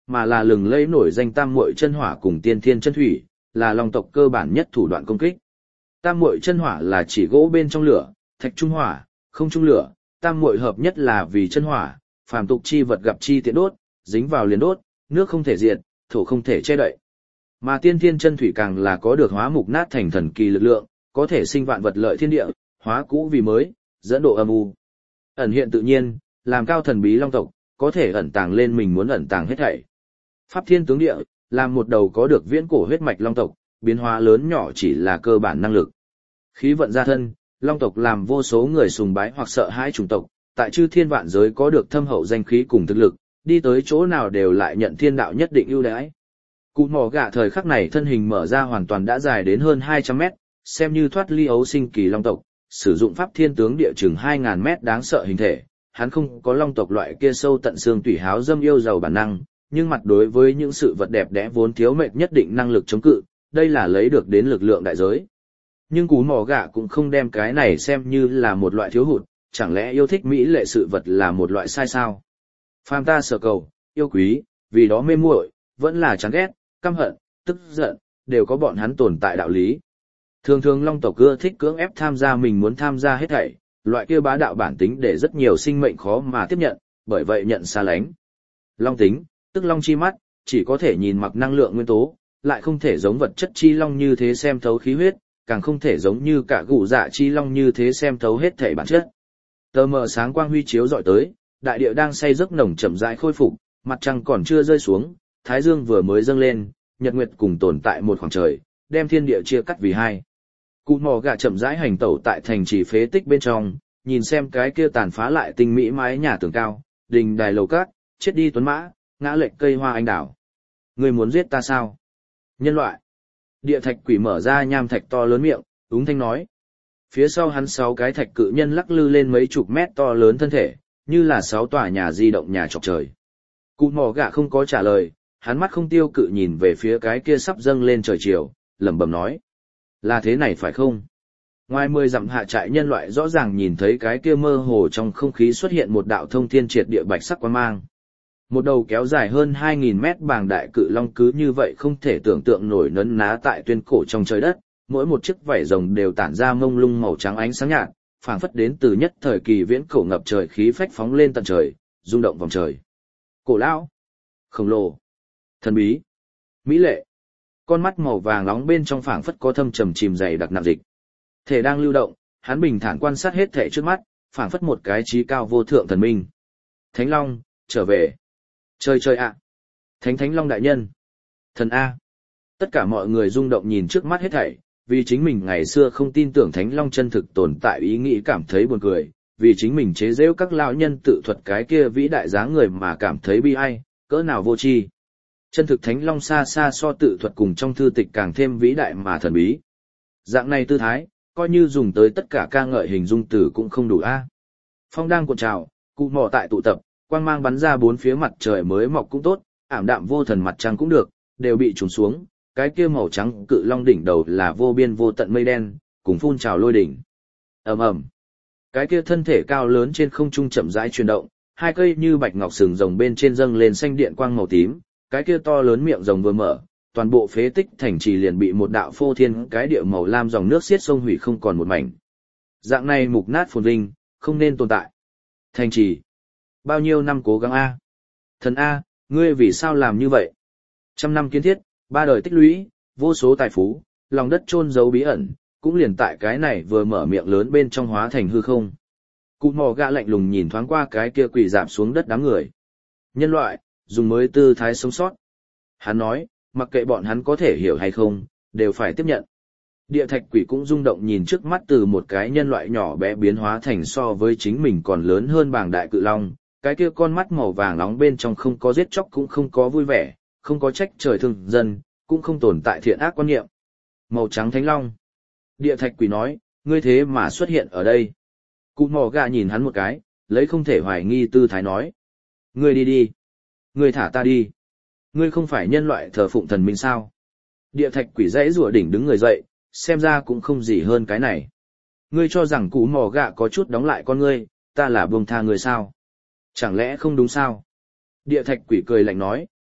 mà là lừng lẫy nổi danh tam muội chân hỏa cùng tiên thiên chân thủy, là long tộc cơ bản nhất thủ đoạn công kích. Tam muội chân hỏa là chỉ gỗ bên trong lửa, thạch trung hỏa, không trung lửa, tam muội hợp nhất là vì chân hỏa, phàm tục chi vật gặp chi tiện đốt, dính vào liền đốt, nước không thể diệt, thổ không thể che đậy. Mà tiên thiên chân thủy càng là có được hóa mục nát thành thần kỳ lực lượng, có thể sinh vạn vật lợi thiên địa, hóa cũ vì mới, dẫn độ âm u. Ẩn hiện tự nhiên, làm cao thần bí long tộc, có thể ẩn tàng lên mình muốn ẩn tàng hết thảy. Pháp thiên tướng địa, làm một đầu có được viễn cổ huyết mạch long tộc, biến hóa lớn nhỏ chỉ là cơ bản năng lực. Khí vận gia thân, long tộc làm vô số người sùng bái hoặc sợ hãi chủng tộc, tại chư thiên vạn giới có được thâm hậu danh khí cùng thực lực, đi tới chỗ nào đều lại nhận thiên đạo nhất định ưu đãi. Cụ mỏ gạ thời khắc này thân hình mở ra hoàn toàn đã dài đến hơn hai trăm mét, xem như thoát ly ấu sinh kỳ long tộc, sử dụng pháp thiên tướng địa chừng hai nghìn mét đáng sợ hình thể, hắn không có long tộc loại kia sâu tận xương tủy háo dâm yêu giàu bản năng, nhưng mặt đối với những sự vật đẹp đẽ vốn thiếu mệt nhất định năng lực chống cự, đây là lấy được đến lực lượng đại giới. Nhưng cú mỏ gạ cũng không đem cái này xem như là một loại thiếu hụt, chẳng lẽ yêu thích mỹ lệ sự vật là một loại sai sao? Phàm ta sở cầu, yêu quý, vì đó mê muội, vẫn là chán ghét, căm hận, tức giận, đều có bọn hắn tồn tại đạo lý. Thường thường long tộc ưa thích cưỡng ép tham gia mình muốn tham gia hết thảy, loại kia bá đạo bản tính để rất nhiều sinh mệnh khó mà tiếp nhận, bởi vậy nhận xa lánh. Long tính, tức long chi mắt, chỉ có thể nhìn mặc năng lượng nguyên tố, lại không thể giống vật chất chi long như thế xem thấu khí huyết, càng không thể giống như cả gù dạ chi long như thế xem thấu hết thảy bản chất. Tờ mờ sáng quang huy chiếu dọi tới, đại địa đang say giấc nồng chậm rãi khôi phục, mặt trăng còn chưa rơi xuống, thái dương vừa mới dâng lên, nhật nguyệt cùng tồn tại một khoảng trời, đem thiên địa chia cắt vì hai. Cụ mò gà chậm rãi hành tẩu tại thành trì phế tích bên trong, nhìn xem cái kia tàn phá lại tinh mỹ mái nhà tường cao, đình đài lầu cát, chết đi tuấn mã, ngã lệch cây hoa anh đào. Ngươi muốn giết ta sao? Nhân loại. Địa thạch quỷ mở ra nham thạch to lớn miệng, úng thanh nói. Phía sau hắn sáu cái thạch cự nhân lắc lư lên mấy chục mét to lớn thân thể, như là sáu tòa nhà di động nhà chọc trời. Cụ mò gà không có trả lời, hắn mắt không tiêu cự nhìn về phía cái kia sắp dâng lên trời chiều, lẩm bẩm nói. Là thế này phải không? Ngoài mười dặm hạ trại nhân loại rõ ràng nhìn thấy cái kia mơ hồ trong không khí xuất hiện một đạo thông thiên triệt địa bạch sắc quang mang. Một đầu kéo dài hơn hai nghìn mét bàng đại cự long cứ như vậy không thể tưởng tượng nổi nấn ná tại tuyên cổ trong trời đất, mỗi một chiếc vảy rồng đều tản ra mông lung màu trắng ánh sáng nhạt, phảng phất đến từ nhất thời kỳ viễn cổ ngập trời khí phách phóng lên tận trời, rung động vòng trời. Cổ lão, khổng lồ, thần bí, mỹ lệ. Con mắt màu vàng nóng bên trong phảng phất có thâm trầm chìm dày đặc nặng dịch. Thể đang lưu động, hắn bình thản quan sát hết thể trước mắt, phảng phất một cái trí cao vô thượng thần minh. Thánh Long, trở về. Trời trời ạ. Thánh Thánh Long đại nhân. Thần A. Tất cả mọi người rung động nhìn trước mắt hết thảy, vì chính mình ngày xưa không tin tưởng Thánh Long chân thực tồn tại ý nghĩ cảm thấy buồn cười, vì chính mình chế giễu các lão nhân tự thuật cái kia vĩ đại dáng người mà cảm thấy bi ai, cỡ nào vô tri. Chân thực Thánh Long xa xa so tự thuật cùng trong thư tịch càng thêm vĩ đại mà thần bí. Dạng này tư thái, coi như dùng tới tất cả ca ngợi hình dung từ cũng không đủ a. Phong đang cuộn trào, cụ mò tại tụ tập, quang mang bắn ra bốn phía mặt trời mới mọc cũng tốt, ảm đạm vô thần mặt trăng cũng được, đều bị trùn xuống, cái kia màu trắng cự long đỉnh đầu là vô biên vô tận mây đen, cùng phun trào lôi đỉnh. Ầm ầm. Cái kia thân thể cao lớn trên không trung chậm rãi chuyển động, hai cây như bạch ngọc sừng rồng bên trên dâng lên xanh điện quang màu tím, cái kia to lớn miệng rồng vừa mở, toàn bộ phế tích thành trì liền bị một đạo phô thiên cái địa màu lam dòng nước xiết sông hủy không còn một mảnh. Dạng này mục nát phồn vinh, không nên tồn tại. Thành trì, bao nhiêu năm cố gắng a. Thần a, ngươi vì sao làm như vậy? Trăm năm kiến thiết, ba đời tích lũy, vô số tài phú, lòng đất chôn giấu bí ẩn, cũng liền tại cái này vừa mở miệng lớn bên trong hóa thành hư không. Cụ mò gã lạnh lùng nhìn thoáng qua cái kia quỳ rạp xuống đất đám người. Nhân loại, dùng mới tư thái sống sót. Hắn nói, mặc kệ bọn hắn có thể hiểu hay không, đều phải tiếp nhận. Địa thạch quỷ cũng rung động nhìn trước mắt từ một cái nhân loại nhỏ bé biến hóa thành so với chính mình còn lớn hơn bảng đại cự long, cái kia con mắt màu vàng nóng bên trong không có giết chóc cũng không có vui vẻ, không có trách trời thương dân, cũng không tồn tại thiện ác quan niệm. Màu trắng thánh long. Địa thạch quỷ nói, ngươi thế mà xuất hiện ở đây. Cụ mò gà nhìn hắn một cái, lấy không thể hoài nghi tư thái nói. Ngươi đi đi. Ngươi thả ta đi. Ngươi không phải nhân loại thờ phụng thần minh sao? Địa thạch quỷ dãy rủa đỉnh đứng người dậy, xem ra cũng không gì hơn cái này. Ngươi cho rằng cú mò gạ có chút đóng lại con ngươi, ta là buông tha ngươi sao? Chẳng lẽ không đúng sao? Địa thạch quỷ cười lạnh nói,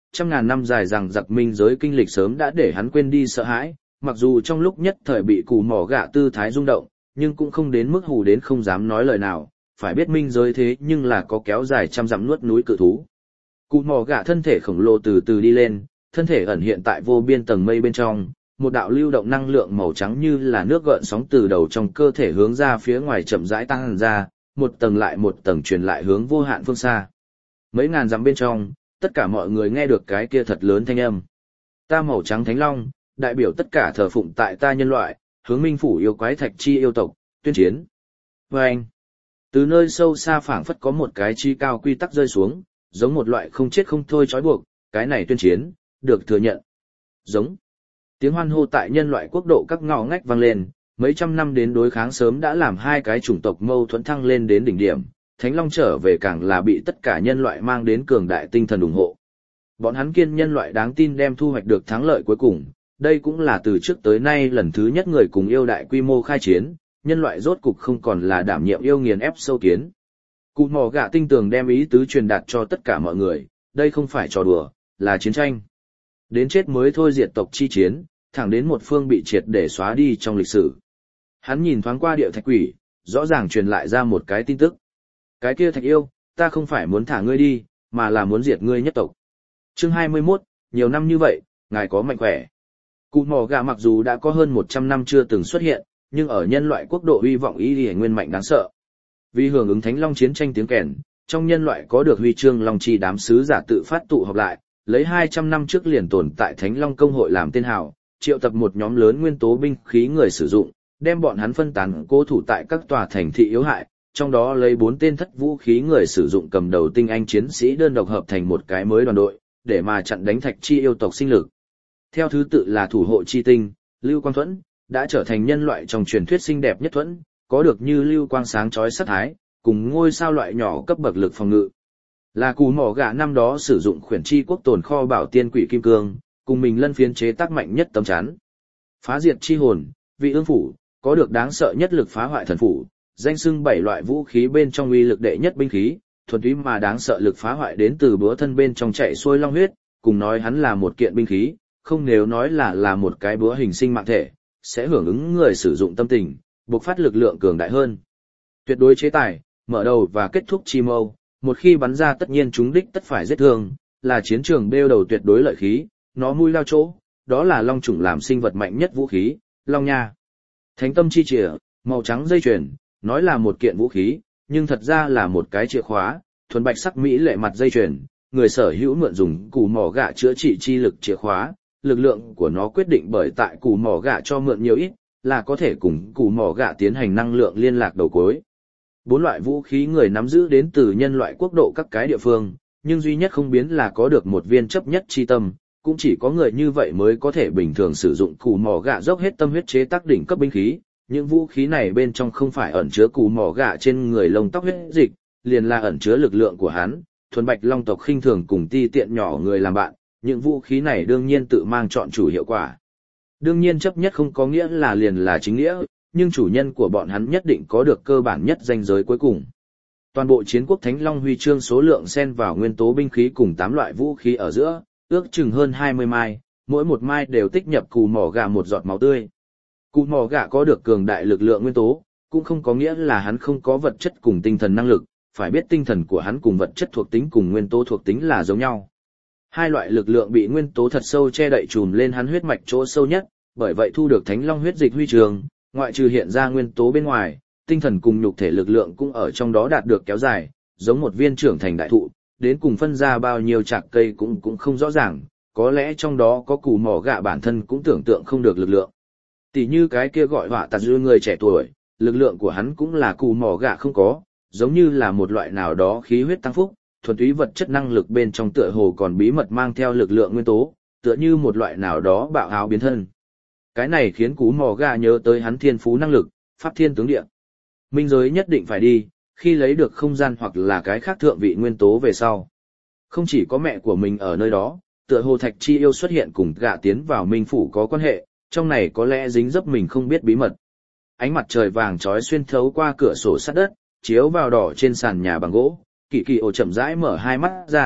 trăm ngàn năm dài rằng giặc minh giới kinh lịch sớm đã để hắn quên đi sợ hãi, mặc dù trong lúc nhất thời bị cù mỏ gạ tư thái rung động, nhưng cũng không đến mức hù đến không dám nói lời nào, phải biết minh giới thế nhưng là có kéo dài trăm dặm nuốt núi cự thú. Cù mỏ gạ thân thể khổng lồ từ từ đi lên, thân thể ẩn hiện tại vô biên tầng mây bên trong, một đạo lưu động năng lượng màu trắng như là nước gợn sóng từ đầu trong cơ thể hướng ra phía ngoài chậm rãi tăng ra, một tầng lại một tầng truyền lại hướng vô hạn phương xa. Mấy ngàn dặm bên trong, tất cả mọi người nghe được cái kia thật lớn thanh âm. Ta màu trắng thánh long, đại biểu tất cả thờ phụng tại ta nhân loại, hướng minh phủ yêu quái thạch chi yêu tộc, tuyên chiến. Và anh, từ nơi sâu xa phảng phất có một cái chi cao quy tắc rơi xuống, giống một loại không chết không thôi trói buộc, cái này tuyên chiến, được thừa nhận. Giống. Tiếng hoan hô tại nhân loại quốc độ các ngõ ngách vang lên, mấy trăm năm đến đối kháng sớm đã làm hai cái chủng tộc mâu thuẫn thăng lên đến đỉnh điểm, Thánh Long trở về càng là bị tất cả nhân loại mang đến cường đại tinh thần ủng hộ. Bọn hắn kiên nhân loại đáng tin đem thu hoạch được thắng lợi cuối cùng, đây cũng là từ trước tới nay lần thứ nhất người cùng yêu đại quy mô khai chiến, nhân loại rốt cục không còn là đảm nhiệm yêu nghiền ép sâu kiến. Cụ mỏ gạ tinh tường đem ý tứ truyền đạt cho tất cả mọi người, đây không phải trò đùa, là chiến tranh. Đến chết mới thôi diệt tộc chi chiến, thẳng đến một phương bị triệt để xóa đi trong lịch sử. Hắn nhìn thoáng qua địa thạch quỷ, rõ ràng truyền lại ra một cái tin tức. Cái kia thạch yêu, ta không phải muốn thả ngươi đi, mà là muốn diệt ngươi nhất tộc. Chương hai mươi mốt, nhiều năm như vậy, ngài có mạnh khỏe. Cụ mỏ gà mặc dù đã có hơn một trăm năm chưa từng xuất hiện, nhưng ở nhân loại quốc độ hy vọng ý thì nguyên mạnh đáng sợ. Vì hưởng ứng Thánh Long chiến tranh tiếng kèn, trong nhân loại có được huy chương Long Chi đám sứ giả tự phát tụ họp lại, lấy hai trăm năm trước liền tồn tại Thánh Long công hội làm tên hào, triệu tập một nhóm lớn nguyên tố binh khí người sử dụng, đem bọn hắn phân tán cố thủ tại các tòa thành thị yếu hại, trong đó lấy bốn tên thất vũ khí người sử dụng cầm đầu tinh anh chiến sĩ đơn độc hợp thành một cái mới đoàn đội, để mà chặn đánh thạch chi yêu tộc sinh lực. Theo thứ tự là thủ hộ chi tinh, Lưu Quang Thuẫn, đã trở thành nhân loại trong truyền thuyết xinh đẹp nhất thuẫn, có được như lưu quang sáng chói sắc thái, cùng ngôi sao loại nhỏ cấp bậc lực phòng ngự. Là cù mỏ gạ năm đó sử dụng khuyển chi quốc tồn kho bảo tiên quỷ kim cương, cùng mình lân phiến chế tác mạnh nhất tấm chắn. Phá diệt chi hồn, vị ương phủ, có được đáng sợ nhất lực phá hoại thần phủ, danh xưng bảy loại vũ khí bên trong uy lực đệ nhất binh khí, thuần túy mà đáng sợ lực phá hoại đến từ búa thân bên trong chạy xuôi long huyết, cùng nói hắn là một kiện binh khí, không nếu nói là là một cái búa hình sinh mạng thể, sẽ hưởng ứng người sử dụng tâm tình, bộc phát lực lượng cường đại hơn. Tuyệt đối chế tài, mở đầu và kết thúc chi mâu, một khi bắn ra tất nhiên chúng đích tất phải giết thương, là chiến trường bêu đầu tuyệt đối lợi khí, nó mũi lao chỗ, đó là long chủng làm sinh vật mạnh nhất vũ khí, long nha. Thánh tâm chi chìa, màu trắng dây chuyền, nói là một kiện vũ khí, nhưng thật ra là một cái chìa khóa, thuần bạch sắc mỹ lệ mặt dây chuyền, người sở hữu mượn dùng củ mỏ gạ chữa trị chi lực chìa khóa, lực lượng của nó quyết định bởi tại củ mỏ gạ cho mượn nhiều ít, là có thể cùng củ mỏ gạ tiến hành năng lượng liên lạc đầu cuối. Bốn loại vũ khí người nắm giữ đến từ nhân loại quốc độ các cái địa phương, nhưng duy nhất không biến là có được một viên chấp nhất chi tâm, cũng chỉ có người như vậy mới có thể bình thường sử dụng củ mỏ gạ dốc hết tâm huyết chế tác đỉnh cấp binh khí. Những vũ khí này bên trong không phải ẩn chứa củ mỏ gạ trên người lông tóc huyết dịch, liền là ẩn chứa lực lượng của hắn, thuần bạch long tộc khinh thường cùng ti tiện nhỏ người làm bạn, những vũ khí này đương nhiên tự mang chọn chủ hiệu quả. Đương nhiên chấp nhất không có nghĩa là liền là chính nghĩa, nhưng chủ nhân của bọn hắn nhất định có được cơ bản nhất danh giới cuối cùng. Toàn bộ chiến quốc Thánh Long huy chương số lượng xen vào nguyên tố binh khí cùng tám loại vũ khí ở giữa, ước chừng hơn hai mươi mai, mỗi một mai đều tích nhập cù mỏ gà một giọt máu tươi. Cù mỏ gà có được cường đại lực lượng nguyên tố, cũng không có nghĩa là hắn không có vật chất cùng tinh thần năng lực, phải biết tinh thần của hắn cùng vật chất thuộc tính cùng nguyên tố thuộc tính là giống nhau. Hai loại lực lượng bị nguyên tố thật sâu che đậy trùm lên hắn huyết mạch chỗ sâu nhất, bởi vậy thu được Thánh Long huyết dịch huy chương, ngoại trừ hiện ra nguyên tố bên ngoài, tinh thần cùng nhục thể lực lượng cũng ở trong đó đạt được kéo dài, giống một viên trưởng thành đại thụ, đến cùng phân ra bao nhiêu chạc cây cũng cũng không rõ ràng, có lẽ trong đó có củ mỏ gạ bản thân cũng tưởng tượng không được lực lượng. Tỷ như cái kia gọi họa tạt dư người trẻ tuổi, lực lượng của hắn cũng là củ mỏ gạ không có, giống như là một loại nào đó khí huyết tăng phúc, thuần túy vật chất năng lực bên trong tựa hồ còn bí mật mang theo lực lượng nguyên tố, tựa như một loại nào đó bạo hào biến thân. Cái này khiến cú mò gà nhớ tới hắn thiên phú năng lực, pháp thiên tướng địa. Minh giới nhất định phải đi, khi lấy được không gian hoặc là cái khác thượng vị nguyên tố về sau. Không chỉ có mẹ của mình ở nơi đó, tựa hồ Thạch Chi Yêu xuất hiện cùng gạ tiến vào Minh phủ có quan hệ, trong này có lẽ dính dấp mình không biết bí mật. Ánh mặt trời vàng chói xuyên thấu qua cửa sổ sắt đất, chiếu vào đỏ trên sàn nhà bằng gỗ, Kỳ Kỳ Ổ chậm rãi mở hai mắt ra,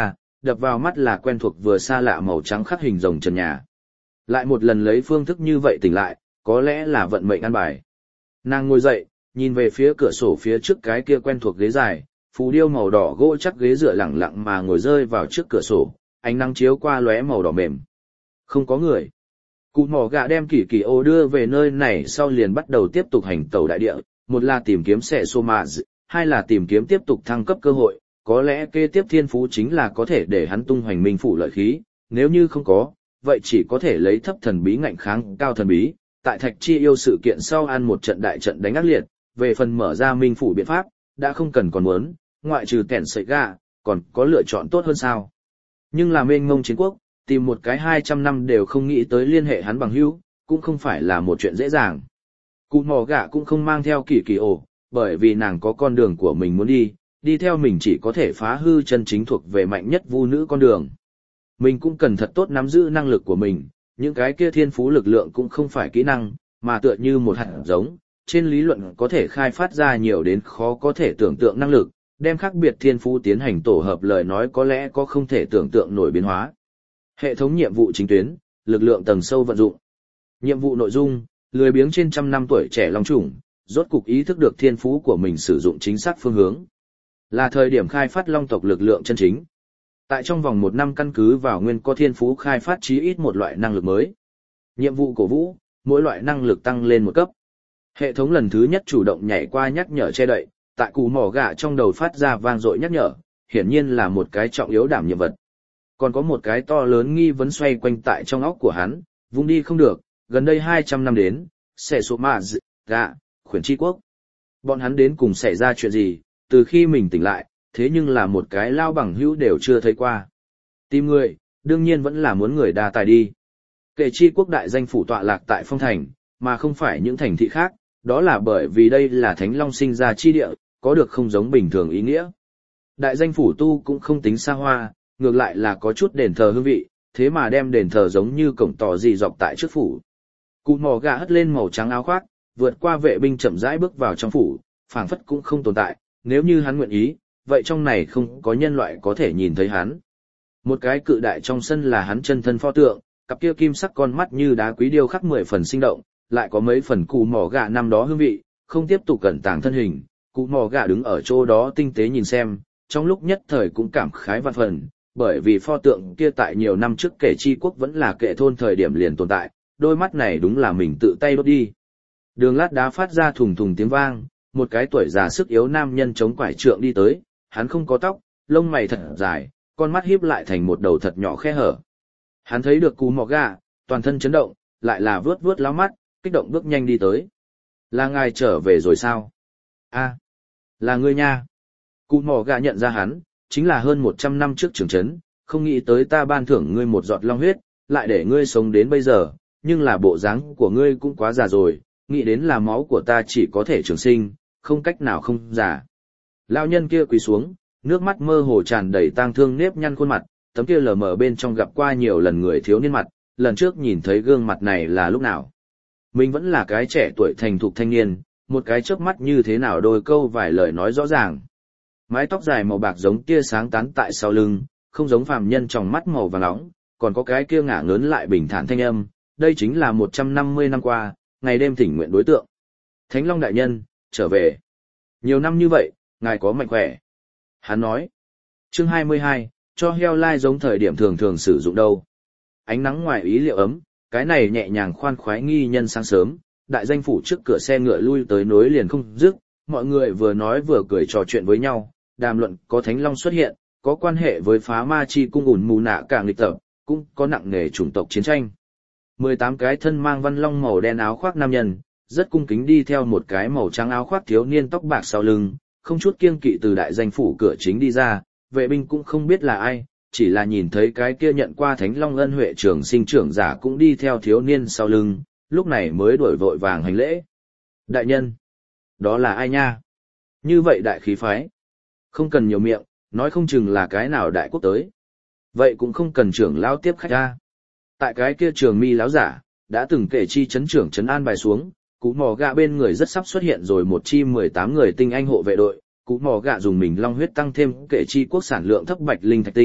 đập vào mắt là quen thuộc vừa xa lạ màu trắng khắc hình rồng trần nhà. Lại một lần lấy phương thức như vậy tỉnh lại, có lẽ là vận mệnh ăn bài. Nàng ngồi dậy, nhìn về phía cửa sổ phía trước cái kia quen thuộc ghế dài, phù điêu màu đỏ gỗ chắc ghế dựa lẳng lặng mà ngồi rơi vào trước cửa sổ, ánh nắng chiếu qua lóe màu đỏ mềm. Không có người. Cụ mỏ gạ đem kỳ kỳ ô đưa về nơi này sau liền bắt đầu tiếp tục hành tẩu đại địa, một là tìm kiếm sẻ sô mà, hai là tìm kiếm tiếp tục thăng cấp cơ hội, có lẽ kế tiếp thiên phú chính là có thể để hắn tung hoành minh phủ lợi khí, nếu như không có, vậy chỉ có thể lấy thấp thần bí ngạnh kháng cao thần bí, tại Thạch Chi yêu sự kiện sau ăn một trận đại trận đánh ác liệt, về phần mở ra minh phủ biện pháp, đã không cần còn muốn, ngoại trừ kẻn sợi gà, còn có lựa chọn tốt hơn sao. Nhưng là mênh mông chiến quốc, tìm một cái hai trăm năm đều không nghĩ tới liên hệ hắn bằng hữu, cũng không phải là một chuyện dễ dàng. Cụ mò gạ cũng không mang theo kỳ kỳ ổ, bởi vì nàng có con đường của mình muốn đi, đi theo mình chỉ có thể phá hư chân chính thuộc về mạnh nhất vu nữ con đường. Mình cũng cần thật tốt nắm giữ năng lực của mình, những cái kia thiên phú lực lượng cũng không phải kỹ năng, mà tựa như một hạt giống, trên lý luận có thể khai phát ra nhiều đến khó có thể tưởng tượng năng lực, đem khác biệt thiên phú tiến hành tổ hợp lời nói có lẽ có không thể tưởng tượng nổi biến hóa. Hệ thống nhiệm vụ chính tuyến, lực lượng tầng sâu vận dụng. Nhiệm vụ nội dung, lười biếng trên trăm năm tuổi trẻ long chủng, rốt cục ý thức được thiên phú của mình sử dụng chính xác phương hướng. Là thời điểm khai phát long tộc lực lượng chân chính. Tại trong vòng một năm căn cứ vào nguyên có thiên phú khai phát chí ít một loại năng lực mới. Nhiệm vụ cổ vũ, mỗi loại năng lực tăng lên một cấp. Hệ thống lần thứ nhất chủ động nhảy qua nhắc nhở che đậy, tại cù mỏ gạ trong đầu phát ra vang dội nhắc nhở, hiển nhiên là một cái trọng yếu đảm nhiệm vật. Còn có một cái to lớn nghi vấn xoay quanh tại trong óc của hắn, vùng đi không được, gần đây hai trăm năm đến, sẽ số mà d... gạ, khuyển tri quốc. Bọn hắn đến cùng xảy ra chuyện gì, từ khi mình tỉnh lại, thế nhưng là một cái lao bằng hữu đều chưa thấy qua. Tìm người, đương nhiên vẫn là muốn người đa tài đi. Kể chi quốc đại danh phủ tọa lạc tại Phong Thành, mà không phải những thành thị khác, đó là bởi vì đây là Thánh Long sinh ra chi địa, có được không giống bình thường ý nghĩa. Đại danh phủ tu cũng không tính xa hoa, ngược lại là có chút đền thờ hương vị, thế mà đem đền thờ giống như cổng tỏ gì dọc tại trước phủ. Cụ mò gà hất lên màu trắng áo khoác, vượt qua vệ binh chậm rãi bước vào trong phủ, phảng phất cũng không tồn tại, nếu như hắn nguyện ý, vậy trong này không có nhân loại có thể nhìn thấy hắn. Một cái cự đại trong sân là hắn chân thân pho tượng, cặp kia kim sắc con mắt như đá quý điêu khắc mười phần sinh động, lại có mấy phần cụ mỏ gà năm đó hương vị, không tiếp tục cẩn tàng thân hình, cụ mỏ gà đứng ở chỗ đó tinh tế nhìn xem, trong lúc nhất thời cũng cảm khái vạn phần, bởi vì pho tượng kia tại nhiều năm trước kể chi quốc vẫn là kệ thôn thời điểm liền tồn tại, đôi mắt này đúng là mình tự tay đốt đi. Đường lát đá phát ra thùng thùng tiếng vang, một cái tuổi già sức yếu nam nhân chống quải trượng đi tới, hắn không có tóc, lông mày thật dài, con mắt híp lại thành một đầu thật nhỏ khe hở. Hắn thấy được cú mỏ gà, toàn thân chấn động, lại là vướt vướt láo mắt, kích động bước nhanh đi tới. Là ngài trở về rồi sao? A, là ngươi nha. Cú mỏ gà nhận ra hắn, chính là hơn một trăm năm trước trưởng trấn, không nghĩ tới ta ban thưởng ngươi một giọt long huyết, lại để ngươi sống đến bây giờ, nhưng là bộ dáng của ngươi cũng quá già rồi, nghĩ đến là máu của ta chỉ có thể trường sinh, không cách nào không già. Lão nhân kia quỳ xuống, nước mắt mơ hồ tràn đầy tang thương nếp nhăn khuôn mặt, tấm kia lờ mờ bên trong gặp qua nhiều lần người thiếu niên mặt, lần trước nhìn thấy gương mặt này là lúc nào. Mình vẫn là cái trẻ tuổi thành thục thanh niên, một cái chớp mắt như thế nào đôi câu vài lời nói rõ ràng. Mái tóc dài màu bạc giống tia sáng tán tại sau lưng, không giống phàm nhân trong mắt màu vàng nóng, còn có cái kia ngả ngớn lại bình thản thanh âm, đây chính là một trăm năm mươi năm qua, ngày đêm thỉnh nguyện đối tượng. Thánh Long đại nhân, trở về. Nhiều năm như vậy, ngài có mạnh khỏe. Hắn nói. Chương hai mươi hai, cho heo lai giống thời điểm thường thường sử dụng đâu. Ánh nắng ngoài ý liệu ấm, cái này nhẹ nhàng khoan khoái nghi nhân sáng sớm, đại danh phủ trước cửa xe ngựa lui tới nối liền không dứt, mọi người vừa nói vừa cười trò chuyện với nhau, đàm luận có Thánh Long xuất hiện, có quan hệ với phá ma chi cung ủn mù nạ càng lịch tập, cũng có nặng nề chủng tộc chiến tranh. mười tám cái thân mang văn long màu đen áo khoác nam nhân, rất cung kính đi theo một cái màu trắng áo khoác thiếu niên tóc bạc sau lưng, không chút kiêng kỵ từ đại danh phủ cửa chính đi ra, vệ binh cũng không biết là ai, chỉ là nhìn thấy cái kia nhận qua Thánh Long ân huệ trưởng sinh trưởng giả cũng đi theo thiếu niên sau lưng, lúc này mới đuổi vội vàng hành lễ. Đại nhân, đó là ai nha? Như vậy đại khí phái, không cần nhiều miệng, nói không chừng là cái nào đại quốc tới. Vậy cũng không cần trưởng lão tiếp khách ra. Tại cái kia trường mi lão giả, đã từng kể chi chấn trưởng chấn an bài xuống, cú mò gạ bên người rất sắp xuất hiện rồi một chi mười tám người tinh anh hộ vệ đội, cú mò gạ dùng mình long huyết tăng thêm kể chi quốc sản lượng thấp bạch linh thạch tinh,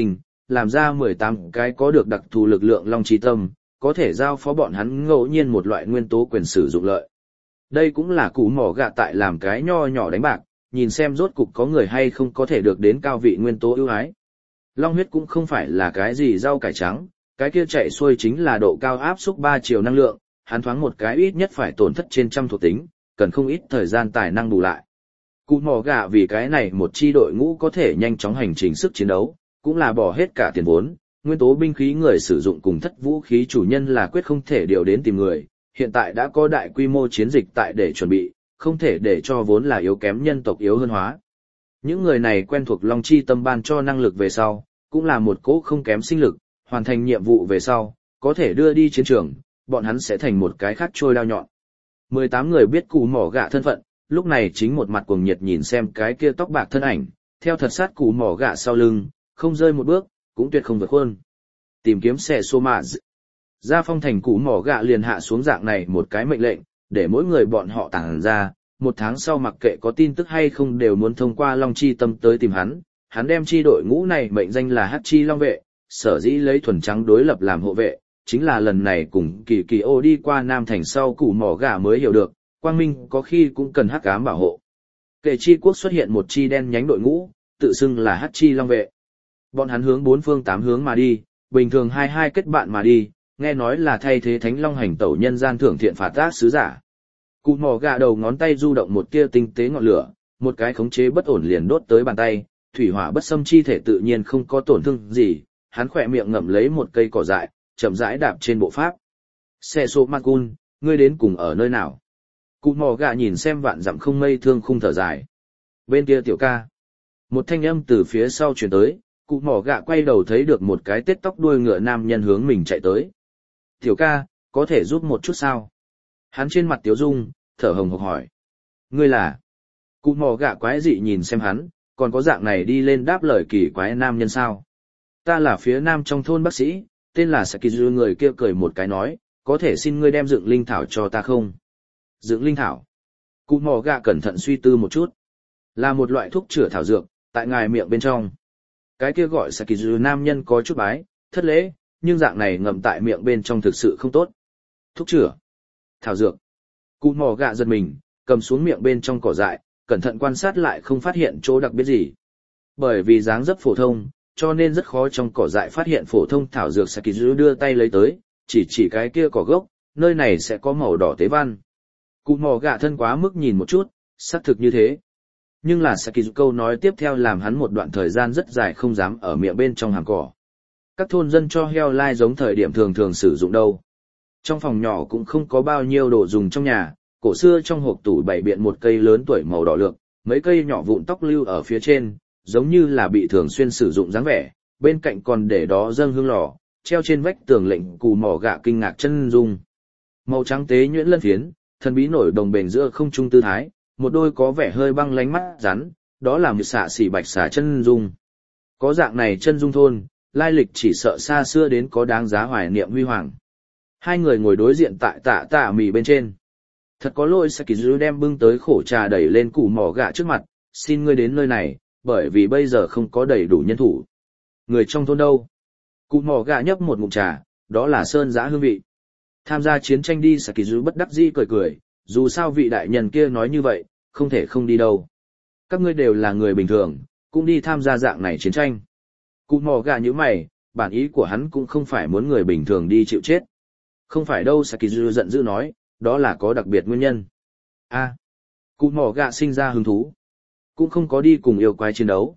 làm ra mười tám cái có được đặc thù lực lượng long chi tâm, có thể giao phó bọn hắn ngẫu nhiên một loại nguyên tố quyền sử dụng lợi. Đây cũng là củ mỏ gạ tại làm cái nho nhỏ đánh bạc, nhìn xem rốt cục có người hay không có thể được đến cao vị nguyên tố ưu ái. Long huyết cũng không phải là cái gì rau cải trắng, cái kia chạy xuôi chính là độ cao áp xúc ba chiều năng lượng, hắn thoáng một cái ít nhất phải tổn thất trên trăm thuộc tính, cần không ít thời gian tài năng bù lại. Cụ mỏ gạ vì cái này một chi đội ngũ có thể nhanh chóng hành trình sức chiến đấu, cũng là bỏ hết cả tiền vốn, nguyên tố binh khí người sử dụng cùng thất vũ khí chủ nhân là quyết không thể điều đến tìm người, hiện tại đã có đại quy mô chiến dịch tại để chuẩn bị, không thể để cho vốn là yếu kém nhân tộc yếu hơn hóa. Những người này quen thuộc Long Chi Tâm ban cho năng lực về sau, cũng là một cỗ không kém sinh lực, hoàn thành nhiệm vụ về sau, có thể đưa đi chiến trường, bọn hắn sẽ thành một cái khác trôi đao nhọn. mười tám người biết củ mỏ gạ thân phận, lúc này chính một mặt cuồng nhiệt nhìn xem cái kia tóc bạc thân ảnh, theo thật sát củ mỏ gạ sau lưng, không rơi một bước, cũng tuyệt không vượt khuôn. Tìm kiếm xe xô mạ d... Ra phong thành củ mỏ gạ liền hạ xuống dạng này một cái mệnh lệnh, để mỗi người bọn họ tản ra, một tháng sau mặc kệ có tin tức hay không đều muốn thông qua Long Chi Tâm tới tìm hắn, hắn đem chi đội ngũ này mệnh danh là Hắc Chi Long Vệ, sở dĩ lấy thuần trắng đối lập làm hộ vệ, chính là lần này cùng kỳ kỳ ô đi qua Nam Thành sau củ mỏ gà mới hiểu được, quang minh có khi cũng cần hắc ám bảo hộ. Kể chi quốc xuất hiện một chi đen nhánh đội ngũ, tự xưng là Hắc Chi Long Vệ. Bọn hắn hướng bốn phương tám hướng mà đi, bình thường hai hai kết bạn mà đi, nghe nói là thay thế Thánh Long hành tẩu nhân gian thưởng thiện phạt ác sứ giả. Cụ mỏ gà đầu ngón tay du động một tia tinh tế ngọn lửa, một cái khống chế bất ổn liền đốt tới bàn tay, thủy hỏa bất xâm chi thể tự nhiên không có tổn thương gì, hắn khỏe miệng ngậm lấy một cây cỏ dại, chậm rãi đạp trên bộ pháp. Xe số Makun, ngươi đến cùng ở nơi nào? Cụ mỏ gà nhìn xem vạn dặm không mây thương khung thở dài. Bên kia tiểu ca. Một thanh âm từ phía sau truyền tới, cụ mỏ gà quay đầu thấy được một cái tết tóc đuôi ngựa nam nhân hướng mình chạy tới. Tiểu ca, có thể giúp một chút sao? Hắn trên mặt tiếu dung, thở hồng hộc hỏi. Ngươi là? Cụ mỏ gà quái dị nhìn xem hắn, còn có dạng này đi lên đáp lời kỳ quái nam nhân sao? Ta là phía nam trong thôn bác sĩ, tên là Sakizu, người kia cười một cái nói, có thể xin ngươi đem dựng linh thảo cho ta không? Dựng linh thảo. Cụ mỏ gà cẩn thận suy tư một chút. Là một loại thuốc chữa thảo dược, tại ngài miệng bên trong. Cái kia gọi Sakizu nam nhân có chút bái, thất lễ, nhưng dạng này ngậm tại miệng bên trong thực sự không tốt. Thuốc chữa thảo dược. Cụ mỏ gà giật mình, cầm xuống miệng bên trong cỏ dại, cẩn thận quan sát lại không phát hiện chỗ đặc biệt gì. Bởi vì dáng dấp phổ thông, cho nên rất khó trong cỏ dại phát hiện phổ thông thảo dược. Sakizu đưa tay lấy tới, chỉ chỉ cái kia cỏ gốc, nơi này sẽ có màu đỏ tế văn. Cụ mỏ gà thân quá mức nhìn một chút, xác thực như thế. Nhưng là Sakizu câu nói tiếp theo làm hắn một đoạn thời gian rất dài không dám ở miệng bên trong hàng cỏ. Các thôn dân cho heo lai giống thời điểm thường thường sử dụng đâu. Trong phòng nhỏ cũng không có bao nhiêu đồ dùng trong nhà, cổ xưa trong hộp tủ bày biện một cây lớn tuổi màu đỏ lược, mấy cây nhỏ vụn tóc lưu ở phía trên, giống như là bị thường xuyên sử dụng dáng vẻ, bên cạnh còn để đó dâng hương lò, treo trên vách tường lệnh cù mỏ gạ kinh ngạc chân dung. Màu trắng tế nhuyễn lân phiến, thần bí nổi đồng bền giữa không trung tư thái, một đôi có vẻ hơi băng lánh mắt rắn, đó là một xạ xỉ bạch xà chân dung. Có dạng này chân dung thôn, lai lịch chỉ sợ xa xưa đến có đáng giá hoài niệm huy hoàng. Hai người ngồi đối diện tại tạ tạ mì bên trên. Thật có lỗi, Sakizu đem bưng tới khổ trà đẩy lên củ mỏ gạ trước mặt, xin ngươi đến nơi này, bởi vì bây giờ không có đầy đủ nhân thủ. Người trong thôn đâu? Củ mỏ gạ nhấp một ngụm trà, đó là sơn giã hương vị. Tham gia chiến tranh đi, Sakizu bất đắc dĩ cười cười, dù sao vị đại nhân kia nói như vậy, không thể không đi đâu. Các ngươi đều là người bình thường, cũng đi tham gia dạng này chiến tranh. Củ mỏ gạ như mày, bản ý của hắn cũng không phải muốn người bình thường đi chịu chết. Không phải đâu, Sakizu giận dữ nói, đó là có đặc biệt nguyên nhân. A, à, cụ mỏ gạ sinh ra hứng thú, cũng không có đi cùng yêu quái chiến đấu.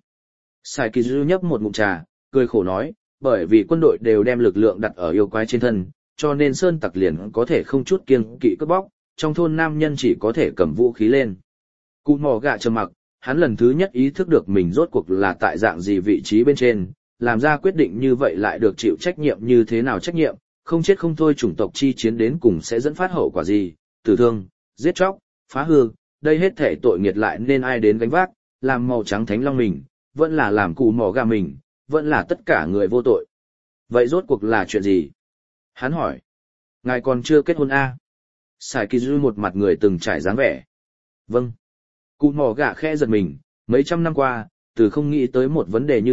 Sakizu nhấp một ngụm trà, cười khổ nói, bởi vì quân đội đều đem lực lượng đặt ở yêu quái trên thân, cho nên sơn tặc liền có thể không chút kiêng kỵ cướp bóc, trong thôn nam nhân chỉ có thể cầm vũ khí lên. Cụ mỏ gạ trầm mặc, hắn lần thứ nhất ý thức được mình rốt cuộc là tại dạng gì vị trí bên trên, làm ra quyết định như vậy lại được chịu trách nhiệm như thế nào trách nhiệm. Không chết không thôi, chủng tộc chi chiến đến cùng sẽ dẫn phát hậu quả gì, tử thương, giết chóc, phá hư, đây hết thể tội nghiệt lại nên ai đến gánh vác, làm màu trắng thánh long mình, vẫn là làm cù mỏ gà mình, vẫn là tất cả người vô tội. Vậy rốt cuộc là chuyện gì? Hắn hỏi. Ngài còn chưa kết hôn a? À? Sakizu một mặt người từng trải dáng vẻ. Vâng. Cù mỏ gà khẽ giật mình, mấy trăm năm qua, từ không nghĩ tới một vấn đề như vậy,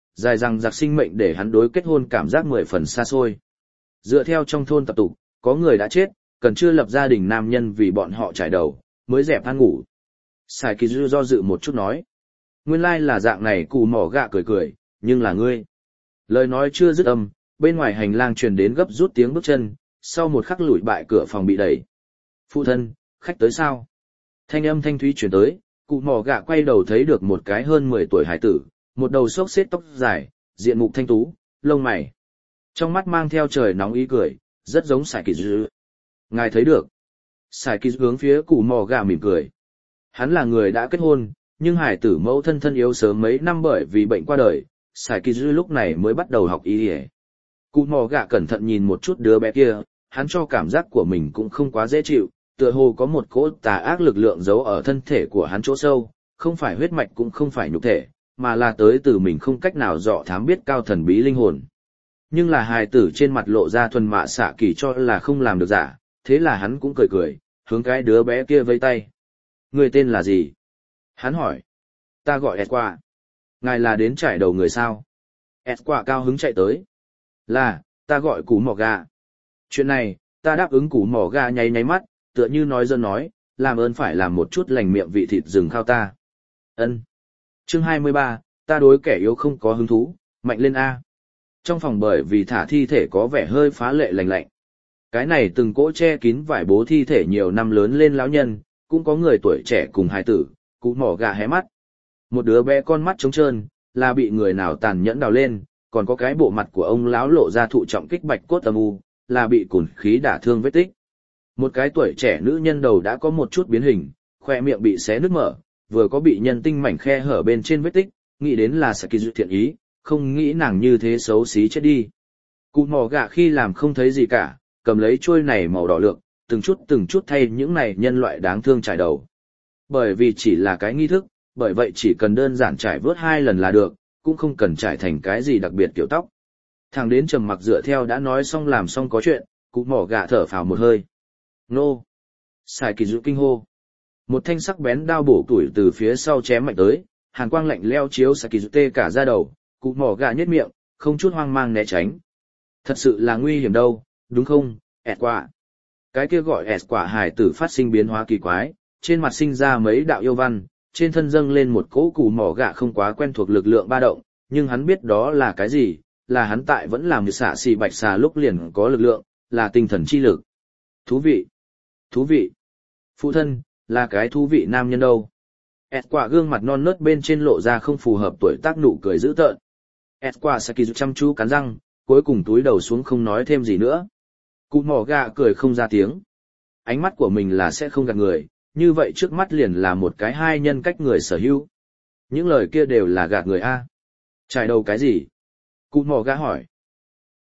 dài rằng giặc sinh mệnh để hắn đối kết hôn cảm giác mười phần xa xôi. Dựa theo trong thôn tập tục, có người đã chết, cần chưa lập gia đình nam nhân vì bọn họ trải đầu, mới dẹp than ngủ. Sài Kỳ Dư do dự một chút nói. Nguyên lai là dạng này, Cù Mỏ Gạ cười cười, nhưng là ngươi. Lời nói chưa dứt âm, bên ngoài hành lang truyền đến gấp rút tiếng bước chân, sau một khắc lùi bại cửa phòng bị đẩy. Phụ thân, khách tới sao? Thanh âm thanh thúy truyền tới, Cụ Mỏ Gạ quay đầu thấy được một cái hơn mười tuổi hải tử, một đầu xốc xếp tóc dài, diện mục thanh tú, lông mày. Trong mắt mang theo trời nóng ý cười, rất giống Sài Kỳ Dư. Ngài thấy được. Sài Kỳ Dư hướng phía Cụ Mỏ Gạ mỉm cười. Hắn là người đã kết hôn, nhưng hải tử mẫu thân thân yếu sớm mấy năm bởi vì bệnh qua đời, Sài Kỳ Dư lúc này mới bắt đầu học y y. Cụ Mỏ Gạ cẩn thận nhìn một chút đứa bé kia, hắn cho cảm giác của mình cũng không quá dễ chịu, tựa hồ có một cỗ tà ác lực lượng giấu ở thân thể của hắn chỗ sâu, không phải huyết mạch cũng không phải nhục thể, mà là tới từ mình không cách nào dò thám biết cao thần bí linh hồn. Nhưng là hài tử trên mặt lộ ra thuần mạ xạ kỳ cho là không làm được giả, thế là hắn cũng cười cười, hướng cái đứa bé kia vây tay. Người tên là gì? Hắn hỏi. Ta gọi Esqua. Ngài là đến trải đầu người sao? Esqua cao hứng chạy tới. Là, ta gọi Cú Mỏ Gà. Chuyện này, ta đáp ứng Cú Mỏ Gà nháy nháy mắt, tựa như nói dân nói, làm ơn phải làm một chút lành miệng vị thịt rừng khao ta. Ân. Chương hai mươi ba, ta đối kẻ yếu không có hứng thú, mạnh lên A. Trong phòng bởi vì thả thi thể có vẻ hơi phá lệ lành lạnh. Cái này từng cỗ che kín vải bố thi thể nhiều năm lớn lên lão nhân, cũng có người tuổi trẻ cùng hài tử, Cú Mỏ Gà hé mắt. Một đứa bé con mắt trống trơn, là bị người nào tàn nhẫn đào lên, còn có cái bộ mặt của ông lão lộ ra thụ trọng kích bạch cốt âm u, là bị cùn khí đả thương vết tích. Một cái tuổi trẻ nữ nhân đầu đã có một chút biến hình, khoe miệng bị xé nứt mở, vừa có bị nhân tinh mảnh khe hở bên trên vết tích, nghĩ đến là Saki Dư thiện ý, không nghĩ nàng như thế xấu xí chết đi. Cụ Mỏ Gà khi làm không thấy gì cả, cầm lấy chuôi này màu đỏ lược, từng chút từng chút thay những này nhân loại đáng thương trải đầu. Bởi vì chỉ là cái nghi thức, bởi vậy chỉ cần đơn giản trải vớt hai lần là được, cũng không cần trải thành cái gì đặc biệt kiểu tóc. Thằng đến trầm mặc dựa theo đã nói xong làm xong có chuyện, Cụ Mỏ Gà thở phào một hơi. Nô! Sài Kỳ Dư kinh hô. Một thanh sắc bén đao bổ tuổi từ phía sau chém mạnh tới, hàn quang lạnh leo chiếu Sài Kỳ Dư tê cả da đầu, Cụ Mỏ Gà nhếch miệng, không chút hoang mang né tránh. Thật sự là nguy hiểm đâu, đúng không, Esqua? Cái kia gọi Esqua hài tử phát sinh biến hóa kỳ quái, trên mặt sinh ra mấy đạo yêu văn, trên thân dâng lên một cỗ Cụ Mỏ Gà không quá quen thuộc lực lượng ba động, nhưng hắn biết đó là cái gì, là hắn tại vẫn làm như xạ xì bạch xà lúc liền có lực lượng, là tinh thần chi lực. Thú vị! Thú vị! Phụ thân, là cái thú vị nam nhân đâu. Esqua gương mặt non nớt bên trên lộ ra không phù hợp tuổi tác nụ cười dữ tợn. Esqua Saki chăm chú cắn răng, cuối cùng túi đầu xuống không nói thêm gì nữa. Cụ Mỏ Gà cười không ra tiếng. Ánh mắt của mình là sẽ không gạt người, như vậy trước mắt liền là một cái hai nhân cách người sở hữu. Những lời kia đều là gạt người A. Trải đầu cái gì? Cụ Mỏ Gà hỏi.